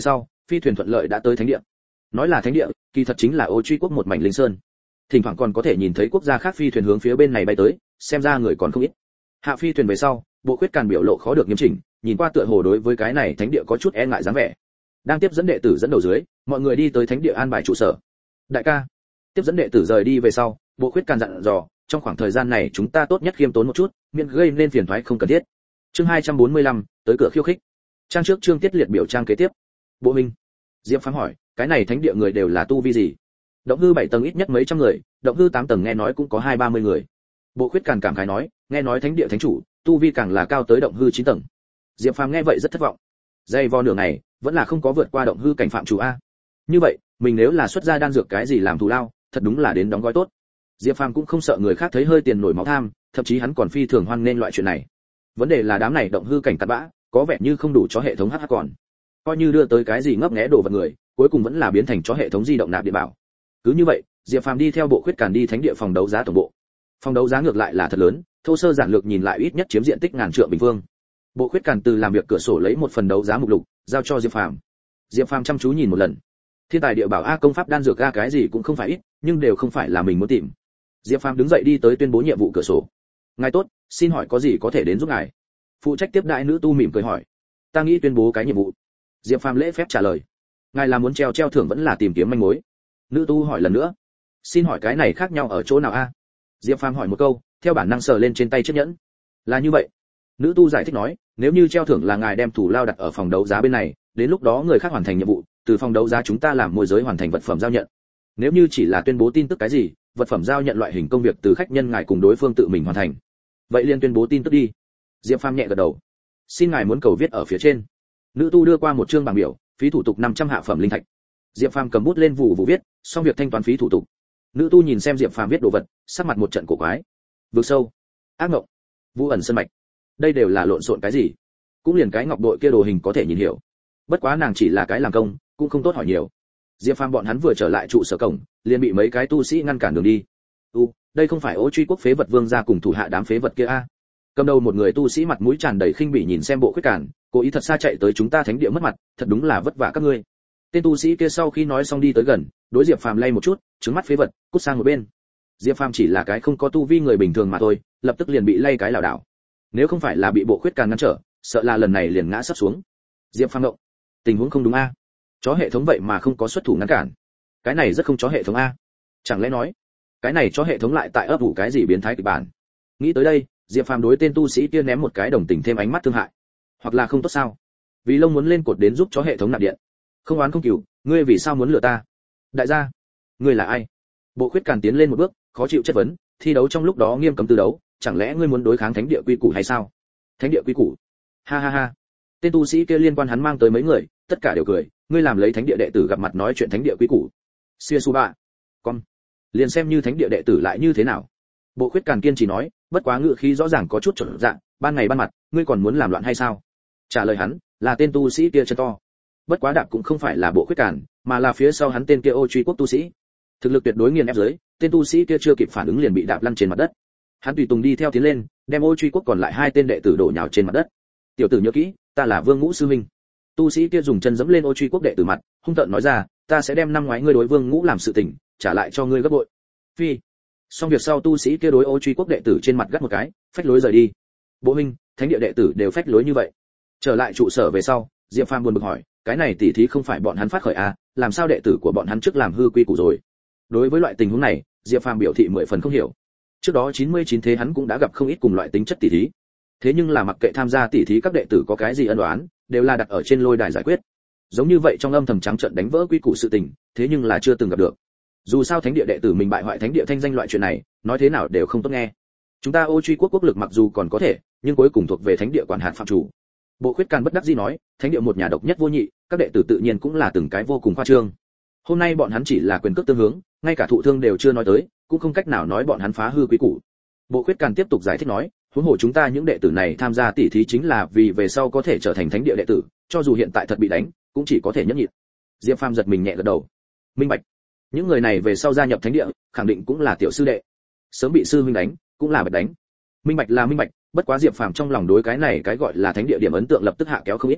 phi thuyền thuận lợi đã tới thánh địa. Nói là thánh địa, kỳ thật chính là Ô Truy quốc một mảnh linh sơn. Thỉnh thoảng còn có thể nhìn thấy quốc gia khác phi thuyền hướng phía bên này bay tới, xem ra người còn không ít. Hạ phi thuyền về sau, Bộ Khuyết Càn biểu lộ khó được nghiêm chỉnh, nhìn qua tựa hồ đối với cái này thánh địa có chút e ngại dáng vẻ. Đang tiếp dẫn đệ tử dẫn đầu dưới, mọi người đi tới thánh địa an bài trụ sở. Đại ca, tiếp dẫn đệ tử rời đi về sau, Bộ Khuyết Càn dặn dò, trong khoảng thời gian này chúng ta tốt nhất khiêm tốn một chút, miễn gây nên phiền toái không cần thiết. Chương hai trăm bốn mươi lăm, tới cửa khiêu khích. Trang trước chương tiết liệt biểu trang kế tiếp. Bộ Minh, Diệp Phàm hỏi, cái này thánh địa người đều là tu vi gì? Động hư bảy tầng ít nhất mấy trăm người, động hư tám tầng nghe nói cũng có hai ba mươi người. Bộ Khuyết Càn cảm khái nói, nghe nói thánh địa thánh chủ, tu vi càng là cao tới động hư chín tầng. Diệp Phàm nghe vậy rất thất vọng. Dây vo nửa ngày, vẫn là không có vượt qua động hư cảnh phạm chủ a. Như vậy, mình nếu là xuất gia đan dược cái gì làm thù lao, thật đúng là đến đóng gói tốt. Diệp Phàm cũng không sợ người khác thấy hơi tiền nổi máu tham, thậm chí hắn còn phi thường hoan nên loại chuyện này. Vấn đề là đám này động hư cảnh tạt bã, có vẻ như không đủ cho hệ thống hắc hắc còn. Coi như đưa tới cái gì ngấp nghé đồ vật người, cuối cùng vẫn là biến thành cho hệ thống di động nạp điện bảo. Cứ như vậy, Diệp Phàm đi theo Bộ Khuyết Càn đi thánh địa phòng đấu giá tổng bộ. Phòng đấu giá ngược lại là thật lớn, thô sơ giản lược nhìn lại ít nhất chiếm diện tích ngàn trượng bình phương. Bộ Khuyết Càn từ làm việc cửa sổ lấy một phần đấu giá mục lục, giao cho Diệp Phàm. Diệp Phàm chăm chú nhìn một lần. Thiên tài địa bảo a công pháp đan dược a cái gì cũng không phải ít, nhưng đều không phải là mình muốn tìm. Diệp Phàm đứng dậy đi tới tuyên bố nhiệm vụ cửa sổ. Ngài tốt, xin hỏi có gì có thể đến giúp ngài? Phụ trách tiếp đại nữ tu mỉm cười hỏi. Ta nghĩ tuyên bố cái nhiệm vụ. Diệp Phàm lễ phép trả lời. Ngài là muốn treo treo thưởng vẫn là tìm kiếm manh mối? Nữ tu hỏi lần nữa. Xin hỏi cái này khác nhau ở chỗ nào a? Diệp Phàm hỏi một câu, theo bản năng sờ lên trên tay chiếc nhẫn. Là như vậy. Nữ tu giải thích nói, nếu như treo thưởng là ngài đem thủ lao đặt ở phòng đấu giá bên này, đến lúc đó người khác hoàn thành nhiệm vụ, từ phòng đấu giá chúng ta làm môi giới hoàn thành vật phẩm giao nhận. Nếu như chỉ là tuyên bố tin tức cái gì, vật phẩm giao nhận loại hình công việc từ khách nhân ngài cùng đối phương tự mình hoàn thành. Vậy liền tuyên bố tin tức đi. Diệp Phàm nhẹ gật đầu. Xin ngài muốn cầu viết ở phía trên. Nữ tu đưa qua một chương bảng biểu, phí thủ tục năm trăm hạ phẩm linh thạch. Diệp Phàm cầm bút lên vụ vụ viết, xong việc thanh toán phí thủ tục. Nữ tu nhìn xem Diệp Phàm viết đồ vật, sắc mặt một trận cổ quái. Vực sâu, ác ngộng, vũ ẩn sơn mạch, đây đều là lộn xộn cái gì? Cũng liền cái ngọc đội kia đồ hình có thể nhìn hiểu. Bất quá nàng chỉ là cái làm công, cũng không tốt hỏi nhiều. Diệp Phàm bọn hắn vừa trở lại trụ sở cổng, liền bị mấy cái tu sĩ ngăn cản đường đi. "U, đây không phải Ô Truy quốc phế vật vương gia cùng thủ hạ đám phế vật kia a?" Cầm đầu một người tu sĩ mặt mũi tràn đầy khinh bỉ nhìn xem Bộ Khuyết Càn, cố ý thật xa chạy tới chúng ta thánh địa mất mặt, thật đúng là vất vả các ngươi. Tên tu sĩ kia sau khi nói xong đi tới gần, đối Diệp Phàm lay một chút, trừng mắt phế vật, cút sang một bên. Diệp Phàm chỉ là cái không có tu vi người bình thường mà thôi, lập tức liền bị lay cái lảo đảo. Nếu không phải là bị Bộ Khuyết Càn ngăn trở, sợ là lần này liền ngã sắp xuống. Diệp Phàm động, tình huống không đúng a. Chó hệ thống vậy mà không có xuất thủ ngăn cản. Cái này rất không chó hệ thống a. Chẳng lẽ nói, cái này chó hệ thống lại tại ấp ủ cái gì biến thái kịch bản. Nghĩ tới đây, Diệp Phàm đối tên tu sĩ kia ném một cái đồng tình thêm ánh mắt thương hại. Hoặc là không tốt sao? Vì Long muốn lên cột đến giúp chó hệ thống nạp điện. Không oán không cừu, ngươi vì sao muốn lừa ta? Đại gia, ngươi là ai? Bộ Khuyết Càn tiến lên một bước, khó chịu chất vấn, thi đấu trong lúc đó nghiêm cấm tư đấu, chẳng lẽ ngươi muốn đối kháng thánh địa quy củ hay sao? Thánh địa quy củ? Ha ha ha. Tên tu sĩ kia liên quan hắn mang tới mấy người, tất cả đều cười, ngươi làm lấy thánh địa đệ tử gặp mặt nói chuyện thánh địa quy củ. Xia su ba. Con. Liền xem như thánh địa đệ tử lại như thế nào? Bộ Khuyết Càn kiên trì nói, bất quá ngữ khí rõ ràng có chút trộn dạng, ban ngày ban mặt, ngươi còn muốn làm loạn hay sao? Trả lời hắn, là tên tu sĩ kia chân to. Bất quá đạp cũng không phải là Bộ Khuyết Càn, mà là phía sau hắn tên kia Ô Truy quốc tu sĩ. Thực lực tuyệt đối nghiền ép dưới, tên tu sĩ kia chưa kịp phản ứng liền bị đạp lăn trên mặt đất. Hắn tùy tùng đi theo tiến lên, đem Ô Truy quốc còn lại hai tên đệ tử đổ nhào trên mặt đất. Tiểu tử nhớ kỹ, ta là Vương Ngũ sư huynh. Tu sĩ kia dùng chân giẫm lên Ô Truy quốc đệ tử mặt, hung tợn nói ra, ta sẽ đem năm ngoái ngươi đối Vương Ngũ làm sự tình, trả lại cho ngươi gấp bội. Phi. Xong việc sau tu sĩ kia đối Ô Truy quốc đệ tử trên mặt gắt một cái, phách lối rời đi. Bộ huynh, thánh địa đệ tử đều phách lối như vậy. Trở lại trụ sở về sau, Diệp Phàm buồn bực hỏi, cái này tỉ thí không phải bọn hắn phát khởi à, làm sao đệ tử của bọn hắn trước làm hư quy củ rồi? Đối với loại tình huống này, Diệp Phàm biểu thị mười phần không hiểu. Trước đó chín mươi chín thế hắn cũng đã gặp không ít cùng loại tính chất tỉ thí. Thế nhưng là mặc kệ tham gia tỉ thí các đệ tử có cái gì ân oán, đều là đặt ở trên lôi đài giải quyết. Giống như vậy trong âm thầm trắng trợn đánh vỡ quy củ sự tình, thế nhưng là chưa từng gặp được. Dù sao thánh địa đệ tử mình bại hoại thánh địa thanh danh loại chuyện này, nói thế nào đều không tốt nghe. Chúng ta Ô Truy quốc quốc lực mặc dù còn có thể, nhưng cuối cùng thuộc về thánh địa quản hạt phạm chủ. Bộ Khuyết Càn bất đắc dĩ nói, thánh địa một nhà độc nhất vô nhị, các đệ tử tự nhiên cũng là từng cái vô cùng khoa trương. Hôm nay bọn hắn chỉ là quyền cước tương hướng, ngay cả thụ thương đều chưa nói tới, cũng không cách nào nói bọn hắn phá hư quý củ. Bộ Khuyết Càn tiếp tục giải thích nói, huống hồ chúng ta những đệ tử này tham gia tỉ thí chính là vì về sau có thể trở thành thánh địa đệ tử, cho dù hiện tại thật bị đánh, cũng chỉ có thể nhẫn nhịn. Diệp Phàm giật mình nhẹ gật đầu. Minh bạch. Những người này về sau gia nhập thánh địa, khẳng định cũng là tiểu sư đệ. Sớm bị sư huynh đánh, cũng là bạch đánh. Minh bạch là minh bạch, bất quá Diệp Phàm trong lòng đối cái này cái gọi là thánh địa điểm ấn tượng lập tức hạ kéo không ít.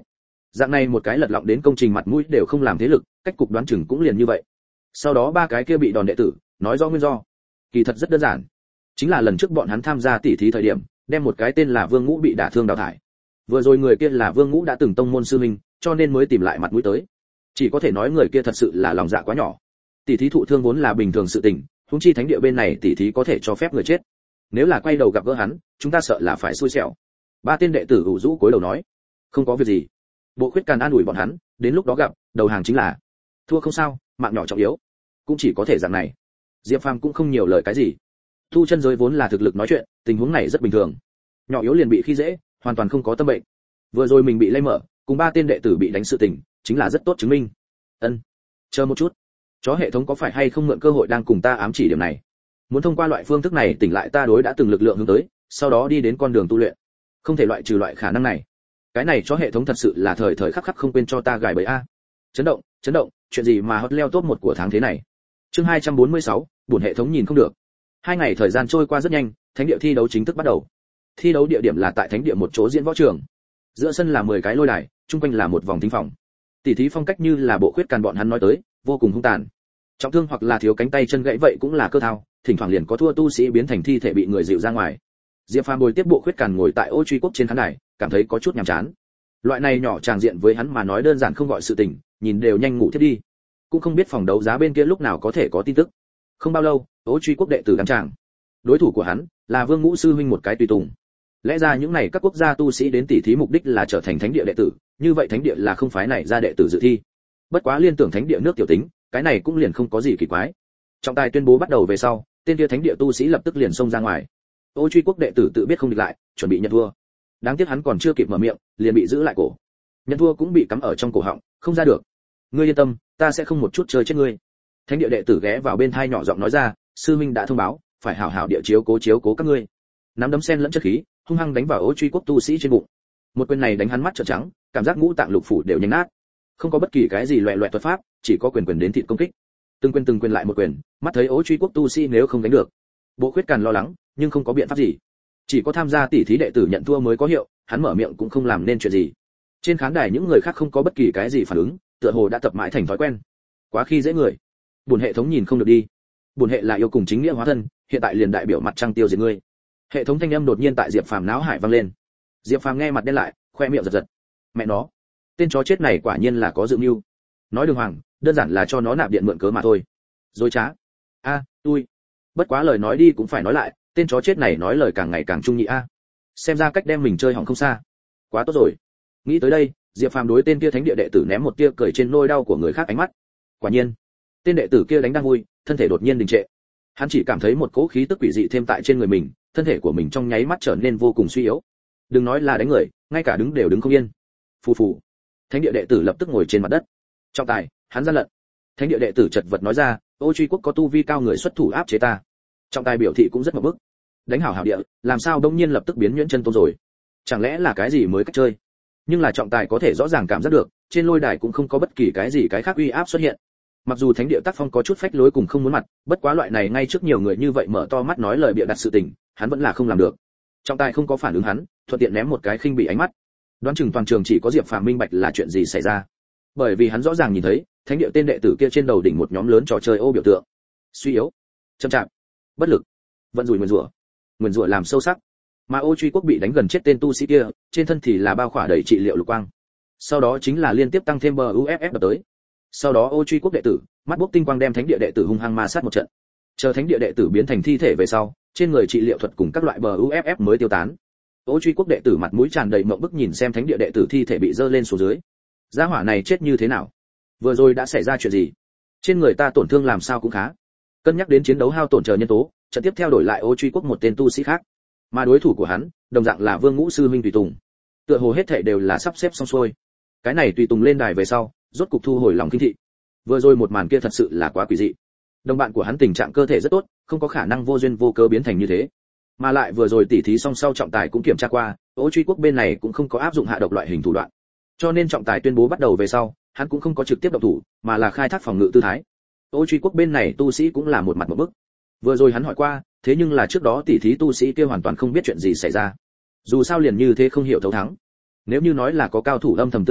Dạng này một cái lật lọng đến công trình mặt mũi đều không làm thế lực, cách cục đoán chừng cũng liền như vậy. Sau đó ba cái kia bị đòn đệ tử, nói rõ nguyên do. Kỳ thật rất đơn giản, chính là lần trước bọn hắn tham gia tỉ thí thời điểm, đem một cái tên là Vương Ngũ bị đả thương đào thải. Vừa rồi người kia là Vương Ngũ đã từng tông môn sư huynh, cho nên mới tìm lại mặt mũi tới. Chỉ có thể nói người kia thật sự là lòng dạ quá nhỏ. Tỉ thí thụ thương vốn là bình thường sự tình, huống chi thánh địa bên này tỉ thí có thể cho phép người chết. Nếu là quay đầu gặp gỡ hắn, chúng ta sợ là phải xui xẻo. Ba tên đệ tử ủ rũ cúi đầu nói, không có việc gì. Bộ Khuyết Càn an ủi bọn hắn, đến lúc đó gặp, đầu hàng chính là thua không sao, mạng nhỏ trọng yếu, cũng chỉ có thể dạng này. Diệp Phàm cũng không nhiều lời cái gì. Thu chân giới vốn là thực lực nói chuyện, tình huống này rất bình thường. Nhỏ yếu liền bị khi dễ, hoàn toàn không có tâm bệnh. Vừa rồi mình bị lay mở, cùng ba tên đệ tử bị đánh sự tình, chính là rất tốt chứng minh. Ân, chờ một chút, chó hệ thống có phải hay không mượn cơ hội đang cùng ta ám chỉ điểm này? Muốn thông qua loại phương thức này tỉnh lại ta đối đã từng lực lượng hướng tới, sau đó đi đến con đường tu luyện. Không thể loại trừ loại khả năng này. Cái này chó hệ thống thật sự là thời thời khắc khắc không quên cho ta gài bẫy a. Chấn động, chấn động, chuyện gì mà hot leo top một của tháng thế này? Chương hai trăm bốn mươi sáu, buồn hệ thống nhìn không được. Hai ngày thời gian trôi qua rất nhanh, thánh địa thi đấu chính thức bắt đầu. Thi đấu địa điểm là tại thánh địa một chỗ diễn võ trường. Giữa sân là mười cái lôi đài, chung quanh là một vòng thính phòng. Tỷ thí phong cách như là Bộ Khuyết Càn bọn hắn nói tới, vô cùng hung tàn. Trọng thương hoặc là thiếu cánh tay chân gãy vậy cũng là cơ thao, thỉnh thoảng liền có thua tu sĩ biến thành thi thể bị người dịu ra ngoài. Diệp Phàm bồi tiếp Bộ Khuyết Càn ngồi tại Ô Truy Quốc trên khán đài, cảm thấy có chút nhàm chán. Loại này nhỏ tràng diện với hắn mà nói đơn giản không gọi sự tình, nhìn đều nhanh ngủ thiếp đi. Cũng không biết phòng đấu giá bên kia lúc nào có thể có tin tức. Không bao lâu, Ô Truy Quốc đệ tử đăng tràng. Đối thủ của hắn là Vương Ngũ sư huynh một cái tùy tùng. Lẽ ra những này các quốc gia tu sĩ đến tỉ thí mục đích là trở thành thánh địa đệ tử, như vậy thánh địa là không phái này ra đệ tử dự thi. Bất quá liên tưởng thánh địa nước tiểu tính, cái này cũng liền không có gì kỳ quái. Trọng tài tuyên bố bắt đầu về sau, tên kia thánh địa tu sĩ lập tức liền xông ra ngoài. Ô Truy Quốc đệ tử tự biết không địch lại, chuẩn bị nhận thua. Đáng tiếc hắn còn chưa kịp mở miệng, liền bị giữ lại cổ. Nhận thua cũng bị cắm ở trong cổ họng, không ra được. Ngươi yên tâm, ta sẽ không một chút chơi chết ngươi. Thánh địa đệ tử ghé vào bên tai nhỏ giọng nói ra, sư minh đã thông báo, phải hảo hảo địa chiếu cố chiếu cố các ngươi. Nắm đấm sen lẫn chất khí, hung hăng đánh vào Ô Truy Quốc tu sĩ trên bụng. Một quyền này đánh hắn mắt trợn trắng, cảm giác ngũ tạng lục phủ đều nhanh nát. Không có bất kỳ cái gì loẻ loẹt thuật pháp, chỉ có quyền quyền đến thịt công kích. Từng quyền từng quyền lại một quyền, mắt thấy Ô Truy Quốc tu sĩ nếu không đánh được. Bộ Khuyết Càn lo lắng, nhưng không có biện pháp gì. Chỉ có tham gia tỉ thí đệ tử nhận thua mới có hiệu, hắn mở miệng cũng không làm nên chuyện gì. Trên khán đài những người khác không có bất kỳ cái gì phản ứng, tựa hồ đã tập mãi thành thói quen. Quá khi dễ người. Buồn hệ thống nhìn không được đi. Buồn hệ là yêu cùng chính nghĩa hóa thân, hiện tại liền đại biểu mặt trăng tiêu diệt ngươi. Hệ thống thanh âm đột nhiên tại Diệp Phàm náo hải vang lên. Diệp Phàm nghe mặt đen lại, khoe miệng giật giật. Mẹ nó, tên chó chết này quả nhiên là có dự mưu. Nói đường hoàng, đơn giản là cho nó nạp điện mượn cớ mà thôi. Dối trá. A, à, tôi. Bất quá lời nói đi cũng phải nói lại, tên chó chết này nói lời càng ngày càng trung nhị a. Xem ra cách đem mình chơi hỏng không xa. Quá tốt rồi. Nghĩ tới đây, Diệp Phàm đối tên kia thánh địa đệ tử ném một tia cười trên nôi đau của người khác ánh mắt. Quả nhiên, tên đệ tử kia đánh đang vui, thân thể đột nhiên đình trệ. Hắn chỉ cảm thấy một cỗ khí tức quỷ dị thêm tại trên người mình, thân thể của mình trong nháy mắt trở nên vô cùng suy yếu. Đừng nói là đánh người, ngay cả đứng đều đứng không yên. Phù phù. Thánh địa đệ tử lập tức ngồi trên mặt đất. Trọng tài, hắn gian lận. Thánh địa đệ tử chật vật nói ra, Ô Truy Quốc có tu vi cao người xuất thủ áp chế ta. Trọng tài biểu thị cũng rất ngập bức. Đánh hảo hảo địa, làm sao đông nhiên lập tức biến nhuyễn chân tôn rồi? Chẳng lẽ là cái gì mới cách chơi? Nhưng là trọng tài có thể rõ ràng cảm giác được, trên lôi đài cũng không có bất kỳ cái gì cái khác uy áp xuất hiện. Mặc dù thánh địa tác phong có chút phách lối cùng không muốn mặt, bất quá loại này ngay trước nhiều người như vậy mở to mắt nói lời bịa đặt sự tình, hắn vẫn là không làm được. Trọng tài không có phản ứng hắn, thuận tiện ném một cái khinh bị ánh mắt. Đoán chừng toàn trường chỉ có Diệp Phàm minh bạch là chuyện gì xảy ra, bởi vì hắn rõ ràng nhìn thấy thánh địa tên đệ tử kia trên đầu đỉnh một nhóm lớn trò chơi ô biểu tượng. Suy yếu, chậm chạp, bất lực, vận rủi nguyền rủa, nguyền rủa làm sâu sắc. Mà Ô Truy Quốc bị đánh gần chết tên tu sĩ kia, trên thân thì là bao khỏa đầy trị liệu lục quang. Sau đó chính là liên tiếp tăng thêm bờ u ép ép đập tới. Sau đó Ô Truy Quốc đệ tử, mắt bốc tinh quang đem thánh địa đệ tử hung hăng ma sát một trận. Chờ thánh địa đệ tử biến thành thi thể về sau, trên người trị liệu thuật cùng các loại bờ u ép ép mới tiêu tán. Ô Truy Quốc đệ tử mặt mũi tràn đầy mộng bức nhìn xem thánh địa đệ tử thi thể bị dơ lên xuống dưới. Gia hỏa này chết như thế nào? Vừa rồi đã xảy ra chuyện gì? Trên người ta tổn thương làm sao cũng khá. Cân nhắc đến chiến đấu hao tổn chờ nhân tố, trận tiếp theo đổi lại Ô Truy Quốc một tên tu sĩ khác. Mà đối thủ của hắn, đồng dạng là Vương Ngũ sư huynh tùy tùng. Tựa hồ hết thảy đều là sắp xếp xong xuôi. Cái này tùy tùng lên đài về sau, rốt cục thu hồi lòng kinh thị. Vừa rồi một màn kia thật sự là quá quỷ dị. Đồng bạn của hắn tình trạng cơ thể rất tốt, không có khả năng vô duyên vô cớ biến thành như thế. Mà lại vừa rồi tỉ thí xong sau trọng tài cũng kiểm tra qua, Ô Truy Quốc bên này cũng không có áp dụng hạ độc loại hình thủ đoạn. Cho nên trọng tài tuyên bố bắt đầu về sau, hắn cũng không có trực tiếp động thủ, mà là khai thác phòng ngự tư thái. Ô Truy Quốc bên này tu sĩ cũng là một mặt một bức. Vừa rồi hắn hỏi qua, thế nhưng là trước đó tỉ thí tu sĩ kia hoàn toàn không biết chuyện gì xảy ra. Dù sao liền như thế không hiểu thấu thắng. Nếu như nói là có cao thủ âm thầm tương trợ,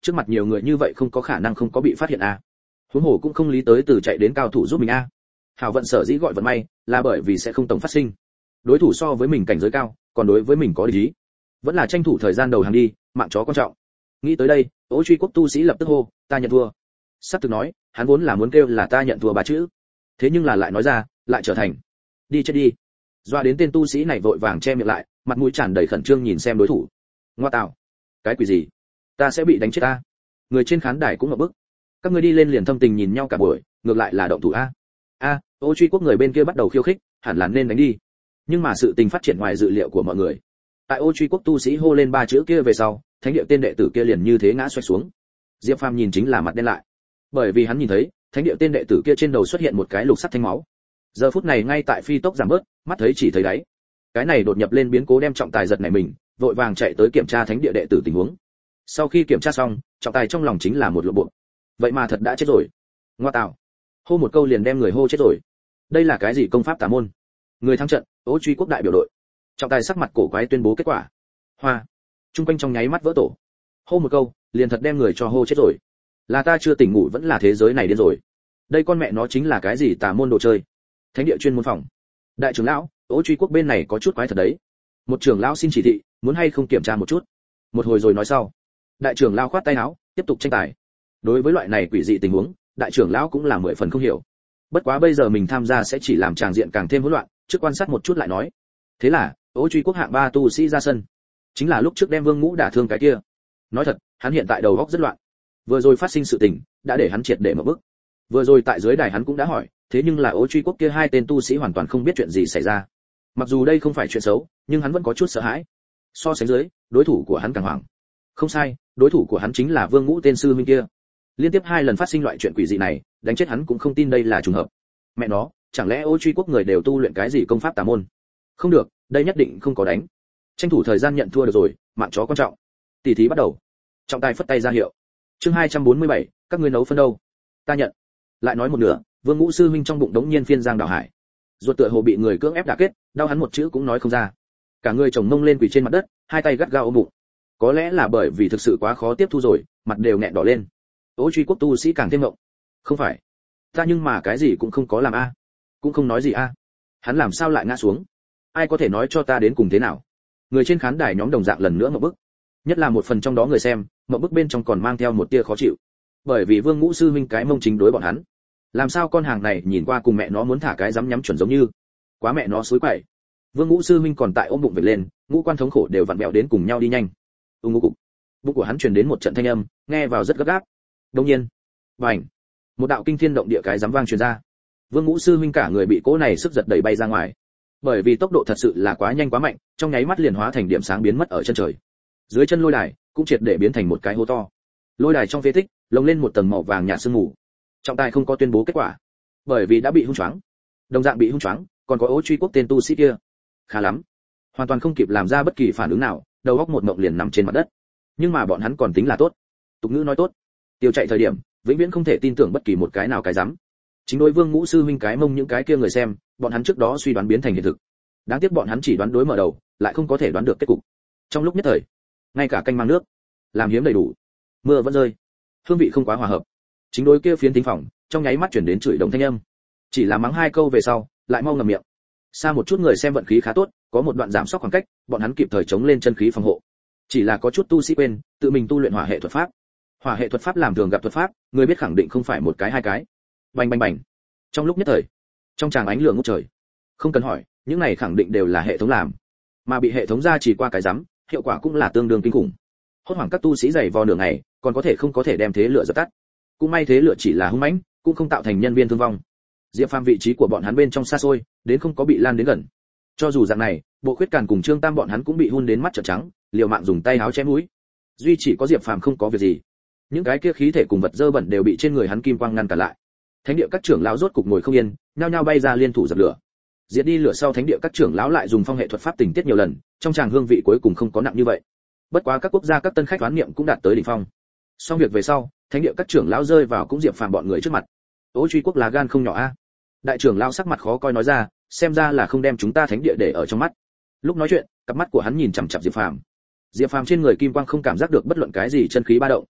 trước mặt nhiều người như vậy không có khả năng không có bị phát hiện a. Huống hồ cũng không lý tới từ chạy đến cao thủ giúp mình a. Hảo vận sở dĩ gọi vận may, là bởi vì sẽ không tổng phát sinh. Đối thủ so với mình cảnh giới cao, còn đối với mình có địch ý. Vẫn là tranh thủ thời gian đầu hàng đi, mạng chó quan trọng. Nghĩ tới đây, Ô Truy Quốc tu sĩ lập tức hô, ta nhận thua. Sắp thực nói, hắn vốn là muốn kêu là ta nhận thua ba chữ. Thế nhưng là lại nói ra, lại trở thành đi chết đi. Doa đến tên tu sĩ này vội vàng che miệng lại, mặt mũi tràn đầy khẩn trương nhìn xem đối thủ. Ngoa tạo, cái quỷ gì? Ta sẽ bị đánh chết ta. Người trên khán đài cũng ngập bức. Các ngươi đi lên liền thâm tình nhìn nhau cả buổi, ngược lại là động thủ a. A, Ô Truy Quốc người bên kia bắt đầu khiêu khích, hẳn là nên đánh đi. Nhưng mà sự tình phát triển ngoài dự liệu của mọi người. Tại Ô Truy Quốc tu sĩ hô lên ba chữ kia về sau, thánh địa tên đệ tử kia liền như thế ngã xoay xuống. Diệp Phàm nhìn chính là mặt đen lại, bởi vì hắn nhìn thấy thánh địa tên đệ tử kia trên đầu xuất hiện một cái lục sắc thanh máu. Giờ phút này ngay tại phi tốc giảm bớt, mắt thấy chỉ thấy đáy. Cái này đột nhập lên biến cố đem trọng tài giật nảy mình, vội vàng chạy tới kiểm tra thánh địa đệ tử tình huống. Sau khi kiểm tra xong, trọng tài trong lòng chính là một lộ bộ. Vậy mà thật đã chết rồi. Ngoa tạo. Hô một câu liền đem người hô chết rồi. Đây là cái gì công pháp tà môn? Người thắng trận, Ô Truy Quốc đại biểu đội. Trọng tài sắc mặt cổ quái tuyên bố kết quả. Hoa. Trung quanh trong nháy mắt vỡ tổ. Hô một câu, liền thật đem người cho hô chết rồi. Là ta chưa tỉnh ngủ vẫn là thế giới này điên rồi. Đây con mẹ nó chính là cái gì tà môn đồ chơi. Thánh địa chuyên môn phòng. Đại trưởng lão, Ô Truy Quốc bên này có chút quái thật đấy. Một trưởng lão xin chỉ thị, muốn hay không kiểm tra một chút. Một hồi rồi nói sau. Đại trưởng lão khoát tay áo, tiếp tục tranh tài. Đối với loại này quỷ dị tình huống, đại trưởng lão cũng là mười phần không hiểu. Bất quá bây giờ mình tham gia sẽ chỉ làm tràng diện càng thêm hỗn loạn, trước quan sát một chút lại nói. Thế là, Ô Truy Quốc hạng ba tu sĩ ra sân. Chính là lúc trước đem Vương Ngũ đả thương cái kia. Nói thật, hắn hiện tại đầu óc rất loạn. Vừa rồi phát sinh sự tình, đã để hắn triệt để mở bức. Vừa rồi tại dưới đài hắn cũng đã hỏi, thế nhưng là Ô Truy Quốc kia hai tên tu sĩ hoàn toàn không biết chuyện gì xảy ra. Mặc dù đây không phải chuyện xấu, nhưng hắn vẫn có chút sợ hãi. So sánh dưới, đối thủ của hắn càng hoảng. Không sai, đối thủ của hắn chính là Vương Ngũ tên sư huynh kia. Liên tiếp hai lần phát sinh loại chuyện quỷ dị này, đánh chết hắn cũng không tin đây là trùng hợp. Mẹ nó, chẳng lẽ Ô Truy Quốc người đều tu luyện cái gì công pháp tà môn? Không được, đây nhất định không có đánh. Tranh thủ thời gian nhận thua được rồi, mạng chó quan trọng. Tỷ thí bắt đầu. Trọng tài phất tay ra hiệu. Chương hai trăm bốn mươi bảy, các ngươi nấu phân đâu? Ta nhận. Lại nói một nửa, Vương Ngũ sư huynh trong bụng đống nhiên phiên giang đảo hải. Ruột tựa hồ bị người cưỡng ép đả kết, đau hắn một chữ cũng nói không ra. Cả người chồng mông lên quỳ trên mặt đất, hai tay gắt gao ôm bụng. Có lẽ là bởi vì thực sự quá khó tiếp thu rồi, mặt đều nghẹn đỏ lên. Ô Truy Quốc tu sĩ càng thêm ngộng. Không phải, ta nhưng mà cái gì cũng không có làm a, cũng không nói gì a. Hắn làm sao lại ngã xuống? Ai có thể nói cho ta đến cùng thế nào? Người trên khán đài nhóm đồng dạng lần nữa ngậm bức. Nhất là một phần trong đó người xem, ngậm bức bên trong còn mang theo một tia khó chịu. Bởi vì Vương Ngũ sư huynh cái mông chính đối bọn hắn. Làm sao con hàng này nhìn qua cùng mẹ nó muốn thả cái dám nhắm chuẩn giống như. Quá mẹ nó xối quậy. Vương Ngũ sư huynh còn tại ôm bụng về lên, ngũ quan thống khổ đều vặn vẹo đến cùng nhau đi nhanh. Ung ngũ cục. Bụng của hắn truyền đến một trận thanh âm, nghe vào rất gấp gáp. Đương nhiên, bành, một đạo kinh thiên động địa cái giám vang truyền ra. Vương Ngũ sư huynh cả người bị cỗ này sức giật đẩy bay ra ngoài. Bởi vì tốc độ thật sự là quá nhanh quá mạnh, trong nháy mắt liền hóa thành điểm sáng biến mất ở chân trời. Dưới chân lôi đài cũng triệt để biến thành một cái hố to. Lôi đài trong phế tích lồng lên một tầng màu vàng nhạt sương mù. Trọng tài không có tuyên bố kết quả, bởi vì đã bị hung choáng. Đồng dạng bị hung choáng, còn có Ô Truy Quốc tên tu sĩ kia. Khá lắm, hoàn toàn không kịp làm ra bất kỳ phản ứng nào, đầu óc một mộng liền nằm trên mặt đất. Nhưng mà bọn hắn còn tính là tốt. Tục ngữ nói tốt, tiêu chạy thời điểm, vĩnh viễn không thể tin tưởng bất kỳ một cái nào cái dám. Chính đối Vương Ngũ sư huynh cái mông những cái kia người xem, bọn hắn trước đó suy đoán biến thành hiện thực. Đáng tiếc bọn hắn chỉ đoán đối mở đầu, lại không có thể đoán được kết cục. Trong lúc nhất thời, ngay cả canh mang nước, làm hiếm đầy đủ. Mưa vẫn rơi, hương vị không quá hòa hợp. Chính đối kia phiến thính phòng, trong nháy mắt chuyển đến chửi đồng thanh âm. Chỉ là mắng hai câu về sau, lại mau ngậm miệng. Xa một chút người xem vận khí khá tốt, có một đoạn giảm sóc khoảng cách, bọn hắn kịp thời chống lên chân khí phòng hộ. Chỉ là có chút tu sĩ quên, tự mình tu luyện hỏa hệ thuật pháp. Hỏa hệ thuật pháp làm thường gặp thuật pháp, người biết khẳng định không phải một cái hai cái. Bành bành bành. Trong lúc nhất thời, trong tràng ánh lửa ngút trời. Không cần hỏi, những này khẳng định đều là hệ thống làm, mà bị hệ thống ra chỉ qua cái rắm, hiệu quả cũng là tương đương kinh khủng. Hốt hoảng các tu sĩ dày vò nửa ngày, còn có thể không có thể đem thế lửa dập tắt. Cũng may thế lửa chỉ là hung mãnh, cũng không tạo thành nhân viên thương vong. Diệp Phàm vị trí của bọn hắn bên trong xa xôi, đến không có bị lan đến gần. Cho dù dạng này, Bộ Khuyết Càn cùng Trương Tam bọn hắn cũng bị hun đến mắt trợn trắng, liều mạng dùng tay áo chém mũi. Duy chỉ có Diệp Phàm không có việc gì. Những cái kia khí thể cùng vật dơ bẩn đều bị trên người hắn kim quang ngăn cản lại. Thánh địa các trưởng lão rốt cục ngồi không yên, nhao nhao bay ra liên thủ dập lửa. Diệt đi lửa sau, thánh địa các trưởng lão lại dùng phong hệ thuật pháp tình tiết nhiều lần, trong tràng hương vị cuối cùng không có nặng như vậy. Bất quá các quốc gia các tân khách đoán niệm cũng đạt tới đỉnh phong. Xong việc về sau, thánh địa các trưởng lão rơi vào cũng Diệp Phàm bọn người trước mặt. Ô Truy Quốc là gan không nhỏ a. Đại trưởng lão sắc mặt khó coi nói ra, xem ra là không đem chúng ta thánh địa để ở trong mắt. Lúc nói chuyện, cặp mắt của hắn nhìn chằm chằm Diệp Phàm. Diệp Phàm trên người kim quang không cảm giác được bất luận cái gì chân khí ba động,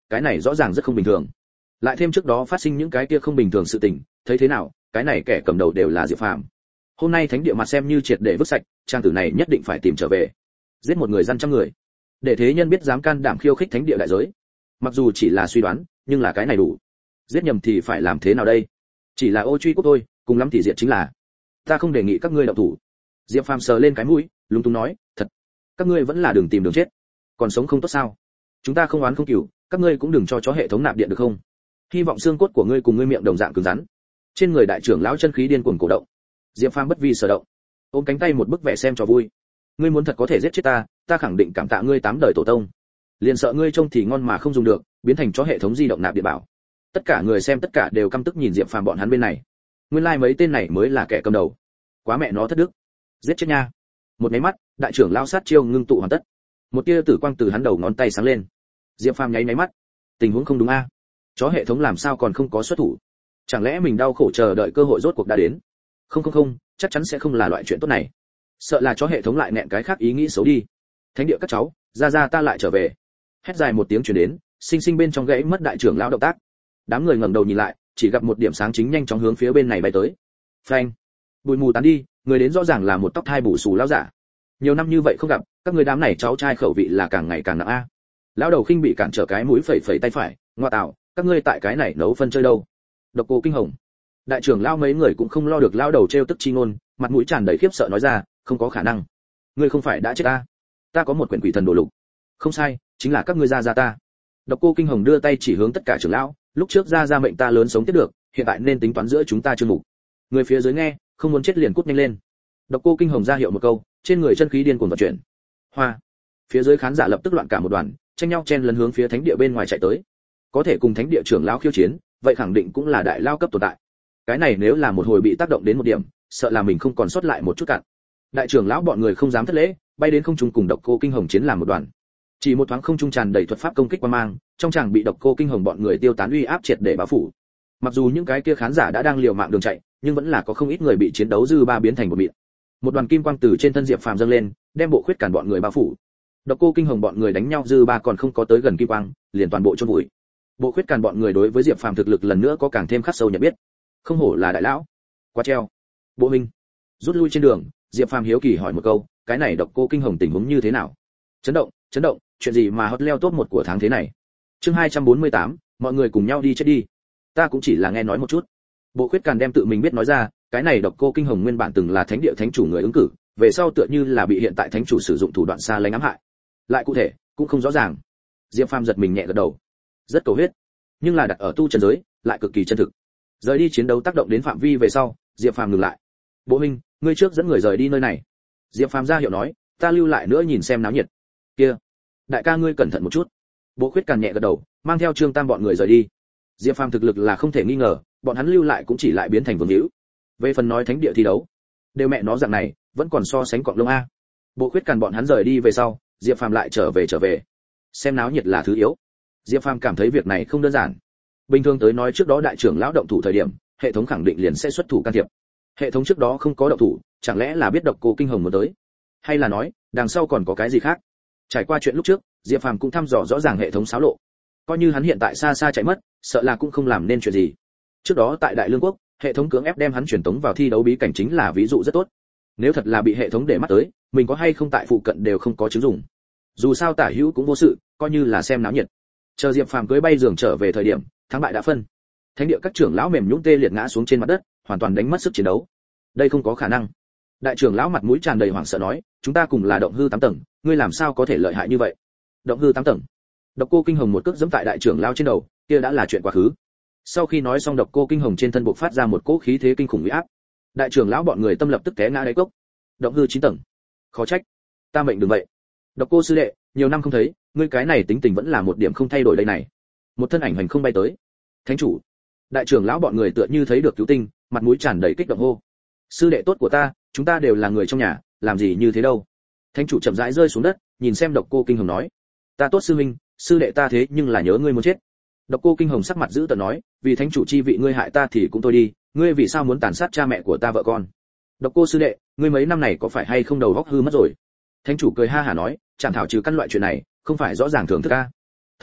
cái này rõ ràng rất không bình thường. Lại thêm trước đó phát sinh những cái kia không bình thường sự tình, thấy thế nào, cái này kẻ cầm đầu đều là Diệp Phàm. Hôm nay thánh địa mặt xem như triệt để vứt sạch, trang tử này nhất định phải tìm trở về. Giết một người dân trăm người, để thế nhân biết dám can đảm khiêu khích thánh địa đại giới. Mặc dù chỉ là suy đoán, nhưng là cái này đủ. Giết nhầm thì phải làm thế nào đây? Chỉ là ô truy quốc thôi, cùng lắm thì diệt chính là. Ta không đề nghị các ngươi động thủ. Diệp Phàm sờ lên cái mũi, lúng túng nói, thật, các ngươi vẫn là đường tìm đường chết, còn sống không tốt sao? Chúng ta không oán không cừu, các ngươi cũng đừng cho chó hệ thống nạp điện được không? Hy vọng xương cốt của ngươi cùng ngươi miệng đồng dạng cứng rắn. Trên người đại trưởng lão chân khí điên cuồng cổ động. Diệp Phàm bất vi sở động, ôm cánh tay một bức vẻ xem cho vui. Ngươi muốn thật có thể giết chết ta, ta khẳng định cảm tạ ngươi tám đời tổ tông. Liền sợ ngươi trông thì ngon mà không dùng được, biến thành chó hệ thống di động nạp điện bảo. Tất cả người xem tất cả đều căm tức nhìn Diệp Phàm bọn hắn bên này. Nguyên lai like mấy tên này mới là kẻ cầm đầu. Quá mẹ nó thất đức. Giết chết nha. Một cái mắt, đại trưởng lão sát chiêu ngưng tụ hoàn tất. Một tia tử quang từ hắn đầu ngón tay sáng lên. Diệp Phàm nháy nháy mắt. Tình huống không đúng a. Chó hệ thống làm sao còn không có xuất thủ? Chẳng lẽ mình đau khổ chờ đợi cơ hội rốt cuộc đã đến? Không không không, chắc chắn sẽ không là loại chuyện tốt này. Sợ là chó hệ thống lại nẹn cái khác ý nghĩ xấu đi. Thánh địa các cháu, ra ra ta lại trở về. Hét dài một tiếng truyền đến, sinh sinh bên trong gãy mất đại trưởng lão động tác. Đám người ngẩng đầu nhìn lại, chỉ gặp một điểm sáng chính nhanh chóng hướng phía bên này bay tới. Phanh! Bụi mù tán đi, người đến rõ ràng là một tóc thai bù xù lão giả. Nhiều năm như vậy không gặp, các người đám này cháu trai khẩu vị là càng ngày càng nặng a. Lão đầu khinh bị cản trở cái mũi phẩy phẩy tay phải, ngoa tạo, các ngươi tại cái này nấu phân chơi đâu? Độc Cô Kinh Hồng. Đại trưởng lão mấy người cũng không lo được lão đầu trêu tức chi ngôn, mặt mũi tràn đầy khiếp sợ nói ra, không có khả năng. Ngươi không phải đã chết ta? Ta có một quyển quỷ thần đồ lục. Không sai, chính là các ngươi ra ra ta. Độc Cô Kinh Hồng đưa tay chỉ hướng tất cả trưởng lão, lúc trước ra ra mệnh ta lớn sống tiếp được, hiện tại nên tính toán giữa chúng ta chương mục. Người phía dưới nghe, không muốn chết liền cút nhanh lên. Độc Cô Kinh Hồng ra hiệu một câu, trên người chân khí điên cuồng vận chuyển. Hoa. Phía dưới khán giả lập tức loạn cả một đoàn, tranh nhau chen lấn hướng phía thánh địa bên ngoài chạy tới. Có thể cùng thánh địa trưởng lão khiêu chiến, vậy khẳng định cũng là đại lao cấp tồn tại. Cái này nếu là một hồi bị tác động đến một điểm, sợ là mình không còn sót lại một chút cạn. Đại trưởng lão bọn người không dám thất lễ, bay đến không trung cùng Độc Cô Kinh Hồng chiến làm một đoàn. Chỉ một thoáng không trung tràn đầy thuật pháp công kích qua mang, trong chàng bị Độc Cô Kinh Hồng bọn người tiêu tán uy áp triệt để bao phủ. Mặc dù những cái kia khán giả đã đang liều mạng đường chạy, nhưng vẫn là có không ít người bị chiến đấu dư ba biến thành một mịn. Một đoàn kim quang từ trên thân Diệp Phàm dâng lên, đem bộ khuyết cản bọn người bao phủ. Độc Cô Kinh Hồng bọn người đánh nhau dư ba còn không có tới gần kim quang, liền toàn bộ chôn vùi. Bộ khuyết cản bọn người đối với Diệp Phàm thực lực lần nữa có càng thêm khắc sâu nhận biết. Không hổ là đại lão. Quá treo. Bộ huynh. Rút lui trên đường, Diệp Phàm hiếu kỳ hỏi một câu, cái này Độc Cô Kinh Hồng tình huống như thế nào? Chấn động, chấn động, chuyện gì mà hot leo top một của tháng thế này? Chương hai trăm bốn mươi tám, mọi người cùng nhau đi chết đi. Ta cũng chỉ là nghe nói một chút. Bộ khuyết càn đem tự mình biết nói ra, cái này Độc Cô Kinh Hồng nguyên bản từng là thánh địa thánh chủ người ứng cử, về sau tựa như là bị hiện tại thánh chủ sử dụng thủ đoạn xa lánh ám hại. Lại cụ thể, cũng không rõ ràng. Diệp Phàm giật mình nhẹ gật đầu. Rất cầu huyết, nhưng là đặt ở tu chân giới, lại cực kỳ chân thực. Rời đi chiến đấu tác động đến phạm vi về sau, Diệp Phàm ngừng lại. Bộ huynh, ngươi trước dẫn người rời đi nơi này. Diệp Phàm ra hiệu nói, ta lưu lại nữa nhìn xem náo nhiệt. Kia, đại ca ngươi cẩn thận một chút. Bộ khuyết càn nhẹ gật đầu, mang theo Trương Tam bọn người rời đi. Diệp Phàm thực lực là không thể nghi ngờ, bọn hắn lưu lại cũng chỉ lại biến thành vương hữu. Về phần nói thánh địa thi đấu, đều mẹ nó dạng này, vẫn còn so sánh cọng lông a. Bộ khuyết càn bọn hắn rời đi về sau, Diệp Phàm lại trở về trở về. Xem náo nhiệt là thứ yếu. Diệp Phàm cảm thấy việc này không đơn giản. Bình thường tới nói trước đó đại trưởng lão động thủ thời điểm, hệ thống khẳng định liền sẽ xuất thủ can thiệp. Hệ thống trước đó không có động thủ, chẳng lẽ là biết Độc Cô Kinh Hồng muốn tới, hay là nói đằng sau còn có cái gì khác? Trải qua chuyện lúc trước, Diệp Phàm cũng thăm dò rõ ràng hệ thống xáo lộ. Coi như hắn hiện tại xa xa chạy mất, sợ là cũng không làm nên chuyện gì. Trước đó tại Đại Lương quốc, hệ thống cưỡng ép đem hắn truyền tống vào thi đấu bí cảnh chính là ví dụ rất tốt. Nếu thật là bị hệ thống để mắt tới, mình có hay không tại phụ cận đều không có chứng dụng. Dù sao tả hữu cũng vô sự, coi như là xem náo nhiệt. Chờ Diệp Phàm cưỡi bay giường trở về thời điểm, thắng bại đã phân. Thánh địa các trưởng lão mềm nhũn tê liệt ngã xuống trên mặt đất, hoàn toàn đánh mất sức chiến đấu. Đây không có khả năng. Đại trưởng lão mặt mũi tràn đầy hoảng sợ nói, chúng ta cùng là động hư tám tầng, ngươi làm sao có thể lợi hại như vậy? Động hư tám tầng? Độc Cô Kinh Hồng một cước giẫm tại đại trưởng lão trên đầu, kia đã là chuyện quá khứ. Sau khi nói xong, Độc Cô Kinh Hồng trên thân bộc phát ra một cỗ khí thế kinh khủng uy áp. Đại trưởng lão bọn người tâm lập tức té ngã đáy cốc. Động hư chín tầng? Khó trách. Ta mệnh đừng vậy. Độc Cô sư đệ, nhiều năm không thấy, ngươi cái này tính tình vẫn là một điểm không thay đổi đây này. Một thân ảnh hành không bay tới. Thánh chủ. Đại trưởng lão bọn người tựa như thấy được cứu tinh, mặt mũi tràn đầy kích động hô. Sư đệ tốt của ta, chúng ta đều là người trong nhà, làm gì như thế đâu? Thánh chủ chậm rãi rơi xuống đất, nhìn xem Độc Cô Kinh Hồng nói, ta tốt sư minh, sư đệ ta thế nhưng là nhớ ngươi muốn chết. Độc Cô Kinh Hồng sắc mặt dữ tợn nói, vì thánh chủ chi vị ngươi hại ta thì cũng thôi đi, ngươi vì sao muốn tàn sát cha mẹ của ta vợ con? Độc Cô sư đệ, ngươi mấy năm này có phải hay không đầu óc hư mất rồi? Thánh chủ cười ha hả nói, chẳng thảo trừ căn loại chuyện này, không phải rõ ràng thường thức a. Thôi,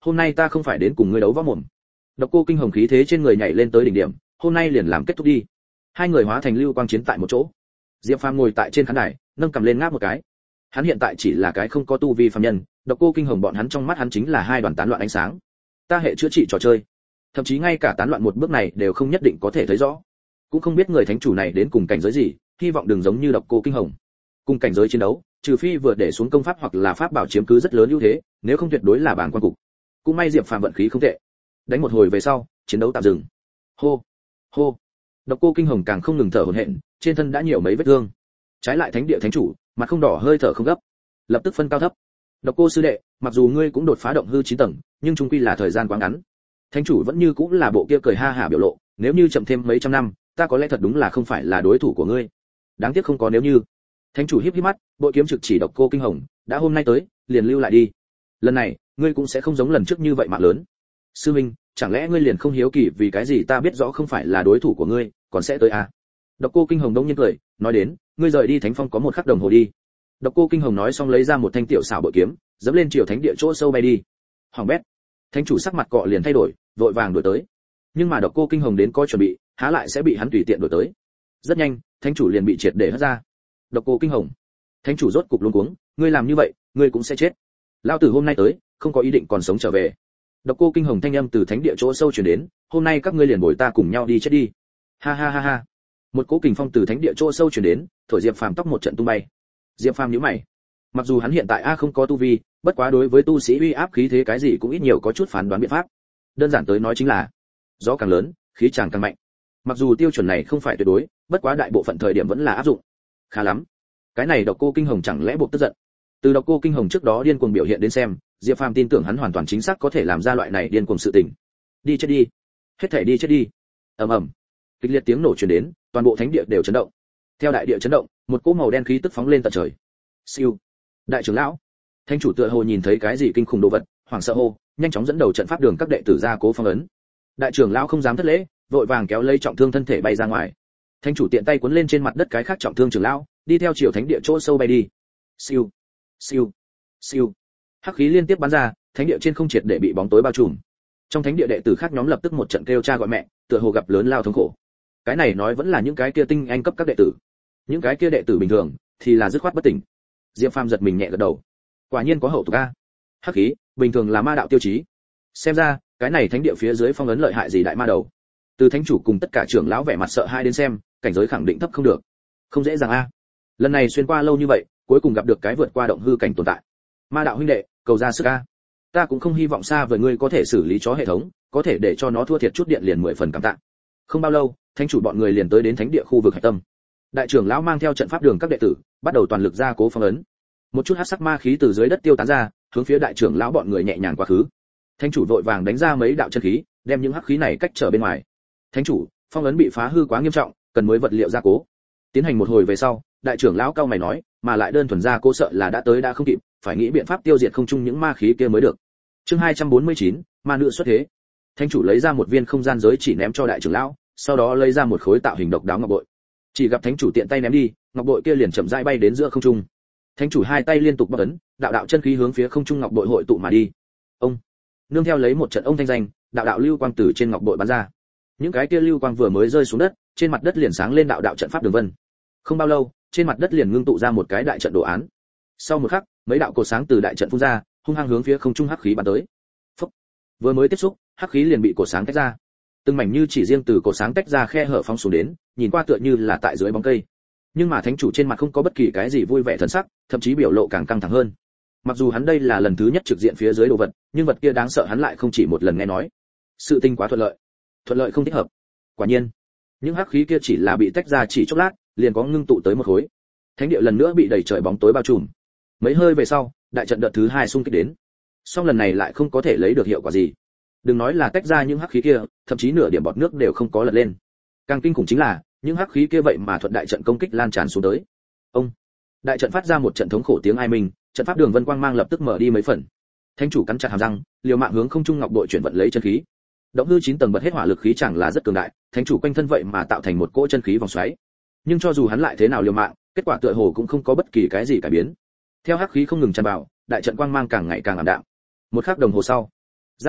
hôm nay ta không phải đến cùng ngươi đấu võ mồm. Độc Cô Kinh Hồng khí thế trên người nhảy lên tới đỉnh điểm, hôm nay liền làm kết thúc đi. Hai người hóa thành lưu quang chiến tại một chỗ. Diệp Phàm ngồi tại trên khán đài, nâng cầm lên ngáp một cái. Hắn hiện tại chỉ là cái không có tu vi phàm nhân, Độc Cô Kinh Hồng bọn hắn trong mắt hắn chính là hai đoàn tán loạn ánh sáng. Ta hệ chữa trị trò chơi, thậm chí ngay cả tán loạn một bước này đều không nhất định có thể thấy rõ. Cũng không biết người thánh chủ này đến cùng cảnh giới gì, hy vọng đừng giống như Độc Cô Kinh Hồng. Cùng cảnh giới chiến đấu, trừ phi vừa để xuống công pháp hoặc là pháp bảo chiếm cứ rất lớn ưu thế, nếu không tuyệt đối là bảng quan cục. Cũng may Diệp Phàm vận khí không tệ. Đánh một hồi về sau, chiến đấu tạm dừng. Hô, hô. Độc Cô Kinh Hồng càng không ngừng thở hổn hển, trên thân đã nhiều mấy vết thương. Trái lại thánh địa thánh chủ, mặt không đỏ hơi thở không gấp. Lập tức phân cao thấp. Độc Cô sư đệ, mặc dù ngươi cũng đột phá động hư chín tầng, nhưng chung quy là thời gian quá ngắn. Thánh chủ vẫn như cũng là bộ kia cười ha hả biểu lộ, nếu như chậm thêm mấy trăm năm, ta có lẽ thật đúng là không phải là đối thủ của ngươi. Đáng tiếc không có nếu như. Thánh chủ híp híp mắt, bội kiếm trực chỉ Độc Cô Kinh Hồng, đã hôm nay tới, liền lưu lại đi. Lần này, ngươi cũng sẽ không giống lần trước như vậy mà lớn. Sư minh, chẳng lẽ ngươi liền không hiếu kỳ vì cái gì ta biết rõ không phải là đối thủ của ngươi, còn sẽ tới à? Độc Cô Kinh Hồng đông nhiên cười, nói đến, ngươi rời đi Thánh Phong có một khắc đồng hồ đi. Độc Cô Kinh Hồng nói xong lấy ra một thanh tiểu xảo bội kiếm, dẫm lên triều thánh địa chỗ sâu bay đi. Hoàng bét. Thánh chủ sắc mặt cọ liền thay đổi, vội vàng đuổi tới. Nhưng mà Độc Cô Kinh Hồng đến có chuẩn bị, há lại sẽ bị hắn tùy tiện đuổi tới. Rất nhanh, thánh chủ liền bị triệt để hất ra. Độc Cô Kinh Hồng. Thánh chủ rốt cục luống cuống, ngươi làm như vậy, ngươi cũng sẽ chết. Lão tử hôm nay tới, không có ý định còn sống trở về. Độc Cô Kinh Hồng thanh âm từ thánh địa chỗ sâu truyền đến, hôm nay các ngươi liền bồi ta cùng nhau đi chết đi. Ha ha ha ha. Một cỗ kình phong từ thánh địa chỗ sâu truyền đến, thổi Diệp Phàm tóc một trận tung bay. Diệp Phàm nhíu mày. Mặc dù hắn hiện tại a không có tu vi, bất quá đối với tu sĩ uy áp khí thế cái gì cũng ít nhiều có chút phán đoán biện pháp. Đơn giản tới nói chính là, gió càng lớn, khí chàng càng mạnh. Mặc dù tiêu chuẩn này không phải tuyệt đối, bất quá đại bộ phận thời điểm vẫn là áp dụng. Khá lắm. Cái này Độc Cô Kinh Hồng chẳng lẽ buộc tức giận? Từ Độc Cô Kinh Hồng trước đó điên cuồng biểu hiện đến xem, Diệp Phàm tin tưởng hắn hoàn toàn chính xác có thể làm ra loại này điên cuồng sự tình. Đi chết đi, hết thảy đi chết đi. Ầm ầm. Kịch liệt tiếng nổ truyền đến, toàn bộ thánh địa đều chấn động. Theo đại địa chấn động, một cỗ màu đen khí tức phóng lên tận trời. Siêu. Đại trưởng lão, thánh chủ tựa hồ nhìn thấy cái gì kinh khủng đồ vật, hoảng sợ hô, nhanh chóng dẫn đầu trận pháp đường các đệ tử ra cố phong ấn. Đại trưởng lão không dám thất lễ, vội vàng kéo lấy trọng thương thân thể bay ra ngoài. Thánh chủ tiện tay cuốn lên trên mặt đất cái khác trọng thương trưởng lão, đi theo chiều thánh địa chỗ sâu bay đi. Siêu, siêu, siêu. Hắc khí liên tiếp bắn ra, thánh địa trên không triệt để bị bóng tối bao trùm. Trong thánh địa đệ tử khác nhóm lập tức một trận kêu cha gọi mẹ, tựa hồ gặp lớn lao thống khổ. Cái này nói vẫn là những cái kia tinh anh cấp các đệ tử. Những cái kia đệ tử bình thường thì là dứt khoát bất tỉnh. Diệp Phàm giật mình nhẹ gật đầu. Quả nhiên có hậu tục a. Hắc khí, bình thường là ma đạo tiêu chí. Xem ra, cái này thánh địa phía dưới phong ấn lợi hại gì đại ma đầu. Từ thánh chủ cùng tất cả trưởng lão vẻ mặt sợ hãi đến xem, cảnh giới khẳng định thấp không được. Không dễ dàng a. Lần này xuyên qua lâu như vậy, cuối cùng gặp được cái vượt qua động hư cảnh tồn tại. Ma đạo huynh đệ, cầu ra sức a. Ta cũng không hy vọng xa với ngươi có thể xử lý chó hệ thống, có thể để cho nó thua thiệt chút điện liền mười phần cảm tạ. Không bao lâu, thánh chủ bọn người liền tới đến thánh địa khu vực hải tâm. Đại trưởng lão mang theo trận pháp đường các đệ tử, bắt đầu toàn lực ra cố phong ấn. Một chút hắc sắc ma khí từ dưới đất tiêu tán ra, hướng phía đại trưởng lão bọn người nhẹ nhàng quá khứ. Thánh chủ vội vàng đánh ra mấy đạo chân khí, đem những hắc khí này cách trở bên ngoài. Thánh chủ, phong ấn bị phá hư quá nghiêm trọng, cần mới vật liệu gia cố. Tiến hành một hồi về sau, đại trưởng lão cao mày nói, mà lại đơn thuần gia cố sợ là đã tới đã không kịp, phải nghĩ biện pháp tiêu diệt không trung những ma khí kia mới được. Chương hai trăm bốn mươi chín, ma nữ xuất thế. Thánh chủ lấy ra một viên không gian giới chỉ ném cho đại trưởng lão, sau đó lấy ra một khối tạo hình độc đáo ngọc bội. Chỉ gặp thánh chủ tiện tay ném đi, ngọc bội kia liền chậm rãi bay đến giữa không trung. Thánh chủ hai tay liên tục bấm ấn, đạo đạo chân khí hướng phía không trung ngọc bội hội tụ mà đi. Ông, nương theo lấy một trận ông thanh danh, đạo đạo lưu quang từ trên ngọc bội bắn ra. Những cái kia lưu quang vừa mới rơi xuống đất, trên mặt đất liền sáng lên đạo đạo trận pháp đường vân. Không bao lâu, trên mặt đất liền ngưng tụ ra một cái đại trận đồ án. Sau một khắc, mấy đạo cột sáng từ đại trận phun ra, hung hăng hướng phía không trung hắc khí bắn tới. Phốc. Vừa mới tiếp xúc, hắc khí liền bị cột sáng tách ra. Từng mảnh như chỉ riêng từ cột sáng tách ra khe hở phóng xuống đến, nhìn qua tựa như là tại dưới bóng cây. Nhưng mà thánh chủ trên mặt không có bất kỳ cái gì vui vẻ thần sắc, thậm chí biểu lộ càng căng thẳng hơn. Mặc dù hắn đây là lần thứ nhất trực diện phía dưới đồ vật, nhưng vật kia đáng sợ hắn lại không chỉ một lần nghe nói. Sự tình quá thuận lợi, thuận lợi không thích hợp. Quả nhiên, những hắc khí kia chỉ là bị tách ra chỉ chốc lát, liền có ngưng tụ tới một khối. Thánh địa lần nữa bị đầy trời bóng tối bao trùm. Mấy hơi về sau, đại trận đợt thứ hai xung kích đến. Song lần này lại không có thể lấy được hiệu quả gì. Đừng nói là tách ra những hắc khí kia, thậm chí nửa điểm bọt nước đều không có lật lên. Càng kinh khủng chính là, những hắc khí kia vậy mà thuận đại trận công kích lan tràn xuống tới. Ông, đại trận phát ra một trận thống khổ tiếng ai minh, trận pháp đường vân quang mang lập tức mở đi mấy phần. Thánh chủ cắn chặt hàm răng, liều mạng hướng không trung ngọc bội chuyển vận lấy chân khí. Động hư chín tầng bật hết hỏa lực khí chẳng là rất cường đại, thánh chủ quanh thân vậy mà tạo thành một cỗ chân khí vòng xoáy. Nhưng cho dù hắn lại thế nào liều mạng, kết quả tựa hồ cũng không có bất kỳ cái gì cải biến. Theo hắc khí không ngừng tràn vào, đại trận quang mang càng ngày càng ảm đạm. Một khắc đồng hồ sau,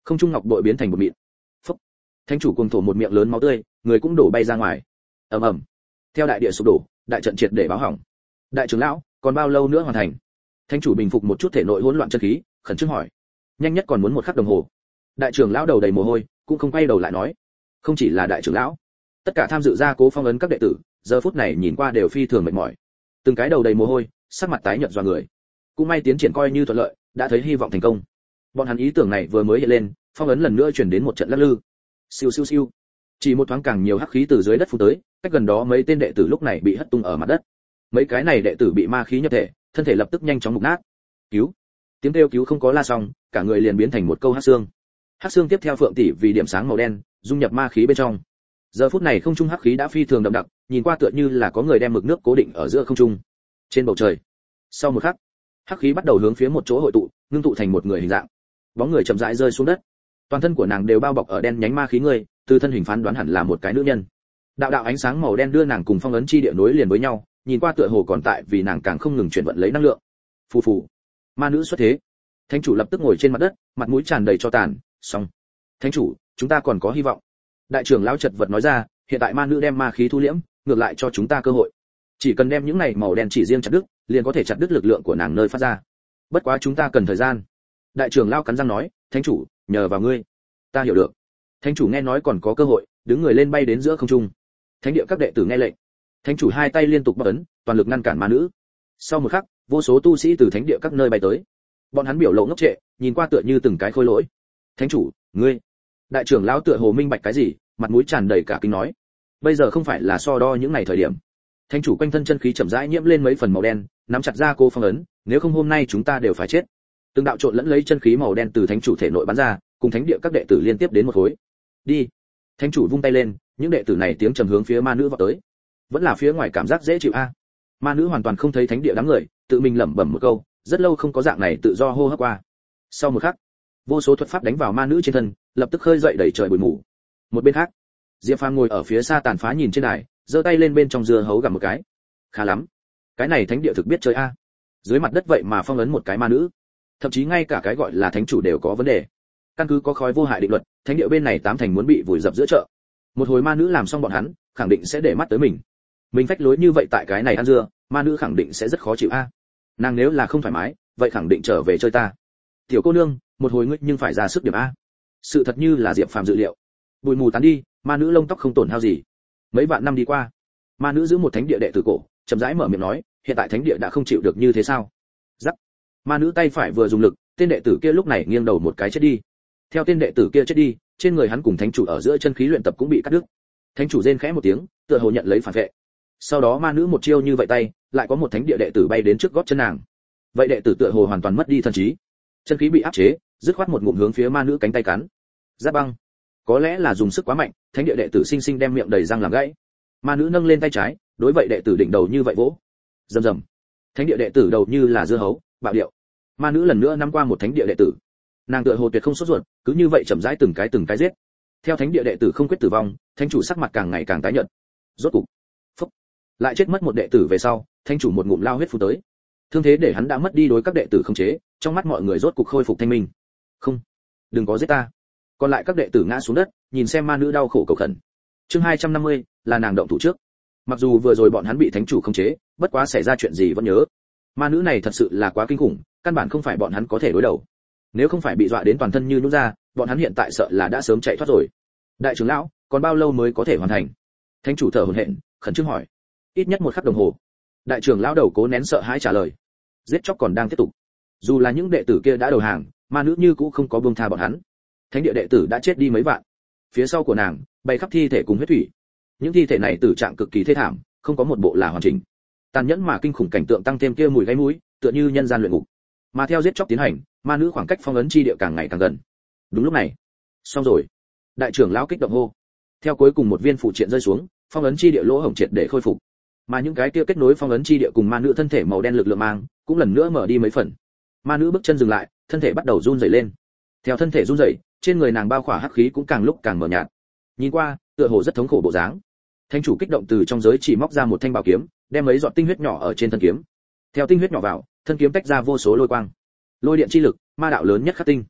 không trung ngọc bội biến thành một mịn. Phốc. Thánh chủ cuồng thổ một miệng lớn máu tươi, người cũng đổ bay ra ngoài. Ầm ầm. Theo đại địa sụp đổ, đại trận triệt để báo hỏng. Đại trưởng lão, còn bao lâu nữa hoàn thành? Thánh chủ bình phục một chút thể nội hỗn loạn chân khí, khẩn trương hỏi. Nhanh nhất còn muốn một khắc đồng hồ. Đại trưởng lão đầu đầy mồ hôi, cũng không quay đầu lại nói. Không chỉ là đại trưởng lão, tất cả tham dự gia cố phong ấn các đệ tử, giờ phút này nhìn qua đều phi thường mệt mỏi. Từng cái đầu đầy mồ hôi, sắc mặt tái nhợt doa người. Cũng may tiến triển coi như thuận lợi, đã thấy hy vọng thành công. Bọn hắn ý tưởng này vừa mới hiện lên, phong ấn lần nữa chuyển đến một trận lắc lư. Siêu siêu siêu. Chỉ một thoáng càng nhiều hắc khí từ dưới đất phun tới, cách gần đó mấy tên đệ tử lúc này bị hất tung ở mặt đất. Mấy cái này đệ tử bị ma khí nhập thể, thân thể lập tức nhanh chóng mục nát. Cứu! Tiếng kêu cứu không có la xong, cả người liền biến thành một câu hắc xương. Hắc xương tiếp theo phượng tỷ vì điểm sáng màu đen, dung nhập ma khí bên trong. Giờ phút này không trung hắc khí đã phi thường đậm đặc, nhìn qua tựa như là có người đem mực nước cố định ở giữa không trung. Trên bầu trời, sau một khắc, hắc khí bắt đầu hướng phía một chỗ hội tụ, ngưng tụ thành một người hình dạng. Bóng người chậm rãi rơi xuống đất. Toàn thân của nàng đều bao bọc ở đen nhánh ma khí người, từ thân hình phán đoán hẳn là một cái nữ nhân. Đạo đạo ánh sáng màu đen đưa nàng cùng phong ấn chi địa nối liền với nhau, nhìn qua tựa hồ còn tại vì nàng càng không ngừng chuyển vận lấy năng lượng. Phù phù. Ma nữ xuất thế. Thánh chủ lập tức ngồi trên mặt đất, mặt mũi tràn đầy cho tàn, xong. Thánh chủ, chúng ta còn có hy vọng. Đại trưởng lão chật vật nói ra, hiện tại ma nữ đem ma khí thu liễm, ngược lại cho chúng ta cơ hội. Chỉ cần đem những này màu đen chỉ riêng chặt đứt, liền có thể chặt đứt lực lượng của nàng nơi phát ra. Bất quá chúng ta cần thời gian. Đại trưởng lão cắn răng nói, thánh chủ, nhờ vào ngươi. Ta hiểu được. Thánh chủ nghe nói còn có cơ hội, đứng người lên bay đến giữa không trung. Thánh địa các đệ tử nghe lệnh. Thánh chủ hai tay liên tục bấm ấn, toàn lực ngăn cản ma nữ. Sau một khắc, vô số tu sĩ từ thánh địa các nơi bay tới. Bọn hắn biểu lộ ngốc trệ, nhìn qua tựa như từng cái khôi lỗi. Thánh chủ, ngươi. Đại trưởng lão tựa hồ minh bạch cái gì, mặt mũi tràn đầy cả kinh nói. Bây giờ không phải là so đo những ngày thời điểm. Thánh chủ quanh thân chân khí chậm rãi nhiễm lên mấy phần màu đen, nắm chặt ra cô phong ấn, nếu không hôm nay chúng ta đều phải chết. Từng đạo trộn lẫn lấy chân khí màu đen từ thánh chủ thể nội bắn ra, cùng thánh địa các đệ tử liên tiếp đến một khối. Đi. Thánh chủ vung tay lên, những đệ tử này tiếng trầm hướng phía ma nữ vọt tới. Vẫn là phía ngoài cảm giác dễ chịu a. Ma nữ hoàn toàn không thấy thánh địa đám người, tự mình lẩm bẩm một câu, rất lâu không có dạng này tự do hô hấp qua. Sau một khắc, vô số thuật pháp đánh vào ma nữ trên thân, lập tức khơi dậy đầy trời bụi mù. Một bên khác, Diệp Phàm ngồi ở phía xa tàn phá nhìn trên đài, giơ tay lên bên trong dưa hấu gặm một cái. Khá lắm, cái này thánh địa thực biết chơi a. Dưới mặt đất vậy mà phong ấn một cái ma nữ, thậm chí ngay cả cái gọi là thánh chủ đều có vấn đề. Căn cứ có khói vô hại định luật, thánh địa bên này tám thành muốn bị vùi dập giữa chợ. Một hồi ma nữ làm xong bọn hắn, khẳng định sẽ để mắt tới mình. Mình phách lối như vậy tại cái này ăn dưa, ma nữ khẳng định sẽ rất khó chịu a. Nàng nếu là không thoải mái, vậy khẳng định trở về chơi ta. Tiểu cô nương, một hồi ngươi nhưng phải ra sức điểm a. Sự thật như là Diệp Phàm dự liệu. Bụi mù tán đi, ma nữ lông tóc không tổn hao gì. Mấy vạn năm đi qua, ma nữ giữ một thánh địa đệ tử cổ, chậm rãi mở miệng nói, hiện tại thánh địa đã không chịu được như thế sao? Rắc. Ma nữ tay phải vừa dùng lực, tên đệ tử kia lúc này nghiêng đầu một cái chết đi. Theo tên đệ tử kia chết đi, trên người hắn cùng thánh chủ ở giữa chân khí luyện tập cũng bị cắt đứt. Thánh chủ rên khẽ một tiếng, tựa hồ nhận lấy phản vệ. Sau đó ma nữ một chiêu như vậy tay, lại có một thánh địa đệ tử bay đến trước gót chân nàng. Vậy đệ tử tựa hồ hoàn toàn mất đi thần trí, chân khí bị áp chế, dứt khoát một ngụm hướng phía ma nữ cánh tay cắn. Giáp băng. Có lẽ là dùng sức quá mạnh, thánh địa đệ tử sinh sinh đem miệng đầy răng làm gãy. Ma nữ nâng lên tay trái, đối vậy đệ tử đỉnh đầu như vậy vỗ. Rầm rầm. Thánh địa đệ tử đầu như là dưa hấu, bạo điệu. Ma nữ lần nữa nắm qua một thánh địa đệ tử. Nàng tựa hồ tuyệt không sốt ruột, cứ như vậy chậm rãi từng cái từng cái giết. Theo thánh địa đệ tử không quyết tử vong, thánh chủ sắc mặt càng ngày càng tái nhợt. Rốt cục, phúc, lại chết mất một đệ tử về sau, thánh chủ một ngụm lao huyết phun tới. Thương thế để hắn đã mất đi đối các đệ tử không chế, trong mắt mọi người rốt cục khôi phục thanh minh. Không, đừng có giết ta. Còn lại các đệ tử ngã xuống đất, nhìn xem ma nữ đau khổ cầu khẩn. Chương hai trăm năm mươi, là nàng động thủ trước. Mặc dù vừa rồi bọn hắn bị thánh chủ không chế, bất quá xảy ra chuyện gì vẫn nhớ. Ma nữ này thật sự là quá kinh khủng, căn bản không phải bọn hắn có thể đối đầu. Nếu không phải bị dọa đến toàn thân như nhũn ra, bọn hắn hiện tại sợ là đã sớm chạy thoát rồi. Đại trưởng lão, còn bao lâu mới có thể hoàn thành? Thánh chủ thở hổn hển, khẩn trương hỏi. Ít nhất một khắc đồng hồ. Đại trưởng lão đầu cố nén sợ hãi trả lời. Giết chóc còn đang tiếp tục. Dù là những đệ tử kia đã đầu hàng, ma nữ như cũ không có buông tha bọn hắn. Thánh địa đệ tử đã chết đi mấy vạn. Phía sau của nàng, bay khắp thi thể cùng huyết thủy. Những thi thể này tử trạng cực kỳ thê thảm, không có một bộ là hoàn chỉnh. Tàn nhẫn mà kinh khủng cảnh tượng tăng thêm kia mùi gáy mũi, tựa như nhân gian luyện ngục. Mà theo giết chóc tiến hành, ma nữ khoảng cách phong ấn chi địa càng ngày càng gần. Đúng lúc này, xong rồi. Đại trưởng lão kích động hô. Theo cuối cùng một viên phụ triện rơi xuống, phong ấn chi địa lỗ hổng triệt để khôi phục. Mà những cái kia kết nối phong ấn chi địa cùng ma nữ thân thể màu đen lực lượng mang, cũng lần nữa mở đi mấy phần. Ma nữ bước chân dừng lại, thân thể bắt đầu run rẩy lên. Theo thân thể run rẩy, trên người nàng bao khỏa hắc khí cũng càng lúc càng mờ nhạt. Nhìn qua, tựa hồ rất thống khổ bộ dáng. Thánh chủ kích động từ trong giới chỉ móc ra một thanh bảo kiếm, đem mấy giọt tinh huyết nhỏ ở trên thân kiếm. Theo tinh huyết nhỏ vào, thân kiếm tách ra vô số lôi quang. Lôi điện chi lực, ma đạo lớn nhất khắc tinh.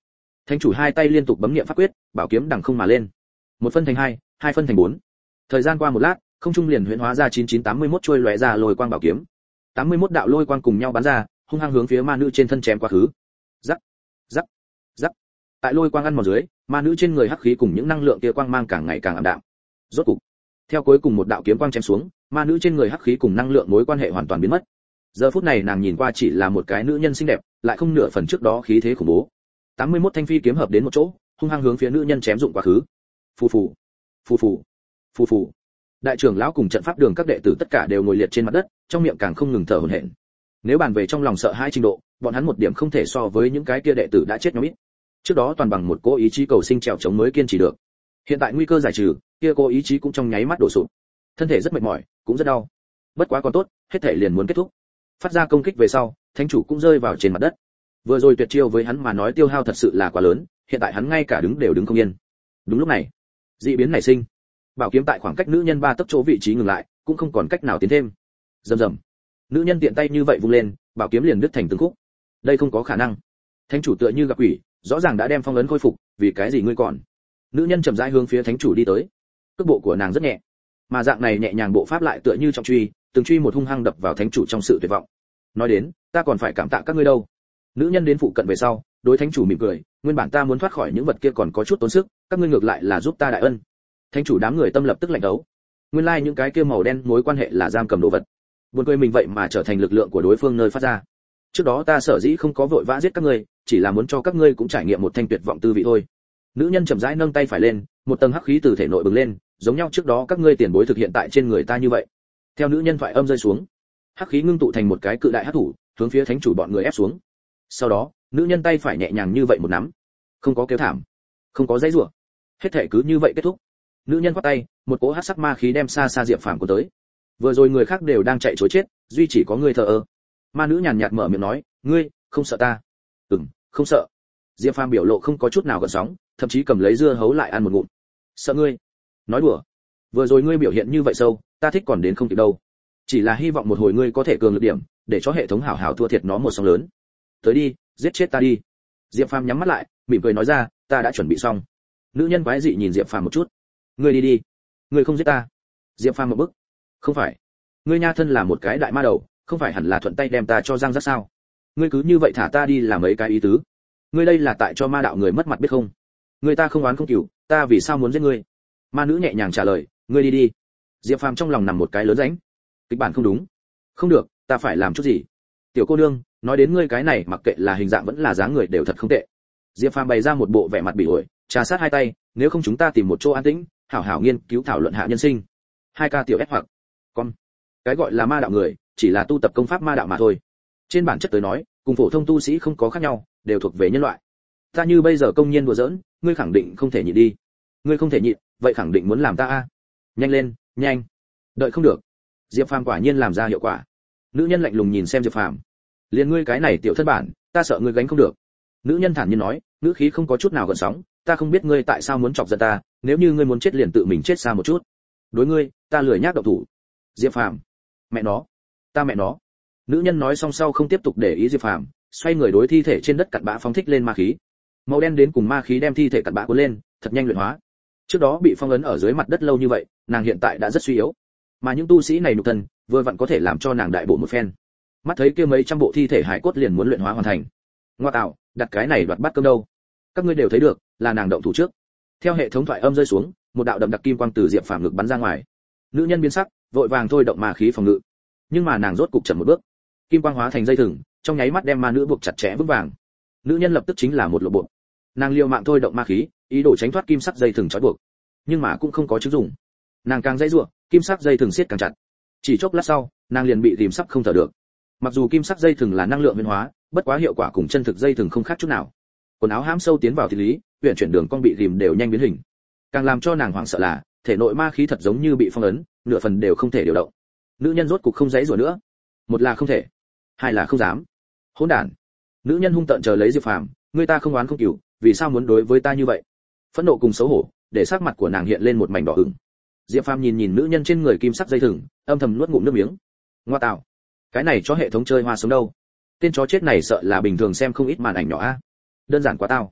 Thánh chủ hai tay liên tục bấm niệm pháp quyết, bảo kiếm đằng không mà lên. Một phân thành hai, hai phân thành bốn. Thời gian qua một lát, không trung liền huyễn hóa ra chín chín tám mươi mốt trôi lóe ra lôi quang bảo kiếm. tám mươi mốt đạo lôi quang cùng nhau bắn ra, hung hăng hướng phía ma nữ trên thân chém qua khứ. Rắc, rắc, rắc. Tại lôi quang ăn mòn dưới, ma nữ trên người hắc khí cùng những năng lượng kia quang mang càng ngày càng ảm đạm. Rốt cục, theo cuối cùng một đạo kiếm quang chém xuống, ma nữ trên người hắc khí cùng năng lượng mối quan hệ hoàn toàn biến mất. Giờ phút này nàng nhìn qua chỉ là một cái nữ nhân xinh đẹp, lại không nửa phần trước đó khí thế khủng bố. tám mươi mốt thanh phi kiếm hợp đến một chỗ, hung hăng hướng phía nữ nhân chém dụng quá khứ. Phù phù, phù phù, phù phù. Đại trưởng lão cùng trận pháp đường các đệ tử tất cả đều ngồi liệt trên mặt đất, trong miệng càng không ngừng thở hổn hển. Nếu bàn về trong lòng sợ hãi trình độ, bọn hắn một điểm không thể so với những cái kia đệ tử đã chết nhóm ít. Trước đó toàn bằng một cố ý chí cầu sinh trèo chống mới kiên trì được. Hiện tại nguy cơ giải trừ, kia cố ý chí cũng trong nháy mắt đổ sụp. Thân thể rất mệt mỏi, cũng rất đau. Bất quá còn tốt, hết thể liền muốn kết thúc. Phát ra công kích về sau, thánh chủ cũng rơi vào trên mặt đất. Vừa rồi tuyệt chiêu với hắn mà nói tiêu hao thật sự là quá lớn, hiện tại hắn ngay cả đứng đều đứng không yên. Đúng lúc này, dị biến nảy sinh. Bảo kiếm tại khoảng cách nữ nhân ba tấc chỗ vị trí ngừng lại, cũng không còn cách nào tiến thêm. Rầm rầm. Nữ nhân tiện tay như vậy vung lên, bảo kiếm liền đứt thành từng khúc. Đây không có khả năng. Thánh chủ tựa như gặp quỷ, rõ ràng đã đem phong ấn khôi phục, vì cái gì ngươi còn? Nữ nhân chậm rãi hướng phía thánh chủ đi tới. Cước bộ của nàng rất nhẹ, mà dạng này nhẹ nhàng bộ pháp lại tựa như trọng truy, từng truy một hung hăng đập vào thánh chủ trong sự tuyệt vọng. Nói đến, ta còn phải cảm tạ các ngươi đâu. Nữ nhân đến phụ cận về sau, đối thánh chủ mỉm cười, nguyên bản ta muốn thoát khỏi những vật kia còn có chút tốn sức, các ngươi ngược lại là giúp ta đại ân. Thánh chủ đám người tâm lập tức lạnh đấu. Nguyên lai like những cái kia màu đen mối quan hệ là giam cầm đồ vật. Buồn cười mình vậy mà trở thành lực lượng của đối phương nơi phát ra. Trước đó ta sở dĩ không có vội vã giết các ngươi, chỉ là muốn cho các ngươi cũng trải nghiệm một thanh tuyệt vọng tư vị thôi. Nữ nhân chậm rãi nâng tay phải lên, một tầng hắc khí từ thể nội bừng lên, giống nhau trước đó các ngươi tiền bối thực hiện tại trên người ta như vậy. Theo nữ nhân thoại âm rơi xuống, hắc khí ngưng tụ thành một cái cự đại hắc thủ, hướng phía thánh chủ bọn người ép xuống. Sau đó, nữ nhân tay phải nhẹ nhàng như vậy một nắm, không có kêu thảm, không có dãy rủa, hết thể cứ như vậy kết thúc. Nữ nhân quát tay, một cỗ hắc sắc ma khí đem xa xa Diệp Phàm cuốn tới. Vừa rồi người khác đều đang chạy trối chết, duy chỉ có ngươi thờ ơ. Ma nữ nhàn nhạt mở miệng nói, ngươi không sợ ta? Ừm, không sợ. Diệp Phàm biểu lộ không có chút nào gợn sóng, thậm chí cầm lấy dưa hấu lại ăn một ngụm. Sợ ngươi? Nói đùa. Vừa rồi ngươi biểu hiện như vậy sâu, ta thích còn đến không kịp đâu. Chỉ là hy vọng một hồi ngươi có thể cường lực điểm, để cho hệ thống hảo hảo thua thiệt nó một sóng lớn. Tới đi, giết chết ta đi. Diệp Phàm nhắm mắt lại, mỉm cười nói ra, ta đã chuẩn bị xong. Nữ nhân quái dị nhìn Diệp Phàm một chút. Ngươi đi đi. Ngươi không giết ta. Diệp Phàm một bức. Không phải. Ngươi nha thân là một cái đại ma đầu, không phải hẳn là thuận tay đem ta cho răng rắc sao? Ngươi cứ như vậy thả ta đi là mấy cái ý tứ? Ngươi đây là tại cho ma đạo người mất mặt biết không? Ngươi ta không oán không cừu, ta vì sao muốn giết ngươi? Ma nữ nhẹ nhàng trả lời, ngươi đi đi. Diệp Phàm trong lòng nằm một cái lớn rãnh. Kịch bản không đúng. Không được, ta phải làm chút gì. Tiểu cô nương, nói đến ngươi cái này mặc kệ là hình dạng vẫn là dáng người đều thật không tệ. Diệp Phàm bày ra một bộ vẻ mặt bỉ ổi, trà sát hai tay, nếu không chúng ta tìm một chỗ an tĩnh, hảo hảo nghiên cứu thảo luận hạ nhân sinh. Hai ca tiểu ép hoặc con. Cái gọi là ma đạo người, chỉ là tu tập công pháp ma đạo mà thôi. Trên bản chất tới nói, cùng phổ thông tu sĩ không có khác nhau, đều thuộc về nhân loại. Ta như bây giờ công nhiên đùa giỡn, ngươi khẳng định không thể nhịn đi. Ngươi không thể nhịn, vậy khẳng định muốn làm ta a. Nhanh lên, nhanh. Đợi không được. Diệp Phàm quả nhiên làm ra hiệu quả. Nữ nhân lạnh lùng nhìn xem Diệp Phàm. Liên ngươi cái này tiểu thân bản, ta sợ ngươi gánh không được. Nữ nhân thản nhiên nói, ngữ khí không có chút nào gợn sóng, ta không biết ngươi tại sao muốn chọc giận ta, nếu như ngươi muốn chết liền tự mình chết xa một chút. Đối ngươi, ta lười nhác động thủ. Diệp Phàm, mẹ nó, ta mẹ nó. Nữ nhân nói xong sau không tiếp tục để ý Diệp Phàm, xoay người đối thi thể trên đất cặn bã phóng thích lên ma khí. Màu đen đến cùng ma khí đem thi thể cặn bã cuốn lên, thật nhanh luyện hóa. Trước đó bị phong ấn ở dưới mặt đất lâu như vậy, nàng hiện tại đã rất suy yếu, mà những tu sĩ này nhục thân vừa vặn có thể làm cho nàng đại bộ một phen. Mắt thấy kia mấy trăm bộ thi thể hải cốt liền muốn luyện hóa hoàn thành. Ngoa tạo, đặt cái này đoạt bát cơm đâu? Các ngươi đều thấy được, là nàng động thủ trước. Theo hệ thống thoại âm rơi xuống, một đạo đậm đặc kim quang từ Diệp Phàm ngực bắn ra ngoài. Nữ nhân biến sắc, vội vàng thôi động ma khí phòng ngự. Nhưng mà nàng rốt cục chậm một bước. Kim quang hóa thành dây thừng, trong nháy mắt đem ma nữ buộc chặt chẽ vững vàng. Nữ nhân lập tức chính là một lộ bộ. Nàng liều mạng thôi động ma khí, ý đồ tránh thoát kim sắc dây thừng trói buộc. Nhưng mà cũng không có chứng dụng. Nàng càng dãy giụa, kim sắc dây thừng siết càng chặt. Chỉ chốc lát sau, nàng liền bị rìm sắp không thở được. Mặc dù kim sắc dây thừng là năng lượng biến hóa, bất quá hiệu quả cùng chân thực dây thừng không khác chút nào. Quần áo hãm sâu tiến vào thì lý, huyền chuyển đường cong bị rìm đều nhanh biến hình. Càng làm cho nàng hoảng sợ là, thể nội ma khí thật giống như bị phong ấn, nửa phần đều không thể điều động. Nữ nhân rốt cục không dãy rủa nữa. Một là không thể, hai là không dám. Hỗn đản. Nữ nhân hung tợn chờ lấy Diệp Phàm, người ta không oán không cừu, vì sao muốn đối với ta như vậy? Phẫn nộ cùng xấu hổ, để sắc mặt của nàng hiện lên một mảnh đỏ ửng. Diệp Phàm nhìn nhìn nữ nhân trên người kim sắc dây thừng, âm thầm nuốt ngụm nước miếng. Ngoa tạo, cái này cho hệ thống chơi hoa sống đâu? Tên chó chết này sợ là bình thường xem không ít màn ảnh nhỏ a. Đơn giản quá tao.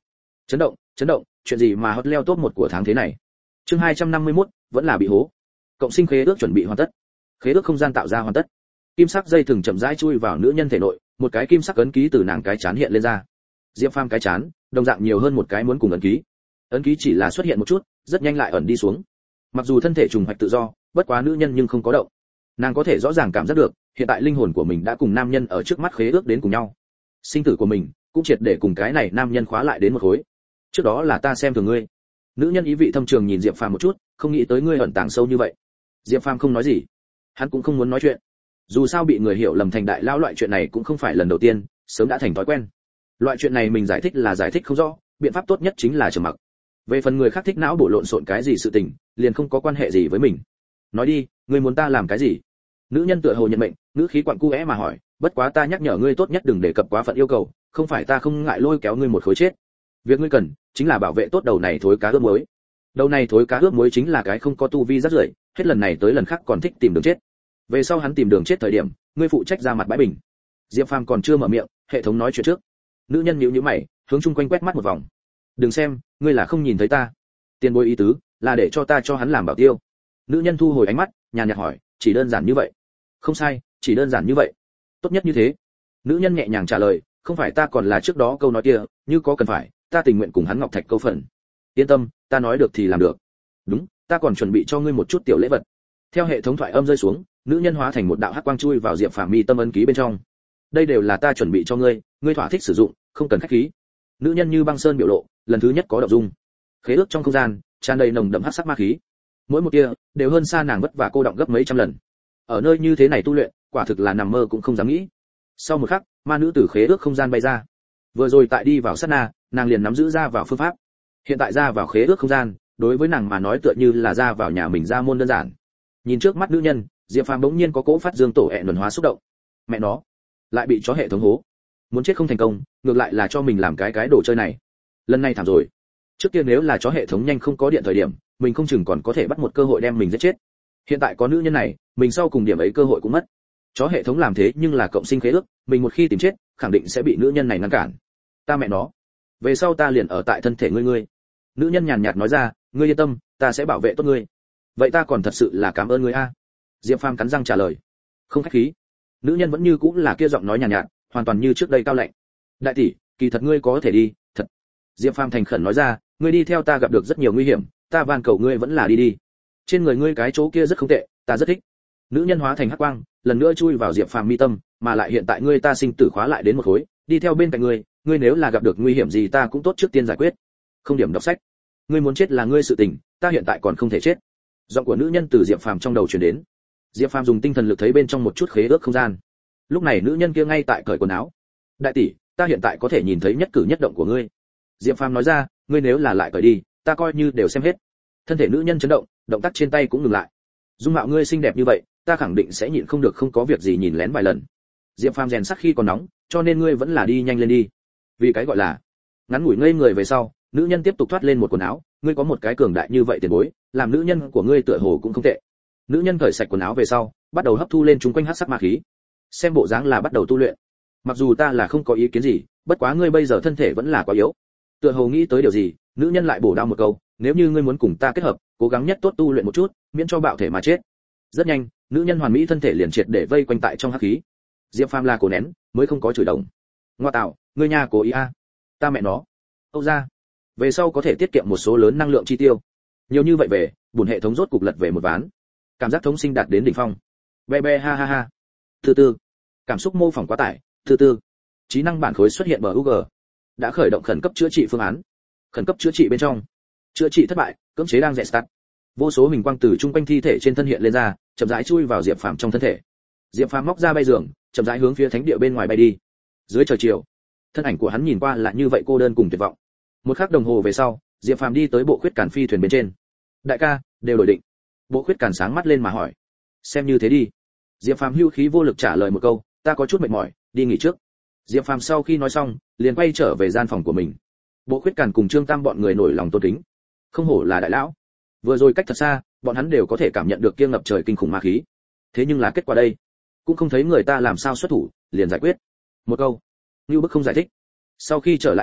Chấn động, chấn động, chuyện gì mà hot leo top một của tháng thế này. Chương hai trăm năm mươi mốt, vẫn là bị hố. Cộng sinh khế ước chuẩn bị hoàn tất. Khế ước không gian tạo ra hoàn tất. Kim sắc dây thừng chậm rãi chui vào nữ nhân thể nội, một cái kim sắc ấn ký từ nàng cái chán hiện lên ra. Diệp Phàm cái chán, đồng dạng nhiều hơn một cái muốn cùng ấn ký. Ấn ký chỉ là xuất hiện một chút, rất nhanh lại ẩn đi xuống. Mặc dù thân thể trùng hoạch tự do, bất quá nữ nhân nhưng không có động. Nàng có thể rõ ràng cảm giác được, hiện tại linh hồn của mình đã cùng nam nhân ở trước mắt khế ước đến cùng nhau. Sinh tử của mình cũng triệt để cùng cái này nam nhân khóa lại đến một khối. Trước đó là ta xem thường ngươi. Nữ nhân ý vị thâm trường nhìn Diệp Phàm một chút, không nghĩ tới ngươi ẩn tàng sâu như vậy. Diệp Phàm không nói gì, hắn cũng không muốn nói chuyện. Dù sao bị người hiểu lầm thành đại lao loại chuyện này cũng không phải lần đầu tiên, sớm đã thành thói quen. Loại chuyện này mình giải thích là giải thích không rõ, biện pháp tốt nhất chính là trầm mặc. Về phần người khác thích não bổ lộn xộn cái gì sự tình, liền không có quan hệ gì với mình. Nói đi, ngươi muốn ta làm cái gì? Nữ nhân tựa hồ nhận mệnh, ngữ khí quặn cuẽ mà hỏi, bất quá ta nhắc nhở ngươi tốt nhất đừng đề cập quá phận yêu cầu, không phải ta không ngại lôi kéo ngươi một khối chết. Việc ngươi cần chính là bảo vệ tốt đầu này thối cá ướp muối. Đầu này thối cá ướp muối chính là cái không có tu vi rất rưởi, hết lần này tới lần khác còn thích tìm đường chết. Về sau hắn tìm đường chết thời điểm, ngươi phụ trách ra mặt bãi bình. Diệp Phàm còn chưa mở miệng, hệ thống nói chuyện trước. Nữ nhân nhíu nhíu mày, hướng chung quanh quét mắt một vòng. Đừng xem, ngươi là không nhìn thấy ta. Tiền bối ý tứ là để cho ta cho hắn làm bảo tiêu. Nữ nhân thu hồi ánh mắt, nhàn nhạt hỏi, chỉ đơn giản như vậy? Không sai, chỉ đơn giản như vậy. Tốt nhất như thế. Nữ nhân nhẹ nhàng trả lời, không phải ta còn là trước đó câu nói kia, như có cần phải, ta tình nguyện cùng hắn ngọc thạch câu phần. Yên tâm, ta nói được thì làm được. Đúng, ta còn chuẩn bị cho ngươi một chút tiểu lễ vật. Theo hệ thống thoại âm rơi xuống, nữ nhân hóa thành một đạo hắc quang chui vào Diệp Phàm mi tâm ấn ký bên trong. Đây đều là ta chuẩn bị cho ngươi, ngươi thỏa thích sử dụng, không cần khách khí. Nữ nhân như băng sơn biểu lộ, lần thứ nhất có động dung. Khế ước trong không gian tràn đầy nồng đậm hắc sắc ma khí, mỗi một tia đều hơn xa nàng vất vả cô động gấp mấy trăm lần. Ở nơi như thế này tu luyện, quả thực là nằm mơ cũng không dám nghĩ. Sau một khắc, ma nữ tử khế ước không gian bay ra. Vừa rồi tại đi vào sát na, nàng liền nắm giữ ra vào phương pháp. Hiện tại ra vào khế ước không gian, đối với nàng mà nói tựa như là ra vào nhà mình ra môn đơn giản. Nhìn trước mắt nữ nhân, Diệp Phàm bỗng nhiên có cỗ phát dương tổ ẹ luân hóa xúc động. Mẹ nó, lại bị chó hệ thống hố. Muốn chết không thành công, ngược lại là cho mình làm cái cái đồ chơi này. Lần này thảm rồi. Trước kia nếu là chó hệ thống nhanh không có điện thời điểm, mình không chừng còn có thể bắt một cơ hội đem mình giết chết. Hiện tại có nữ nhân này, mình sau cùng điểm ấy cơ hội cũng mất. Chó hệ thống làm thế nhưng là cộng sinh khế ước, mình một khi tìm chết, khẳng định sẽ bị nữ nhân này ngăn cản. Ta mẹ nó, về sau ta liền ở tại thân thể ngươi ngươi. Nữ nhân nhàn nhạt nói ra, ngươi yên tâm, ta sẽ bảo vệ tốt ngươi. Vậy ta còn thật sự là cảm ơn ngươi a. Diệp Phàm cắn răng trả lời. Không khách khí. Nữ nhân vẫn như cũng là kia giọng nói nhàn nhạt, nhạt, hoàn toàn như trước đây cao lạnh. Đại tỷ, kỳ thật ngươi có thể đi, thật. Diệp Phàm thành khẩn nói ra, ngươi đi theo ta gặp được rất nhiều nguy hiểm, ta van cầu ngươi vẫn là đi đi. Trên người ngươi cái chỗ kia rất không tệ, ta rất thích. Nữ nhân hóa thành hắc quang, lần nữa chui vào Diệp Phàm mi tâm, mà lại hiện tại ngươi ta sinh tử khóa lại đến một khối, đi theo bên cạnh ngươi, ngươi nếu là gặp được nguy hiểm gì ta cũng tốt trước tiên giải quyết. Không điểm đọc sách. Ngươi muốn chết là ngươi sự tình, ta hiện tại còn không thể chết. Giọng của nữ nhân từ Diệp Phàm trong đầu truyền đến. Diệp Phàm dùng tinh thần lực thấy bên trong một chút khế ước không gian. Lúc này nữ nhân kia ngay tại cởi quần áo. Đại tỷ, ta hiện tại có thể nhìn thấy nhất cử nhất động của ngươi. Diệp Phàm nói ra, ngươi nếu là lại cởi đi, ta coi như đều xem hết. Thân thể nữ nhân chấn động, động tác trên tay cũng ngừng lại. Dung mạo ngươi xinh đẹp như vậy, ta khẳng định sẽ nhịn không được không có việc gì nhìn lén vài lần. Diệp Phàm rèn sắt khi còn nóng, cho nên ngươi vẫn là đi nhanh lên đi. Vì cái gọi là ngắn ngủi ngây người về sau, nữ nhân tiếp tục thoát lên một quần áo, ngươi có một cái cường đại như vậy tiền bối, làm nữ nhân của ngươi tựa hồ cũng không tệ. Nữ nhân cởi sạch quần áo về sau, bắt đầu hấp thu lên chúng quanh hắc sắc ma khí. Xem bộ dáng là bắt đầu tu luyện. Mặc dù ta là không có ý kiến gì, bất quá ngươi bây giờ thân thể vẫn là quá yếu. Tựa hồ nghĩ tới điều gì, nữ nhân lại bổ đao một câu, nếu như ngươi muốn cùng ta kết hợp, cố gắng nhất tốt tu luyện một chút, miễn cho bạo thể mà chết. Rất nhanh, nữ nhân hoàn mỹ thân thể liền triệt để vây quanh tại trong hắc khí. Diệp Phàm là cổ nén, mới không có chửi đồng. Ngoa tạo, ngươi nhà cố ý a. À. Ta mẹ nó. Âu ra. Về sau có thể tiết kiệm một số lớn năng lượng chi tiêu. Nhiều như vậy về, bùn hệ thống rốt cục lật về một ván. Cảm giác thống sinh đạt đến đỉnh phong. Be be ha ha ha. Từ từ. Cảm xúc mô phỏng quá tải, từ từ. Trí năng bản khối xuất hiện bờ u giê. Đã khởi động khẩn cấp chữa trị phương án. Khẩn cấp chữa trị bên trong. Chữa trị thất bại, cưỡng chế đang restart. Vô số hình quang từ trung quanh thi thể trên thân hiện lên ra, chậm rãi chui vào Diệp Phàm trong thân thể. Diệp Phàm móc ra bay giường, chậm rãi hướng phía thánh địa bên ngoài bay đi. Dưới trời chiều, thân ảnh của hắn nhìn qua là như vậy cô đơn cùng tuyệt vọng. Một khắc đồng hồ về sau, Diệp Phàm đi tới bộ khuyết càn phi thuyền bên trên. Đại ca, đều đổi định. Bộ khuyết càn sáng mắt lên mà hỏi. Xem như thế đi. Diệp Phàm hưu khí vô lực trả lời một câu, ta có chút mệt mỏi, đi nghỉ trước. Diệp Phàm sau khi nói xong, liền quay trở về gian phòng của mình. Bộ khuyết càn cùng Trương Tam bọn người nổi lòng tôn kính. Không hổ là đại lão. Vừa rồi cách thật xa, bọn hắn đều có thể cảm nhận được kia ngập trời kinh khủng ma khí. Thế nhưng là kết quả đây, cũng không thấy người ta làm sao xuất thủ, liền giải quyết. Một câu, Nưu Bức không giải thích. Sau khi trở lại phòng,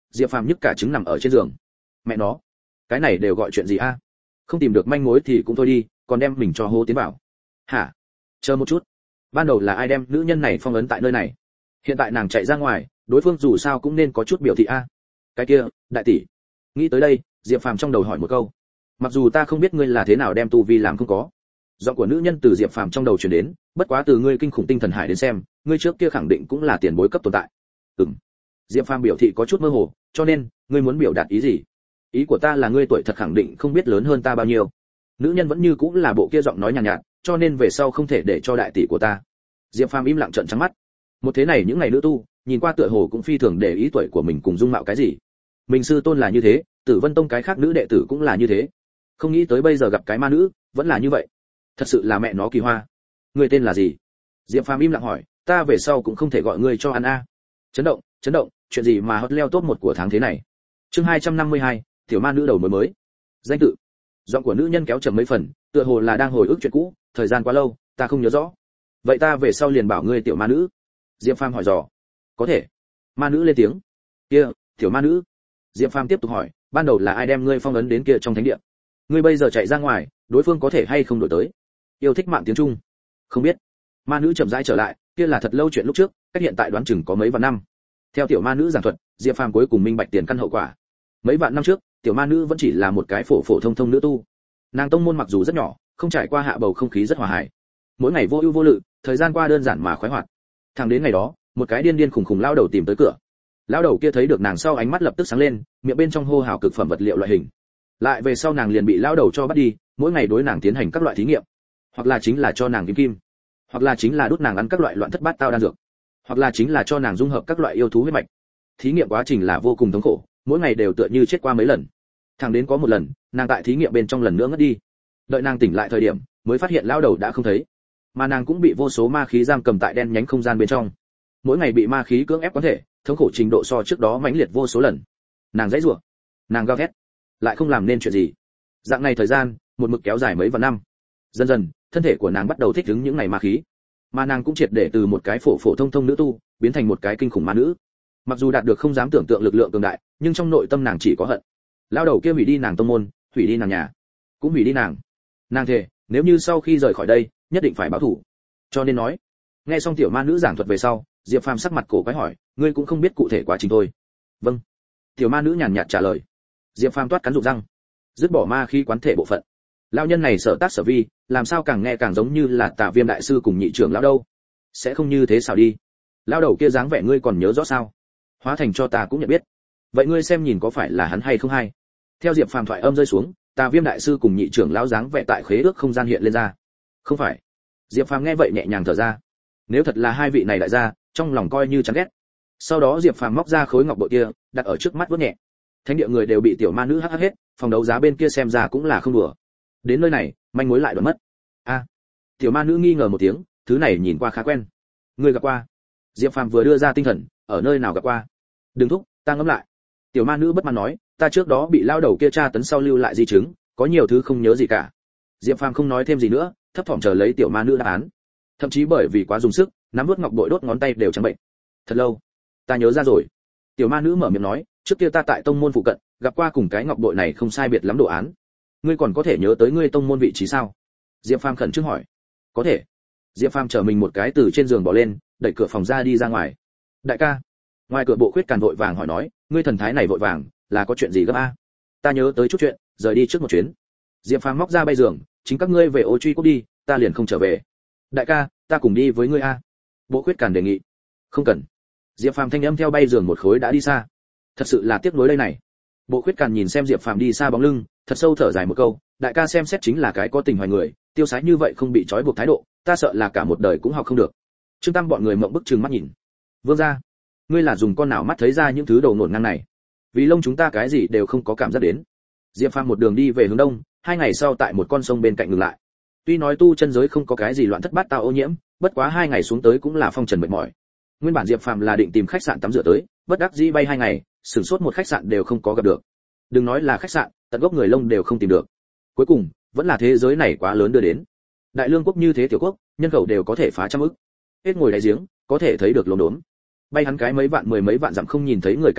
Diệp Phàm nhức cả trứng nằm ở trên giường. Mẹ nó, cái này đều gọi chuyện gì a? Không tìm được manh mối thì cũng thôi đi, còn đem mình cho hô tiến vào. Hả? Chờ một chút. Ban đầu là ai đem nữ nhân này phong ấn tại nơi này? Hiện tại nàng chạy ra ngoài, đối phương dù sao cũng nên có chút biểu thị a. Cái kia, đại tỷ. Nghĩ tới đây, Diệp Phàm trong đầu hỏi một câu. Mặc dù ta không biết ngươi là thế nào đem tu vi làm không có. Giọng của nữ nhân từ Diệp Phàm trong đầu truyền đến, bất quá từ ngươi kinh khủng tinh thần hải đến xem, ngươi trước kia khẳng định cũng là tiền bối cấp tồn tại. Ừm. Diệp Phàm biểu thị có chút mơ hồ, cho nên, ngươi muốn biểu đạt ý gì? Ý của ta là ngươi tuổi thật khẳng định không biết lớn hơn ta bao nhiêu. Nữ nhân vẫn như cũng là bộ kia giọng nói nhàn nhạt, nhạt, cho nên về sau không thể để cho đại tỷ của ta. Diệp Phàm im lặng trợn trắng mắt. Một thế này những ngày nữ tu, nhìn qua tựa hồ cũng phi thường để ý tuổi của mình cùng dung mạo cái gì. Mình sư tôn là như thế, Tử Vân Tông cái khác nữ đệ tử cũng là như thế. Không nghĩ tới bây giờ gặp cái ma nữ, vẫn là như vậy. Thật sự là mẹ nó kỳ hoa. Ngươi tên là gì? Diệp Phàm im lặng hỏi, ta về sau cũng không thể gọi ngươi cho ăn a. Chấn động, chấn động, chuyện gì mà hot leo top một của tháng thế này. Chương hai trăm năm mươi hai, tiểu ma nữ đầu mới mới. Danh tự. Giọng của nữ nhân kéo chậm mấy phần, tựa hồ là đang hồi ức chuyện cũ, thời gian quá lâu, ta không nhớ rõ. Vậy ta về sau liền bảo ngươi tiểu ma nữ. Diệp Phàm hỏi dò. Có thể. Ma nữ lên tiếng. Kia, tiểu ma nữ. Diệp Phàm tiếp tục hỏi, ban đầu là ai đem ngươi phong ấn đến kia trong thánh địa? Ngươi bây giờ chạy ra ngoài, đối phương có thể hay không đổi tới? Yêu thích mạng tiếng Trung. Không biết. Ma nữ chậm rãi trở lại, kia là thật lâu chuyện lúc trước, cách hiện tại đoán chừng có mấy vạn năm. Theo tiểu ma nữ giảng thuật, Diệp Phàm cuối cùng minh bạch tiền căn hậu quả. Mấy vạn năm trước, tiểu ma nữ vẫn chỉ là một cái phổ phổ thông thông nữ tu. Nàng tông môn mặc dù rất nhỏ, không trải qua hạ bầu không khí rất hòa hải. Mỗi ngày vô ưu vô lự, thời gian qua đơn giản mà khoái hoạt. Thẳng đến ngày đó, một cái điên điên khùng khùng lao đầu tìm tới cửa. Lao đầu kia thấy được nàng sau ánh mắt lập tức sáng lên, miệng bên trong hô hào cực phẩm vật liệu loại hình. Lại về sau nàng liền bị lao đầu cho bắt đi, mỗi ngày đối nàng tiến hành các loại thí nghiệm, hoặc là chính là cho nàng kim kim, hoặc là chính là đút nàng ăn các loại loạn thất bát tao đan dược, hoặc là chính là cho nàng dung hợp các loại yêu thú huyết mạch. Thí nghiệm quá trình là vô cùng thống khổ, mỗi ngày đều tựa như chết qua mấy lần. Thẳng đến có một lần, nàng tại thí nghiệm bên trong lần nữa ngất đi. Đợi nàng tỉnh lại thời điểm, mới phát hiện lao đầu đã không thấy, mà nàng cũng bị vô số ma khí giam cầm tại đen nhánh không gian bên trong. Mỗi ngày bị ma khí cưỡng ép có thể, thống khổ trình độ so trước đó mãnh liệt vô số lần. Nàng dãy rủa, nàng gào thét, lại không làm nên chuyện gì. Dạng này thời gian, một mực kéo dài mấy vạn năm. Dần dần, thân thể của nàng bắt đầu thích ứng những ngày ma khí, mà nàng cũng triệt để từ một cái phổ phổ thông thông nữ tu, biến thành một cái kinh khủng ma nữ. Mặc dù đạt được không dám tưởng tượng lực lượng cường đại, nhưng trong nội tâm nàng chỉ có hận. Lao đầu kia hủy đi nàng tông môn, hủy đi nàng nhà, cũng hủy đi nàng. Nàng thề, nếu như sau khi rời khỏi đây, nhất định phải báo thù. Cho nên nói, nghe xong tiểu ma nữ giảng thuật về sau, Diệp Phàm sắc mặt cổ quái hỏi, ngươi cũng không biết cụ thể quá trình thôi. Vâng. Tiểu ma nữ nhàn nhạt trả lời. Diệp Phàm toát cắn rụng răng, dứt bỏ ma khí quán thể bộ phận. Lão nhân này sở tác sở vi, làm sao càng nghe càng giống như là Tạ Viêm đại sư cùng nhị trưởng lão đâu. Sẽ không như thế sao đi? Lão đầu kia dáng vẻ ngươi còn nhớ rõ sao? Hóa thành cho ta cũng nhận biết. Vậy ngươi xem nhìn có phải là hắn hay không hay? Theo Diệp Phàm thoại âm rơi xuống, Tạ Viêm đại sư cùng nhị trưởng lão dáng vẻ tại khế ước không gian hiện lên ra. Không phải. Diệp Phàm nghe vậy nhẹ nhàng thở ra. Nếu thật là hai vị này đại gia, trong lòng coi như chán ghét. Sau đó Diệp Phàm móc ra khối ngọc bội kia, đặt ở trước mắt vuốt nhẹ. Thánh địa người đều bị tiểu ma nữ hắc hắc hết, phòng đấu giá bên kia xem ra cũng là không đùa. Đến nơi này, manh mối lại đoạn mất. A. Tiểu ma nữ nghi ngờ một tiếng, thứ này nhìn qua khá quen. Người gặp qua? Diệp Phàm vừa đưa ra tinh thần, ở nơi nào gặp qua? Đừng thúc, ta ngẫm lại. Tiểu ma nữ bất mãn nói, ta trước đó bị lao đầu kia tra tấn sau lưu lại di chứng, có nhiều thứ không nhớ gì cả. Diệp Phàm không nói thêm gì nữa, thấp thỏm chờ lấy tiểu ma nữ đáp án. Thậm chí bởi vì quá dùng sức, nắm vuốt ngọc bội đốt ngón tay đều trắng bệnh. Thật lâu, ta nhớ ra rồi. Tiểu ma nữ mở miệng nói, trước kia ta tại tông môn phụ cận gặp qua cùng cái ngọc bội này không sai biệt lắm đồ án. Ngươi còn có thể nhớ tới ngươi tông môn vị trí sao? Diệp Phàm khẩn trương hỏi. Có thể. Diệp Phàm trở mình một cái từ trên giường bỏ lên, đẩy cửa phòng ra đi ra ngoài. Đại ca. Ngoài cửa Bộ Khuyết Càn vội vàng hỏi nói, ngươi thần thái này vội vàng, là có chuyện gì gấp a? Ta nhớ tới chút chuyện, rời đi trước một chuyến. Diệp Phàm móc ra bay giường, chính các ngươi về Ô Truy Quốc đi, ta liền không trở về. Đại ca, ta cùng đi với ngươi a. Bộ Khuyết Càn đề nghị. Không cần. Diệp Phàm thanh âm theo bay giường một khối đã đi xa. Thật sự là tiếc nuối đây này. Bộ Khuyết Càn nhìn xem Diệp Phàm đi xa bóng lưng, thật sâu thở dài một câu, đại ca xem xét chính là cái có tình hoài người, tiêu sái như vậy không bị trói buộc thái độ, ta sợ là cả một đời cũng học không được. Trương Tam bọn người mộng bức trừng mắt nhìn. Vương gia, ngươi là dùng con nào mắt thấy ra những thứ đồ ngổn ngang này? Vì lông chúng ta cái gì đều không có cảm giác đến. Diệp Phàm một đường đi về hướng đông, hai ngày sau tại một con sông bên cạnh ngừng lại. Tuy nói tu chân giới không có cái gì loạn thất bát tao ô nhiễm, bất quá hai ngày xuống tới cũng là phong trần mệt mỏi. Nguyên bản Diệp Phàm là định tìm khách sạn tắm rửa tới, bất đắc dĩ bay hai ngày, sửng sốt một khách sạn đều không có gặp được. Đừng nói là khách sạn, tận gốc người lông đều không tìm được. Cuối cùng, vẫn là thế giới này quá lớn đưa đến. Đại Lương quốc như thế tiểu quốc, nhân khẩu đều có thể phá trăm ức. Hết ngồi đáy giếng, có thể thấy được lốm đốm. Bay hắn cái mấy vạn mười mấy vạn dặm không nhìn thấy người cái gì,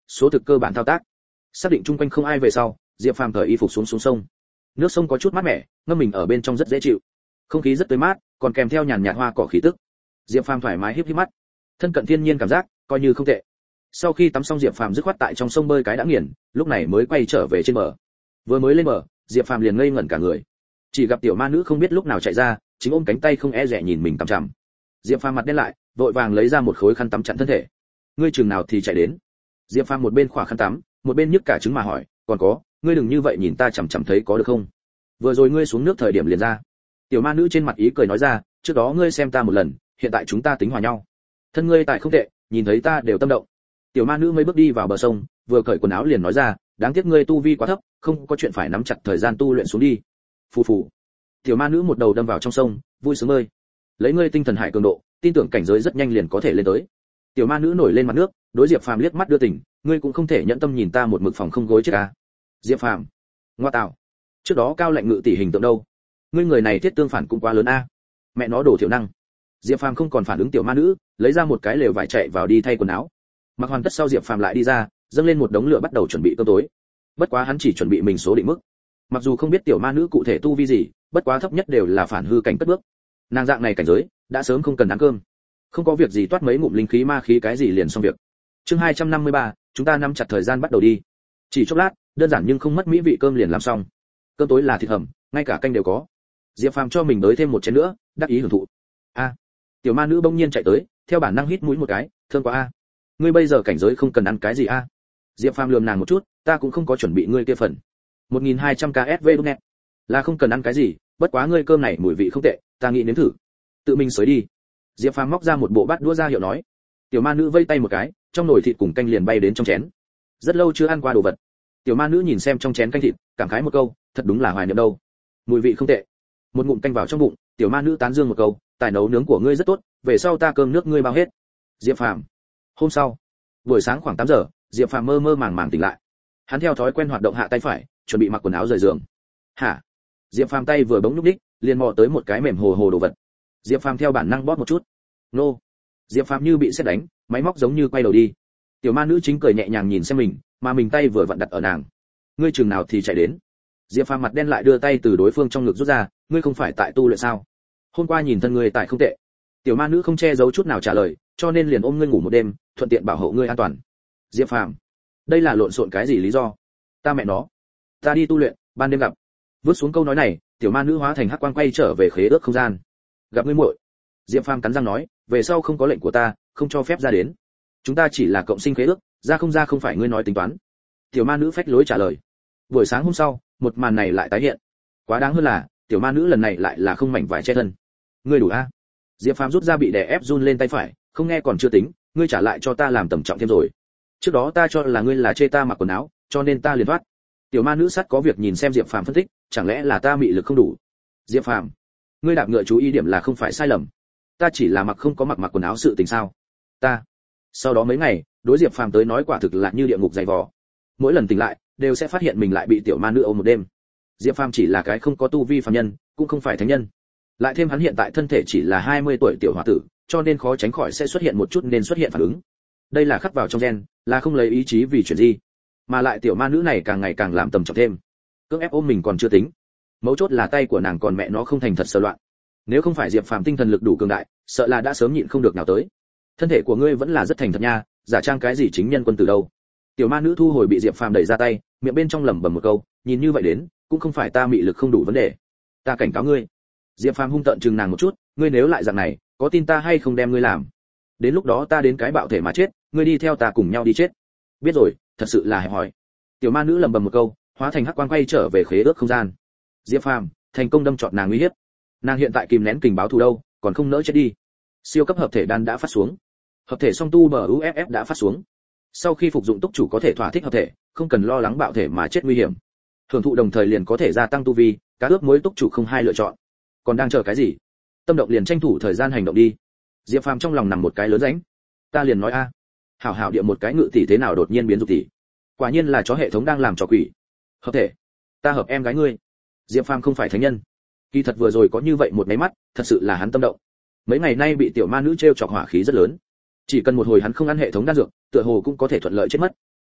số thực cơ bản thao tác. Xác định chung quanh không ai về sau, Diệp Phàm cởi y phục xuống xuống sông. Nước sông có chút mát mẻ, ngâm mình ở bên trong rất dễ chịu. Không khí rất tươi mát, còn kèm theo nhàn nhạt hoa cỏ khí tức. Diệp Phàm thoải mái híp híp mắt, thân cận thiên nhiên cảm giác, coi như không tệ. Sau khi tắm xong Diệp Phàm dứt khoát tại trong sông bơi cái đã nghiền, lúc này mới quay trở về trên bờ. Vừa mới lên bờ, Diệp Phàm liền ngây ngẩn cả người. Chỉ gặp tiểu ma nữ không biết lúc nào chạy ra, chính ôm cánh tay không e dè nhìn mình tằm chằm. Diệp Phàm mặt đen lại, vội vàng lấy ra một khối khăn tắm chặn thân thể. Ngươi chừng nào thì chạy đến? Diệp Phàm một bên khỏa khăn tắm, một bên nhức cả trứng mà hỏi, còn có, ngươi đừng như vậy nhìn ta chằm chằm thấy có được không? Vừa rồi ngươi xuống nước thời điểm liền ra. Tiểu ma nữ trên mặt ý cười nói ra, trước đó ngươi xem ta một lần, hiện tại chúng ta tính hòa nhau. Thân ngươi tại không tệ, nhìn thấy ta đều tâm động. Tiểu ma nữ mấy bước đi vào bờ sông, vừa cởi quần áo liền nói ra, đáng tiếc ngươi tu vi quá thấp, không có chuyện phải nắm chặt thời gian tu luyện xuống đi. Phù phù. Tiểu ma nữ một đầu đâm vào trong sông, vui sướng ơi. Lấy ngươi tinh thần hải cường độ, tin tưởng cảnh giới rất nhanh liền có thể lên tới. Tiểu ma nữ nổi lên mặt nước, đối Diệp Phàm liếc mắt đưa tình, ngươi cũng không thể nhẫn tâm nhìn ta một mực phòng không gối chết à? Diệp Phàm, ngoa tạo, trước đó cao lệnh ngự tỷ hình tượng đâu? Ngươi người này thiết tương phản cũng quá lớn a. Mẹ nó đổ thiểu năng. Diệp Phàm không còn phản ứng tiểu ma nữ, lấy ra một cái lều vải chạy vào đi thay quần áo. Mặc hoàn tất sau Diệp Phàm lại đi ra, dâng lên một đống lửa bắt đầu chuẩn bị cơm tối. Bất quá hắn chỉ chuẩn bị mình số định mức. Mặc dù không biết tiểu ma nữ cụ thể tu vi gì, bất quá thấp nhất đều là phản hư cảnh cất bước. Nàng dạng này cảnh giới, đã sớm không cần ăn cơm. Không có việc gì toát mấy ngụm linh khí ma khí cái gì liền xong việc. Chương hai trăm năm mươi ba, chúng ta nắm chặt thời gian bắt đầu đi. Chỉ chốc lát, đơn giản nhưng không mất mỹ vị cơm liền làm xong. Cơm tối là thịt hầm, ngay cả canh đều có. Diệp Phàm cho mình đới thêm một chén nữa, đắc ý hưởng thụ. A, tiểu ma nữ bỗng nhiên chạy tới, theo bản năng hít mũi một cái, thơm quá a. Ngươi bây giờ cảnh giới không cần ăn cái gì a? Diệp Phàm lườm nàng một chút, ta cũng không có chuẩn bị ngươi kia phần. một nghìn hai trăm ca ét vê net. Là không cần ăn cái gì, bất quá ngươi cơm này mùi vị không tệ, ta nghĩ nếm thử. Tự mình xới đi. Diệp Phàm móc ra một bộ bát đũa ra hiệu nói. Tiểu ma nữ vây tay một cái, trong nồi thịt cùng canh liền bay đến trong chén. Rất lâu chưa ăn qua đồ vật. Tiểu ma nữ nhìn xem trong chén canh thịt, cảm khái một câu, thật đúng là hoài niệm đâu. Mùi vị không tệ. Một ngụm canh vào trong bụng, tiểu ma nữ tán dương một câu, tài nấu nướng của ngươi rất tốt, về sau ta cơm nước ngươi bao hết. Diệp Phàm. Hôm sau, buổi sáng khoảng tám giờ, Diệp Phàm mơ mơ màng màng tỉnh lại. Hắn theo thói quen hoạt động hạ tay phải, chuẩn bị mặc quần áo rời giường. Hả? Diệp Phàm tay vừa bỗng nhúc nhích, liền mò tới một cái mềm hồ hồ đồ vật. Diệp Phàm theo bản năng bóp một chút. Nô. Diệp Phàm như bị sét đánh, máy móc giống như quay đầu đi. Tiểu ma nữ chính cười nhẹ nhàng nhìn xem mình, mà mình tay vừa vặn đặt ở nàng. Ngươi chừng nào thì chạy đến? Diệp Phàm mặt đen lại đưa tay từ đối phương trong ngực rút ra, ngươi không phải tại tu luyện sao? Hôm qua nhìn thân ngươi tại không tệ. Tiểu ma nữ không che giấu chút nào trả lời, cho nên liền ôm ngươi ngủ một đêm, thuận tiện bảo hộ ngươi an toàn. Diệp Phàm, đây là lộn xộn cái gì lý do? Ta mẹ nó, ta đi tu luyện, ban đêm gặp. Vứt xuống câu nói này, tiểu ma nữ hóa thành hắc quang quay trở về khế ước không gian. Gặp ngươi muội. Diệp Phàm cắn răng nói, về sau không có lệnh của ta, không cho phép ra đến. Chúng ta chỉ là cộng sinh khế ước, ra không ra không phải ngươi nói tính toán. Tiểu ma nữ phách lối trả lời. Buổi sáng hôm sau, một màn này lại tái hiện. Quá đáng hơn là, tiểu ma nữ lần này lại là không mảnh vải che thân. Ngươi đủ a? Diệp Phàm rút ra bị đè ép run lên tay phải, không nghe còn chưa tính, ngươi trả lại cho ta làm tầm trọng thêm rồi. Trước đó ta cho là ngươi là chê ta mặc quần áo, cho nên ta liền thoát. Tiểu ma nữ sắt có việc nhìn xem Diệp Phàm phân tích, chẳng lẽ là ta mị lực không đủ? Diệp Phàm, ngươi đạp ngựa chú ý điểm là không phải sai lầm. Ta chỉ là mặc không có mặc mặc quần áo sự tình sao? Ta. Sau đó mấy ngày, đối Diệp Phàm tới nói quả thực là như địa ngục dày vò. Mỗi lần tỉnh lại, đều sẽ phát hiện mình lại bị tiểu ma nữ ôm một đêm. Diệp Phàm chỉ là cái không có tu vi phàm nhân, cũng không phải thánh nhân. Lại thêm hắn hiện tại thân thể chỉ là hai mươi tuổi tiểu hòa tử, cho nên khó tránh khỏi sẽ xuất hiện một chút nên xuất hiện phản ứng. Đây là khắc vào trong gen, là không lấy ý chí vì chuyện gì. Mà lại tiểu ma nữ này càng ngày càng làm tầm trọng thêm. Cưỡng ép ôm mình còn chưa tính, mấu chốt là tay của nàng còn mẹ nó không thành thật sơ loạn. Nếu không phải Diệp Phàm tinh thần lực đủ cường đại, sợ là đã sớm nhịn không được nào tới. Thân thể của ngươi vẫn là rất thành thật nha, giả trang cái gì chính nhân quân tử đâu. Tiểu ma nữ thu hồi bị Diệp Phàm đẩy ra tay, miệng bên trong lẩm bẩm một câu, nhìn như vậy đến, cũng không phải ta mị lực không đủ vấn đề. Ta cảnh cáo ngươi. Diệp Phàm hung tợn chừng nàng một chút, ngươi nếu lại dạng này, có tin ta hay không đem ngươi làm? Đến lúc đó ta đến cái bạo thể mà chết, ngươi đi theo ta cùng nhau đi chết. Biết rồi, thật sự là hẹp hỏi. Tiểu ma nữ lẩm bẩm một câu, hóa thành hắc quang quay trở về khế ước không gian. Diệp Phàm thành công đâm trọt nàng uy hiếp. Nàng hiện tại kìm nén kình báo thù đâu, còn không nỡ chết đi. Siêu cấp hợp thể đan đã phát xuống. Hợp thể song tu bờ u ép ép đã phát xuống. Sau khi phục dụng túc chủ có thể thỏa thích hợp thể, không cần lo lắng bạo thể mà chết nguy hiểm. Hưởng thụ đồng thời liền có thể gia tăng tu vi, cá ướp muối túc chủ không hai lựa chọn. Còn đang chờ cái gì? Tâm động liền tranh thủ thời gian hành động đi. Diệp Phàm trong lòng nằm một cái lớn rãnh. Ta liền nói a, hảo hảo địa một cái ngự tỷ thế nào đột nhiên biến dục tỷ. Quả nhiên là chó hệ thống đang làm trò quỷ. Hợp thể, ta hợp em gái ngươi. Diệp Phàm không phải thánh nhân. Kỳ thật vừa rồi có như vậy một máy mắt, thật sự là hắn tâm động. Mấy ngày nay bị tiểu ma nữ trêu chọc hỏa khí rất lớn. Chỉ cần một hồi hắn không ăn hệ thống đan dược, tựa hồ cũng có thể thuận lợi chết mất.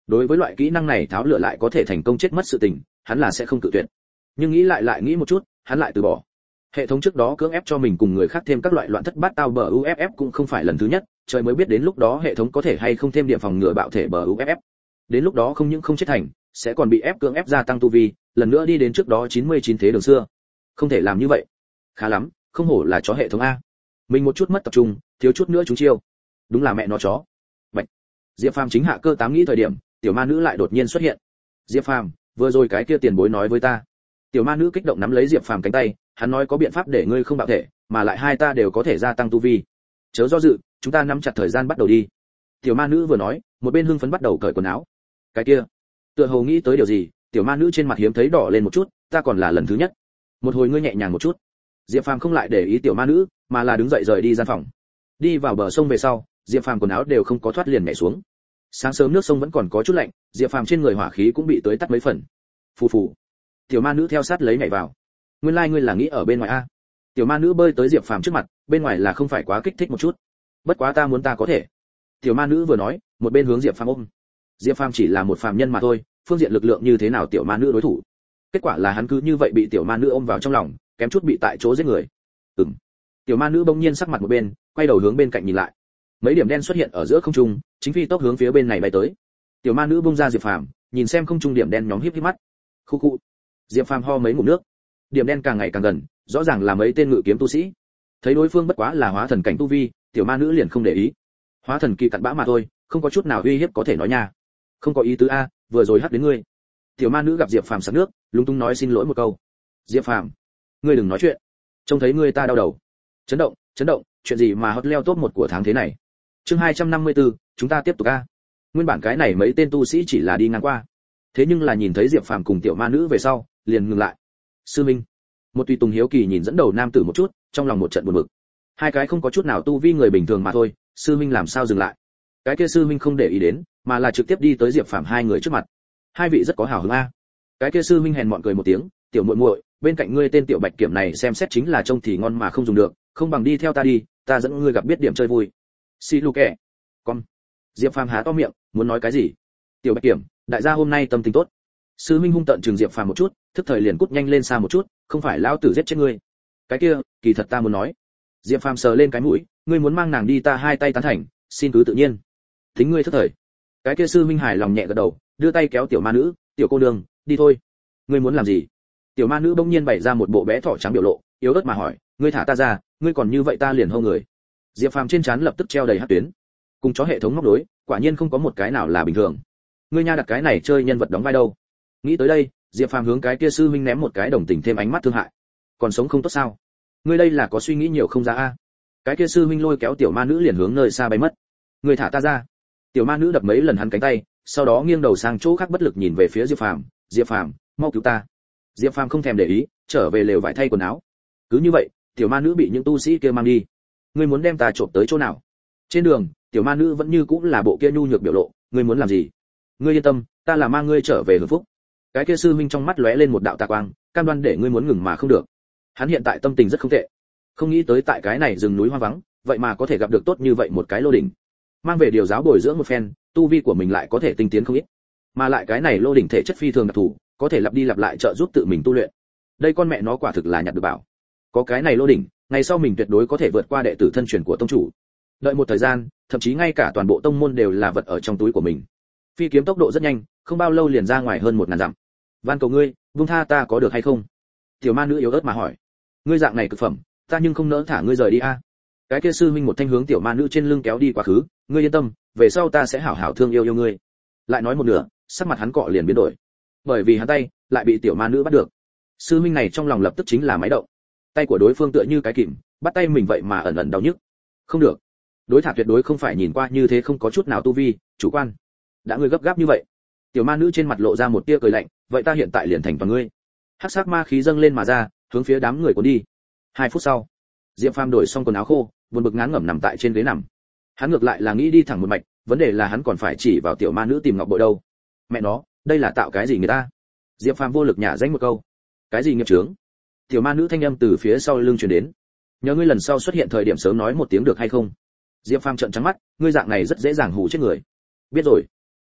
Đối với loại kỹ năng này tháo lửa lại có thể thành công chết mất sự tình, hắn là sẽ không cự tuyệt. Nhưng nghĩ lại lại nghĩ một chút, hắn lại từ bỏ. Hệ thống trước đó cưỡng ép cho mình cùng người khác thêm các loại loạn thất bát tao bờ u ép ép cũng không phải lần thứ nhất, trời mới biết đến lúc đó hệ thống có thể hay không thêm điểm phòng ngừa bạo thể bờ u ép ép. Đến lúc đó không những không chết thành, sẽ còn bị ép cưỡng ép gia tăng tu vi, lần nữa đi đến trước đó chín mươi chín thế đường xưa. Không thể làm như vậy. Khá lắm, không hổ là chó hệ thống a. Mình một chút mất tập trung, thiếu chút nữa trúng chiêu. Đúng là mẹ nó chó. Bạch. Diệp Phàm chính hạ cơ tám nghĩ thời điểm, tiểu ma nữ lại đột nhiên xuất hiện. Diệp Phàm, vừa rồi cái kia tiền bối nói với ta. Tiểu ma nữ kích động nắm lấy Diệp Phàm cánh tay, hắn nói có biện pháp để ngươi không bạo thể, mà lại hai ta đều có thể gia tăng tu vi. Chớ do dự, chúng ta nắm chặt thời gian bắt đầu đi. Tiểu ma nữ vừa nói, một bên hưng phấn bắt đầu cởi quần áo. Cái kia, tựa hồ nghĩ tới điều gì, tiểu ma nữ trên mặt hiếm thấy đỏ lên một chút, ta còn là lần thứ nhất. Một hồi ngươi nhẹ nhàng một chút. Diệp Phàm không lại để ý tiểu ma nữ, mà là đứng dậy rời đi gian phòng. Đi vào bờ sông về sau, Diệp Phàm quần áo đều không có thoát liền nhảy xuống. Sáng sớm nước sông vẫn còn có chút lạnh, Diệp Phàm trên người hỏa khí cũng bị tới tắt mấy phần. Phù phù. Tiểu ma nữ theo sát lấy nhảy vào. Nguyên lai like ngươi là nghĩ ở bên ngoài a? Tiểu ma nữ bơi tới Diệp Phàm trước mặt, bên ngoài là không phải quá kích thích một chút. Bất quá ta muốn ta có thể. Tiểu ma nữ vừa nói, một bên hướng Diệp Phàm ôm. Diệp Phàm chỉ là một phàm nhân mà thôi, phương diện lực lượng như thế nào tiểu ma nữ đối thủ. Kết quả là hắn cứ như vậy bị tiểu ma nữ ôm vào trong lòng, kém chút bị tại chỗ giết người. Ừm. Tiểu ma nữ bỗng nhiên sắc mặt một bên, quay đầu hướng bên cạnh nhìn lại. Mấy điểm đen xuất hiện ở giữa không trung, chính phi tốc hướng phía bên này bay tới. Tiểu ma nữ bung ra Diệp Phàm, nhìn xem không trung điểm đen nhóm híp híp mắt. Khu khu. Diệp Phàm ho mấy ngụm nước. Điểm đen càng ngày càng gần, rõ ràng là mấy tên ngự kiếm tu sĩ. Thấy đối phương bất quá là hóa thần cảnh tu vi, tiểu ma nữ liền không để ý. Hóa thần kỳ cặn bã mà thôi, không có chút nào uy hiếp có thể nói nha. Không có ý tứ a, vừa rồi hắt đến ngươi. Tiểu ma nữ gặp Diệp Phàm sặc nước, lúng túng nói xin lỗi một câu. Diệp Phàm, ngươi đừng nói chuyện. Trông thấy ngươi ta đau đầu. Chấn động, chấn động, chuyện gì mà hot leo top một của tháng thế này. Chương hai trăm năm mươi tư, chúng ta tiếp tục a. Nguyên bản cái này mấy tên tu sĩ chỉ là đi ngang qua. Thế nhưng là nhìn thấy Diệp Phàm cùng tiểu ma nữ về sau, liền ngừng lại. Sư Minh. Một tùy tùng hiếu kỳ nhìn dẫn đầu nam tử một chút, trong lòng một trận buồn bực. Hai cái không có chút nào tu vi người bình thường mà thôi, sư Minh làm sao dừng lại? Cái kia sư Minh không để ý đến, mà là trực tiếp đi tới Diệp Phàm hai người trước mặt. Hai vị rất có hào hứng a. Cái kia sư Minh hèn mọn cười một tiếng, tiểu muội muội, bên cạnh ngươi tên tiểu bạch kiểm này xem xét chính là trông thì ngon mà không dùng được, không bằng đi theo ta đi, ta dẫn ngươi gặp biết điểm chơi vui. Xì lù kẻ. Con. Diệp Phàm há to miệng, muốn nói cái gì? Tiểu bạch kiểm, đại gia hôm nay tâm tình tốt. Sư Minh hung tợn trừng Diệp Phàm một chút, thức thời liền cút nhanh lên xa một chút, không phải lão tử giết chết ngươi. Cái kia, kỳ thật ta muốn nói. Diệp Phàm sờ lên cái mũi, ngươi muốn mang nàng đi ta hai tay tán thành, xin cứ tự nhiên. Tính ngươi thức thời. Cái kia sư Minh hài lòng nhẹ gật đầu, đưa tay kéo tiểu ma nữ, tiểu cô nương, đi thôi. Ngươi muốn làm gì? Tiểu ma nữ bỗng nhiên bày ra một bộ bé thỏ trắng biểu lộ, yếu ớt mà hỏi, ngươi thả ta ra, ngươi còn như vậy ta liền hô người. Diệp Phàm trên trán lập tức treo đầy hắc tuyến. Cùng chó hệ thống móc đối, quả nhiên không có một cái nào là bình thường. Ngươi nha đặt cái này chơi nhân vật đóng vai đâu? Nghĩ tới đây, Diệp Phàm hướng cái kia sư huynh ném một cái đồng tình thêm ánh mắt thương hại. Còn sống không tốt sao? Ngươi đây là có suy nghĩ nhiều không ra a? Cái kia sư huynh lôi kéo tiểu ma nữ liền hướng nơi xa bay mất. Ngươi thả ta ra. Tiểu ma nữ đập mấy lần hắn cánh tay, sau đó nghiêng đầu sang chỗ khác bất lực nhìn về phía Diệp Phàm, Diệp Phàm, mau cứu ta. Diệp Phàm không thèm để ý, trở về lều vải thay quần áo. Cứ như vậy, tiểu ma nữ bị những tu sĩ kia mang đi. Ngươi muốn đem ta trộm tới chỗ nào? Trên đường, tiểu ma nữ vẫn như cũng là bộ kia nhu nhược biểu lộ, ngươi muốn làm gì? Ngươi yên tâm, ta là mang ngươi trở về hưởng phúc. Cái kia sư huynh trong mắt lóe lên một đạo tà quang, cam đoan để ngươi muốn ngừng mà không được. Hắn hiện tại tâm tình rất không tệ, không nghĩ tới tại cái này rừng núi hoang vắng, vậy mà có thể gặp được tốt như vậy một cái lô đỉnh. Mang về điều giáo bồi dưỡng một phen, tu vi của mình lại có thể tinh tiến không ít. Mà lại cái này lô đỉnh thể chất phi thường đặc thù, có thể lặp đi lặp lại trợ giúp tự mình tu luyện. Đây con mẹ nó quả thực là nhặt được bảo. Có cái này lô đỉnh, ngày sau mình tuyệt đối có thể vượt qua đệ tử thân truyền của tông chủ. Đợi một thời gian, thậm chí ngay cả toàn bộ tông môn đều là vật ở trong túi của mình. Phi kiếm tốc độ rất nhanh, không bao lâu liền ra ngoài hơn một ngàn dặm. Van cầu ngươi, buông tha ta có được hay không? Tiểu ma nữ yếu ớt mà hỏi. Ngươi dạng này cực phẩm, ta nhưng không nỡ thả ngươi rời đi a. Cái kia sư huynh một thanh hướng tiểu ma nữ trên lưng kéo đi quá khứ, ngươi yên tâm, về sau ta sẽ hảo hảo thương yêu yêu ngươi. Lại nói một nửa, sắc mặt hắn cọ liền biến đổi, bởi vì hắn tay lại bị tiểu ma nữ bắt được. Sư huynh này trong lòng lập tức chính là máy động, tay của đối phương tựa như cái kìm, bắt tay mình vậy mà ẩn ẩn đau nhức. Không được, đối thả tuyệt đối không phải nhìn qua như thế không có chút nào tu vi, chủ quan. Đã ngươi gấp gáp như vậy. Tiểu ma nữ trên mặt lộ ra một tia cười lạnh, vậy ta hiện tại liền thành toàn ngươi. Hắc sắc ma khí dâng lên mà ra, hướng phía đám người cuốn đi. Hai phút sau, Diệp Phàm đổi xong quần áo khô, buồn bực ngán ngẩm nằm tại trên ghế nằm. Hắn ngược lại là nghĩ đi thẳng một mạch, vấn đề là hắn còn phải chỉ vào tiểu ma nữ tìm ngọc bội đâu. Mẹ nó, đây là tạo cái gì người ta? Diệp Phàm vô lực nhả danh một câu. Cái gì nghiệp chướng? Tiểu ma nữ thanh âm từ phía sau lưng truyền đến. Nhớ ngươi lần sau xuất hiện thời điểm sớm nói một tiếng được hay không? Diệp Phàm trợn trắng mắt, ngươi dạng này rất dễ dàng hù chết người. Biết rồi.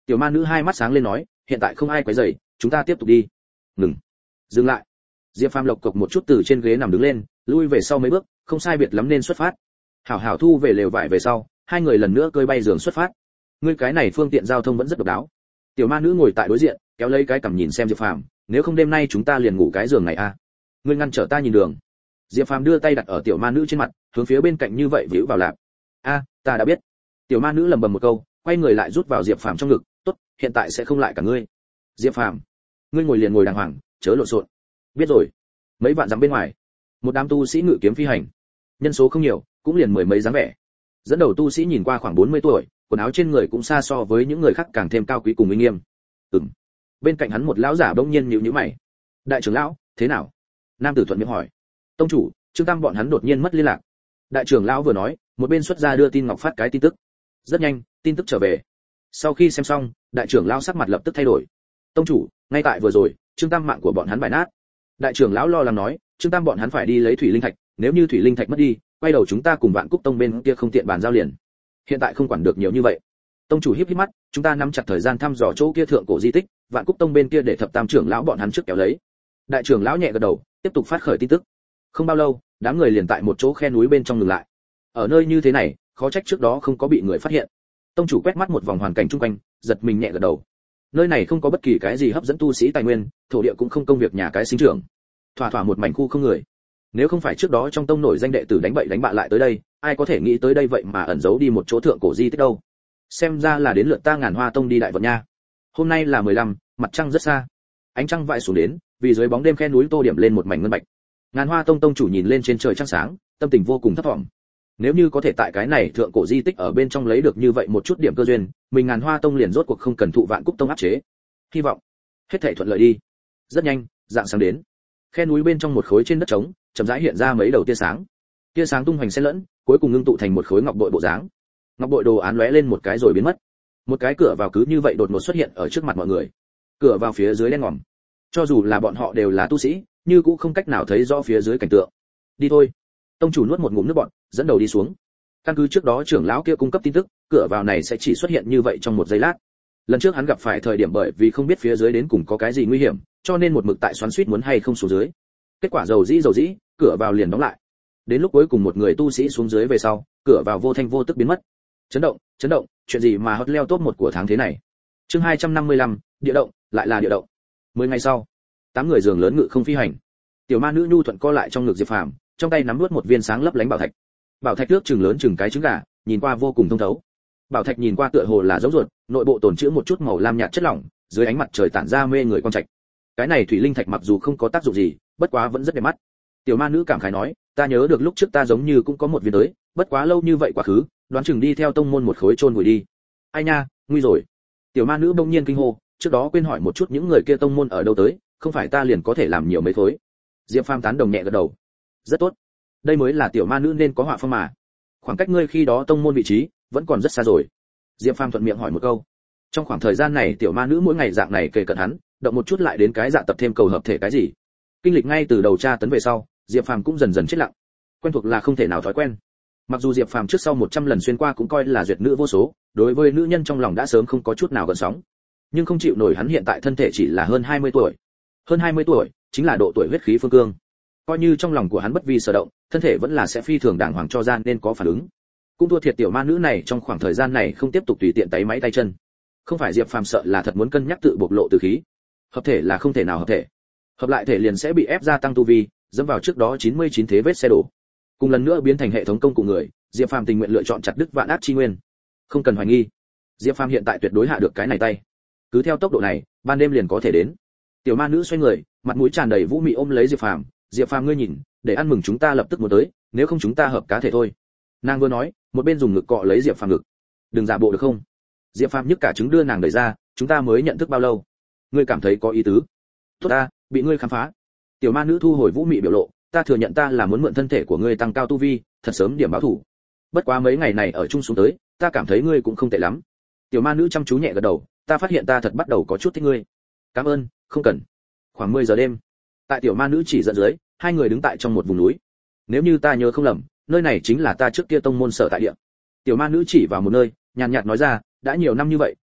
Tiểu ma nữ hai mắt sáng lên nói, hiện tại không ai quấy rầy, chúng ta tiếp tục đi. Ngừng. Dừng lại. Diệp Phàm lộc cộc một chút từ trên ghế nằm đứng lên, lui về sau mấy bước, không sai biệt lắm nên xuất phát. Hảo hảo thu về lều vải về sau, hai người lần nữa cơi bay giường xuất phát. Ngươi cái này phương tiện giao thông vẫn rất độc đáo. Tiểu ma nữ ngồi tại đối diện, kéo lấy cái cằm nhìn xem Diệp Phàm, nếu không đêm nay chúng ta liền ngủ cái giường này à? Ngươi ngăn trở ta nhìn đường. Diệp Phàm đưa tay đặt ở tiểu ma nữ trên mặt, hướng phía bên cạnh như vậy víu vào lạp. A, ta đã biết. Tiểu ma nữ lẩm bẩm một câu, quay người lại rút vào Diệp Phàm trong ngực, tốt, hiện tại sẽ không lại cả ngươi. Diệp Phàm, ngươi ngồi liền ngồi đàng hoàng, chớ lộn xộn. Biết rồi. Mấy vạn dặm bên ngoài, một đám tu sĩ ngự kiếm phi hành, nhân số không nhiều, cũng liền mười mấy dáng vẻ. Dẫn đầu tu sĩ nhìn qua khoảng bốn mươi tuổi, quần áo trên người cũng xa so với những người khác càng thêm cao quý cùng uy nghiêm. Ừm. Bên cạnh hắn một lão giả bỗng nhiên nhíu nhíu mày. Đại trưởng lão, thế nào? Nam tử thuận miệng hỏi. Tông chủ, Trương Tam bọn hắn đột nhiên mất liên lạc. Đại trưởng lão vừa nói, một bên xuất ra đưa tin ngọc phát cái tin tức. Rất nhanh, tin tức trở về. Sau khi xem xong, đại trưởng lão sắc mặt lập tức thay đổi. Tông chủ, ngay tại vừa rồi, Trương Tam mạng của bọn hắn bại nát. Đại trưởng lão lo lắng nói, Trương Tam bọn hắn phải đi lấy thủy linh thạch, nếu như thủy linh thạch mất đi, quay đầu chúng ta cùng Vạn Cúc Tông bên kia không tiện bàn giao liền. Hiện tại không quản được nhiều như vậy. Tông chủ híp híp mắt, chúng ta nắm chặt thời gian thăm dò chỗ kia thượng cổ di tích, Vạn Cúc Tông bên kia để thập tam trưởng lão bọn hắn trước kéo lấy. Đại trưởng lão nhẹ gật đầu, tiếp tục phát khởi tin tức. Không bao lâu, đám người liền tại một chỗ khe núi bên trong ngừng lại. Ở nơi như thế này, khó trách trước đó không có bị người phát hiện. Tông chủ quét mắt một vòng hoàn cảnh chung quanh, giật mình nhẹ gật đầu. Nơi này không có bất kỳ cái gì hấp dẫn tu sĩ tài nguyên, thổ địa cũng không công việc nhà cái sinh trưởng. Thỏa thỏa một mảnh khu không người. Nếu không phải trước đó trong tông nổi danh đệ tử đánh bậy đánh bạ lại tới đây, ai có thể nghĩ tới đây vậy mà ẩn giấu đi một chỗ thượng cổ di tích đâu. Xem ra là đến lượt ta Ngàn Hoa Tông đi đại vận nha. Hôm nay là mười lăm, mặt trăng rất xa. Ánh trăng vãi xuống đến, vì dưới bóng đêm khe núi tô điểm lên một mảnh ngân bạch. Ngàn Hoa Tông tông chủ nhìn lên trên trời trăng sáng, tâm tình vô cùng thấp thỏm. Nếu như có thể tại cái này thượng cổ di tích ở bên trong lấy được như vậy một chút điểm cơ duyên, mình Ngàn Hoa Tông liền rốt cuộc không cần thụ Vạn Cúc Tông áp chế. Hy vọng hết thảy thuận lợi đi. Rất nhanh, dạng sáng đến. Khe núi bên trong một khối trên đất trống, chậm rãi hiện ra mấy đầu tia sáng. Tia sáng tung hoành xen lẫn, cuối cùng ngưng tụ thành một khối ngọc bội bộ dáng. Ngọc bội đồ án lóe lên một cái rồi biến mất. Một cái cửa vào cứ như vậy đột ngột xuất hiện ở trước mặt mọi người. Cửa vào phía dưới đen ngòm. Cho dù là bọn họ đều là tu sĩ, như cũng không cách nào thấy rõ phía dưới cảnh tượng. Đi thôi. Tông chủ nuốt một ngụm nước bọt, dẫn đầu đi xuống. Căn cứ trước đó trưởng lão kia cung cấp tin tức, cửa vào này sẽ chỉ xuất hiện như vậy trong một giây lát. Lần trước hắn gặp phải thời điểm bởi vì không biết phía dưới đến cùng có cái gì nguy hiểm, cho nên một mực tại xoắn xuýt muốn hay không xuống dưới. Kết quả dầu dĩ dầu dĩ, cửa vào liền đóng lại. Đến lúc cuối cùng một người tu sĩ xuống dưới về sau, cửa vào vô thanh vô tức biến mất. Chấn động, chấn động, chuyện gì mà hot leo top một của tháng thế này. Chương hai trăm năm mươi lăm, địa động, lại là địa động. Mười ngày sau, tám người giường lớn ngự không phi hành. Tiểu ma nữ nhu thuận co lại trong ngực Diệp Phàm, trong tay nắm nuốt một viên sáng lấp lánh bảo thạch. Bảo thạch nước chừng lớn chừng cái trứng gà, nhìn qua vô cùng thông thấu. Bảo thạch nhìn qua tựa hồ là giống ruột, nội bộ tồn trữ một chút màu lam nhạt chất lỏng, dưới ánh mặt trời tản ra mê người quang trạch. Cái này thủy linh thạch mặc dù không có tác dụng gì, bất quá vẫn rất đẹp mắt. Tiểu ma nữ cảm khái nói, ta nhớ được lúc trước ta giống như cũng có một viên tới, bất quá lâu như vậy quá khứ, đoán chừng đi theo tông môn một khối chôn vùi đi. Ai nha, nguy rồi. Tiểu ma nữ bỗng nhiên kinh hô, trước đó quên hỏi một chút những người kia tông môn ở đâu tới, không phải ta liền có thể làm nhiều mấy khối. Diệp Phàm tán đồng nhẹ gật đầu. Rất tốt. Đây mới là tiểu ma nữ nên có họa phong mà. Khoảng cách ngươi khi đó tông môn vị trí vẫn còn rất xa rồi. Diệp Phàm thuận miệng hỏi một câu. Trong khoảng thời gian này tiểu ma nữ mỗi ngày dạng này kề cận hắn, động một chút lại đến cái dạ tập thêm cầu hợp thể cái gì. Kinh lịch ngay từ đầu tra tấn về sau, Diệp Phàm cũng dần dần chết lặng. Quen thuộc là không thể nào thói quen. Mặc dù Diệp Phàm trước sau một trăm lần xuyên qua cũng coi là duyệt nữ vô số, đối với nữ nhân trong lòng đã sớm không có chút nào gợn sóng. Nhưng không chịu nổi hắn hiện tại thân thể chỉ là hơn hai mươi tuổi. Hơn hai mươi tuổi, chính là độ tuổi huyết khí phương cương. Coi như trong lòng của hắn bất vi sở động, thân thể vẫn là sẽ phi thường đàng hoàng cho gian nên có phản ứng. Cũng thua thiệt tiểu ma nữ này trong khoảng thời gian này không tiếp tục tùy tiện tay máy tay chân. Không phải Diệp Phàm sợ là thật muốn cân nhắc tự bộc lộ từ khí. Hợp thể là không thể nào hợp thể. Hợp lại thể liền sẽ bị ép gia tăng tu vi, dẫm vào trước đó chín mươi chín thế vết xe đổ. Cùng lần nữa biến thành hệ thống công cụ người, Diệp Phàm tình nguyện lựa chọn chặt đứt vạn ác chi nguyên. Không cần hoài nghi, Diệp Phàm hiện tại tuyệt đối hạ được cái này tay. Cứ theo tốc độ này, ban đêm liền có thể đến. Tiểu ma nữ xoay người, mặt mũi tràn đầy vũ mị ôm lấy Diệp Phàm, "Diệp Phàm ngươi nhìn, để ăn mừng chúng ta lập tức muốn tới, nếu không chúng ta hợp cá thể thôi." Nàng vừa nói, một bên dùng ngực cọ lấy Diệp Phàm ngực. "Đừng giả bộ được không?" Diệp Phàm nhức cả trứng đưa nàng đẩy ra, "Chúng ta mới nhận thức bao lâu? Ngươi cảm thấy có ý tứ?" "Tốt ta, bị ngươi khám phá." Tiểu ma nữ thu hồi vũ mị biểu lộ, "Ta thừa nhận ta là muốn mượn thân thể của ngươi tăng cao tu vi, thật sớm điểm báo thủ. Bất quá mấy ngày này ở chung xuống tới, ta cảm thấy ngươi cũng không tệ lắm." Tiểu ma nữ chăm chú nhẹ gật đầu, "Ta phát hiện ta thật bắt đầu có chút thích ngươi." "Cảm ơn, không cần." Khoảng mười giờ đêm, tại tiểu ma nữ chỉ dẫn dưới, hai người đứng tại trong một vùng núi. "Nếu như ta nhớ không lầm, nơi này chính là ta trước kia tông môn sở tại địa." Tiểu ma nữ chỉ vào một nơi, nhàn nhạt nói ra, "Đã nhiều năm như vậy,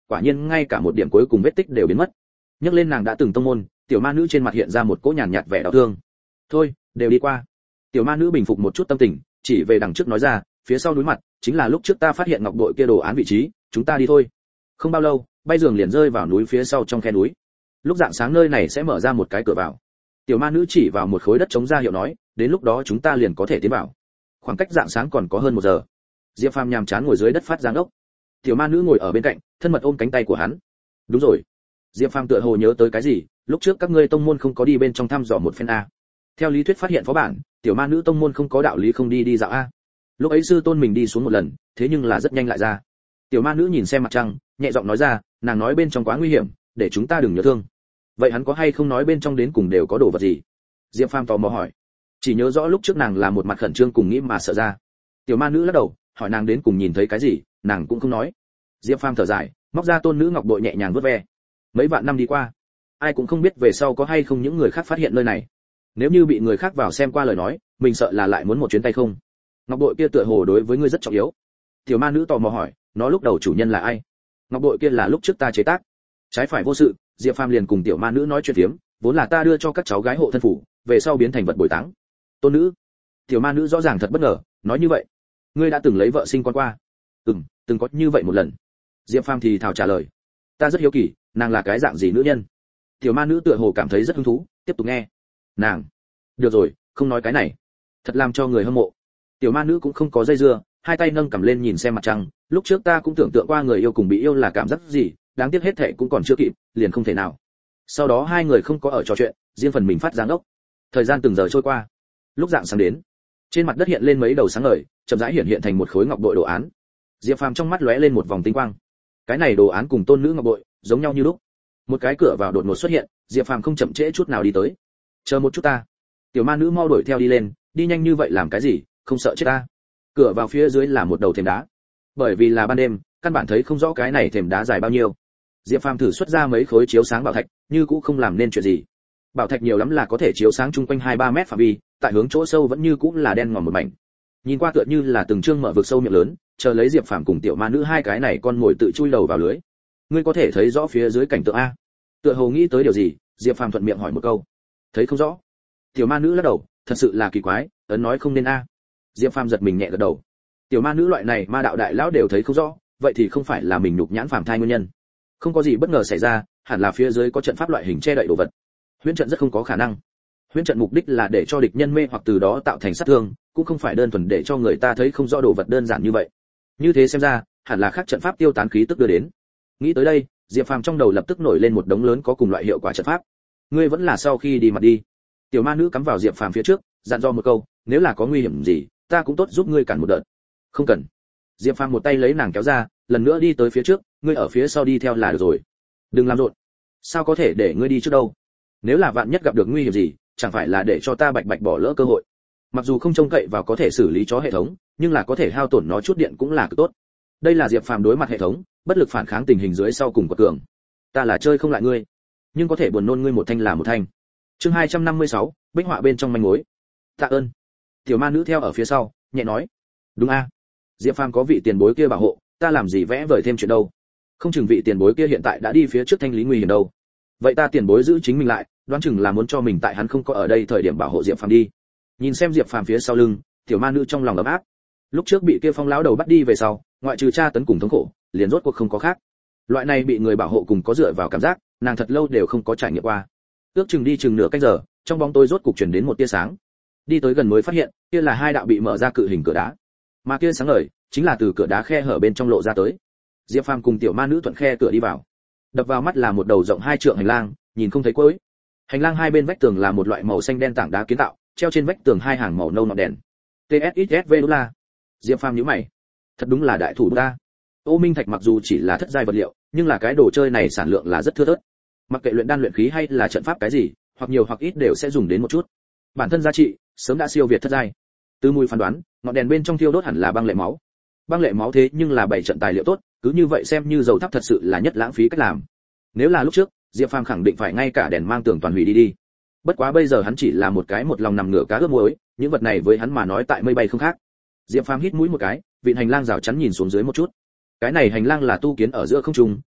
quả nhiên ngay cả một điểm cuối cùng vết tích đều biến mất. Nhắc lên nàng đã từng tông môn, tiểu ma nữ trên mặt hiện ra một cỗ nhàn nhạt vẻ đau thương. Thôi, đều đi qua. Tiểu ma nữ bình phục một chút tâm tình, chỉ về đằng trước nói ra, phía sau núi mặt chính là lúc trước ta phát hiện ngọc bội kia đồ án vị trí, chúng ta đi thôi. Không bao lâu, bay giường liền rơi vào núi phía sau trong khe núi. Lúc rạng sáng nơi này sẽ mở ra một cái cửa vào. Tiểu ma nữ chỉ vào một khối đất trống ra hiệu nói, đến lúc đó chúng ta liền có thể tiến vào. Khoảng cách rạng sáng còn có hơn một giờ. Diệp Phàm nhàm chán ngồi dưới đất phát giáng ốc. Tiểu ma nữ ngồi ở bên cạnh, thân mật ôm cánh tay của hắn. Đúng rồi. Diệp Phàm tựa hồ nhớ tới cái gì, lúc trước các ngươi tông môn không có đi bên trong thăm dò một phen a. Theo lý thuyết phát hiện phó bản, tiểu ma nữ tông môn không có đạo lý không đi đi dạo a. Lúc ấy sư tôn mình đi xuống một lần, thế nhưng là rất nhanh lại ra. Tiểu ma nữ nhìn xem mặt trăng, nhẹ giọng nói ra, nàng nói bên trong quá nguy hiểm, để chúng ta đừng nhớ thương. Vậy hắn có hay không nói bên trong đến cùng đều có đồ vật gì? Diệp Phàm tò mò hỏi. Chỉ nhớ rõ lúc trước nàng là một mặt khẩn trương cùng nghĩ mà sợ ra. Tiểu ma nữ lắc đầu, hỏi nàng đến cùng nhìn thấy cái gì, nàng cũng không nói. Diệp Phàm thở dài, móc ra tôn nữ ngọc bội nhẹ nhàng vớt ve. Mấy vạn năm đi qua, ai cũng không biết về sau có hay không những người khác phát hiện nơi này. Nếu như bị người khác vào xem qua lời nói, mình sợ là lại muốn một chuyến tay không. Ngọc bội kia tựa hồ đối với ngươi rất trọng yếu. Tiểu ma nữ tò mò hỏi, nó lúc đầu chủ nhân là ai? Ngọc bội kia là lúc trước ta chế tác. Trái phải vô sự, Diệp Phàm liền cùng tiểu ma nữ nói chuyện phiếm, vốn là ta đưa cho các cháu gái hộ thân phủ, về sau biến thành vật bồi táng. Tôn nữ. Tiểu ma nữ rõ ràng thật bất ngờ, nói như vậy, ngươi đã từng lấy vợ sinh con qua? Ừm, từng có như vậy một lần. Diệp Phàm thì thào trả lời. Ta rất hiếu kỳ, nàng là cái dạng gì nữ nhân? Tiểu ma nữ tựa hồ cảm thấy rất hứng thú, tiếp tục nghe. Nàng. Được rồi, không nói cái này. Thật làm cho người hâm mộ. Tiểu ma nữ cũng không có dây dưa, hai tay nâng cầm lên nhìn xem mặt trăng, lúc trước ta cũng tưởng tượng qua người yêu cùng bị yêu là cảm giác gì, đáng tiếc hết thệ cũng còn chưa kịp, liền không thể nào. Sau đó hai người không có ở trò chuyện, riêng phần mình phát giáng ốc. Thời gian từng giờ trôi qua. Lúc rạng sáng đến, trên mặt đất hiện lên mấy đầu sáng ngời, chậm rãi hiện hiện thành một khối ngọc bội đồ án. Diệp Phàm trong mắt lóe lên một vòng tinh quang. Cái này đồ án cùng tôn nữ ngọc bội giống nhau như lúc. Một cái cửa vào đột ngột xuất hiện, Diệp Phàm không chậm trễ chút nào đi tới. Chờ một chút ta. Tiểu ma nữ mau đuổi theo đi lên, đi nhanh như vậy làm cái gì, không sợ chết ta. Cửa vào phía dưới là một đầu thềm đá. Bởi vì là ban đêm, căn bản thấy không rõ cái này thềm đá dài bao nhiêu. Diệp Phàm thử xuất ra mấy khối chiếu sáng bảo thạch, như cũ không làm nên chuyện gì. Bảo thạch nhiều lắm là có thể chiếu sáng chung quanh hai ba mét phạm vi, tại hướng chỗ sâu vẫn như cũ là đen ngòm một mảnh. Nhìn qua tựa như là từng trương mở vực sâu miệng lớn, chờ lấy Diệp Phàm cùng tiểu ma nữ hai cái này con ngồi tự chui đầu vào lưới. Ngươi có thể thấy rõ phía dưới cảnh tượng a? Tựa hồ nghĩ tới điều gì, Diệp Phàm thuận miệng hỏi một câu. Thấy không rõ. Tiểu ma nữ lắc đầu, thật sự là kỳ quái, ấn nói không nên a. Diệp Phàm giật mình nhẹ gật đầu. Tiểu ma nữ loại này ma đạo đại lão đều thấy không rõ, vậy thì không phải là mình nhục nhãn phàm thai nguyên nhân. Không có gì bất ngờ xảy ra, hẳn là phía dưới có trận pháp loại hình che đậy đồ vật. Huyễn trận rất không có khả năng. Huyễn trận mục đích là để cho địch nhân mê hoặc từ đó tạo thành sát thương, cũng không phải đơn thuần để cho người ta thấy không rõ đồ vật đơn giản như vậy. Như thế xem ra, hẳn là khác trận pháp tiêu tán khí tức đưa đến. Nghĩ tới đây, Diệp Phàm trong đầu lập tức nổi lên một đống lớn có cùng loại hiệu quả trận pháp. Ngươi vẫn là sau khi đi mặt đi. Tiểu ma nữ cắm vào Diệp Phàm phía trước, dặn dò một câu, nếu là có nguy hiểm gì, ta cũng tốt giúp ngươi cản một đợt. Không cần. Diệp Phàm một tay lấy nàng kéo ra, lần nữa đi tới phía trước, ngươi ở phía sau đi theo là được rồi. Đừng làm rộn. Sao có thể để ngươi đi trước đâu? Nếu là vạn nhất gặp được nguy hiểm gì, chẳng phải là để cho ta bạch bạch bỏ lỡ cơ hội. Mặc dù không trông cậy vào có thể xử lý chó hệ thống, nhưng là có thể hao tổn nó chút điện cũng là cực tốt. Đây là Diệp Phàm đối mặt hệ thống, bất lực phản kháng tình hình dưới sau cùng của cường. Ta là chơi không lại ngươi, nhưng có thể buồn nôn ngươi một thanh là một thanh. Chương hai trăm năm mươi sáu, bích họa bên trong manh mối. Tạ ơn. Tiểu ma nữ theo ở phía sau, nhẹ nói. Đúng a. Diệp Phàm có vị tiền bối kia bảo hộ, ta làm gì vẽ vời thêm chuyện đâu. Không chừng vị tiền bối kia hiện tại đã đi phía trước thanh lý nguy hiểm đâu. Vậy ta tiền bối giữ chính mình lại, đoán chừng là muốn cho mình tại hắn không có ở đây thời điểm bảo hộ Diệp Phàm đi. Nhìn xem Diệp Phàm phía sau lưng, tiểu ma nữ trong lòng ấm áp. Lúc trước bị kia Phong lão đầu bắt đi về sau, ngoại trừ tra tấn cùng thống khổ, liền rốt cuộc không có khác. Loại này bị người bảo hộ cùng có dựa vào cảm giác, nàng thật lâu đều không có trải nghiệm qua. Ước chừng đi chừng nửa canh giờ, trong bóng tối rốt cục truyền đến một tia sáng. Đi tới gần mới phát hiện, kia là hai đạo bị mở ra cự hình cửa đá. Mà kia sáng ngời, chính là từ cửa đá khe hở bên trong lộ ra tới. Diệp Phàm cùng tiểu ma nữ thuận khe cửa đi vào. Đập vào mắt là một đầu rộng hai trượng hành lang, nhìn không thấy cuối. Hành lang hai bên vách tường là một loại màu xanh đen tảng đá kiến tạo, treo trên vách tường hai hàng màu nâu ngọn đèn. tê ét ích ét vê đô la. Diệp Phàm nhíu mày. Thật đúng là đại thủ ta. Ô Minh thạch mặc dù chỉ là thất giai vật liệu, nhưng là cái đồ chơi này sản lượng là rất thưa thớt. Mặc kệ luyện đan luyện khí hay là trận pháp cái gì, hoặc nhiều hoặc ít đều sẽ dùng đến một chút. Bản thân giá trị sớm đã siêu việt thất giai. Từ mùi phán đoán, ngọn đèn bên trong thiêu đốt hẳn là băng lệ máu. Băng lệ máu thế nhưng là bảy trận tài liệu tốt, cứ như vậy xem như dầu thắp thật sự là nhất lãng phí cách làm. Nếu là lúc trước, Diệp Phàm khẳng định phải ngay cả đèn mang tường toàn hủy đi đi. Bất quá bây giờ hắn chỉ là một cái một lòng nằm ngửa cá ướp muối, những vật này với hắn mà nói tại mây bay không khác. Diệp Phàm hít mũi một cái, vịn hành lang rào chắn nhìn xuống dưới một chút. Cái này hành lang là tu kiến ở giữa không trung,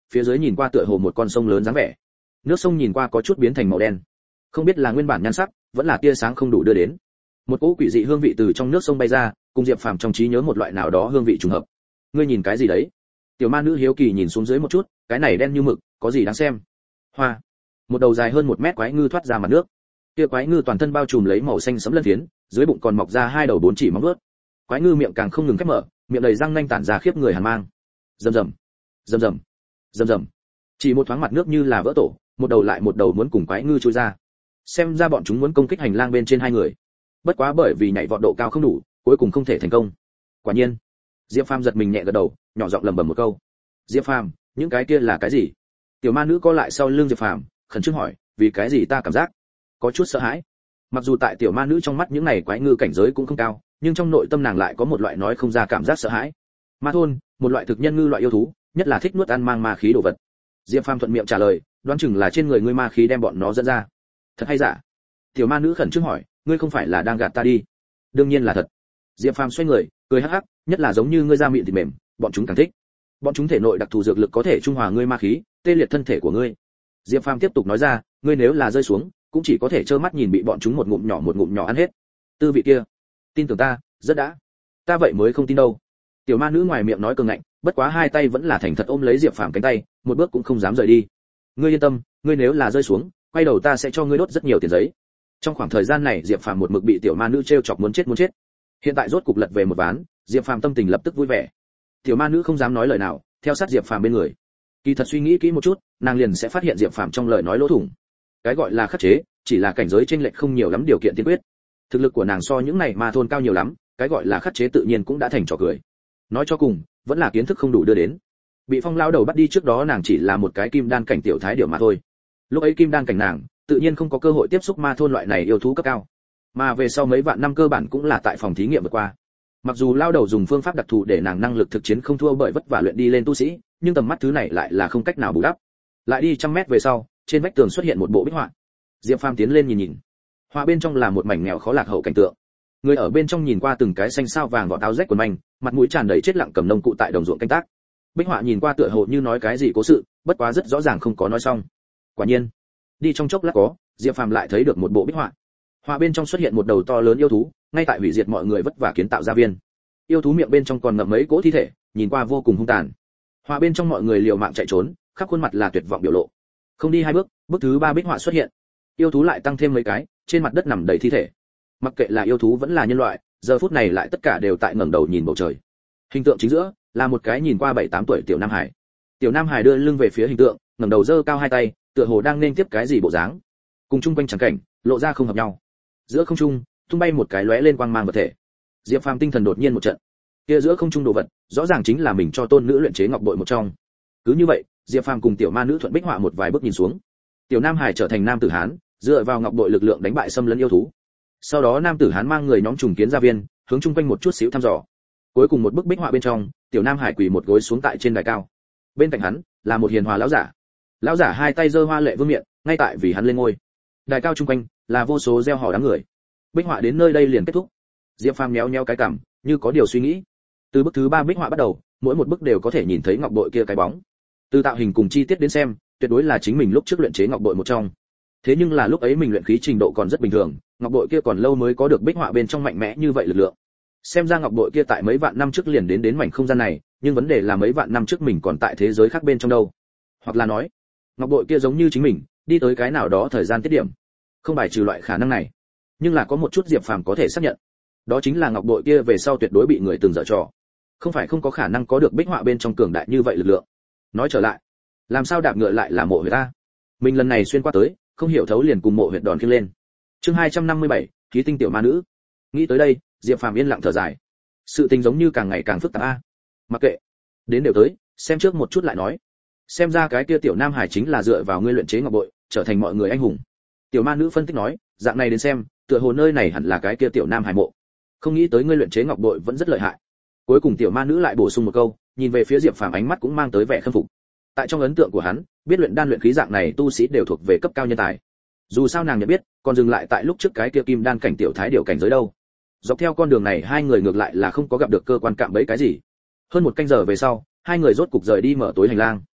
phía dưới nhìn qua tựa hồ một con sông lớn dáng vẻ. Nước sông nhìn qua có chút biến thành màu đen, không biết là nguyên bản nhan sắc, vẫn là tia sáng không đủ đưa đến. Một cỗ quỷ dị hương vị từ trong nước sông bay ra, cùng Diệp Phàm trong trí nhớ một loại nào đó hương vị trùng hợp. Ngươi nhìn cái gì đấy? Tiểu ma nữ hiếu kỳ nhìn xuống dưới một chút, cái này đen như mực, có gì đáng xem? Hoa. Một đầu dài hơn một mét quái ngư thoát ra mặt nước. Kia quái ngư toàn thân bao trùm lấy màu xanh sẫm lân phiến, dưới bụng còn mọc ra hai đầu bốn chỉ móng vuốt. Quái ngư miệng càng không ngừng khép mở, miệng đầy răng nanh tản ra khiếp người hàn mang. Rầm rầm, rầm rầm, rầm rầm. Chỉ một thoáng mặt nước như là vỡ tổ, một đầu lại một đầu muốn cùng quái ngư chui ra. Xem ra bọn chúng muốn công kích hành lang bên trên hai người. Bất quá bởi vì nhảy vọt độ cao không đủ, cuối cùng không thể thành công. Quả nhiên, Diệp Phàm giật mình nhẹ gật đầu, nhỏ giọng lẩm bẩm một câu. Diệp Phàm, những cái kia là cái gì? Tiểu ma nữ co lại sau lưng Diệp Phàm, khẩn trương hỏi, vì cái gì ta cảm giác có chút sợ hãi. Mặc dù tại tiểu ma nữ trong mắt những này quái ngư cảnh giới cũng không cao, nhưng trong nội tâm nàng lại có một loại nói không ra cảm giác sợ hãi. Ma thôn, một loại thực nhân ngư loại yêu thú, nhất là thích nuốt ăn mang ma khí đồ vật. Diệp Phàm thuận miệng trả lời, đoán chừng là trên người ngươi ma khí đem bọn nó dẫn ra. Thật hay giả? Tiểu ma nữ khẩn trương hỏi, ngươi không phải là đang gạt ta đi? Đương nhiên là thật. Diệp Phàm xoay người, cười hắc hắc, nhất là giống như ngươi da mịn thịt mềm, bọn chúng càng thích. Bọn chúng thể nội đặc thù dược lực có thể trung hòa ngươi ma khí, tê liệt thân thể của ngươi. Diệp Phàm tiếp tục nói ra, ngươi nếu là rơi xuống, cũng chỉ có thể trơ mắt nhìn bị bọn chúng một ngụm nhỏ một ngụm nhỏ ăn hết. Tư vị kia, tin tưởng ta, rất đã. Ta vậy mới không tin đâu. Tiểu ma nữ ngoài miệng nói cường ngạnh, bất quá hai tay vẫn là thành thật ôm lấy Diệp Phàm cánh tay, một bước cũng không dám rời đi. Ngươi yên tâm, ngươi nếu là rơi xuống, quay đầu ta sẽ cho ngươi đốt rất nhiều tiền giấy. Trong khoảng thời gian này Diệp Phàm một mực bị tiểu ma nữ trêu chọc muốn chết muốn chết. Hiện tại rốt cục lật về một ván, Diệp Phàm tâm tình lập tức vui vẻ. Tiểu ma nữ không dám nói lời nào, theo sát Diệp Phàm bên người. Kỳ thật suy nghĩ kỹ một chút, nàng liền sẽ phát hiện Diệp Phàm trong lời nói lỗ thủng. Cái gọi là khắc chế, chỉ là cảnh giới chênh lệch không nhiều lắm điều kiện tiên quyết. Thực lực của nàng so những này ma thôn cao nhiều lắm, cái gọi là khắc chế tự nhiên cũng đã thành trò cười. Nói cho cùng, vẫn là kiến thức không đủ đưa đến. Bị Phong lão đầu bắt đi trước đó nàng chỉ là một cái kim đan cảnh tiểu thái điểu mà thôi. Lúc ấy kim đan cảnh nàng, tự nhiên không có cơ hội tiếp xúc ma thôn loại này yêu thú cấp cao. Mà về sau mấy vạn năm cơ bản cũng là tại phòng thí nghiệm vượt qua. Mặc dù lão đầu dùng phương pháp đặc thù để nàng năng lực thực chiến không thua bởi vất vả luyện đi lên tu sĩ, nhưng tầm mắt thứ này lại là không cách nào bù đắp. Lại đi trăm mét về sau, trên vách tường xuất hiện một bộ bích họa. Diệp Phàm tiến lên nhìn nhìn. Họa bên trong là một mảnh nghèo khó lạc hậu cảnh tượng. Người ở bên trong nhìn qua từng cái xanh sao vàng vỏ áo rách quần manh, mặt mũi tràn đầy chết lặng cầm nông cụ tại đồng ruộng canh tác. Bích họa nhìn qua tựa hồ như nói cái gì cố sự, bất quá rất rõ ràng không có nói xong. Quả nhiên, đi trong chốc lát có, Diệp Phàm lại thấy được một bộ bích họa. Họa bên trong xuất hiện một đầu to lớn yêu thú, ngay tại hủy diệt mọi người vất vả kiến tạo gia viên. Yêu thú miệng bên trong còn ngậm mấy cỗ thi thể, nhìn qua vô cùng hung tàn. Họa bên trong mọi người liều mạng chạy trốn, khắp khuôn mặt là tuyệt vọng biểu lộ. Không đi hai bước, bước thứ ba bích họa xuất hiện. Yêu thú lại tăng thêm mấy cái, trên mặt đất nằm đầy thi thể. Mặc kệ là yêu thú vẫn là nhân loại, giờ phút này lại tất cả đều tại ngẩng đầu nhìn bầu trời. Hình tượng chính giữa là một cái nhìn qua bảy tám tuổi tiểu nam hải. Tiểu nam hải đưa lưng về phía hình tượng, ngẩng đầu giơ cao hai tay, tựa hồ đang nên tiếp cái gì bộ dáng. Cùng chung quanh chẳng cảnh, lộ ra không hợp nhau. Giữa không trung, tung bay một cái lóe lên quang mang vật thể. Diệp Phàm tinh thần đột nhiên một trận. Kia giữa không trung đồ vật, rõ ràng chính là mình cho tôn nữ luyện chế ngọc bội một trong. Cứ như vậy, Diệp Phàm cùng tiểu ma nữ thuận bích họa một vài bước nhìn xuống. Tiểu nam hải trở thành nam tử hán, dựa vào ngọc bội lực lượng đánh bại xâm lấn yêu thú. Sau đó nam tử hán mang người nhóm trùng kiến gia viên, hướng chung quanh một chút xíu thăm dò. Cuối cùng một bức bích họa bên trong, tiểu nam hải quỳ một gối xuống tại trên đài cao. Bên cạnh hắn là một hiền hòa lão giả. Lão giả hai tay giơ hoa lệ vương miện, ngay tại vì hắn lên ngôi. Đài cao chung quanh là vô số gieo hò đám người. Bích họa đến nơi đây liền kết thúc. Diệp Phàm nhéo nhéo cái cằm, như có điều suy nghĩ. Từ bức thứ ba bích họa bắt đầu, mỗi một bức đều có thể nhìn thấy ngọc bội kia cái bóng. Từ tạo hình cùng chi tiết đến xem, tuyệt đối là chính mình lúc trước luyện chế ngọc bội một trong. Thế nhưng là lúc ấy mình luyện khí trình độ còn rất bình thường, ngọc bội kia còn lâu mới có được bích họa bên trong mạnh mẽ như vậy lực lượng. Xem ra ngọc bội kia tại mấy vạn năm trước liền đến đến mảnh không gian này, nhưng vấn đề là mấy vạn năm trước mình còn tại thế giới khác bên trong đâu. Hoặc là nói, ngọc bội kia giống như chính mình, đi tới cái nào đó thời gian tiết điểm. Không bài trừ loại khả năng này, nhưng là có một chút Diệp Phàm có thể xác nhận. Đó chính là ngọc bội kia về sau tuyệt đối bị người từng dở trò. Không phải không có khả năng có được bích họa bên trong cường đại như vậy lực lượng. Nói trở lại, làm sao đạp ngựa lại là mộ huyệt ta? Mình lần này xuyên qua tới, không hiểu thấu liền cùng mộ huyệt đòn khiêng lên. Chương hai trăm năm mươi bảy, khí tinh tiểu ma nữ. Nghĩ tới đây, Diệp Phàm yên lặng thở dài. Sự tình giống như càng ngày càng phức tạp a. Mặc kệ, đến đều tới, xem trước một chút lại nói. Xem ra cái kia tiểu nam hải chính là dựa vào ngươi luyện chế ngọc bội, trở thành mọi người anh hùng. Tiểu ma nữ phân tích nói, dạng này đến xem, tựa hồ nơi này hẳn là cái kia tiểu nam hải mộ. Không nghĩ tới ngươi luyện chế ngọc bội vẫn rất lợi hại. Cuối cùng tiểu ma nữ lại bổ sung một câu, nhìn về phía Diệp Phàm ánh mắt cũng mang tới vẻ khâm phục. Tại trong ấn tượng của hắn, biết luyện đan luyện khí dạng này tu sĩ đều thuộc về cấp cao nhân tài. Dù sao nàng nhận biết, còn dừng lại tại lúc trước cái kia kim đan cảnh tiểu thái điều cảnh giới đâu. Dọc theo con đường này hai người ngược lại là không có gặp được cơ quan cạm bẫy cái gì. Hơn một canh giờ về sau, hai người rốt cục rời đi mở tối hành lang.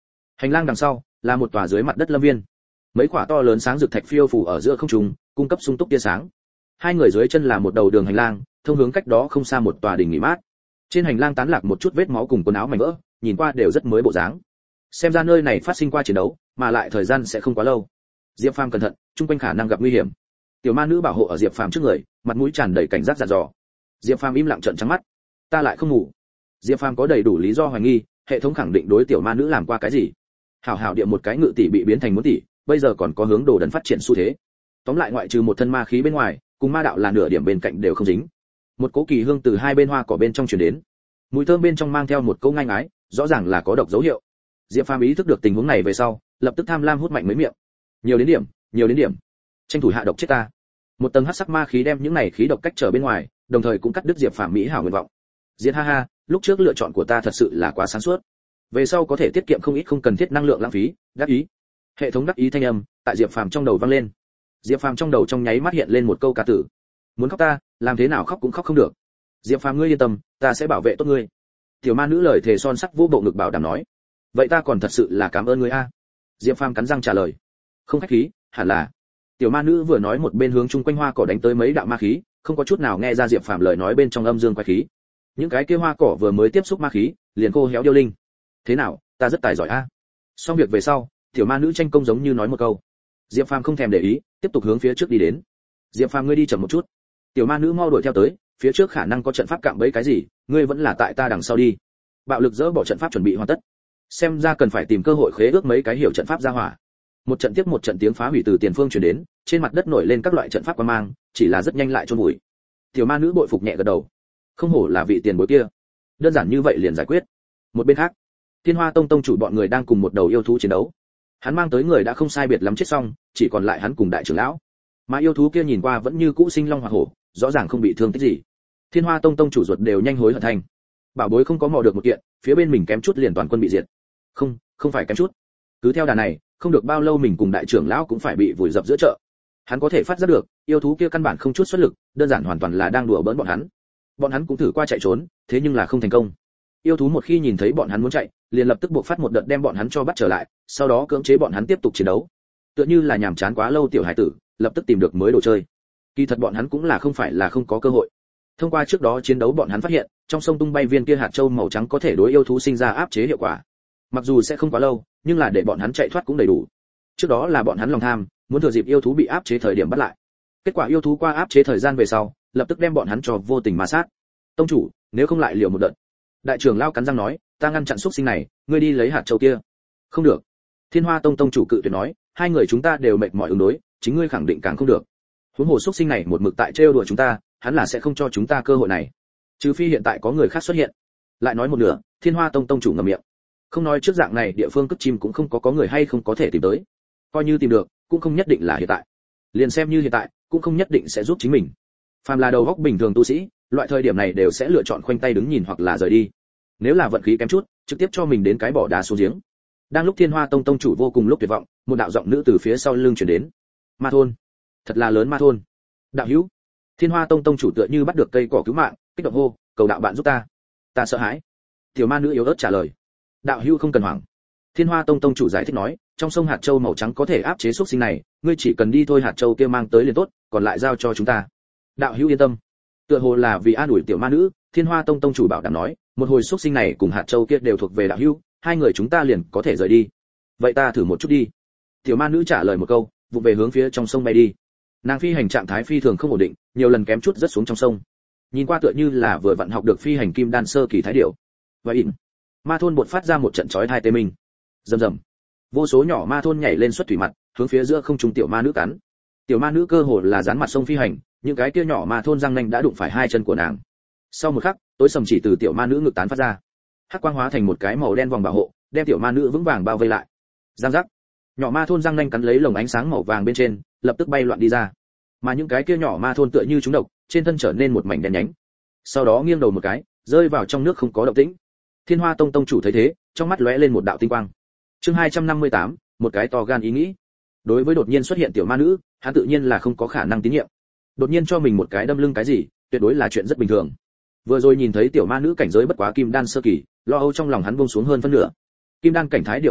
Hành lang đằng sau là một tòa dưới mặt đất lâm viên, mấy quả to lớn sáng rực thạch phiêu phù ở giữa không trung, cung cấp sung túc tia sáng. Hai người dưới chân là một đầu đường hành lang, thông hướng cách đó không xa một tòa đình nghỉ mát. Trên hành lang tán lạc một chút vết máu cùng quần áo mảnh vỡ, nhìn qua đều rất mới bộ dáng. Xem ra nơi này phát sinh qua chiến đấu, mà lại thời gian sẽ không quá lâu. Diệp Phàm cẩn thận, chung quanh khả năng gặp nguy hiểm. Tiểu ma nữ bảo hộ ở Diệp Phàm trước người, mặt mũi tràn đầy cảnh giác dặn dò. Diệp Phàm im lặng trợn trắng mắt. Ta lại không ngủ. Diệp Phàm có đầy đủ lý do hoài nghi, hệ thống khẳng định đối tiểu ma nữ làm qua cái gì. Hảo hảo địa một cái ngự tỷ bị biến thành muốn tỷ, bây giờ còn có hướng đồ đần phát triển xu thế. Tóm lại ngoại trừ một thân ma khí bên ngoài, cùng ma đạo là nửa điểm bên cạnh đều không dính. Một cỗ kỳ hương từ hai bên hoa cỏ bên trong truyền đến, mùi thơm bên trong mang theo một câu ngang ái, rõ ràng là có độc dấu hiệu. Diệp Phàm ý thức được tình huống này về sau, lập tức tham lam hút mạnh mấy miệng. Nhiều đến điểm, nhiều đến điểm. Tranh thủ hạ độc chết ta. Một tầng hắc sắc ma khí đem những này khí độc cách trở bên ngoài, đồng thời cũng cắt đứt Diệp Phàm mỹ hảo nguyện vọng. Diệt ha ha, lúc trước lựa chọn của ta thật sự là quá sáng suốt. Về sau có thể tiết kiệm không ít không cần thiết năng lượng lãng phí, đắc ý. Hệ thống đắc ý thanh âm tại Diệp Phàm trong đầu vang lên. Diệp Phàm trong đầu trong nháy mắt hiện lên một câu ca tử. Muốn khóc ta, làm thế nào khóc cũng khóc không được. Diệp Phàm ngươi yên tâm, ta sẽ bảo vệ tốt ngươi. Tiểu ma nữ lời thề son sắt vô bộ ngực bảo đảm nói. Vậy ta còn thật sự là cảm ơn ngươi a. Diệp Phàm cắn răng trả lời. Không khách khí, hẳn là. Tiểu ma nữ vừa nói một bên hướng chung quanh hoa cỏ đánh tới mấy đạo ma khí, không có chút nào nghe ra Diệp Phàm lời nói bên trong âm dương quái khí. Những cái kia hoa cỏ vừa mới tiếp xúc ma khí, liền khô héo điêu linh. Thế nào, ta rất tài giỏi a. Xong việc về sau, tiểu ma nữ tranh công giống như nói một câu. Diệp Phàm không thèm để ý, tiếp tục hướng phía trước đi đến. Diệp Phàm ngươi đi chậm một chút. Tiểu ma nữ mau đuổi theo tới, phía trước khả năng có trận pháp cạm bẫy cái gì, ngươi vẫn là tại ta đằng sau đi. Bạo lực dỡ bỏ trận pháp chuẩn bị hoàn tất. Xem ra cần phải tìm cơ hội khế ước mấy cái hiểu trận pháp ra hỏa. Một trận tiếp một trận tiếng phá hủy từ tiền phương truyền đến, trên mặt đất nổi lên các loại trận pháp quang mang, chỉ là rất nhanh lại chôn vùi. Tiểu ma nữ bội phục nhẹ gật đầu. Không hổ là vị tiền bối kia, đơn giản như vậy liền giải quyết. Một bên khác, Thiên Hoa Tông tông chủ bọn người đang cùng một đầu yêu thú chiến đấu. Hắn mang tới người đã không sai biệt lắm chết xong, chỉ còn lại hắn cùng đại trưởng lão. Mà yêu thú kia nhìn qua vẫn như cũ sinh long hỏa hổ, rõ ràng không bị thương tích gì. Thiên Hoa Tông tông chủ ruột đều nhanh hối hận thành. Bảo bối không có mò được một kiện, phía bên mình kém chút liền toàn quân bị diệt. Không, không phải kém chút. Cứ theo đà này, không được bao lâu mình cùng đại trưởng lão cũng phải bị vùi dập giữa chợ. Hắn có thể phát giác được, yêu thú kia căn bản không chút xuất lực, đơn giản hoàn toàn là đang đùa bỡn bọn hắn. Bọn hắn cũng thử qua chạy trốn, thế nhưng là không thành công. Yêu thú một khi nhìn thấy bọn hắn muốn chạy, liền lập tức buộc phát một đợt đem bọn hắn cho bắt trở lại, sau đó cưỡng chế bọn hắn tiếp tục chiến đấu. Tựa như là nhàm chán quá lâu tiểu hải tử, lập tức tìm được mới đồ chơi. Kỳ thật bọn hắn cũng là không phải là không có cơ hội. Thông qua trước đó chiến đấu bọn hắn phát hiện, trong sông tung bay viên kia hạt châu màu trắng có thể đối yêu thú sinh ra áp chế hiệu quả. Mặc dù sẽ không quá lâu, nhưng là để bọn hắn chạy thoát cũng đầy đủ. Trước đó là bọn hắn lòng tham, muốn thừa dịp yêu thú bị áp chế thời điểm bắt lại. Kết quả yêu thú qua áp chế thời gian về sau, lập tức đem bọn hắn cho vô tình ma sát. Tông chủ, nếu không lại liều một đợt. Đại trưởng lão cắn răng nói, ta ngăn chặn xúc sinh này, ngươi đi lấy hạt châu kia. Không được. Thiên Hoa Tông tông chủ cự tuyệt nói, hai người chúng ta đều mệt mỏi ứng đối, chính ngươi khẳng định càng không được. Huống hồ xúc sinh này một mực tại trêu đùa chúng ta, hắn là sẽ không cho chúng ta cơ hội này. Trừ phi hiện tại có người khác xuất hiện. Lại nói một nửa, Thiên Hoa Tông tông chủ ngậm miệng. Không nói trước dạng này địa phương cất chim cũng không có có người hay không có thể tìm tới. Coi như tìm được, cũng không nhất định là hiện tại. Liền xem như hiện tại, cũng không nhất định sẽ giúp chính mình. Phàm là đầu góc bình thường tu sĩ, loại thời điểm này đều sẽ lựa chọn khoanh tay đứng nhìn hoặc là rời đi. Nếu là vận khí kém chút, trực tiếp cho mình đến cái bỏ đá xuống giếng. Đang lúc Thiên Hoa Tông tông chủ vô cùng lúc tuyệt vọng, một đạo giọng nữ từ phía sau lưng truyền đến. Ma thôn, thật là lớn ma thôn. Đạo hữu. Thiên Hoa Tông tông chủ tựa như bắt được cây cỏ cứu mạng, kích động hô, cầu đạo bạn giúp ta. Ta sợ hãi. Tiểu ma nữ yếu ớt trả lời. Đạo hữu không cần hoảng. Thiên Hoa Tông tông chủ giải thích nói, trong sông hạt châu màu trắng có thể áp chế xúc sinh này, ngươi chỉ cần đi thôi hạt châu kia mang tới liền tốt, còn lại giao cho chúng ta. Đạo hữu yên tâm. Tựa hồ là vì an ủi tiểu ma nữ, Thiên Hoa Tông tông chủ bảo đảm nói, một hồi xúc sinh này cùng hạt châu kia đều thuộc về đạo hữu, hai người chúng ta liền có thể rời đi. Vậy ta thử một chút đi. Tiểu ma nữ trả lời một câu, vụ về hướng phía trong sông bay đi. Nàng phi hành trạng thái phi thường không ổn định, nhiều lần kém chút rớt xuống trong sông. Nhìn qua tựa như là vừa vặn học được phi hành kim đan sơ kỳ thái điểu. Và ỉn. Ma thôn bột phát ra một trận chói tai tê minh. Rầm rầm. Vô số nhỏ ma thôn nhảy lên xuất thủy mặt, hướng phía giữa không trung tiểu ma nữ cắn. Tiểu ma nữ cơ hồ là dán mặt sông phi hành, những cái kia nhỏ ma thôn răng nanh đã đụng phải hai chân của nàng. Sau một khắc, tối sầm chỉ từ tiểu ma nữ ngực tán phát ra. Hắc quang hóa thành một cái màu đen vòng bảo hộ, đem tiểu ma nữ vững vàng bao vây lại. Giang giác. Nhỏ ma thôn răng nanh cắn lấy lồng ánh sáng màu vàng bên trên, lập tức bay loạn đi ra. Mà những cái kia nhỏ ma thôn tựa như trúng độc, trên thân trở nên một mảnh đen nhánh. Sau đó nghiêng đầu một cái, rơi vào trong nước không có động tĩnh. Thiên Hoa Tông tông chủ thấy thế, trong mắt lóe lên một đạo tinh quang. Chương hai trăm năm mươi tám, một cái to gan ý nghĩ. Đối với đột nhiên xuất hiện tiểu ma nữ, hắn tự nhiên là không có khả năng tín nhiệm. Đột nhiên cho mình một cái đâm lưng cái gì, tuyệt đối là chuyện rất bình thường. Vừa rồi nhìn thấy tiểu ma nữ cảnh giới bất quá kim đan sơ kỳ, lo âu trong lòng hắn buông xuống hơn phân nửa. Kim đan cảnh thái điểu mà thôi,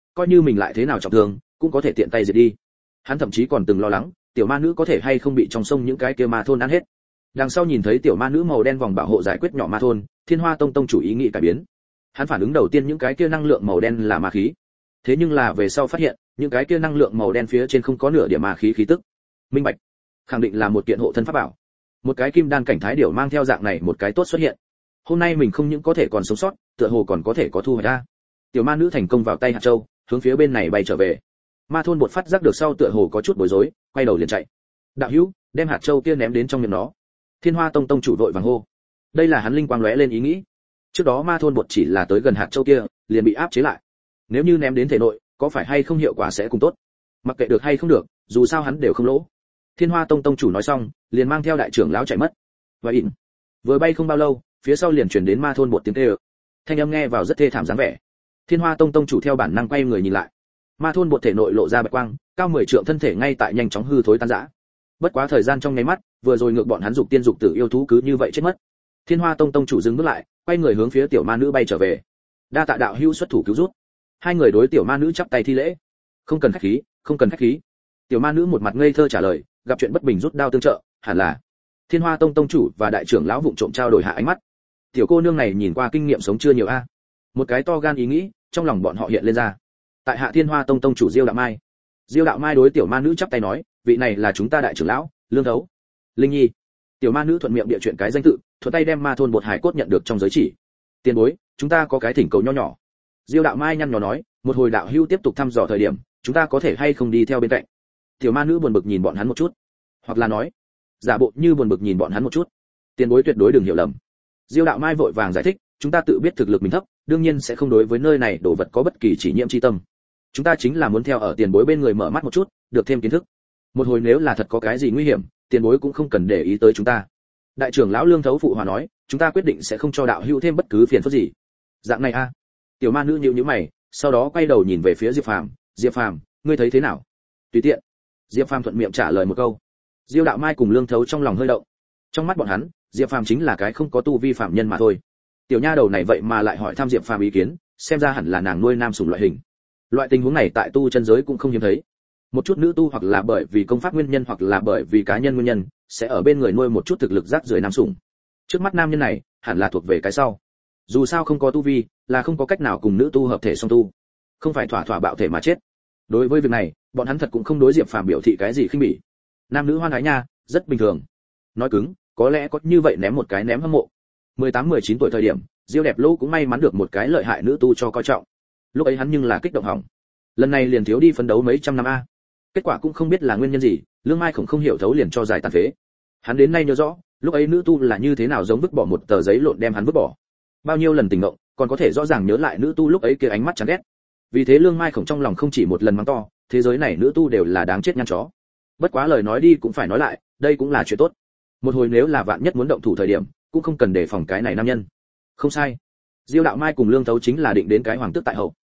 coi như mình lại thế nào trọng thương cũng có thể tiện tay diệt đi. Hắn thậm chí còn từng lo lắng tiểu ma nữ có thể hay không bị trong sông những cái kia ma thôn ăn hết. Đằng sau nhìn thấy tiểu ma nữ màu đen vòng bảo hộ giải quyết nhỏ ma thôn, Thiên Hoa Tông tông chủ ý nghĩ cải biến. Hắn phản ứng đầu tiên những cái kia năng lượng màu đen là ma khí. Thế nhưng là về sau phát hiện, những cái kia năng lượng màu đen phía trên không có nửa điểm ma khí khí tức. Minh bạch, khẳng định là một kiện hộ thân pháp bảo. Một cái kim đan cảnh thái điểu mang theo dạng này một cái tốt xuất hiện. Hôm nay mình không những có thể còn sống sót, tựa hồ còn có thể có thu hoạch ra. Tiểu ma nữ thành công vào tay hạt châu, hướng phía bên này bay trở về. Ma thôn bột phát giác được sau tựa hồ có chút bối rối, quay đầu liền chạy. Đạo hữu, đem hạt châu kia ném đến trong miệng nó. Thiên Hoa Tông tông chủ vội vàng hô. Đây là hắn linh quang lóe lên ý nghĩ. Trước đó ma thôn bột chỉ là tới gần hạt châu kia, liền bị áp chế lại. Nếu như ném đến thể nội, có phải hay không hiệu quả sẽ cùng tốt. Mặc kệ được hay không được, dù sao hắn đều không lỗ. Thiên Hoa Tông tông chủ nói xong, liền mang theo đại trưởng lão chạy mất. Và ỉn, vừa bay không bao lâu, phía sau liền truyền đến ma thôn bột tiếng kêu. Thanh âm nghe vào rất thê thảm dáng vẻ. Thiên Hoa Tông tông chủ theo bản năng quay người nhìn lại. Ma thôn bột thể nội lộ ra bạch quang, cao mười trượng thân thể ngay tại nhanh chóng hư thối tan rã. Bất quá thời gian trong nháy mắt, vừa rồi ngược bọn hắn dục tiên dục tử yêu thú cứ như vậy chết mất. Thiên Hoa Tông tông chủ dừng bước lại, quay người hướng phía tiểu ma nữ bay trở về. Đa tạ đạo hữu xuất thủ cứu giúp. Hai người đối tiểu ma nữ chắp tay thi lễ. Không cần khách khí, không cần khách khí. Tiểu ma nữ một mặt ngây thơ trả lời, gặp chuyện bất bình rút đao tương trợ, hẳn là. Thiên Hoa Tông tông chủ và đại trưởng lão vụng trộm trao đổi hạ ánh mắt. Tiểu cô nương này nhìn qua kinh nghiệm sống chưa nhiều a. Một cái to gan ý nghĩ, trong lòng bọn họ hiện lên ra. Tại hạ Thiên Hoa Tông tông chủ Diêu Đạo Mai. Diêu Đạo Mai đối tiểu ma nữ chắp tay nói, vị này là chúng ta đại trưởng lão, Lương Thấu. Linh Nhi. Tiểu ma nữ thuận miệng địa chuyện cái danh tự, thuận tay đem ma thôn bột hải cốt nhận được trong giới chỉ. Tiền bối, chúng ta có cái thỉnh cầu nho nhỏ. Diêu Đạo Mai nhăn nhó nói, một hồi đạo hữu tiếp tục thăm dò thời điểm, chúng ta có thể hay không đi theo bên cạnh. Tiểu ma nữ buồn bực nhìn bọn hắn một chút, hoặc là nói, giả bộ như buồn bực nhìn bọn hắn một chút. Tiền bối tuyệt đối đừng hiểu lầm. Diêu Đạo Mai vội vàng giải thích, chúng ta tự biết thực lực mình thấp, đương nhiên sẽ không đối với nơi này đồ vật có bất kỳ chỉ nhiễm chi tâm. Chúng ta chính là muốn theo ở tiền bối bên người mở mắt một chút, được thêm kiến thức. Một hồi nếu là thật có cái gì nguy hiểm, tiền bối cũng không cần để ý tới chúng ta. Đại trưởng lão Lương Thấu phụ hòa nói, chúng ta quyết định sẽ không cho đạo hữu thêm bất cứ phiền phức gì. Dạng này a. Tiểu ma nữ nhíu nhíu mày, sau đó quay đầu nhìn về phía Diệp Phàm, Diệp Phàm, ngươi thấy thế nào? Tùy tiện. Diệp Phàm thuận miệng trả lời một câu. Diêu Đạo Mai cùng Lương Thấu trong lòng hơi động. Trong mắt bọn hắn, Diệp Phàm chính là cái không có tu vi phạm nhân mà thôi. Tiểu nha đầu này vậy mà lại hỏi thăm Diệp Phàm ý kiến, xem ra hẳn là nàng nuôi nam sủng loại hình. Loại tình huống này tại tu chân giới cũng không hiếm thấy. Một chút nữ tu hoặc là bởi vì công pháp nguyên nhân hoặc là bởi vì cá nhân nguyên nhân, sẽ ở bên người nuôi một chút thực lực rác rưởi nam sủng. Trước mắt nam nhân này, hẳn là thuộc về cái sau. Dù sao không có tu vi, là không có cách nào cùng nữ tu hợp thể song tu. Không phải thỏa thỏa bạo thể mà chết. Đối với việc này, bọn hắn thật cũng không đối Diệp Phàm biểu thị cái gì khinh bỉ. Nam nữ hoan ái nha, rất bình thường. Nói cứng, có lẽ có như vậy ném một cái ném hâm mộ. mười tám mười chín tuổi thời điểm, Diêu Đẹp Lô cũng may mắn được một cái lợi hại nữ tu cho coi trọng. Lúc ấy hắn nhưng là kích động hỏng. Lần này liền thiếu đi phấn đấu mấy trăm năm a. Kết quả cũng không biết là nguyên nhân gì, Lương Mai Khổng không hiểu thấu liền cho giải tàn phế. Hắn đến nay nhớ rõ, lúc ấy nữ tu là như thế nào giống vứt bỏ một tờ giấy lộn đem hắn vứt bỏ. Bao nhiêu lần tỉnh ngộ, còn có thể rõ ràng nhớ lại nữ tu lúc ấy kia ánh mắt chán ghét. Vì thế Lương Mai Khổng trong lòng không chỉ một lần mắng to, thế giới này nữ tu đều là đáng chết nhăn chó. Bất quá lời nói đi cũng phải nói lại, đây cũng là chuyện tốt. Một hồi nếu là vạn nhất muốn động thủ thời điểm, cũng không cần đề phòng cái này nam nhân. Không sai. Diêu Đạo Mai cùng Lương Thấu chính là định đến cái hoàng tước tại hậu.